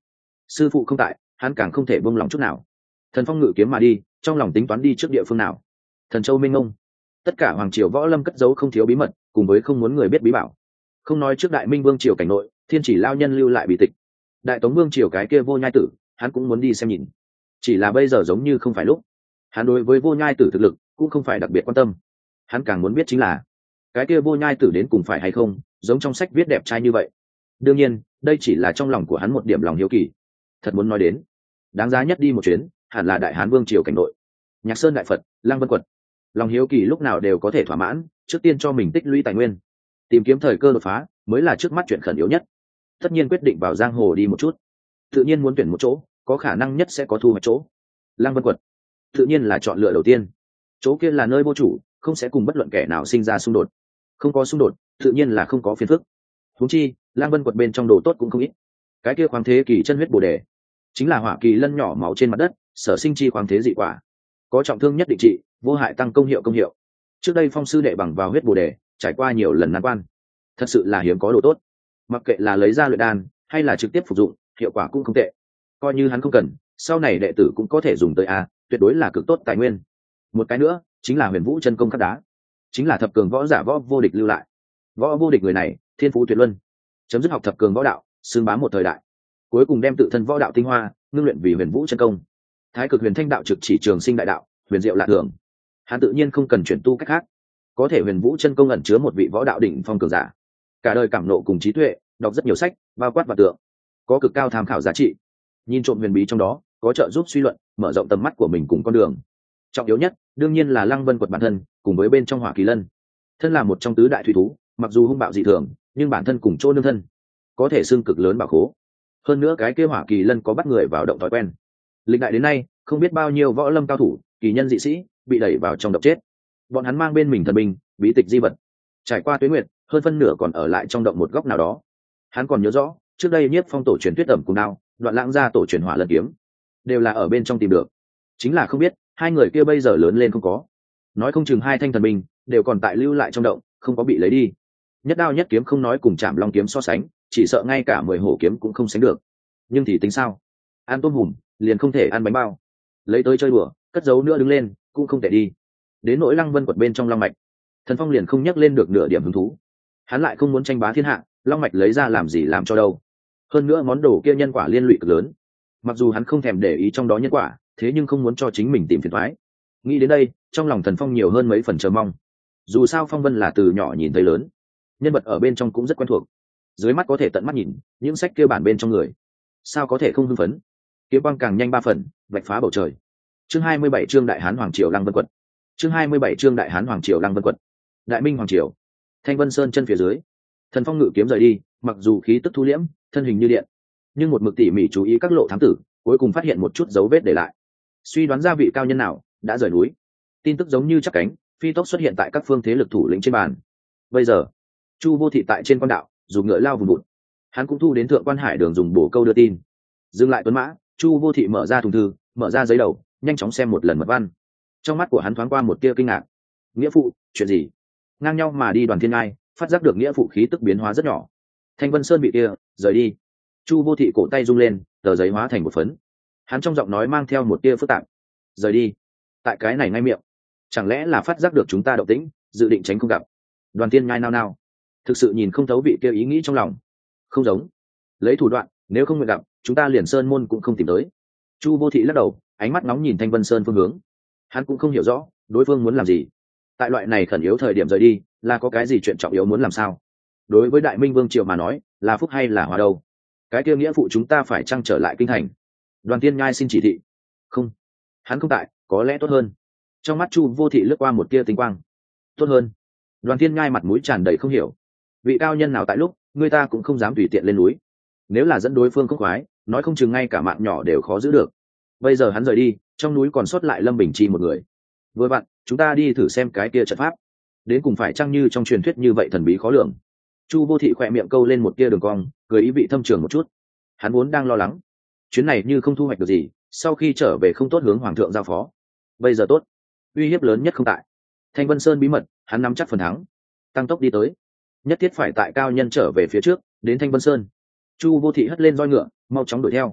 sư phụ không tại, hắn càng không thể buông lòng chút nào. Thần Phong ngự kiếm mà đi, trong lòng tính toán đi trước địa phương nào. Thần Châu minh ngông, tất cả hoàng triều võ lâm cất giấu không thiếu bí mật, cùng với không muốn người biết bí bảo. Không nói trước Đại Minh vương triều cảnh nội, Thiên Chỉ lao nhân lưu lại bí tịch. Đại Tống vương triều cái kia Vô Nhai Tử, hắn cũng muốn đi xem nhìn. Chỉ là bây giờ giống như không phải lúc. Hắn đối với Vô Nhai Tử thực lực cũng không phải đặc biệt quan tâm. Hắn càng muốn biết chính là cái kia Vô Nhai Tử đến cùng phải hay không giống trong sách viết đẹp trai như vậy. Đương nhiên, đây chỉ là trong lòng của hắn một điểm lòng hiếu kỳ. Thật muốn nói đến, đáng giá nhất đi một chuyến, hẳn là Đại Hán vương triều cảnh nội. Nhạc Sơn Đại Phật, Lăng Vân Quật. Lòng hiếu kỳ lúc nào đều có thể thỏa mãn, trước tiên cho mình tích lũy tài nguyên, tìm kiếm thời cơ đột phá mới là trước mắt chuyện khẩn yếu nhất. Tất nhiên quyết định vào giang hồ đi một chút, tự nhiên muốn tuyển một chỗ có khả năng nhất sẽ có thu hoạch chỗ. Lăng Vân Quật tự nhiên là chọn lựa đầu tiên. Chỗ kia là nơi vô chủ, không sẽ cùng bất luận kẻ nào sinh ra xung đột. Không có xung đột tự nhiên là không có phiền phức. Huống chi Lăng Vân Quật bên trong đồ tốt cũng không ít. Cái kia khoáng thế kỳ chân huyết bồ đề chính là hỏa kỳ lân nhỏ máu trên mặt đất sở sinh chi khoáng thế dị quả, có trọng thương nhất định trị, vô hại tăng công hiệu. Trước đây Phong sư đệ bằng vào huyết bồ đề trải qua nhiều lần nan quan, thật sự là hiếm có đồ tốt. Mặc kệ là lấy ra luyện đan hay là trực tiếp phục dụng, hiệu quả cũng không tệ. Coi như hắn không cần, sau này đệ tử cũng có thể dùng tới tuyệt đối là cực tốt tài nguyên. Một cái nữa chính là Huyền Vũ chân công cắt đá, chính là thập cường võ giả Võ Vô Địch lưu lại. Võ Vô Địch người này thiên phú tuyệt luân, chấm dứt học thập cường võ đạo, xưng bá một thời đại, cuối cùng đem tự thân võ đạo tinh hoa ngưng luyện vì Huyền Vũ chân công. Thái cực huyền thanh đạo trực chỉ trường sinh đại đạo, huyền diệu lạ thường. Hắn tự nhiên không cần chuyển tu cách khác, có thể Huyền Vũ chân công ẩn chứa một vị võ đạo đỉnh phong cường giả, cả đời cảm nộ cùng trí tuệ, đọc rất nhiều sách, bao quát và tượng, có cực cao tham khảo giá trị. Nhìn trộm huyền bí trong đó, có trợ giúp suy luận, mở rộng tầm mắt của mình cùng con đường. Trọng yếu nhất đương nhiên là Lăng Vân Quật bản thân, cùng với bên trong Hỏa Kỳ Lân. Thân là một trong tứ đại thủy thú, mặc dù hung bạo dị thường, nhưng bản thân cùng chỗ nương thân, có thể xưng cực lớn bảo khố. Hơn nữa cái kia Hỏa Kỳ Lân có bắt người vào động thói quen. Lịch đại đến nay, không biết bao nhiêu võ lâm cao thủ, kỳ nhân dị sĩ bị đẩy vào trong động chết. Bọn hắn mang bên mình thần binh, bí tịch di vật, trải qua tuế nguyệt, hơn phân nửa còn ở lại trong động một góc nào đó. Hắn còn nhớ rõ, trước đây Nhiếp Phong tổ truyền tuyết ẩm cùng đao, Đoạn Lãng gia tổ truyền hỏa lân kiếm, đều là ở bên trong tìm được. Chính là không biết hai người kia bây giờ lớn lên không có, nói không chừng hai thanh thần binh đều còn tại lưu lại trong động, không có bị lấy đi. Nhất đao nhất kiếm không nói cùng Trảm Long kiếm so sánh, chỉ sợ ngay cả 10 hổ kiếm cũng không sánh được. Nhưng thì tính sao? Ăn tôm hùm liền không thể ăn bánh bao, lấy tới chơi đùa, cất giấu nữa đứng lên cũng không thể đi. Đến nỗi Lăng Vân Quật bên trong long mạch, Thần Phong liền không nhắc lên được nửa điểm hứng thú. Hắn lại không muốn tranh bá thiên hạ, long mạch lấy ra làm gì làm cho đâu. Hơn nữa món đồ kia nhân quả liên lụy cực lớn, mặc dù hắn không thèm để ý trong đó nhân quả, thế nhưng không muốn cho chính mình tìm phiền toái. Nghĩ đến đây, trong lòng Thần Phong nhiều hơn mấy phần chờ mong. Dù sao Phong Vân là từ nhỏ nhìn thấy lớn, nhân vật ở bên trong cũng rất quen thuộc, dưới mắt có thể tận mắt nhìn những sách kia bản bên trong người, sao có thể không hưng phấn. Kiếm quang càng nhanh 3 phần, vạch phá bầu trời. Chương 27 chương Đại Hán Hoàng Triều Lăng Vân Quật. Chương 27 chương Đại Hán Hoàng Triều Lăng Vân Quật. Đại Minh Hoàng Triều, Thanh Vân Sơn chân phía dưới. Thần Phong ngự kiếm rời đi, mặc dù khí tức thu liễm, thân hình như điện, nhưng một mực tỉ mỉ chú ý các lộ thám tử, cuối cùng phát hiện một chút dấu vết để lại. Suy đoán ra vị cao nhân nào đã rời núi. Tin tức giống như chắp cánh, phi tốc xuất hiện tại các phương thế lực thủ lĩnh trên bàn. Bây giờ, Chu Vô Thị tại trên quan đạo, dùng ngựa lao vùng vụt. Hắn cũng thu đến thượng quan hải đường dùng bổ câu đưa tin. Dừng lại tuấn mã, Chu Vô Thị mở ra thùng thư, mở ra giấy đầu, nhanh chóng xem một lần mật văn. Trong mắt của hắn thoáng qua một tia kinh ngạc. Nghĩa phụ, chuyện gì? Ngang nhau mà đi Đoàn Thiên Ngai, phát giác được nghĩa phụ khí tức biến hóa rất nhỏ. Thanh Vân Sơn bị kia rời đi. Chu Vô Thị cổ tay rung lên, tờ giấy hóa thành một phấn. Hắn trong giọng nói mang theo một tia phức tạp. Rời đi? Tại cái này ngay miệng, chẳng lẽ là phát giác được chúng ta động tĩnh, dự định tránh không gặp? Đoàn Thiên Ngai nao nao, thực sự nhìn không thấu vị kia ý nghĩ trong lòng. Không giống, lấy thủ đoạn, nếu không nguyện gặp, chúng ta liền sơn môn cũng không tìm tới. Chu Vô Thị lắc đầu, ánh mắt nóng nhìn Thanh Vân Sơn phương hướng. Hắn cũng không hiểu rõ đối phương muốn làm gì. Tại loại này khẩn yếu thời điểm rời đi, là có cái gì chuyện trọng yếu muốn làm sao? Đối với Đại Minh Vương triều mà nói, là phúc hay là họa đâu? Cái kia nghĩa phụ chúng ta phải chăng trở lại kinh thành? Đoàn Tiên Nhai xin chỉ thị. Không, hắn không tại, có lẽ tốt hơn. Trong mắt Chu Vô Thị lướt qua một tia tinh quang. Tốt hơn? Đoàn Tiên Nhai mặt mũi tràn đầy không hiểu. Vị cao nhân nào tại lúc người ta cũng không dám tùy tiện lên núi. Nếu là dẫn đối phương không khoái, nói không chừng ngay cả mạng nhỏ đều khó giữ được. Bây giờ hắn rời đi, trong núi còn sót lại Lâm Bình Chi một người. Vừa vặn, chúng ta đi thử xem cái kia trận pháp, đến cùng phải chăng như trong truyền thuyết như vậy thần bí khó lường. Chu Vô Thị khỏe miệng câu lên một tia đường cong, cười ý vị thâm trường một chút. Hắn vốn đang lo lắng chuyến này như không thu hoạch được gì, sau khi trở về không tốt hướng hoàng thượng giao phó. Bây giờ tốt, uy hiếp lớn nhất không tại. Thanh Vân Sơn bí mật, hắn nắm chắc phần thắng. Tăng tốc đi tới, nhất thiết phải tại cao nhân trở về phía trước, đến Thanh Vân Sơn. Chu Vô Thị hất lên roi ngựa, mau chóng đuổi theo.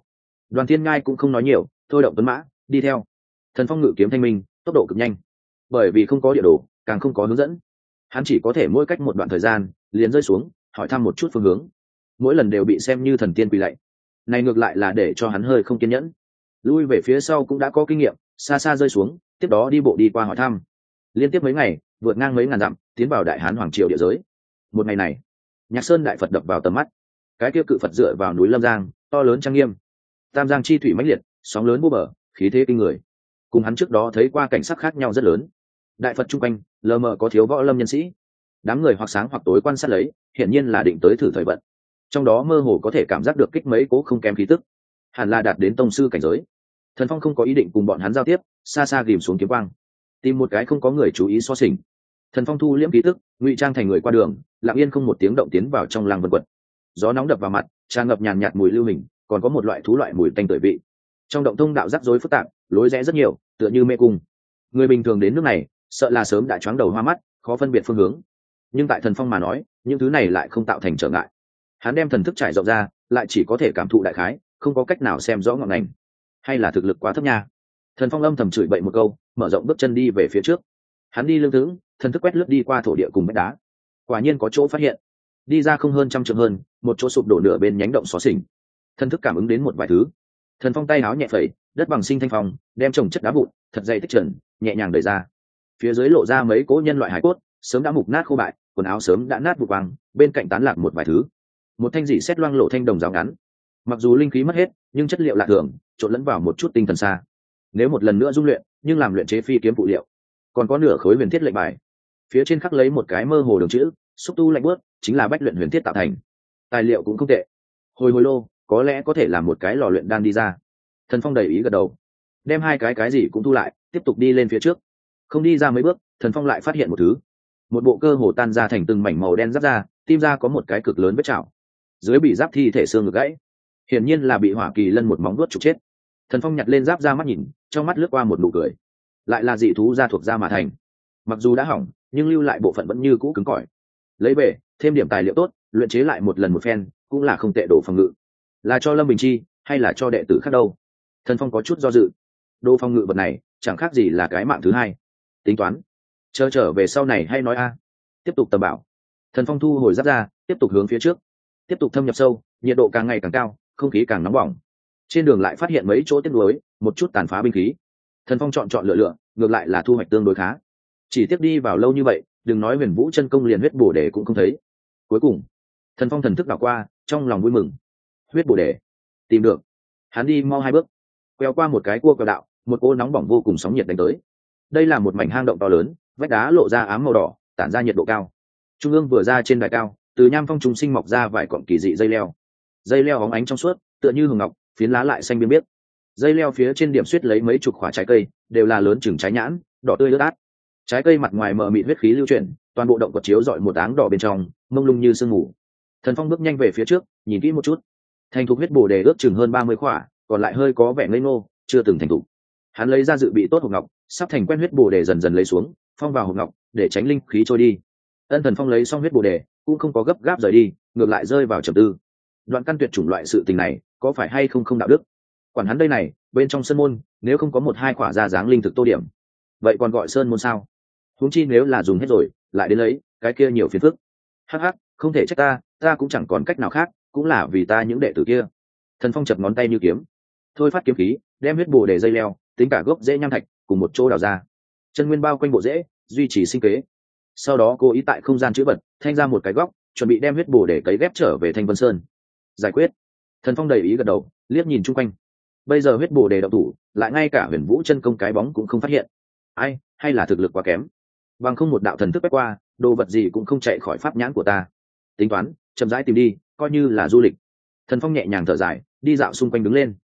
Đoàn Thiên Ngai cũng không nói nhiều, thôi động tuấn mã đi theo. Thần Phong ngự kiếm thanh minh, tốc độ cực nhanh, bởi vì không có địa đồ, càng không có hướng dẫn, hắn chỉ có thể mỗi cách một đoạn thời gian liền rơi xuống hỏi thăm một chút phương hướng, mỗi lần đều bị xem như thần tiên quỳ lạy. Này ngược lại là để cho hắn hơi không kiên nhẫn, lui về phía sau cũng đã có kinh nghiệm, xa xa rơi xuống, tiếp đó đi bộ đi qua hỏi thăm. Liên tiếp mấy ngày, vượt ngang mấy ngàn dặm, tiến vào Đại Hán hoàng triều địa giới. Một ngày này, Nhạc Sơn đại Phật đập vào tầm mắt. Cái kia cự Phật dựa vào núi Lâm Giang, to lớn trang nghiêm, tam giang chi thủy mãnh liệt, sóng lớn vô bờ, khí thế kinh người, cùng hắn trước đó thấy qua cảnh sắc khác nhau rất lớn. Đại Phật trung quanh lờ mờ có thiếu võ lâm nhân sĩ, đám người hoặc sáng hoặc tối quan sát lấy, hiển nhiên là định tới thử thời vận. Trong đó mơ hồ có thể cảm giác được kích mấy cố không kém khí tức, hẳn là đạt đến tông sư cảnh giới. Thần Phong không có ý định cùng bọn hắn giao tiếp, xa xa ghìm xuống kiếm quang, tìm một cái không có người chú ý xó xỉnh. Thần Phong thu liễm khí tức, ngụy trang thành người qua đường, lặng yên không một tiếng động tiến vào trong làng vân quật. Gió nóng đập vào mặt, tràn ngập nhàn nhạt mùi lưu hình, còn có một loại thú loại mùi tanh tưởi vị. Trong động thông đạo rắc rối phức tạp, lối rẽ rất nhiều, tựa như mê cung. Người bình thường đến nước này, sợ là sớm đã choáng đầu hoa mắt, khó phân biệt phương hướng. Nhưng tại Thần Phong mà nói, những thứ này lại không tạo thành trở ngại. Hắn đem thần thức trải rộng ra, lại chỉ có thể cảm thụ đại khái, không có cách nào xem rõ ngọn ngành. Hay là thực lực quá thấp nha. Thần Phong âm thầm chửi bậy một câu, mở rộng bước chân đi về phía trước. Hắn đi lưng thững, thần thức quét lướt đi qua thổ địa cùng vách đá. Quả nhiên có chỗ phát hiện. Đi ra không hơn trăm trượng hơn, một chỗ sụp đổ nửa bên nhánh động xó xỉnh. Thần thức cảm ứng đến một vài thứ. Thần Phong tay áo nhẹ phẩy, đất bằng sinh thanh phong, đem trồng chất đá vụn thật dày tích trần, nhẹ nhàng đẩy ra. Phía dưới lộ ra mấy cỗ nhân loại hải cốt, sớm đã mục nát khô bại, quần áo sớm đã nát vụn vàng, bên cạnh tán lạc một vài thứ. Một thanh dị xét loang lộ thanh đồng giáo ngắn, mặc dù linh khí mất hết, nhưng chất liệu lạ thường, trộn lẫn vào một chút tinh thần xa. Nếu một lần nữa dung luyện, nhưng làm luyện chế phi kiếm phụ liệu. Còn có nửa khối huyền thiết lệnh bài, phía trên khắc lấy một cái mơ hồ đường chữ, xúc tu lạnh bước, chính là bách luyện huyền thiết tạo thành. Tài liệu cũng không tệ. Hồi lô, có lẽ có thể làm một cái lò luyện đan đi ra. Thần Phong đầy ý gật đầu, đem hai cái gì cũng thu lại, tiếp tục đi lên phía trước. Không đi ra mấy bước, Thần Phong lại phát hiện một thứ. Một bộ cơ hồ tan ra thành từng mảnh màu đen giáp da, tim ra có một cái cực lớn vết chảo. Dưới bị giáp thi thể xương ngực gãy, hiển nhiên là bị hỏa kỳ lân một móng vuốt trục chết. Thần Phong nhặt lên giáp da mắt nhìn, trong mắt lướt qua một nụ cười. Lại là dị thú da thuộc da mà thành, mặc dù đã hỏng, nhưng lưu lại bộ phận vẫn như cũ cứng cỏi. Lấy về, thêm điểm tài liệu tốt, luyện chế lại một lần một phen, cũng là không tệ đồ phòng ngự. Là cho Lâm Bình Chi, hay là cho đệ tử khác đâu? Thần Phong có chút do dự. Đồ phòng ngự vật này, chẳng khác gì là cái mạng thứ hai. Tính toán, chờ trở về sau này hay nói a. Tiếp tục tầm bảo. Thần Phong thu hồi giáp ra, tiếp tục hướng phía trước, tiếp tục thâm nhập sâu, nhiệt độ càng ngày càng cao, không khí càng nóng bỏng. Trên đường lại phát hiện mấy chỗ tiếc nuối, một chút tàn phá binh khí. Thần Phong chọn lựa, ngược lại là thu hoạch tương đối khá. Chỉ tiếc đi vào lâu như vậy, đừng nói Huyền Vũ chân công liền huyết bổ đề cũng không thấy. Cuối cùng, Thần Phong thần thức đảo qua, trong lòng vui mừng. Huyết bổ đề, tìm được. Hắn đi mau hai bước, quẹo qua một cái cua quẹo đạo, một cô nóng bỏng vô cùng sóng nhiệt đánh tới. Đây là một mảnh hang động to lớn, vách đá lộ ra ám màu đỏ, tản ra nhiệt độ cao. Trung ương vừa ra trên đài cao, từ nham phong trùng sinh mọc ra vài cọng kỳ dị dây leo óng ánh trong suốt, tựa như hường ngọc, phiến lá lại xanh biếc biếc. Dây leo phía trên điểm suýt lấy mấy chục quả trái cây, đều là lớn chừng trái nhãn, đỏ tươi ướt át. Trái cây mặt ngoài mờ mịt huyết khí lưu chuyển, toàn bộ động vật chiếu rọi một áng đỏ bên trong, mông lung như sương mù. Thần Phong bước nhanh về phía trước, nhìn kỹ một chút. Thành thục huyết bổ đề ước chừng hơn 30 quả, còn lại hơi có vẻ ngây ngô, chưa từng thành thục. Hắn lấy ra dự bị tốt hộp ngọc, sắp thành quen huyết bổ đề dần dần lấy xuống, phong vào hộp ngọc, để tránh linh khí trôi đi. Thần Phong lấy xong huyết bổ đề, cũng không có gấp gáp rời đi, ngược lại rơi vào trầm tư. Đoạn căn tuyệt chủng loại sự tình này, có phải hay không đạo đức? Quản hắn đây này, bên trong sơn môn, nếu không có một hai quả ra dáng linh thực tô điểm, vậy còn gọi sơn môn sao? Huống chi nếu là dùng hết rồi, lại đến lấy, cái kia nhiều phiền phức. Hắc, không thể trách ta cũng chẳng còn cách nào khác, cũng là vì ta những đệ tử kia. Thần Phong chập ngón tay như kiếm, thôi phát kiếm khí, đem huyết bổ đề dây leo, tính cả gốc rễ nham thạch, cùng một chỗ đào ra. Chân nguyên bao quanh bộ rễ, duy trì sinh kế. Sau đó cố ý tại không gian chữ vật, thanh ra một cái góc, chuẩn bị đem huyết bổ đề cấy ghép trở về Thanh Vân Sơn. Giải quyết. Thần Phong đầy ý gật đầu, liếc nhìn chung quanh. Bây giờ huyết bổ đề động thủ, lại ngay cả Huyền Vũ chân công cái bóng cũng không phát hiện. Ai, hay là thực lực quá kém? Bằng không một đạo thần thức quét qua, đồ vật gì cũng không chạy khỏi pháp nhãn của ta. Tính toán, chậm rãi tìm đi, coi như là du lịch. Thần Phong nhẹ nhàng thở dài, đi dạo xung quanh đứng lên.